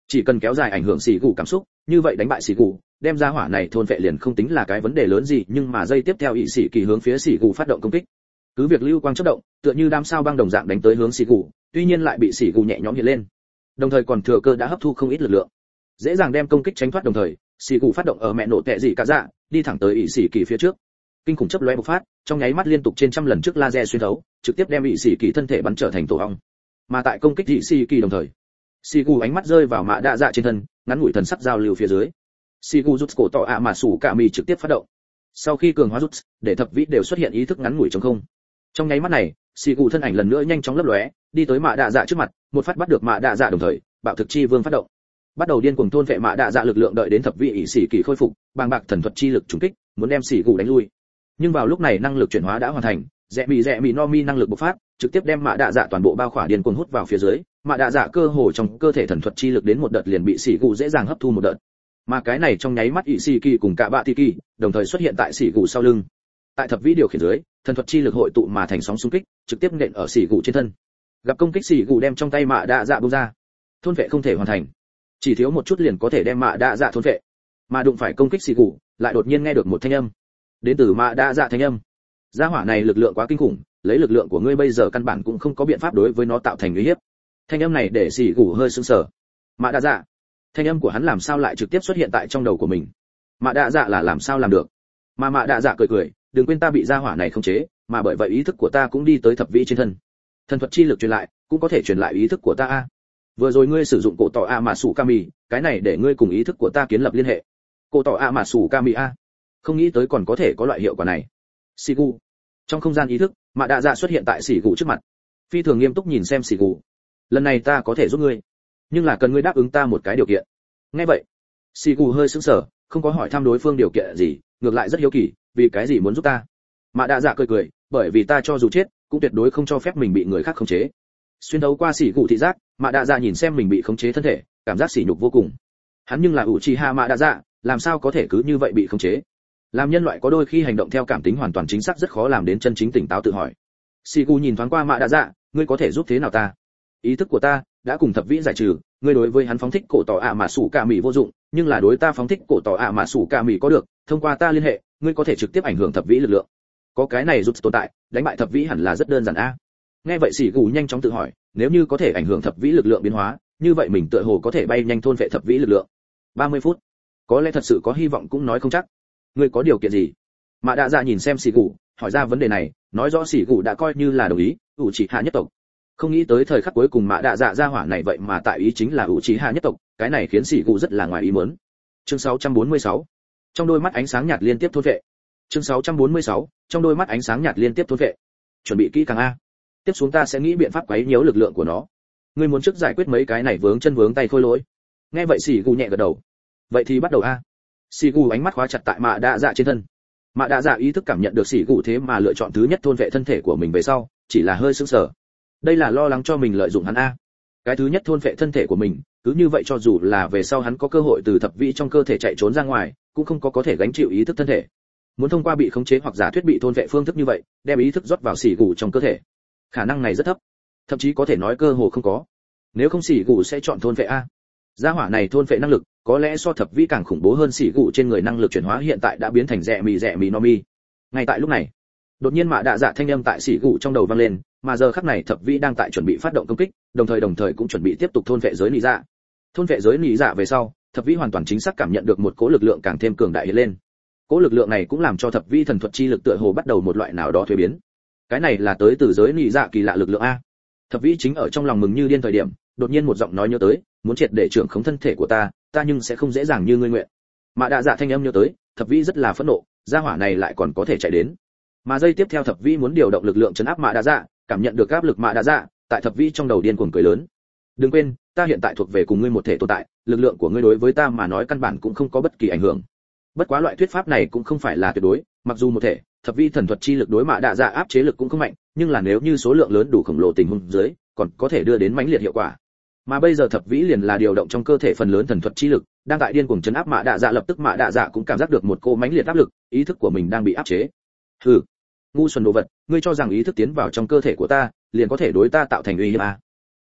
chỉ cần kéo dài ảnh hưởng xỉ gù cảm xúc, như vậy đánh bại xỉ gù, đem ra hỏa này thôn vệ liền không tính là cái vấn đề lớn gì, nhưng mà giây tiếp theo ỷ xỉ kỳ hướng phía xỉ gù phát động công kích. Cứ việc lưu quang chớp động, tựa như đám sao băng đồng dạng đánh tới hướng xỉ gù, tuy nhiên lại bị xỉ gù nhẹ nhõm hiện lên, đồng thời còn thừa cơ đã hấp thu không ít lực lượng, dễ dàng đem công kích tránh thoát. Đồng thời xỉ gù phát động ở mẹ nổ tệ gì cả dạ, đi thẳng tới ỷ xỉ kỳ phía trước, kinh khủng chấp lóe bộc phát, trong nháy mắt liên tục trên trăm lần trước laser xuyên thấu, trực tiếp đem ỷ xỉ kỳ thân thể bắn trở thành tổ ong. Mà tại công kích ỷ xỉ kỳ đồng thời, xỉ gù ánh mắt rơi vào mạ đạ dạ trên thân, ngắn ngủi thần sắc giao lưu phía dưới, xỉ gù rút cổ tỏ ạ mà sủ cả mì trực tiếp phát động. Sau khi cường hóa rút, để thập vĩ đều xuất hiện ý thức ngắn ngủi trong không. Trong nháy mắt này, xỉ gù thân ảnh lần nữa nhanh chóng lấp lóe, đi tới mạ đạ dạ trước mặt, một phát bắt được mạ đạ dạ, đồng thời bạo thực chi vương phát động, bắt đầu điên cuồng thôn vệ mạ đạ dạ lực lượng. Đợi đến thập vị ỷ xỉ kỳ khôi phục, bàng bạc thần thuật chi lực trùng kích, muốn đem xỉ gù đánh lui. Nhưng vào lúc này năng lực chuyển hóa đã hoàn thành, rẽ mì rẽ mì no mi năng lực bộc phát, trực tiếp đem mạ đạ dạ toàn bộ bao khỏa, điên cuồng hút vào phía dưới. Mạ đạ dạ cơ hồ trong cơ thể thần thuật chi lực đến một đợt liền bị xỉ gù dễ dàng hấp thu một đợt. Mà cái này trong nháy mắt ỷ xỉ kỳ cùng cả bạ thị kỳ đồng thời xuất hiện tại xỉ gù sau lưng. Tại thập vĩ điều khiển dưới, thần thuật chi lực hội tụ mà thành sóng xung kích, trực tiếp nện ở xỉ gù trên thân. Gặp công kích, xỉ gù đem trong tay mạ đạ dạ bung ra, thôn vệ không thể hoàn thành, chỉ thiếu một chút liền có thể đem mạ đạ dạ thôn vệ, mà đụng phải công kích xỉ gù, lại đột nhiên nghe được một thanh âm, đến từ mạ đạ dạ thanh âm. Gia hỏa này lực lượng quá kinh khủng, lấy lực lượng của ngươi bây giờ căn bản cũng không có biện pháp đối với nó tạo thành uy hiếp. Thanh âm này để xỉ gù hơi sững sờ. Mạ đạ dạ, thanh âm của hắn làm sao lại trực tiếp xuất hiện tại trong đầu của mình? Mạ đạ dạ là làm sao làm được? Mà mạ đạ dạ cười cười, đừng quên ta bị gia hỏa này khống chế, mà bởi vậy ý thức của ta cũng đi tới thập vĩ trên thân. Thần thuật chi lực truyền lại, cũng có thể truyền lại ý thức của ta a. Vừa rồi ngươi sử dụng cổ tỏ a mà sủ kami, cái này để ngươi cùng ý thức của ta kiến lập liên hệ. Cổ tỏ a mà sủ kami a, không nghĩ tới còn có thể có loại hiệu quả này. Sigu, trong không gian ý thức, mạ đạ dạ xuất hiện tại xỉ gù trước mặt, phi thường nghiêm túc nhìn xem xỉ gù. Lần này ta có thể giúp ngươi, nhưng là cần ngươi đáp ứng ta một cái điều kiện. Nghe vậy, xỉ gù hơi sững sờ, không có hỏi thăm đối phương điều kiện gì, ngược lại rất hiếu kỳ, vì cái gì muốn giúp ta? Mạ đạ dạ cười cười, bởi vì ta cho dù chết, cũng tuyệt đối không cho phép mình bị người khác khống chế. Xuyên thấu qua xỉ gù thị giác, mạ đạ dạ nhìn xem mình bị khống chế thân thể, cảm giác sỉ nhục vô cùng. Hắn nhưng là Uchiha Mạ đạ dạ, làm sao có thể cứ như vậy bị khống chế? Làm nhân loại có đôi khi hành động theo cảm tính hoàn toàn chính xác rất khó làm đến chân chính tỉnh táo tự hỏi. Sigu nhìn thoáng qua Mạ đạ dạ, ngươi có thể giúp thế nào ta? Ý thức của ta đã cùng thập vĩ giải trừ, ngươi đối với hắn phóng thích cổ tỏ ạ mà sủ cả mì vô dụng, nhưng là đối ta phóng thích cổ tỏ ạ mà sủ cả mì có được, thông qua ta liên hệ, ngươi có thể trực tiếp ảnh hưởng thập vĩ lực lượng. Có cái này giúp tồn tại, đánh bại thập vĩ hẳn là rất đơn giản a. Nghe vậy Sigu nhanh chóng tự hỏi, nếu như có thể ảnh hưởng thập vĩ lực lượng biến hóa, như vậy mình tựa hồ có thể bay nhanh thôn vệ thập vĩ lực lượng. ba mươi phút, có lẽ thật sự có hy vọng cũng nói không chắc. Ngươi có điều kiện gì? Mạ đạ dạ nhìn xem xỉ gù, hỏi ra vấn đề này, nói rõ xỉ gù đã coi như là đồng ý, ủ chỉ hạ nhất tộc. Không nghĩ tới thời khắc cuối cùng mạ đạ dạ ra hỏa này vậy mà tại ý chính là ủ chỉ hạ nhất tộc, cái này khiến xỉ gù rất là ngoài ý muốn. Chương sáu trăm bốn mươi sáu, trong đôi mắt ánh sáng nhạt liên tiếp thôn vệ. Chương sáu trăm bốn mươi sáu, trong đôi mắt ánh sáng nhạt liên tiếp thôn vệ. Chuẩn bị kỹ càng a. Tiếp xuống ta sẽ nghĩ biện pháp quấy nhiễu lực lượng của nó. Ngươi muốn trước giải quyết mấy cái này vướng chân vướng tay khôi lỗi. Nghe vậy xỉ gù nhẹ gật đầu. Vậy thì bắt đầu a. Xỉ gù ánh mắt khóa chặt tại mạ đạ dạ trên thân. Mạ đạ dạ ý thức cảm nhận được xỉ gù thế mà lựa chọn thứ nhất thôn vệ thân thể của mình về sau, chỉ là hơi sững sờ. Đây là lo lắng cho mình lợi dụng hắn a. Cái thứ nhất thôn vệ thân thể của mình, cứ như vậy cho dù là về sau hắn có cơ hội từ thập vĩ trong cơ thể chạy trốn ra ngoài, cũng không có có thể gánh chịu ý thức thân thể. Muốn thông qua bị khống chế hoặc giả thuyết bị thôn vệ phương thức như vậy, đem ý thức rót vào xỉ gù trong cơ thể. Khả năng này rất thấp, thậm chí có thể nói cơ hồ không có. Nếu không xỉ gù sẽ chọn thôn vệ a. Gia hỏa này thôn vệ năng lực, có lẽ so thập vĩ càng khủng bố hơn. xỉ gù trên người năng lực chuyển hóa hiện tại đã biến thành rẻ mì rẻ mì no mi. Ngay tại lúc này, đột nhiên mạ đạ dạ thanh âm tại xỉ gù trong đầu vang lên, mà giờ khắc này thập vĩ đang tại chuẩn bị phát động công kích, đồng thời đồng thời cũng chuẩn bị tiếp tục thôn vệ giới nị dạ. Thôn vệ giới nị dạ về sau, thập vĩ hoàn toàn chính xác cảm nhận được một cỗ lực lượng càng thêm cường đại hiện lên. Cỗ lực lượng này cũng làm cho thập vĩ thần thuật chi lực tựa hồ bắt đầu một loại nào đó thuế biến. Cái này là tới từ giới nị dạ kỳ lạ lực lượng a. Thập vĩ chính ở trong lòng mừng như điên thời điểm, đột nhiên một giọng nói nhớ tới, muốn triệt để trưởng khống thân thể của ta, ta nhưng sẽ không dễ dàng như ngươi nguyện. Mạ đạ dạ thanh âm nhớ tới, thập vĩ rất là phẫn nộ, gia hỏa này lại còn có thể chạy đến. Mà giây tiếp theo thập vĩ muốn điều động lực lượng trấn áp mạ đạ dạ, cảm nhận được áp lực mạ đạ dạ, tại thập vĩ trong đầu điên cuồng cười lớn. Đừng quên, ta hiện tại thuộc về cùng ngươi một thể tồn tại, lực lượng của ngươi đối với ta mà nói căn bản cũng không có bất kỳ ảnh hưởng. Bất quá loại thuyết pháp này cũng không phải là tuyệt đối, mặc dù một thể, thập vĩ thần thuật chi lực đối mạ đạ dạ áp chế lực cũng không mạnh, nhưng là nếu như số lượng lớn đủ khổng lồ tình huống dưới, còn có thể đưa đến mãnh liệt hiệu quả. Mà bây giờ thập vĩ liền là điều động trong cơ thể phần lớn thần thuật chi lực, đang tại điên cuồng chấn áp mạ đạ dạ. Lập tức mạ đạ dạ cũng cảm giác được một cô mãnh liệt áp lực, ý thức của mình đang bị áp chế. Hừ, ngu xuẩn đồ vật, ngươi cho rằng ý thức tiến vào trong cơ thể của ta, liền có thể đối ta tạo thành uy hiếp à?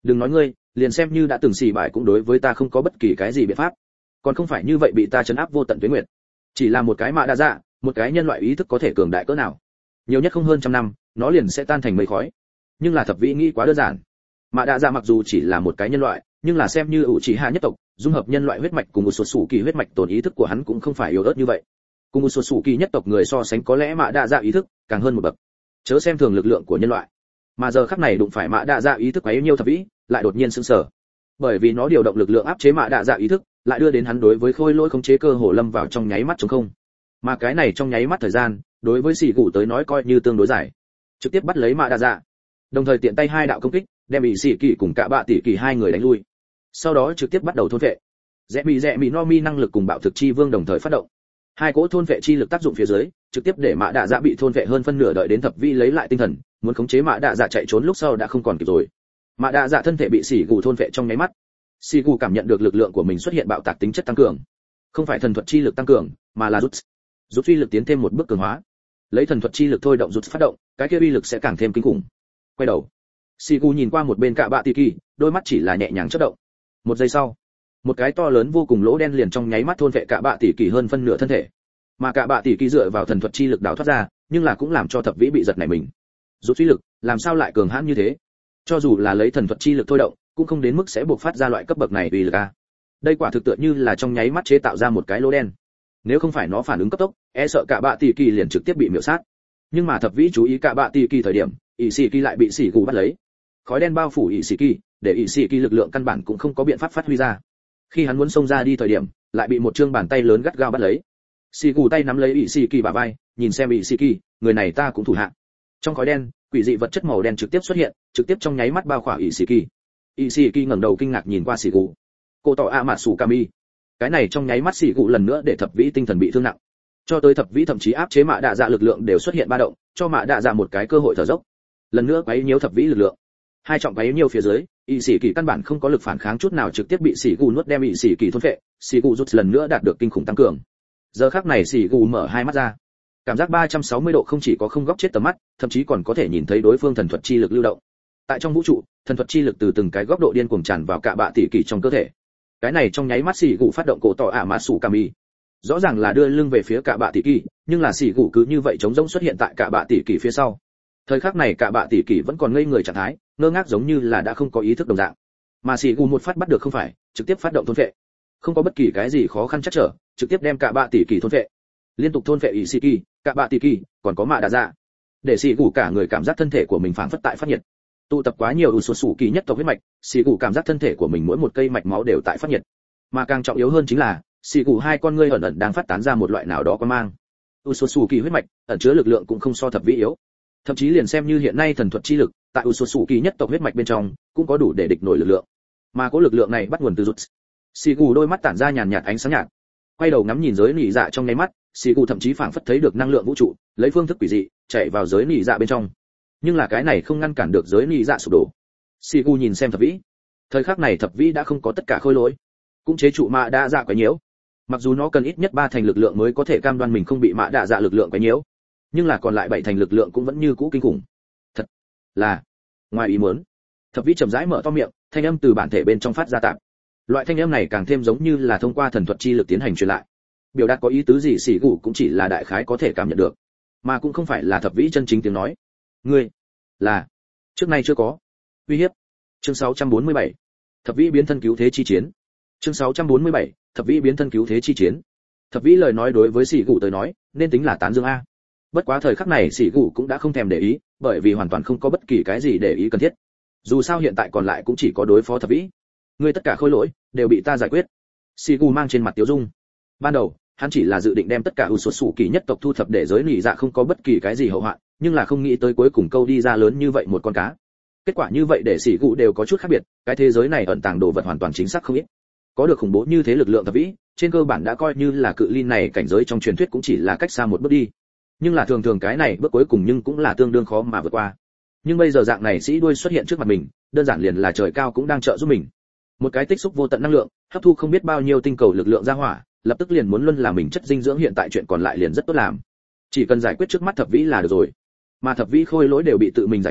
Đừng nói ngươi, liền xem như đã từng xì bại cũng đối với ta không có bất kỳ cái gì biện pháp, còn không phải như vậy bị ta chấn áp vô tận tuyết nguyệt. Chỉ là một cái mạ đa dạ, một cái nhân loại ý thức có thể cường đại cỡ nào? Nhiều nhất không hơn trăm năm, nó liền sẽ tan thành mây khói. Nhưng là thập vĩ nghĩ quá đơn giản. Mạ đa dạ mặc dù chỉ là một cái nhân loại, nhưng là xem như ủ chỉ hạ nhất tộc, dung hợp nhân loại huyết mạch cùng một số sủ kỳ huyết mạch tồn ý thức của hắn cũng không phải yếu ớt như vậy. Cùng một số sủ kỳ nhất tộc người so sánh có lẽ mạ đa dạ ý thức càng hơn một bậc. Chớ xem thường lực lượng của nhân loại. Mà giờ khắc này đụng phải mạ đa dạ ý thức quá yếu nhiều thập vĩ, lại đột nhiên sững sờ. Bởi vì nó điều động lực lượng áp chế mạ đa dạ ý thức, lại đưa đến hắn đối với khôi lỗi khống chế cơ hồ lâm vào trong nháy mắt trống không. Mà cái này trong nháy mắt thời gian, đối với xỉ cụ tới nói coi như tương đối dài. Trực tiếp bắt lấy mạ đa dạ, đồng thời tiện tay hai đạo công kích, đem bị xỉ kỳ cùng cả bạ tỷ kỳ hai người đánh lui. Sau đó trực tiếp bắt đầu thôn vệ. Rẽ mì rẽ mì no mi năng lực cùng bạo thực chi vương đồng thời phát động. Hai cỗ thôn vệ chi lực tác dụng phía dưới, trực tiếp để mạ đa dạ bị thôn vệ hơn phân nửa, đợi đến thập vi lấy lại tinh thần, muốn khống chế mạ đa dạ chạy trốn lúc sau đã không còn kịp rồi. Mạ đa dạ thân thể bị xỉ cụ thôn vệ trong nháy mắt. Xỉ cụ cảm nhận được lực lượng của mình xuất hiện bạo tạc tính chất tăng cường, không phải thần thuật chi lực tăng cường, mà là rút rút uy lực tiến thêm một bước cường hóa. Lấy thần thuật chi lực thôi động rút phát động, cái kia uy lực sẽ càng thêm kinh khủng. Quay đầu, xỉ cụ nhìn qua một bên cả bạ tỷ kỳ, đôi mắt chỉ là nhẹ nhàng chớp động. Một giây sau, một cái to lớn vô cùng lỗ đen liền trong nháy mắt thôn vệ cả bạ tỷ kỳ hơn phân nửa thân thể. Mà cả bạ tỷ kỳ dựa vào thần thuật chi lực đào thoát ra, nhưng là cũng làm cho thập vĩ bị giật nảy mình. Rút uy lực, làm sao lại cường hãn như thế? Cho dù là lấy thần thuật chi lực thôi động, cũng không đến mức sẽ buộc phát ra loại cấp bậc này uy lực a. Đây quả thực tựa như là trong nháy mắt chế tạo ra một cái lỗ đen. Nếu không phải nó phản ứng cấp tốc, e sợ cả bạ tỷ kỳ liền trực tiếp bị miểu sát. Nhưng mà thập vĩ chú ý cả bạ tỷ kỳ thời điểm, ỷ sĩ kỳ lại bị xỉ cụ bắt lấy. Khói đen bao phủ ỷ sĩ kỳ, để ỷ sĩ kỳ lực lượng căn bản cũng không có biện pháp phát huy ra. Khi hắn muốn xông ra đi thời điểm, lại bị một trương bàn tay lớn gắt gao bắt lấy. Xỉ cụ tay nắm lấy ỷ sĩ kỳ bả vai, nhìn xem ỷ sĩ kỳ, người này ta cũng thủ hạ. Trong khói đen, quỷ dị vật chất màu đen trực tiếp xuất hiện, trực tiếp trong nháy mắt bao khỏa ỷ sĩ kỳ. ỷ sĩ kỳ ngẩng đầu kinh ngạc nhìn qua xỉ cụ. Cô tỏ a mạt sủ kami. Cái này trong nháy mắt xỉ cụ lần nữa để thập vĩ tinh thần bị thương nặng. Cho tới thập vĩ thậm chí áp chế mạ đạ dạ lực lượng đều xuất hiện ba động, cho mạ đạ dạ một cái cơ hội thở dốc. Lần nữa quấy nhiễu thập vĩ lực lượng. Hai trọng quấy nhiễu phía dưới, ỷ sĩ kỳ căn bản không có lực phản kháng chút nào, trực tiếp bị xỉ cụ nuốt đem ỷ sĩ kỳ thôn phệ. Xỉ cụ rút lần nữa đạt được kinh khủng tăng cường. Giờ khắc này xỉ cụ mở hai mắt ra, cảm giác ba trăm sáu mươi độ không chỉ có không góc chết tầm mắt, thậm chí còn có thể nhìn thấy đối phương thần thuật chi lực lưu động. Tại trong vũ trụ, thần thuật chi lực từ từng cái góc độ điên cuồng tràn vào cả bạ tỷ kỳ trong cơ thể. Cái này trong nháy mắt xỉ cụ phát động cổ tỏ ả mã sủ kami, rõ ràng là đưa lưng về phía cả bạ tỷ kỳ, nhưng là xỉ cụ cứ như vậy trống rỗng xuất hiện tại cả bạ tỷ kỳ phía sau. Thời khắc này cả bạ tỷ kỳ vẫn còn ngây người trạng thái, ngơ ngác giống như là đã không có ý thức đồng dạng. Mà xỉ cụ một phát bắt được không phải, trực tiếp phát động thôn phệ, không có bất kỳ cái gì khó khăn chắc trở, trực tiếp đem cả bạ tỷ kỳ thôn phệ. Liên tục thôn phệ ỷ sĩ kỳ, cả bạ tỷ kỳ, còn có mạ đạ dạ. Để xỉ cụ cả người cảm giác thân thể của mình phảng phất tại phát nhiệt. Tụ tập quá nhiều ủ sụt sủ kỳ nhất tộc huyết mạch, xỉ cụ cảm giác thân thể của mình mỗi một cây mạch máu đều tại phát nhiệt. Mà càng trọng yếu hơn chính là, xỉ cụ hai con ngươi ẩn ẩn đang phát tán ra một loại nào đó có mang. ủ sụt sủ kỳ huyết mạch ẩn chứa lực lượng cũng không so thập vĩ yếu. Thậm chí liền xem như hiện nay thần thuật chi lực, tại ủ sụt sủ kỳ nhất tộc huyết mạch bên trong, cũng có đủ để địch nổi lực lượng. Mà có lực lượng này bắt nguồn từ rút. Xỉ cụ đôi mắt tản ra nhàn nhạt ánh sáng nhạt, quay đầu ngắm nhìn giới nỉ dạ trong nháy mắt, xỉ cụ thậm chí phảng phất thấy được năng lượng vũ trụ, lấy phương thức quỷ dị chạy vào giới nỉ dạ bên trong. Nhưng là cái này không ngăn cản được giới nỉ dạ sụp đổ. Xỉ cụ nhìn xem thập vĩ, thời khắc này thập vĩ đã không có tất cả khôi lỗi, cũng chế trụ mạ đa dạ quấy nhiễu. Mặc dù nó cần ít nhất ba thành lực lượng mới có thể cam đoan mình không bị mạ đa dạ lực lượng quấy nhiễu, nhưng là còn lại bảy thành lực lượng cũng vẫn như cũ kinh khủng. Thật là ngoài ý muốn. Thập vĩ chậm rãi mở to miệng, thanh âm từ bản thể bên trong phát ra tạm. Loại thanh âm này càng thêm giống như là thông qua thần thuật chi lực tiến hành truyền lại. Biểu đạt có ý tứ gì xỉ cụ cũng chỉ là đại khái có thể cảm nhận được, mà cũng không phải là thập vĩ chân chính tiếng nói. Ngươi là trước nay chưa có uy hiếp. Chương sáu trăm bốn mươi bảy, thập vĩ biến thân cứu thế chi chiến. Chương sáu trăm bốn mươi bảy, thập vĩ biến thân cứu thế chi chiến. Thập vĩ lời nói đối với xỉ cụ tới nói, nên tính là tán dương a. Bất quá thời khắc này xỉ cụ cũng đã không thèm để ý, bởi vì hoàn toàn không có bất kỳ cái gì để ý cần thiết. Dù sao hiện tại còn lại cũng chỉ có đối phó thập vĩ. Ngươi tất cả khôi lỗi đều bị ta giải quyết. Xỉ cụ mang trên mặt tiêu dung. Ban đầu, hắn chỉ là dự định đem tất cả ủ sụt sủ kỳ nhất tộc thu thập để giới nỉ dạ không có bất kỳ cái gì hậu hoạn, nhưng là không nghĩ tới cuối cùng câu đi ra lớn như vậy một con cá. Kết quả như vậy để xỉ cụ đều có chút khác biệt, cái thế giới này ẩn tàng đồ vật hoàn toàn chính xác không ít. Có được khủng bố như thế lực lượng thập vĩ, trên cơ bản đã coi như là cự ly này cảnh giới trong truyền thuyết cũng chỉ là cách xa một bước đi. Nhưng là thường thường cái này bước cuối cùng nhưng cũng là tương đương khó mà vượt qua. Nhưng bây giờ dạng này sĩ đuôi xuất hiện trước mặt mình, đơn giản liền là trời cao cũng đang trợ giúp mình. Một cái tích xúc vô tận năng lượng, hấp thu không biết bao nhiêu tinh cầu lực lượng ra hỏa, lập tức liền muốn luân là mình chất dinh dưỡng, hiện tại chuyện còn lại liền rất tốt làm. Chỉ cần giải quyết trước mắt thập vĩ là được rồi. Mà thập vĩ khôi lỗi đều bị tự mình giải quyết,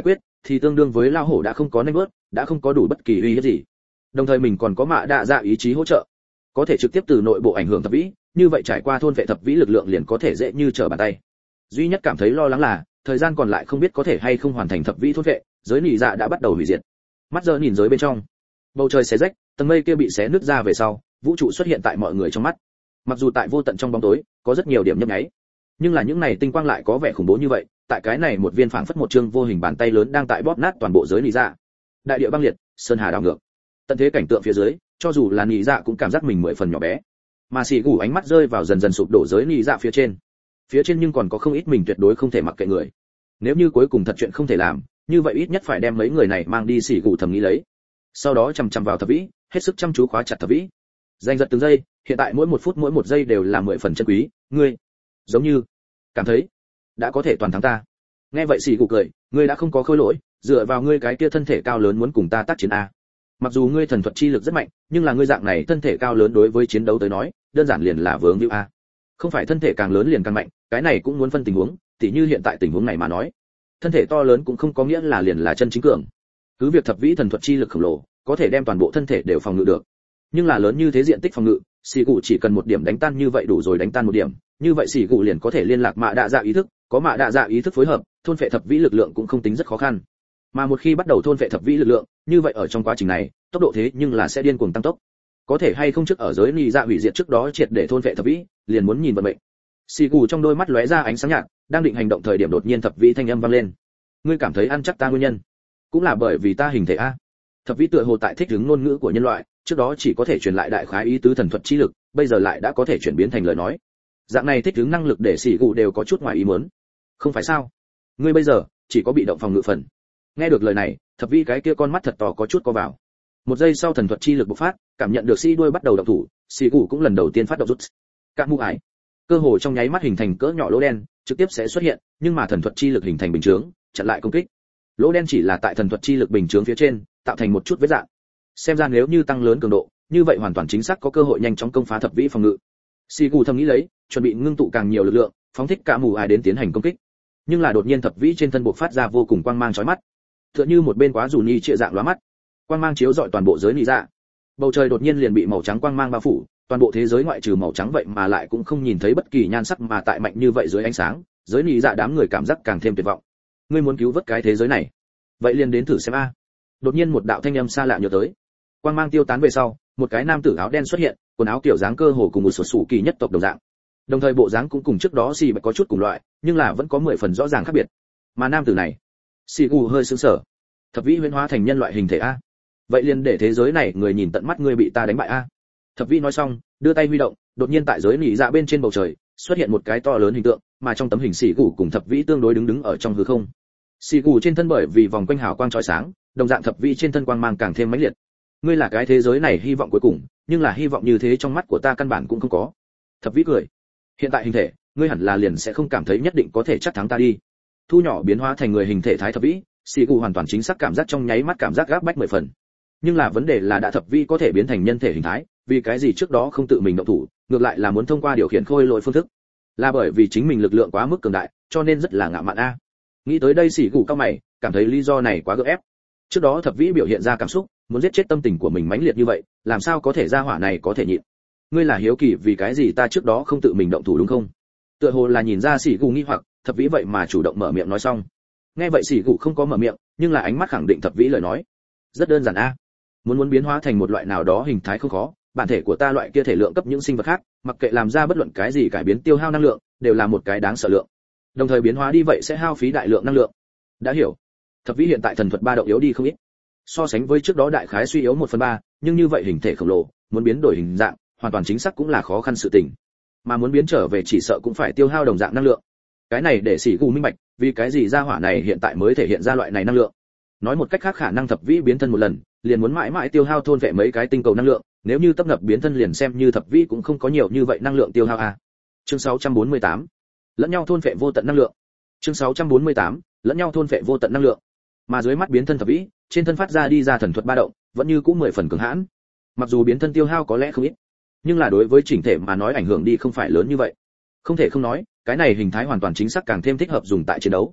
thì tương đương với lao hổ đã không có nanh vớt, đã không có đủ bất kỳ uy hiếp gì. Đồng thời mình còn có mạ đạ dạ ý chí hỗ trợ, có thể trực tiếp từ nội bộ ảnh hưởng thập vĩ, như vậy trải qua thôn vệ thập vĩ lực lượng liền có thể dễ như trở bàn tay. Duy nhất cảm thấy lo lắng là thời gian còn lại không biết có thể hay không hoàn thành thập vĩ thôn vệ, giới nỉ dạ đã bắt đầu hủy diệt. Mắt giờ nhìn giới bên trong, bầu trời xé rách, tầng mây kia bị xé nứt ra về sau, vũ trụ xuất hiện tại mọi người trong mắt. Mặc dù tại vô tận trong bóng tối có rất nhiều điểm nhấp nháy, nhưng là những này tinh quang lại có vẻ khủng bố như vậy. Tại cái này một viên phảng phất một chương vô hình bàn tay lớn đang tại bóp nát toàn bộ giới nỉ dạ. Đại địa băng liệt, sơn hà đảo ngược, tận thế cảnh tượng phía dưới, cho dù là nỉ dạ cũng cảm giác mình mười phần nhỏ bé. Mà xì gù ánh mắt rơi vào dần dần sụp đổ giới nỉ dạ phía trên. Phía trên nhưng còn có không ít mình tuyệt đối không thể mặc kệ người. Nếu như cuối cùng thật chuyện không thể làm, như vậy ít nhất phải đem mấy người này mang đi xì gù thầm nghĩ lấy. Sau đó chằm chằm vào thập vĩ, hết sức chăm chú khóa chặt thập vĩ. Danh giật từng giây, hiện tại mỗi một phút mỗi một giây đều là mười phần chân quý, ngươi giống như cảm thấy đã có thể toàn thắng ta. Nghe vậy xì gù cười, ngươi đã không có khôi lỗi, dựa vào ngươi cái kia thân thể cao lớn muốn cùng ta tác chiến a. Mặc dù ngươi thần thuật chi lực rất mạnh, nhưng là ngươi dạng này thân thể cao lớn đối với chiến đấu tới nói, đơn giản liền là vướng hữu a. Không phải thân thể càng lớn liền càng mạnh, cái này cũng muốn phân tình huống, tỉ như hiện tại tình huống này mà nói, thân thể to lớn cũng không có nghĩa là liền là chân chính cường. Cứ việc thập vĩ thần thuật chi lực khổng lồ, có thể đem toàn bộ thân thể đều phòng ngự được. Nhưng là lớn như thế diện tích phòng ngự, xì cụ chỉ cần một điểm đánh tan như vậy đủ rồi, đánh tan một điểm, như vậy xì cụ liền có thể liên lạc mạ đạ dạ ý thức, có mạ đạ dạ ý thức phối hợp, thôn phệ thập vĩ lực lượng cũng không tính rất khó khăn. Mà một khi bắt đầu thôn phệ thập vĩ lực lượng, như vậy ở trong quá trình này, tốc độ thế nhưng là sẽ điên cuồng tăng tốc. Có thể hay không trước ở giới nị dạ hủy diệt trước đó triệt để thôn phệ thập vĩ, liền muốn nhìn vận mệnh. Xì cụ trong đôi mắt lóe ra ánh sáng nhạt, đang định hành động thời điểm đột nhiên thập vĩ thanh âm vang lên. Ngươi cảm thấy ăn chắc ta nguyên nhân, cũng là bởi vì ta hình thể a. Thập vĩ tựa hồ tại thích ứng ngôn ngữ của nhân loại, trước đó chỉ có thể truyền lại đại khái ý tứ thần thuật chi lực, bây giờ lại đã có thể chuyển biến thành lời nói. Dạng này thích ứng năng lực để xì cụ đều có chút ngoài ý muốn. Không phải sao? Ngươi bây giờ chỉ có bị động phòng ngự phần. Nghe được lời này, thập vĩ cái kia con mắt thật to có chút co vào. Một giây sau thần thuật chi lực bộc phát, cảm nhận được xi đuôi bắt đầu động thủ, xì cụ cũng lần đầu tiên phát động rút. Các mũ ải, cơ hồ trong nháy mắt hình thành cỡ nhỏ lỗ đen, trực tiếp sẽ xuất hiện, nhưng mà thần thuật chi lực hình thành bình chướng, chặn lại công kích. Lỗ đen chỉ là tại thần thuật chi lực bình chướng phía trên, tạo thành một chút vết rạn. Xem ra nếu như tăng lớn cường độ, như vậy hoàn toàn chính xác có cơ hội nhanh chóng công phá thập vĩ phòng ngự. Xì cụ thầm nghĩ lấy, chuẩn bị ngưng tụ càng nhiều lực lượng, phóng thích cả mù ải đến tiến hành công kích. Nhưng là đột nhiên thập vĩ trên thân bộc phát ra vô cùng quang mang chói mắt, tựa như một bên quá dù ni trịa dạng lóa mắt. Quang mang chiếu rọi toàn bộ giới nị dạ. Bầu trời đột nhiên liền bị màu trắng quang mang bao phủ, toàn bộ thế giới ngoại trừ màu trắng vậy mà lại cũng không nhìn thấy bất kỳ nhan sắc, mà tại mạnh như vậy dưới ánh sáng, giới nị dạ đám người cảm giác càng thêm tuyệt vọng. Ngươi muốn cứu vớt cái thế giới này, vậy liền đến thử xem a. Đột nhiên một đạo thanh âm xa lạ nhớ tới. Quang mang tiêu tán về sau, một cái nam tử áo đen xuất hiện, quần áo kiểu dáng cơ hồ cùng một số sủ kỳ nhất tộc đồng dạng. Đồng thời bộ dáng cũng cùng trước đó xì bạch có chút cùng loại, nhưng là vẫn có mười phần rõ ràng khác biệt. Mà nam tử này, xì gù hơi sững sờ. Thập vĩ huyễn hóa thành nhân loại hình thể a. Vậy liền để thế giới này người nhìn tận mắt ngươi bị ta đánh bại a. Thập vĩ nói xong, đưa tay huy động, đột nhiên tại giới nỉ dạ bên trên bầu trời xuất hiện một cái to lớn hình tượng, mà trong tấm hình xì gù cùng thập vĩ tương đối đứng đứng ở trong hư không. Xì gù trên thân bởi vì vòng quanh hào quang chói sáng, đồng dạng thập vĩ trên thân quang mang càng thêm mãnh liệt. Ngươi là cái thế giới này hy vọng cuối cùng, nhưng là hy vọng như thế trong mắt của ta căn bản cũng không có. Thập vĩ cười. Hiện tại hình thể, ngươi hẳn là liền sẽ không cảm thấy nhất định có thể chắc thắng ta đi. Thu nhỏ biến hóa thành người hình thể thái thập vĩ, xì gù hoàn toàn chính xác cảm giác trong nháy mắt cảm giác gáp bách mười phần. Nhưng là vấn đề là đã thập vĩ có thể biến thành nhân thể hình thái, vì cái gì trước đó không tự mình động thủ, ngược lại là muốn thông qua điều khiển khôi lỗi phương thức? Là bởi vì chính mình lực lượng quá mức cường đại, cho nên rất là ngạo mạn a. Nghĩ tới đây xì gù cao mày, cảm thấy lý do này quá gượng ép. Trước đó thập vĩ biểu hiện ra cảm xúc, muốn giết chết tâm tình của mình mãnh liệt như vậy, làm sao có thể ra hỏa này có thể nhịn? Ngươi là hiếu kỳ vì cái gì ta trước đó không tự mình động thủ đúng không? Tựa hồ là nhìn ra xì gù nghi hoặc, thập vĩ vậy mà chủ động mở miệng nói xong. Nghe vậy xì gù không có mở miệng, nhưng là ánh mắt khẳng định thập vĩ lời nói. Rất đơn giản a. Muốn muốn biến hóa thành một loại nào đó hình thái không khó, bản thể của ta loại kia thể lượng cấp những sinh vật khác, mặc kệ làm ra bất luận cái gì cải biến tiêu hao năng lượng, đều là một cái đáng sợ lượng. Đồng thời biến hóa đi vậy sẽ hao phí đại lượng năng lượng. Đã hiểu. Thập vĩ hiện tại thần thuật ba động yếu đi không ít. So sánh với trước đó đại khái suy yếu một phần ba, nhưng như vậy hình thể khổng lồ, muốn biến đổi hình dạng, hoàn toàn chính xác cũng là khó khăn sự tình. Mà muốn biến trở về chỉ sợ cũng phải tiêu hao đồng dạng năng lượng. Cái này để Sĩ Gù minh bạch, vì cái gì gia hỏa này hiện tại mới thể hiện ra loại này năng lượng. Nói một cách khác khả năng thập vĩ biến thân một lần, liền muốn mãi mãi tiêu hao thôn vệ mấy cái tinh cầu năng lượng, nếu như tấp nập biến thân liền xem như thập vĩ cũng không có nhiều như vậy năng lượng tiêu hao a. Chương sáu trăm bốn mươi tám. Lẫn nhau thôn vệ vô tận năng lượng. Chương sáu trăm bốn mươi tám. Lẫn nhau thôn vệ vô tận năng lượng. Mà dưới mắt biến thân thập vĩ, trên thân phát ra đi ra thần thuật ba động, vẫn như cũ mười phần cường hãn. Mặc dù biến thân tiêu hao có lẽ không ít, nhưng là đối với chỉnh thể mà nói ảnh hưởng đi không phải lớn như vậy. Không thể không nói, cái này hình thái hoàn toàn chính xác càng thêm thích hợp dùng tại chiến đấu.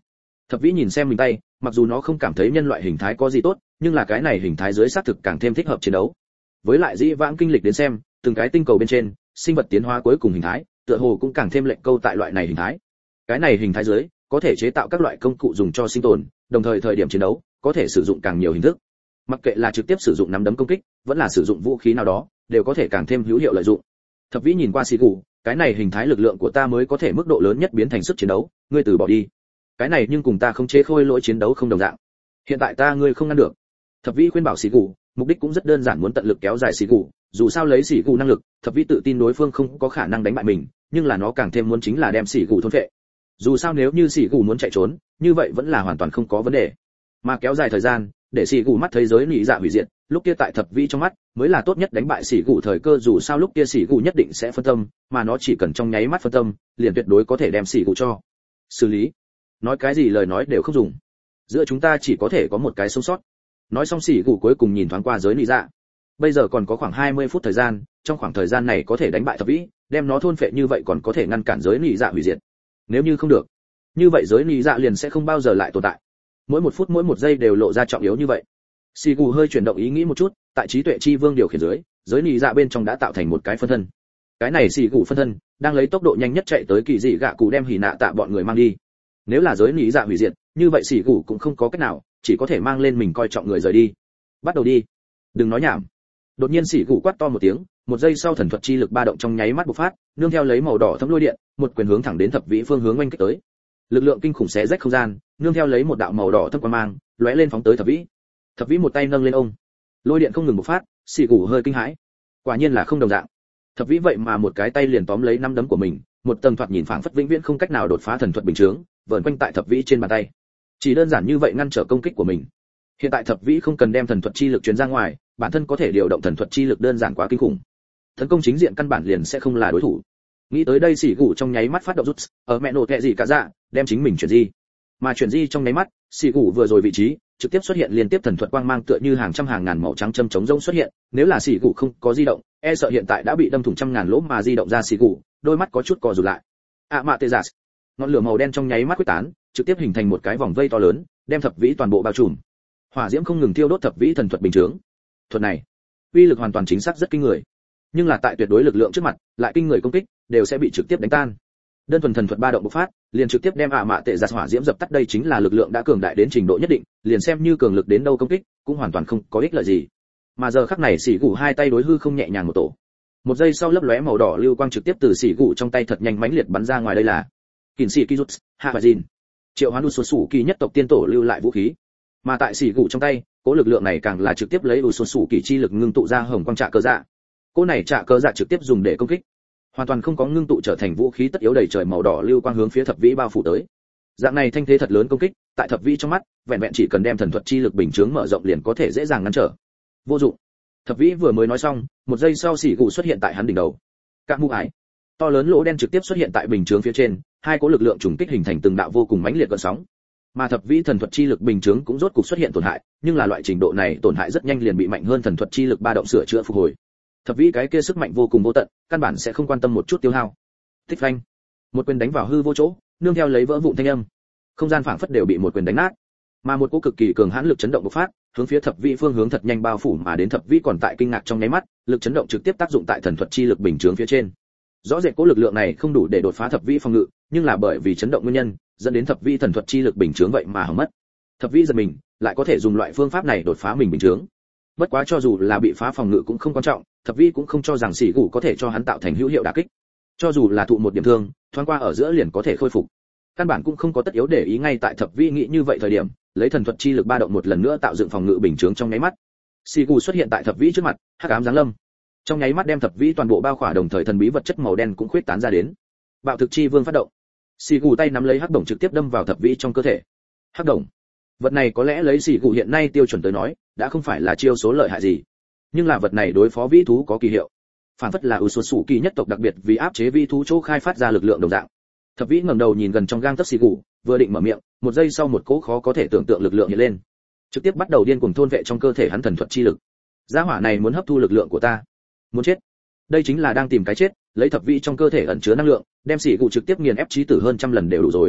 Thập vĩ nhìn xem mình tay, mặc dù nó không cảm thấy nhân loại hình thái có gì tốt, nhưng là cái này hình thái dưới xác thực càng thêm thích hợp chiến đấu. Với lại dĩ vãng kinh lịch đến xem, từng cái tinh cầu bên trên, sinh vật tiến hóa cuối cùng hình thái, tựa hồ cũng càng thêm lệnh câu tại loại này hình thái. Cái này hình thái dưới, có thể chế tạo các loại công cụ dùng cho sinh tồn, đồng thời thời điểm chiến đấu, có thể sử dụng càng nhiều hình thức. Mặc kệ là trực tiếp sử dụng nắm đấm công kích, vẫn là sử dụng vũ khí nào đó, đều có thể càng thêm hữu hiệu lợi dụng. Thập vĩ nhìn qua xì gù, cái này hình thái lực lượng của ta mới có thể mức độ lớn nhất biến thành sức chiến đấu, ngươi từ bỏ đi. Cái này nhưng cùng ta không chế khôi lỗi chiến đấu không đồng dạng. Hiện tại ta ngươi không ngăn được. Thập vĩ khuyên bảo xì gù, mục đích cũng rất đơn giản, muốn tận lực kéo dài xì gù, dù sao lấy xì gù năng lực, thập vĩ tự tin đối phương không có khả năng đánh bại mình, nhưng là nó càng thêm muốn chính là đem xì gù thôn phệ. Dù sao nếu như xì gù muốn chạy trốn, như vậy vẫn là hoàn toàn không có vấn đề. Mà kéo dài thời gian, để xì gù mắt thấy giới nị dạ hủy diệt, lúc kia tại thập vĩ trong mắt mới là tốt nhất đánh bại xì gù thời cơ, dù sao lúc kia xì gù nhất định sẽ phân tâm, mà nó chỉ cần trong nháy mắt phân tâm, liền tuyệt đối có thể đem xì gù cho xử lý. Nói cái gì lời nói đều không dùng, giữa chúng ta chỉ có thể có một cái sống sót. Nói xong xì gù cuối cùng nhìn thoáng qua giới nị dạ. Bây giờ còn có khoảng hai mươi phút thời gian, trong khoảng thời gian này có thể đánh bại thập vĩ, đem nó thôn phệ, như vậy còn có thể ngăn cản giới nị dạ hủy diệt. Nếu như không được, như vậy giới nị dạ liền sẽ không bao giờ lại tồn tại. Mỗi một phút mỗi một giây đều lộ ra trọng yếu như vậy. Xì gù hơi chuyển động ý nghĩ một chút, tại trí tuệ chi vương điều khiển dưới, giới nị dạ bên trong đã tạo thành một cái phân thân. Cái này xì gù phân thân đang lấy tốc độ nhanh nhất chạy tới kỳ dị gạ cụ đem hỉ nạ tạ bọn người mang đi. Nếu là giới nị dạ hủy diệt, như vậy xì gù cũng không có cách nào, chỉ có thể mang lên mình coi trọng người rời đi. Bắt đầu đi, đừng nói nhảm. Đột nhiên xì gù quát to một tiếng, một giây sau thần thuật chi lực ba động trong nháy mắt bộc phát, nương theo lấy màu đỏ thấm lôi điện, một quyền hướng thẳng đến thập vĩ phương hướng oanh kích tới. Lực lượng kinh khủng xé rách không gian, nương theo lấy một đạo màu đỏ thấm quang mang, lóe lên phóng tới thập vĩ. Thập vĩ một tay nâng lên ông, lôi điện không ngừng bộc phát, xì gù hơi kinh hãi. Quả nhiên là không đồng dạng. Thập vĩ vậy mà một cái tay liền tóm lấy nắm đấm của mình, một tầng thoạt nhìn phảng phất vĩnh viễn không cách nào đột phá thần thuật bình chướng, vờn quanh tại thập vĩ trên bàn tay. Chỉ đơn giản như vậy ngăn trở công kích của mình. Hiện tại thập vĩ không cần đem thần thuật chi lực truyền ra ngoài, bản thân có thể điều động thần thuật chi lực đơn giản quá kinh khủng. Tấn công chính diện căn bản liền sẽ không là đối thủ. Nghĩ tới đây xỉ gù trong nháy mắt phát động rút, ở mẹ nổ kệ gì cả dạ, đem chính mình chuyển di. Mà chuyển di trong nháy mắt, xỉ gù vừa rồi vị trí, trực tiếp xuất hiện liên tiếp thần thuật quang mang tựa như hàng trăm hàng ngàn màu trắng châm chống rông xuất hiện, nếu là xỉ gù không có di động, e sợ hiện tại đã bị đâm thủng trăm ngàn lỗ, mà di động ra xỉ gù, đôi mắt có chút co rụt lại. À mạ tê giả. Ngọn lửa màu đen trong nháy mắt quyết tán, trực tiếp hình thành một cái vòng vây to lớn, đem thập vĩ toàn bộ bao trùm. Hỏa diễm không ngừng thiêu đốt thập vĩ thần thuật bình chướng. Thuật này, uy lực hoàn toàn chính xác rất kinh người, nhưng là tại tuyệt đối lực lượng trước mặt, lại kinh người công kích đều sẽ bị trực tiếp đánh tan. Đơn thuần thần thuật ba động bộc phát, liền trực tiếp đem ạ mạ tệ giặt hỏa diễm dập tắt, đây chính là lực lượng đã cường đại đến trình độ nhất định, liền xem như cường lực đến đâu công kích, cũng hoàn toàn không có ích lợi gì. Mà giờ khắc này xỉ gù hai tay đối hư không nhẹ nhàng một tổ. Một giây sau lấp lóe màu đỏ lưu quang trực tiếp từ xỉ gù trong tay thật nhanh mãnh liệt bắn ra ngoài, đây là Kình sĩ Kizutsu, Habajin. Triệu Hoán Usosu Kỳ nhất tộc tiên tổ lưu lại vũ khí. Mà tại xỉ gù trong tay, cỗ lực lượng này càng là trực tiếp lấy Usosu Kỳ chi lực ngưng tụ ra hồng quang trạ cơ dạ. Cỗ này trạ cơ dạ trực tiếp dùng để công kích, hoàn toàn không có ngưng tụ trở thành vũ khí tất yếu, đầy trời màu đỏ lưu quang hướng phía thập vĩ bao phủ tới. Dạng này thanh thế thật lớn công kích, tại thập vĩ trong mắt, vẹn vẹn chỉ cần đem thần thuật chi lực bình chướng mở rộng liền có thể dễ dàng ngăn trở. Vô dụng. Thập vĩ vừa mới nói xong, một giây sau xỉ gù xuất hiện tại hắn đỉnh đầu. Các mũ ải, to lớn lỗ đen trực tiếp xuất hiện tại bình chướng phía trên, hai cỗ lực lượng trùng kích hình thành từng đạo vô cùng mãnh liệt gợn sóng. Mà thập vĩ thần thuật chi lực bình chướng cũng rốt cục xuất hiện tổn hại, nhưng là loại trình độ này tổn hại rất nhanh liền bị mạnh hơn thần thuật chi lực ba động sửa chữa phục hồi. Thập vĩ cái kia sức mạnh vô cùng vô tận, căn bản sẽ không quan tâm một chút tiêu hao. Thích phanh, một quyền đánh vào hư vô chỗ, nương theo lấy vỡ vụn thanh âm, không gian phảng phất đều bị một quyền đánh nát. Mà một cỗ cực kỳ cường hãn lực chấn động bộc phát, hướng phía thập vĩ phương hướng thật nhanh bao phủ, mà đến thập vĩ còn tại kinh ngạc trong nháy mắt, lực chấn động trực tiếp tác dụng tại thần thuật chi lực bình chướng phía trên. Rõ rệt cỗ lực lượng này không đủ để đột phá thập vĩ phòng ngự, nhưng là bởi vì chấn động nguyên nhân, dẫn đến thập vĩ thần thuật chi lực bình chướng vậy mà hỏng mất. Thập vĩ giật mình, lại có thể dùng loại phương pháp này đột phá mình bình chướng. Bất quá cho dù là bị phá phòng ngự cũng không quan trọng, thập vĩ cũng không cho rằng xỉ gù có thể cho hắn tạo thành hữu hiệu đả kích. Cho dù là thụ một điểm thương, thoáng qua ở giữa liền có thể khôi phục. Căn bản cũng không có tất yếu để ý, ngay tại thập vĩ nghĩ như vậy thời điểm, lấy thần thuật chi lực ba động một lần nữa tạo dựng phòng ngự bình chướng trong nháy mắt. Xỉ gù xuất hiện tại thập vĩ trước mặt, hắc ám giáng lâm. Trong nháy mắt đem thập vĩ toàn bộ bao khỏa, đồng thời thần bí vật chất màu đen cũng khuyết tán ra đến. Bạo thực chi vương phát động. Xỉ gù tay nắm lấy hắc đồng trực tiếp đâm vào thập vĩ trong cơ thể. Hắc đồng, vật này có lẽ lấy xỉ gù hiện nay tiêu chuẩn tới nói, đã không phải là chiêu số lợi hại gì, nhưng là vật này đối phó vĩ thú có kỳ hiệu, phản phất là Usosu Kỳ nhất tộc đặc biệt vì áp chế vĩ thú chỗ khai phát ra lực lượng đồng dạng. Thập vĩ ngẩng đầu nhìn gần trong gang tấc xỉ gù, vừa định mở miệng, một giây sau một cỗ khó có thể tưởng tượng lực lượng hiện lên, trực tiếp bắt đầu điên cuồng thôn vệ trong cơ thể hắn thần thuật chi lực. Gia hỏa này muốn hấp thu lực lượng của ta, muốn chết. Đây chính là đang tìm cái chết, lấy thập vĩ trong cơ thể ẩn chứa năng lượng, đem xỉ gù trực tiếp nghiền ép chí tử hơn trăm lần đều đủ rồi.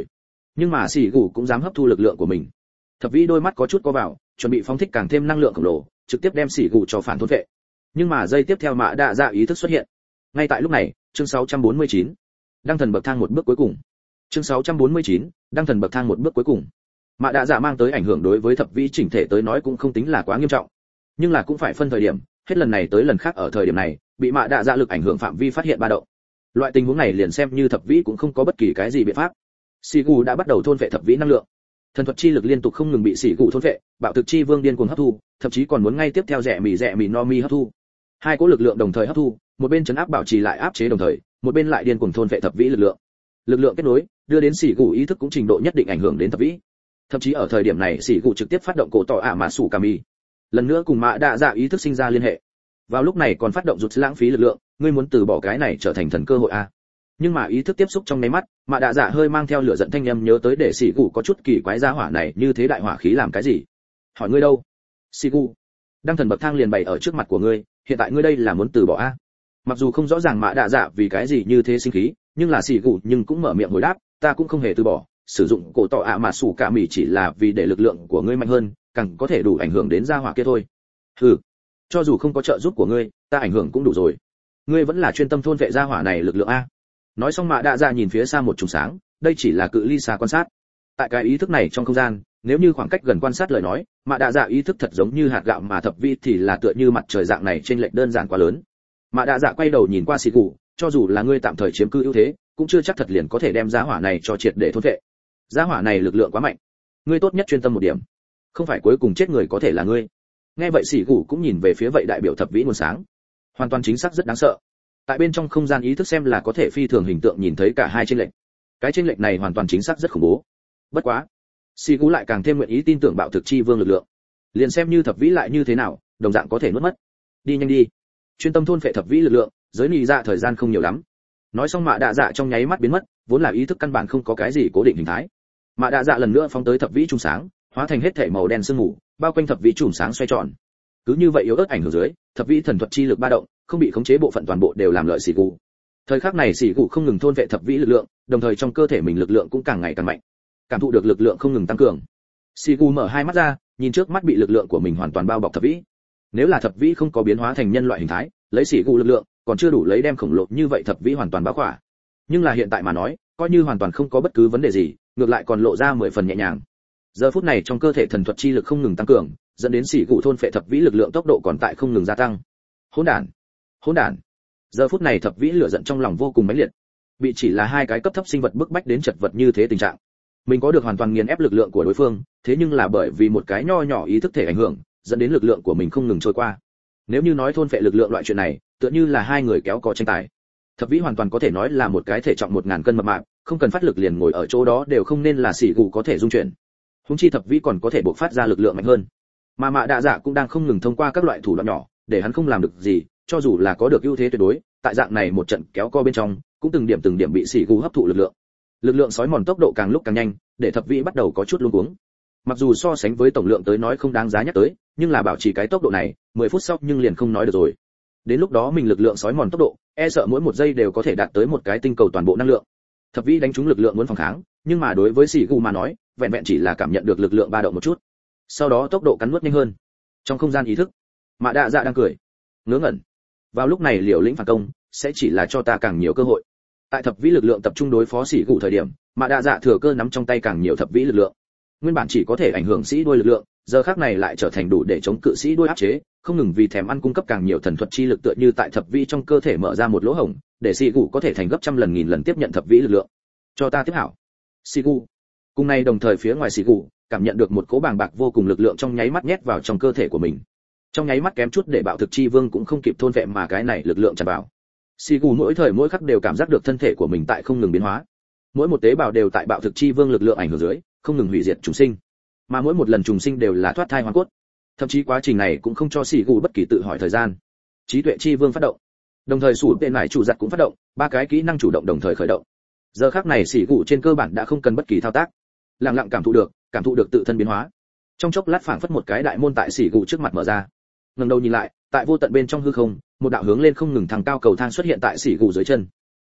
nhưng mà xỉ gù cũng dám hấp thu lực lượng của mình. Thập vĩ đôi mắt có chút co vào, chuẩn bị phóng thích càng thêm năng lượng khổng lồ, trực tiếp đem xỉ gù cho phản thôn vệ. Nhưng mà giây tiếp theo Mạ Đạ Dạ ý thức xuất hiện. Ngay tại lúc này, chương sáu trăm bốn mươi chín, đăng thần bậc thang một bước cuối cùng. Chương sáu trăm bốn mươi chín, đăng thần bậc thang một bước cuối cùng. Mạ Đạ Dạ mang tới ảnh hưởng đối với thập vĩ chỉnh thể tới nói cũng không tính là quá nghiêm trọng, nhưng là cũng phải phân thời điểm, hết lần này tới lần khác ở thời điểm này, bị Mạ Đạ Dạ lực ảnh hưởng phạm vi phát hiện ba động. Loại tình huống này liền xem như thập vĩ cũng không có bất kỳ cái gì biện pháp. Xỉ gù đã bắt đầu thôn vệ thập vĩ năng lượng. Thần thuật chi lực liên tục không ngừng bị xỉ gù thôn vệ, bạo thực chi vương điên cuồng hấp thu, thậm chí còn muốn ngay tiếp theo rẻ mì rẻ mì no mi hấp thu. Hai cỗ lực lượng đồng thời hấp thu, một bên chấn áp bảo trì lại áp chế đồng thời, một bên lại điên cuồng thôn vệ thập vĩ lực lượng. Lực lượng kết nối, đưa đến xỉ gù ý thức cũng trình độ nhất định ảnh hưởng đến thập vĩ. Thậm chí ở thời điểm này xỉ gù trực tiếp phát động cổ tỏ ả mã sủ cà mi, lần nữa cùng Mạ Đạ Dạ ý thức sinh ra liên hệ. Vào lúc này còn phát động rụt lãng phí lực lượng, ngươi muốn từ bỏ cái này trở thành thần cơ hội a. Nhưng mà ý thức tiếp xúc trong nháy mắt, Mạ Đạ Dạ hơi mang theo lửa giận thanh âm nhớ tới để xỉ gù có chút kỳ quái ra hỏa này như thế đại hỏa khí làm cái gì? Hỏi ngươi đâu? Xỉ gù, đăng thần bậc thang liền bày ở trước mặt của ngươi, hiện tại ngươi đây là muốn từ bỏ a? Mặc dù không rõ ràng Mạ Đạ Dạ vì cái gì như thế sinh khí, nhưng là xỉ gù nhưng cũng mở miệng hồi đáp, ta cũng không hề từ bỏ, sử dụng cổ tỏ ạ mà sủ cả mỉ chỉ là vì để lực lượng của ngươi mạnh hơn, càng có thể đủ ảnh hưởng đến gia hỏa kia thôi. Hừ, cho dù không có trợ giúp của ngươi, ta ảnh hưởng cũng đủ rồi. Ngươi vẫn là chuyên tâm thôn vệ gia hỏa này lực lượng a. Nói xong Mạ Đạ Dạ nhìn phía xa một chùm sáng, đây chỉ là cự ly xa quan sát. Tại cái ý thức này trong không gian, nếu như khoảng cách gần quan sát lời nói, Mạ Đạ Dạ ý thức thật giống như hạt gạo mà thập vĩ thì là tựa như mặt trời dạng này trên lệch đơn giản quá lớn. Mạ Đạ Dạ quay đầu nhìn qua xỉ gù, cho dù là ngươi tạm thời chiếm cư ưu thế, cũng chưa chắc thật liền có thể đem gia hỏa này cho triệt để thôn vệ. Gia hỏa này lực lượng quá mạnh, ngươi tốt nhất chuyên tâm một điểm, không phải cuối cùng chết người có thể là ngươi. Nghe vậy xỉ gù cũng nhìn về phía vậy đại biểu thập vĩ nguồn sáng, hoàn toàn chính xác rất đáng sợ. Tại bên trong không gian ý thức xem là có thể phi thường hình tượng nhìn thấy cả hai chênh lệch. Cái chênh lệch này hoàn toàn chính xác rất khủng bố. Bất quá, xỉ gù lại càng thêm nguyện ý tin tưởng bạo thực chi vương lực lượng. Liền xem như thập vĩ lại như thế nào, đồng dạng có thể nuốt mất. Đi nhanh đi, chuyên tâm thôn phệ thập vĩ lực lượng, giới nị dạ thời gian không nhiều lắm. Nói xong Mạ Đạ Dạ trong nháy mắt biến mất, vốn là ý thức căn bản không có cái gì cố định hình thái. Mạ Đạ Dạ lần nữa phóng tới thập vĩ trùng sáng, hóa thành hết thể màu đen sương mù, bao quanh thập vĩ trùng sáng xoay tròn. Cứ như vậy yếu ớt ảnh hưởng dưới, thập vĩ thần thuật chi lực ba động, không bị khống chế bộ phận toàn bộ đều làm lợi xỉ gù. Thời khắc này xỉ gù không ngừng thôn vệ thập vĩ lực lượng, đồng thời trong cơ thể mình lực lượng cũng càng ngày càng mạnh. Cảm thụ được lực lượng không ngừng tăng cường, xỉ gù mở hai mắt ra, nhìn trước mắt bị lực lượng của mình hoàn toàn bao bọc thập vĩ. Nếu là thập vĩ không có biến hóa thành nhân loại hình thái, lấy xỉ gù lực lượng, còn chưa đủ lấy đem khổng lồ như vậy thập vĩ hoàn toàn bao khỏa. Nhưng là hiện tại mà nói, coi như hoàn toàn không có bất cứ vấn đề gì, ngược lại còn lộ ra mười phần nhẹ nhàng. Giờ phút này trong cơ thể thần thuật chi lực không ngừng tăng cường, dẫn đến xỉ gù thôn phệ thập vĩ lực lượng tốc độ còn tại không ngừng gia tăng. Hỗn đản, hỗn đản. Giờ phút này thập vĩ lửa giận trong lòng vô cùng mãnh liệt, bị chỉ là hai cái cấp thấp sinh vật bức bách đến chật vật như thế tình trạng. Mình có được hoàn toàn nghiền ép lực lượng của đối phương, thế nhưng là bởi vì một cái nho nhỏ ý thức thể ảnh hưởng, dẫn đến lực lượng của mình không ngừng trôi qua. Nếu như nói thôn phệ lực lượng loại chuyện này, tựa như là hai người kéo cò tranh tài. Thập vĩ hoàn toàn có thể nói là một cái thể trọng một ngàn cân mập mạp, không cần phát lực liền ngồi ở chỗ đó đều không nên là xỉ gù có thể dung chuyển. Húng chi thập vĩ còn có thể bộc phát ra lực lượng mạnh hơn. Mà Mạ Đạ Dạ cũng đang không ngừng thông qua các loại thủ đoạn nhỏ, để hắn không làm được gì, cho dù là có được ưu thế tuyệt đối, tại dạng này một trận kéo co bên trong, cũng từng điểm từng điểm bị xỉ gù hấp thụ lực lượng. Lực lượng sói mòn tốc độ càng lúc càng nhanh, để thập vĩ bắt đầu có chút luống cuống. Mặc dù so sánh với tổng lượng tới nói không đáng giá nhắc tới, nhưng là bảo trì cái tốc độ này, mười phút sau nhưng liền không nói được rồi. Đến lúc đó mình lực lượng sói mòn tốc độ, e sợ mỗi một giây đều có thể đạt tới một cái tinh cầu toàn bộ năng lượng. Thập vĩ đánh trúng lực lượng muốn phòng kháng, nhưng mà đối với xỉ gù mà nói, vẹn vẹn chỉ là cảm nhận được lực lượng ba động một chút. Sau đó tốc độ cắn nuốt nhanh hơn. Trong không gian ý thức, Mạ Đạ Dạ đang cười, ngớ ngẩn. Vào lúc này liều lĩnh phản công, sẽ chỉ là cho ta càng nhiều cơ hội. Tại thập vĩ lực lượng tập trung đối phó xỉ gù thời điểm, Mạ Đạ Dạ thừa cơ nắm trong tay càng nhiều thập vĩ lực lượng. Nguyên bản chỉ có thể ảnh hưởng sĩ đuôi lực lượng, giờ khắc này lại trở thành đủ để chống cự sĩ đuôi áp chế, không ngừng vì thèm ăn cung cấp càng nhiều thần thuật chi lực tựa như tại thập vĩ trong cơ thể mở ra một lỗ hổng, để xỉ gù có thể thành gấp trăm lần nghìn lần tiếp nhận thập vĩ lực lượng. Cho ta tiếp hảo. Xỉ gù. Cùng này đồng thời phía ngoài xỉ gù, cảm nhận được một cỗ bàng bạc vô cùng lực lượng trong nháy mắt nhét vào trong cơ thể của mình. Trong nháy mắt kém chút để bạo thực chi vương cũng không kịp thôn vệ mà cái này lực lượng tràn vào. Xỉ gù mỗi thời mỗi khắc đều cảm giác được thân thể của mình tại không ngừng biến hóa. Mỗi một tế bào đều tại bạo thực chi vương lực lượng ảnh hưởng dưới, không ngừng hủy diệt trùng sinh. Mà mỗi một lần trùng sinh đều là thoát thai hoàn cốt. Thậm chí quá trình này cũng không cho xỉ gù bất kỳ tự hỏi thời gian. Trí tuệ chi vương phát động. Đồng thời sủ tên lại chủ giật cũng phát động, ba cái kỹ năng chủ động đồng thời khởi động. Giờ khắc này xỉ gù trên cơ bản đã không cần bất kỳ thao tác, lặng lặng cảm thụ được, cảm thụ được tự thân biến hóa. Trong chốc lát phảng phất một cái đại môn tại xỉ gù trước mặt mở ra. Ngẩng đầu nhìn lại, tại vô tận bên trong hư không, một đạo hướng lên không ngừng thẳng cao cầu thang xuất hiện tại xỉ gù dưới chân.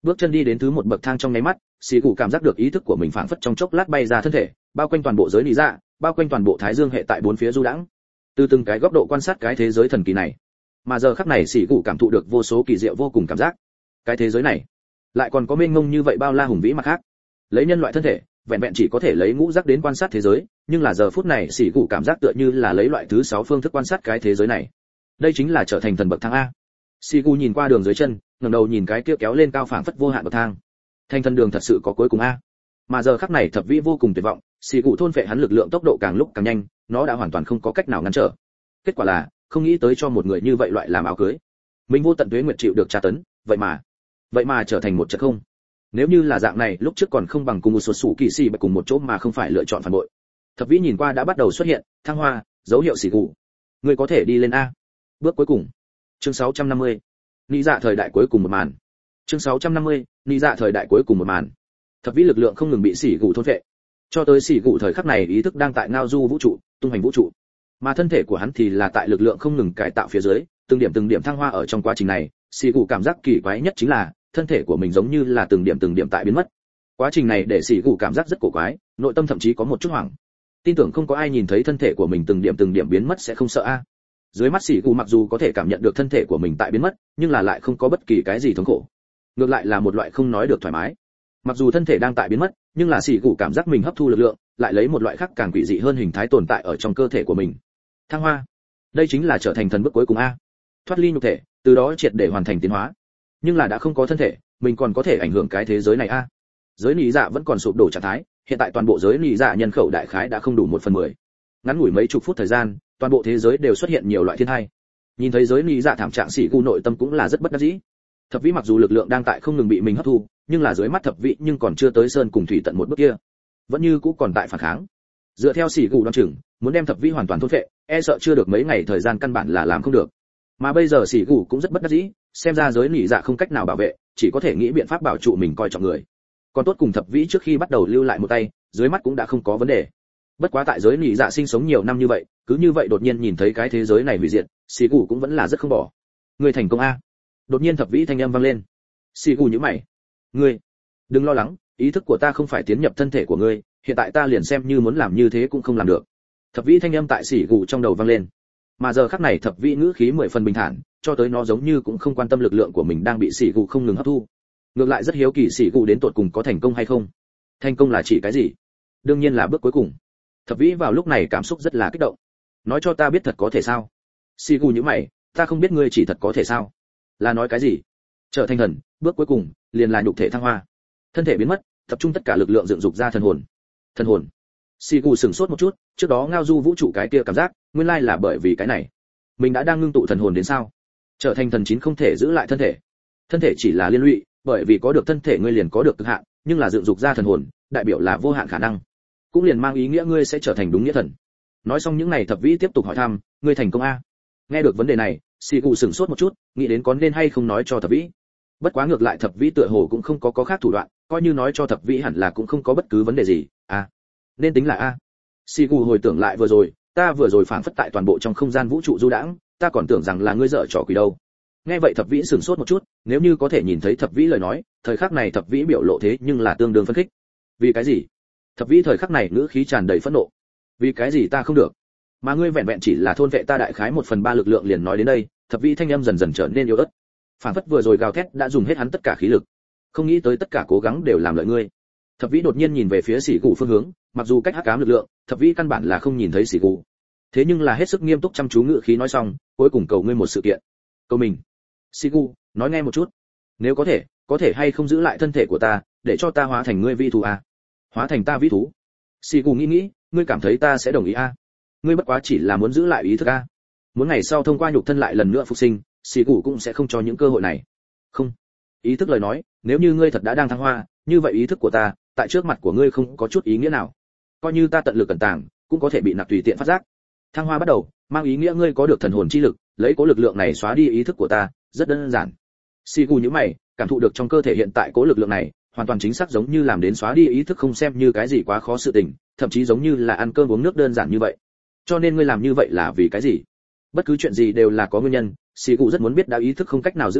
Bước chân đi đến thứ một bậc thang trong nháy mắt, xì cụ cảm giác được ý thức của mình phảng phất trong chốc lát bay ra thân thể, bao quanh toàn bộ giới lý dạ, bao quanh toàn bộ thái dương hệ tại bốn phía du đãng. Từ từng cái góc độ quan sát cái thế giới thần kỳ này, mà giờ khắc này xì cụ cảm thụ được vô số kỳ diệu vô cùng cảm giác. Cái thế giới này lại còn có mênh mông như vậy bao la hùng vĩ mà khác. Lấy nhân loại thân thể, vẹn vẹn chỉ có thể lấy ngũ giác đến quan sát thế giới, nhưng là giờ phút này xì cụ cảm giác tựa như là lấy loại thứ sáu phương thức quan sát cái thế giới này. Đây chính là trở thành thần bậc thang a. Xì cụ nhìn qua đường dưới chân, ngẩng đầu nhìn cái kia kéo lên cao phảng phất vô hạn bậc thang. Thành thần đường thật sự có cuối cùng a. Mà giờ khắc này thập vĩ vô cùng tuyệt vọng, xì cụ thôn phệ hắn lực lượng tốc độ càng lúc càng nhanh, nó đã hoàn toàn không có cách nào ngăn trở. Kết quả là, không nghĩ tới cho một người như vậy loại làm áo cưới. Mình vô tận tuế nguyệt chịu được tra tấn, vậy mà, vậy mà trở thành một trận không. Nếu như là dạng này, lúc trước còn không bằng cùng một số sủ kỳ sĩ bạch cùng một chỗ mà không phải lựa chọn phản bội. Thập vĩ nhìn qua đã bắt đầu xuất hiện, thăng hoa, dấu hiệu xì cụ. Người có thể đi lên a. Bước cuối cùng. Chương sáu trăm năm mươi. Lý dạ thời đại cuối cùng một màn. Chương sáu trăm năm mươi. Lý dạ thời đại cuối cùng một màn. Thập vĩ lực lượng không ngừng bị xỉ gù thôn phệ. Cho tới xỉ gù thời khắc này ý thức đang tại ngao du vũ trụ, tung hành vũ trụ. Mà thân thể của hắn thì là tại lực lượng không ngừng cải tạo phía dưới, từng điểm từng điểm thăng hoa ở trong quá trình này, xỉ gù cảm giác kỳ quái nhất chính là thân thể của mình giống như là từng điểm từng điểm tại biến mất. Quá trình này để xỉ gù cảm giác rất cổ quái, nội tâm thậm chí có một chút hoảng. Tin tưởng không có ai nhìn thấy thân thể của mình từng điểm từng điểm biến mất sẽ không sợ a. Dưới mắt xỉ gù mặc dù có thể cảm nhận được thân thể của mình tại biến mất, nhưng là lại không có bất kỳ cái gì thống khổ. Ngược lại là một loại không nói được thoải mái. Mặc dù thân thể đang tại biến mất, nhưng là xỉ gù cảm giác mình hấp thu lực lượng, lại lấy một loại khác càng quỷ dị hơn hình thái tồn tại ở trong cơ thể của mình. Thăng hoa. Đây chính là trở thành thần bước cuối cùng a. Thoát ly nhục thể, từ đó triệt để hoàn thành tiến hóa. Nhưng là đã không có thân thể, mình còn có thể ảnh hưởng cái thế giới này a. Giới nị dạ vẫn còn sụp đổ trạng thái, hiện tại toàn bộ giới nị dạ nhân khẩu đại khái đã không đủ một phần mười. Ngắn ngủi mấy chục phút thời gian, toàn bộ thế giới đều xuất hiện nhiều loại thiên tai. Nhìn thấy giới nị dạ thảm trạng, xỉ gù nội tâm cũng là rất bất đắc dĩ. Thập vĩ mặc dù lực lượng đang tại không ngừng bị mình hấp thu, nhưng là dưới mắt thập vĩ nhưng còn chưa tới sơn cùng thủy tận một bước kia, vẫn như cũ còn tại phản kháng. Dựa theo xỉ gù đoán chừng, muốn đem thập vĩ hoàn toàn thôn phệ, e sợ chưa được mấy ngày thời gian căn bản là làm không được. Mà bây giờ xỉ gù cũng rất bất đắc dĩ, xem ra giới nị dạ không cách nào bảo vệ, chỉ có thể nghĩ biện pháp bảo trụ mình coi trọng người. Còn tốt cùng thập vĩ trước khi bắt đầu lưu lại một tay, dưới mắt cũng đã không có vấn đề. Bất quá tại giới nị dạ sinh sống nhiều năm như vậy, cứ như vậy đột nhiên nhìn thấy cái thế giới này hủy diệt, xỉ gù cũng vẫn là rất không bỏ. Người thành công a. Đột nhiên thập vĩ thanh âm vang lên. Xỉ gù nhíu mày. Ngươi, đừng lo lắng, ý thức của ta không phải tiến nhập thân thể của ngươi, hiện tại ta liền xem như muốn làm như thế cũng không làm được. Thập vĩ thanh âm tại xỉ gù trong đầu vang lên. Mà giờ khắc này thập vĩ ngữ khí mười phần bình thản, cho tới nó giống như cũng không quan tâm lực lượng của mình đang bị xỉ gù không ngừng hấp thu. Ngược lại rất hiếu kỳ xỉ gù đến tột cùng có thành công hay không. Thành công là chỉ cái gì? Đương nhiên là bước cuối cùng. Thập vĩ vào lúc này cảm xúc rất là kích động. Nói cho ta biết thật có thể sao? Xỉ gù nhíu mày, ta không biết ngươi chỉ thật có thể sao? Là nói cái gì? Trở thành thần, bước cuối cùng liền là nhục thể thăng hoa. Thân thể biến mất, tập trung tất cả lực lượng dựng dục ra thần hồn. Thần hồn. Xỉ gù sửng sốt một chút, trước đó ngao du vũ trụ cái kia cảm giác, nguyên lai là bởi vì cái này. Mình đã đang ngưng tụ thần hồn đến sao? Trở thành thần chín không thể giữ lại thân thể. Thân thể chỉ là liên lụy, bởi vì có được thân thể ngươi liền có được cực hạn, nhưng là dựng dục ra thần hồn, đại biểu là vô hạn khả năng. Cũng liền mang ý nghĩa ngươi sẽ trở thành đúng nghĩa thần. Nói xong những này thập vĩ tiếp tục hỏi thăm, ngươi thành công a? Nghe được vấn đề này, xì cụ sửng sốt một chút, nghĩ đến có nên hay không nói cho thập vĩ. Bất quá ngược lại thập vĩ tựa hồ cũng không có có khác thủ đoạn, coi như nói cho thập vĩ hẳn là cũng không có bất cứ vấn đề gì. A, nên tính là a. Xì cụ hồi tưởng lại vừa rồi, ta vừa rồi phảng phất tại toàn bộ trong không gian vũ trụ du đãng, ta còn tưởng rằng là ngươi dở trò quỷ đâu. Nghe vậy thập vĩ sửng sốt một chút, nếu như có thể nhìn thấy thập vĩ lời nói, thời khắc này thập vĩ biểu lộ thế nhưng là tương đương phấn khích. Vì cái gì? Thập vĩ thời khắc này ngữ khí tràn đầy phẫn nộ. Vì cái gì ta không được? Mà ngươi vẹn vẹn chỉ là thôn vệ ta đại khái một phần ba lực lượng liền nói đến đây, thập vĩ thanh âm dần dần trở nên yếu ớt. Phảng phất vừa rồi gào thét đã dùng hết hắn tất cả khí lực, không nghĩ tới tất cả cố gắng đều làm lợi ngươi. Thập vĩ đột nhiên nhìn về phía Sĩ Cụ phương hướng, mặc dù cách hắc ám lực lượng, thập vĩ căn bản là không nhìn thấy Sĩ Cụ. Thế nhưng là hết sức nghiêm túc chăm chú ngữ khí nói xong, cuối cùng cầu ngươi một sự kiện. Cầu mình. Sĩ Cụ, nói nghe một chút. Nếu có thể, có thể hay không giữ lại thân thể của ta, để cho ta hóa thành ngươi vi thú à? Hóa thành ta vi thú? Sĩ Cụ nghĩ nghĩ, ngươi cảm thấy ta sẽ đồng ý à? Ngươi bất quá chỉ là muốn giữ lại ý thức à? Muốn ngày sau thông qua nhục thân lại lần nữa phục sinh, Sĩ Cụ cũng sẽ không cho những cơ hội này. Không. Ý thức lời nói, nếu như ngươi thật đã đang thăng hoa, như vậy ý thức của ta, tại trước mặt của ngươi không có chút ý nghĩa nào. Coi như ta tận lực cẩn tàng, cũng có thể bị nạp tùy tiện phát giác. Thăng hoa bắt đầu, mang ý nghĩa ngươi có được thần hồn chi lực, lấy cố lực lượng này xóa đi ý thức của ta, rất đơn giản. Sigu nhíu mày, cảm thụ được trong cơ thể hiện tại cố lực lượng này, hoàn toàn chính xác giống như làm đến xóa đi ý thức không xem như cái gì quá khó sự tình, thậm chí giống như là ăn cơm uống nước đơn giản như vậy. Cho nên ngươi làm như vậy là vì cái gì? Bất cứ chuyện gì đều là có nguyên nhân, Sigu rất muốn biết đã ý thức không cách nào giữ lại,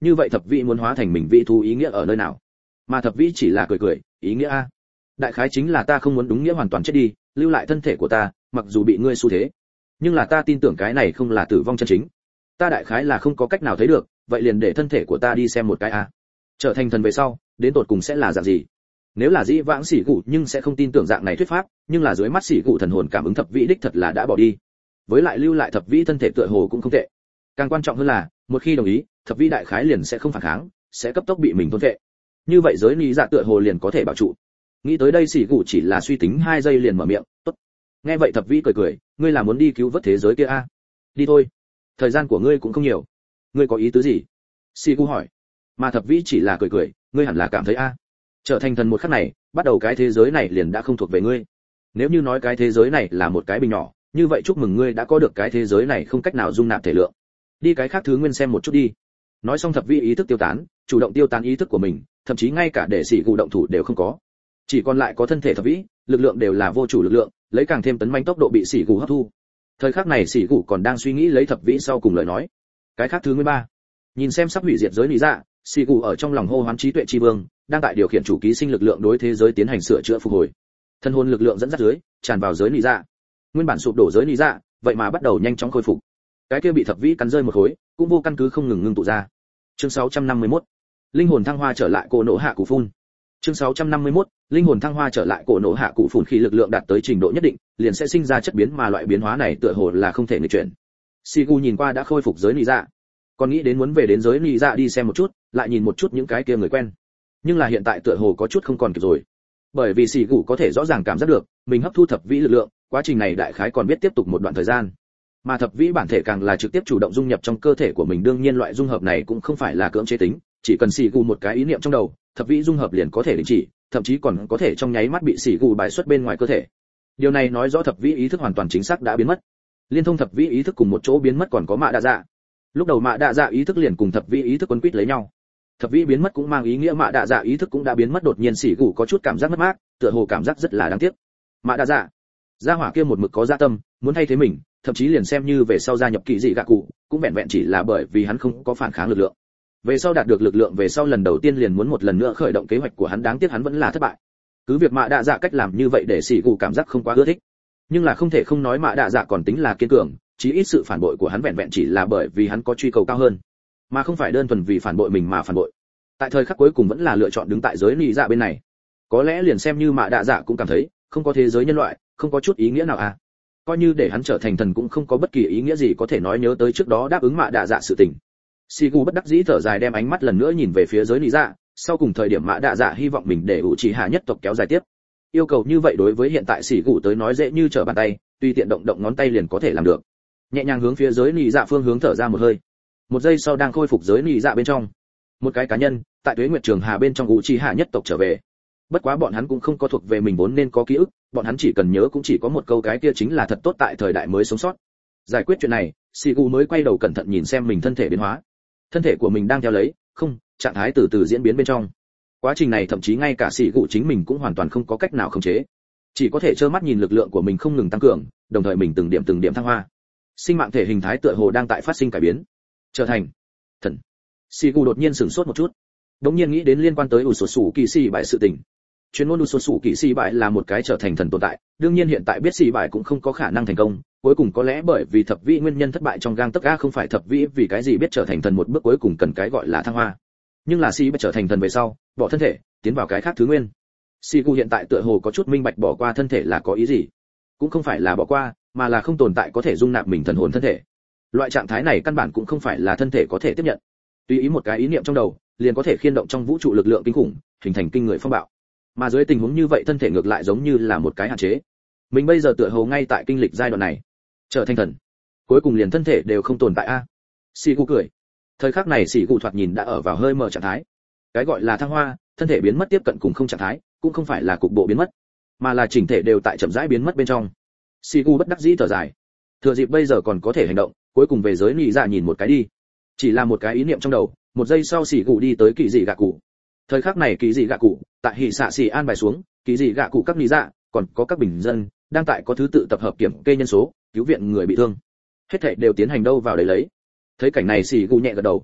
như vậy thập vĩ muốn hóa thành mình vĩ thú ý nghĩa ở nơi nào? Mà thập vĩ chỉ là cười cười, ý nghĩa a, đại khái chính là ta không muốn đúng nghĩa hoàn toàn chết đi, lưu lại thân thể của ta, mặc dù bị ngươi xu thế, nhưng là ta tin tưởng cái này không là tử vong chân chính. Ta đại khái là không có cách nào thấy được, vậy liền để thân thể của ta đi xem một cái a. Trở thành thần về sau, đến tột cùng sẽ là dạng gì? Nếu là dĩ vãng Sĩ Cụ nhưng sẽ không tin tưởng dạng này thuyết pháp, nhưng là dưới mắt Sĩ Cụ thần hồn cảm ứng thập vĩ đích thật là đã bỏ đi. Với lại lưu lại thập vĩ thân thể tựa hồ cũng không tệ. Càng quan trọng hơn là, một khi đồng ý, thập vĩ đại khái liền sẽ không phản kháng, sẽ cấp tốc bị mình thôn vệ. Như vậy giới lý dạ tựa hồ liền có thể bảo trụ. Nghĩ tới đây Sĩ Cụ chỉ là suy tính hai giây liền mở miệng, "Tốt." Nghe vậy thập vĩ cười cười, "Ngươi là muốn đi cứu vớt thế giới kia a? Đi thôi. Thời gian của ngươi cũng không nhiều. Ngươi có ý tứ gì?" Sĩ Cụ hỏi. Mà thập vĩ chỉ là cười cười, "Ngươi hẳn là cảm thấy a, trở thành thần một khắc này, bắt đầu cái thế giới này liền đã không thuộc về ngươi. Nếu như nói cái thế giới này là một cái bình nhỏ, như vậy chúc mừng ngươi đã có được cái thế giới này không cách nào dung nạp thể lượng. Đi cái khác thứ nguyên xem một chút đi." Nói xong thập vĩ ý thức tiêu tán, chủ động tiêu tán ý thức của mình, thậm chí ngay cả để Sĩ Cụ động thủ đều không có. Chỉ còn lại có thân thể thập vĩ, lực lượng đều là vô chủ lực lượng, lấy càng thêm tấn manh tốc độ bị Sĩ Cụ hấp thu. Thời khắc này Sĩ Cụ còn đang suy nghĩ lấy thập vĩ sau cùng lời nói. Cái khác thứ nguyên ba. Nhìn xem sắp hủy diệt giới lý dạ, Sĩ Cụ ở trong lòng hô hoán trí tuệ chi vương, đang tại điều khiển chủ ký sinh lực lượng đối thế giới tiến hành sửa chữa phục hồi. Thân hồn lực lượng dẫn dắt dưới, tràn vào giới lý dạ. Nguyên bản sụp đổ giới lý dạ, vậy mà bắt đầu nhanh chóng khôi phục. Cái kia bị thập vĩ cắn rơi một khối, cũng vô căn cứ không ngừng ngưng tụ ra. Chương sáu trăm năm mươi mốt. Linh hồn thăng hoa trở lại cổ nổ hạ cụ phun. Chương sáu trăm năm mươi mốt. Linh hồn thăng hoa trở lại cổ nổ hạ cụ phun, khi lực lượng đạt tới trình độ nhất định, liền sẽ sinh ra chất biến, mà loại biến hóa này tựa hồ là không thể nghịch chuyển. Shigu nhìn qua đã khôi phục giới lý dạ, còn nghĩ đến muốn về đến giới lý dạ đi xem một chút, lại nhìn một chút những cái kia người quen. Nhưng là hiện tại tựa hồ có chút không còn kịp rồi. Bởi vì Shigu có thể rõ ràng cảm giác được, mình hấp thu thập vĩ lực lượng, quá trình này đại khái còn biết tiếp tục một đoạn thời gian. Mà thập vĩ bản thể càng là trực tiếp chủ động dung nhập trong cơ thể của mình, đương nhiên loại dung hợp này cũng không phải là cưỡng chế tính, chỉ cần Shigu một cái ý niệm trong đầu, thập vĩ dung hợp liền có thể đình chỉ, thậm chí còn có thể trong nháy mắt bị Shigu bài xuất bên ngoài cơ thể. Điều này nói rõ thập vĩ ý thức hoàn toàn chính xác đã biến mất. Liên thông thập vĩ ý thức cùng một chỗ biến mất còn có Mạ Đa Dạ. Lúc đầu Mạ Đa Dạ ý thức liền cùng thập vĩ ý thức quấn quýt lấy nhau. Thập vĩ biến mất cũng mang ý nghĩa Mạ Đa Dạ ý thức cũng đã biến mất, đột nhiên Shigu có chút cảm giác mất mát, tựa hồ cảm giác rất là đáng tiếc. Mạ Đa Dạ, gia hỏa kia một mực có dạ tâm, muốn thay thế mình, thậm chí liền xem như về sau gia nhập kỳ dị gạ cụ, cũng vẹn vẹn chỉ là bởi vì hắn không có phản kháng lực lượng. Về sau đạt được lực lượng về sau lần đầu tiên liền muốn một lần nữa khởi động kế hoạch của hắn, đáng tiếc hắn vẫn là thất bại. Cứ việc Mạ Đa Dạ cách làm như vậy để Shigu cảm giác không quá ưa thích, nhưng là không thể không nói Mạ Đa Dạ còn tính là kiên cường, chí ít sự phản bội của hắn vẹn vẹn chỉ là bởi vì hắn có truy cầu cao hơn, mà không phải đơn thuần vì phản bội mình mà phản bội. Tại thời khắc cuối cùng vẫn là lựa chọn đứng tại giới lý dạ bên này. Có lẽ liền xem như Mạ Đa Dạ cũng cảm thấy không có thế giới nhân loại, không có chút ý nghĩa nào à. Coi như để hắn trở thành thần cũng không có bất kỳ ý nghĩa gì có thể nói nhớ tới trước đó đáp ứng Mạ Đa Dạ sự tình. Shigu bất đắc dĩ thở dài đem ánh mắt lần nữa nhìn về phía giới lý dạ, sau cùng thời điểm Mạ Đa Dạ hy vọng mình để Uchiha nhất tộc kéo dài tiếp. Yêu cầu như vậy đối với hiện tại Shigu tới nói dễ như trở bàn tay, tùy tiện động động ngón tay liền có thể làm được. Nhẹ nhàng hướng phía giới lý dạ phương hướng thở ra một hơi. Một giây sau đang khôi phục giới lý dạ bên trong, một cái cá nhân tại Tuế Nguyệt Trường Hà bên trong Uchiha nhất tộc trở về. Bất quá bọn hắn cũng không có thuộc về mình vốn nên có ký ức, bọn hắn chỉ cần nhớ cũng chỉ có một câu, cái kia chính là thật tốt tại thời đại mới sống sót. Giải quyết chuyện này, Shigu mới quay đầu cẩn thận nhìn xem mình thân thể biến hóa. Thân thể của mình đang theo lấy, không, trạng thái từ từ diễn biến bên trong. Quá trình này thậm chí ngay cả Shigu chính mình cũng hoàn toàn không có cách nào khống chế, chỉ có thể trơ mắt nhìn lực lượng của mình không ngừng tăng cường, đồng thời mình từng điểm từng điểm thăng hoa. Sinh mạng thể hình thái tựa hồ đang tại phát sinh cải biến, trở thành thần. Shigu đột nhiên sửng sốt một chút, đống nhiên nghĩ đến liên quan tới Usosu Kỳ Sĩ bại sự tình. Chuyên môn Usosu Kỳ Sĩ bại là một cái trở thành thần tồn tại, đương nhiên hiện tại biết Sĩ bại cũng không có khả năng thành công, cuối cùng có lẽ bởi vì thập vĩ nguyên nhân thất bại trong gang tấc, a không phải thập vĩ vì cái gì biết trở thành thần một bước cuối cùng cần cái gọi là thăng hoa. Nhưng là Sĩ bại trở thành thần về sau, bỏ thân thể, tiến vào cái khác thứ nguyên. Shigu hiện tại tựa hồ có chút minh bạch bỏ qua thân thể là có ý gì, cũng không phải là bỏ qua, mà là không tồn tại có thể dung nạp mình thần hồn thân thể. Loại trạng thái này căn bản cũng không phải là thân thể có thể tiếp nhận. Tùy ý một cái ý niệm trong đầu, liền có thể khiên động trong vũ trụ lực lượng kinh khủng, hình thành kinh người phong bạo. Mà dưới tình huống như vậy thân thể ngược lại giống như là một cái hạn chế. Mình bây giờ tựa hồ ngay tại kinh lịch giai đoạn này, trở thành thần, cuối cùng liền thân thể đều không tồn tại a. À. Shigu cười. Thời khắc này Shigu thoạt nhìn đã ở vào hơi mờ trạng thái. Cái gọi là thăng hoa, thân thể biến mất tiếp cận cùng không trạng thái, cũng không phải là cục bộ biến mất, mà là chỉnh thể đều tại chậm rãi biến mất bên trong. Shigu bất đắc dĩ thở dài. Thừa dịp bây giờ còn có thể hành động, cuối cùng về giới nị dạ nhìn một cái đi. Chỉ là một cái ý niệm trong đầu, một giây sau Shigu đi tới kỳ dị gạ cụ. Thời khắc này kỳ dị gạ cụ, tại hỉ xạ xỉ an bài xuống, kỳ dị gạ cụ các nị dạ, còn có các bình dân, đang tại có thứ tự tập hợp kiểm kê nhân số, cứu viện người bị thương. Hết thảy đều tiến hành đâu vào đấy lấy. Thấy cảnh này Shigu nhẹ gật đầu.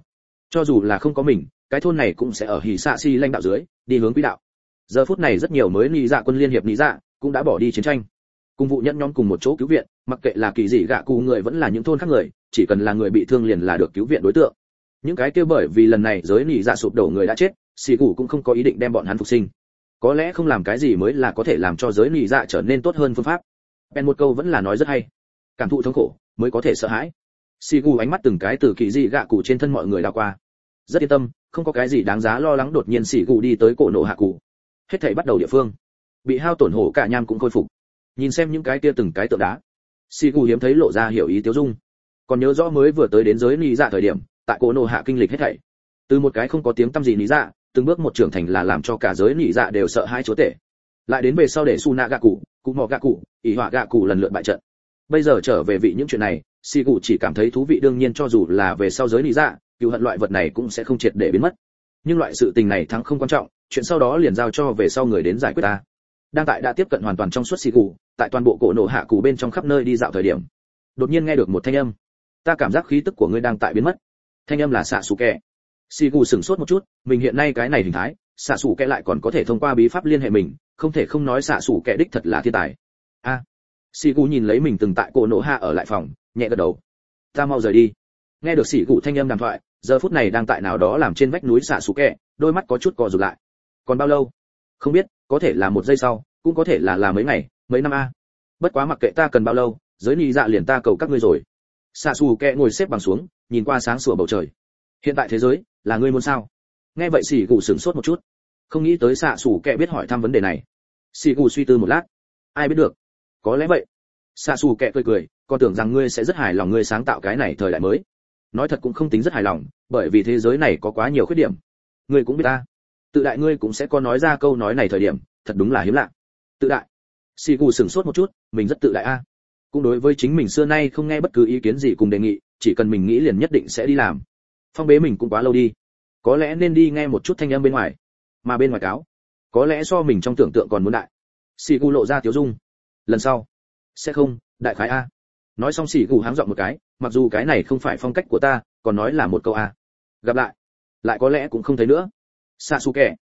Cho dù là không có mình, cái thôn này cũng sẽ ở hỉ xạ xì lãnh đạo dưới đi hướng quỹ đạo. Giờ phút này rất nhiều mới nị dạ quân liên hiệp nị dạ cũng đã bỏ đi chiến tranh, cùng vụ nhẫn nhóm cùng một chỗ cứu viện, mặc kệ là kỳ dị gạ cụ người vẫn là những thôn khác người, chỉ cần là người bị thương liền là được cứu viện đối tượng. Những cái kia bởi vì lần này giới nị dạ sụp đổ người đã chết, xì cụ cũng không có ý định đem bọn hắn phục sinh. Có lẽ không làm cái gì mới là có thể làm cho giới nị dạ trở nên tốt hơn phương pháp. Ben một câu vẫn là nói rất hay, cảm thụ thống khổ mới có thể sợ hãi. Xì cụ ánh mắt từng cái từ kỳ dị gạ cụ trên thân mọi người đảo qua, rất yên tâm, không có cái gì đáng giá lo lắng. Đột nhiên xì cụ đi tới cổ nổ hạ cụ, hết thảy bắt đầu địa phương bị hao tổn hổ cả nham cũng khôi phục. Nhìn xem những cái kia từng cái tượng đá, xì cụ hiếm thấy lộ ra hiểu ý tiêu dung. Còn nhớ rõ mới vừa tới đến giới nị dạ thời điểm, tại cổ nổ hạ kinh lịch hết thảy, từ một cái không có tiếng tăm gì nị dạ, từng bước một trưởng thành là làm cho cả giới nị dạ đều sợ hãi chúa tể. Lại đến về sau để su nạ gạ cụ, cụ mò gạ cụ, ỷ họa gạ cụ lần lượt bại trận. Bây giờ trở về vị những chuyện này, xì cụ chỉ cảm thấy thú vị. Đương nhiên cho dù là về sau giới nị dạ, cừu hận loại vật này cũng sẽ không triệt để biến mất. Nhưng loại sự tình này thắng không quan trọng, chuyện sau đó liền giao cho về sau người đến giải quyết ta. Đang tại đã tiếp cận hoàn toàn trong suốt xì cụ, tại toàn bộ cổ nổ hạ cụ bên trong khắp nơi đi dạo thời điểm, đột nhiên nghe được một thanh âm. Ta cảm giác khí tức của ngươi đang tại biến mất. Thanh âm là xạ sủ kẹ. Xì cụ sửng sốt một chút, mình hiện nay cái này hình thái, xạ sủ kẹ lại còn có thể thông qua bí pháp liên hệ mình, không thể không nói xạ sủ kẹ đích thật là thiên tài. A. À, xì cụ nhìn lấy mình từng tại cổ nổ hạ ở lại phòng, nhẹ gật đầu. Ta mau rời đi. Nghe được xì cụ thanh âm đàm thoại, giờ phút này đang tại nào đó làm trên vách núi xạ sủ kẹ, đôi mắt có chút co rụt lại. Còn bao lâu? Không biết, có thể là một giây sau, cũng có thể là là mấy ngày, mấy năm a. Bất quá mặc kệ ta cần bao lâu, giới nị dạ liền ta cầu các ngươi rồi. Xạ xù kẹ ngồi xếp bằng xuống, nhìn qua sáng sủa bầu trời. Hiện tại thế giới là ngươi muốn sao? Nghe vậy xì cụ sửng sốt một chút, không nghĩ tới xạ xù kẹ biết hỏi thăm vấn đề này. Xì cụ suy tư một lát, ai biết được, có lẽ vậy. Xạ xù kẹ cười cười, còn tưởng rằng ngươi sẽ rất hài lòng ngươi sáng tạo cái này thời đại mới. Nói thật cũng không tính rất hài lòng, bởi vì thế giới này có quá nhiều khuyết điểm. Ngươi cũng biết ta, tự đại ngươi cũng sẽ có nói ra câu nói này thời điểm, thật đúng là hiếm lạ. Tự đại? Xì cụ sửng sốt một chút, mình rất tự đại a. Cũng đối với chính mình xưa nay không nghe bất cứ ý kiến gì cùng đề nghị, chỉ cần mình nghĩ liền nhất định sẽ đi làm. Phong bế mình cũng quá lâu đi, có lẽ nên đi nghe một chút thanh âm bên ngoài, mà bên ngoài cáo có lẽ so mình trong tưởng tượng còn muốn đại. Xì cụ lộ ra tiếu dung, lần sau sẽ không, đại khái a. Nói xong xì cụ háng giọng một cái, mặc dù cái này không phải phong cách của ta, còn nói là một câu a. Gặp lại lại có lẽ cũng không thấy nữa. Sasuke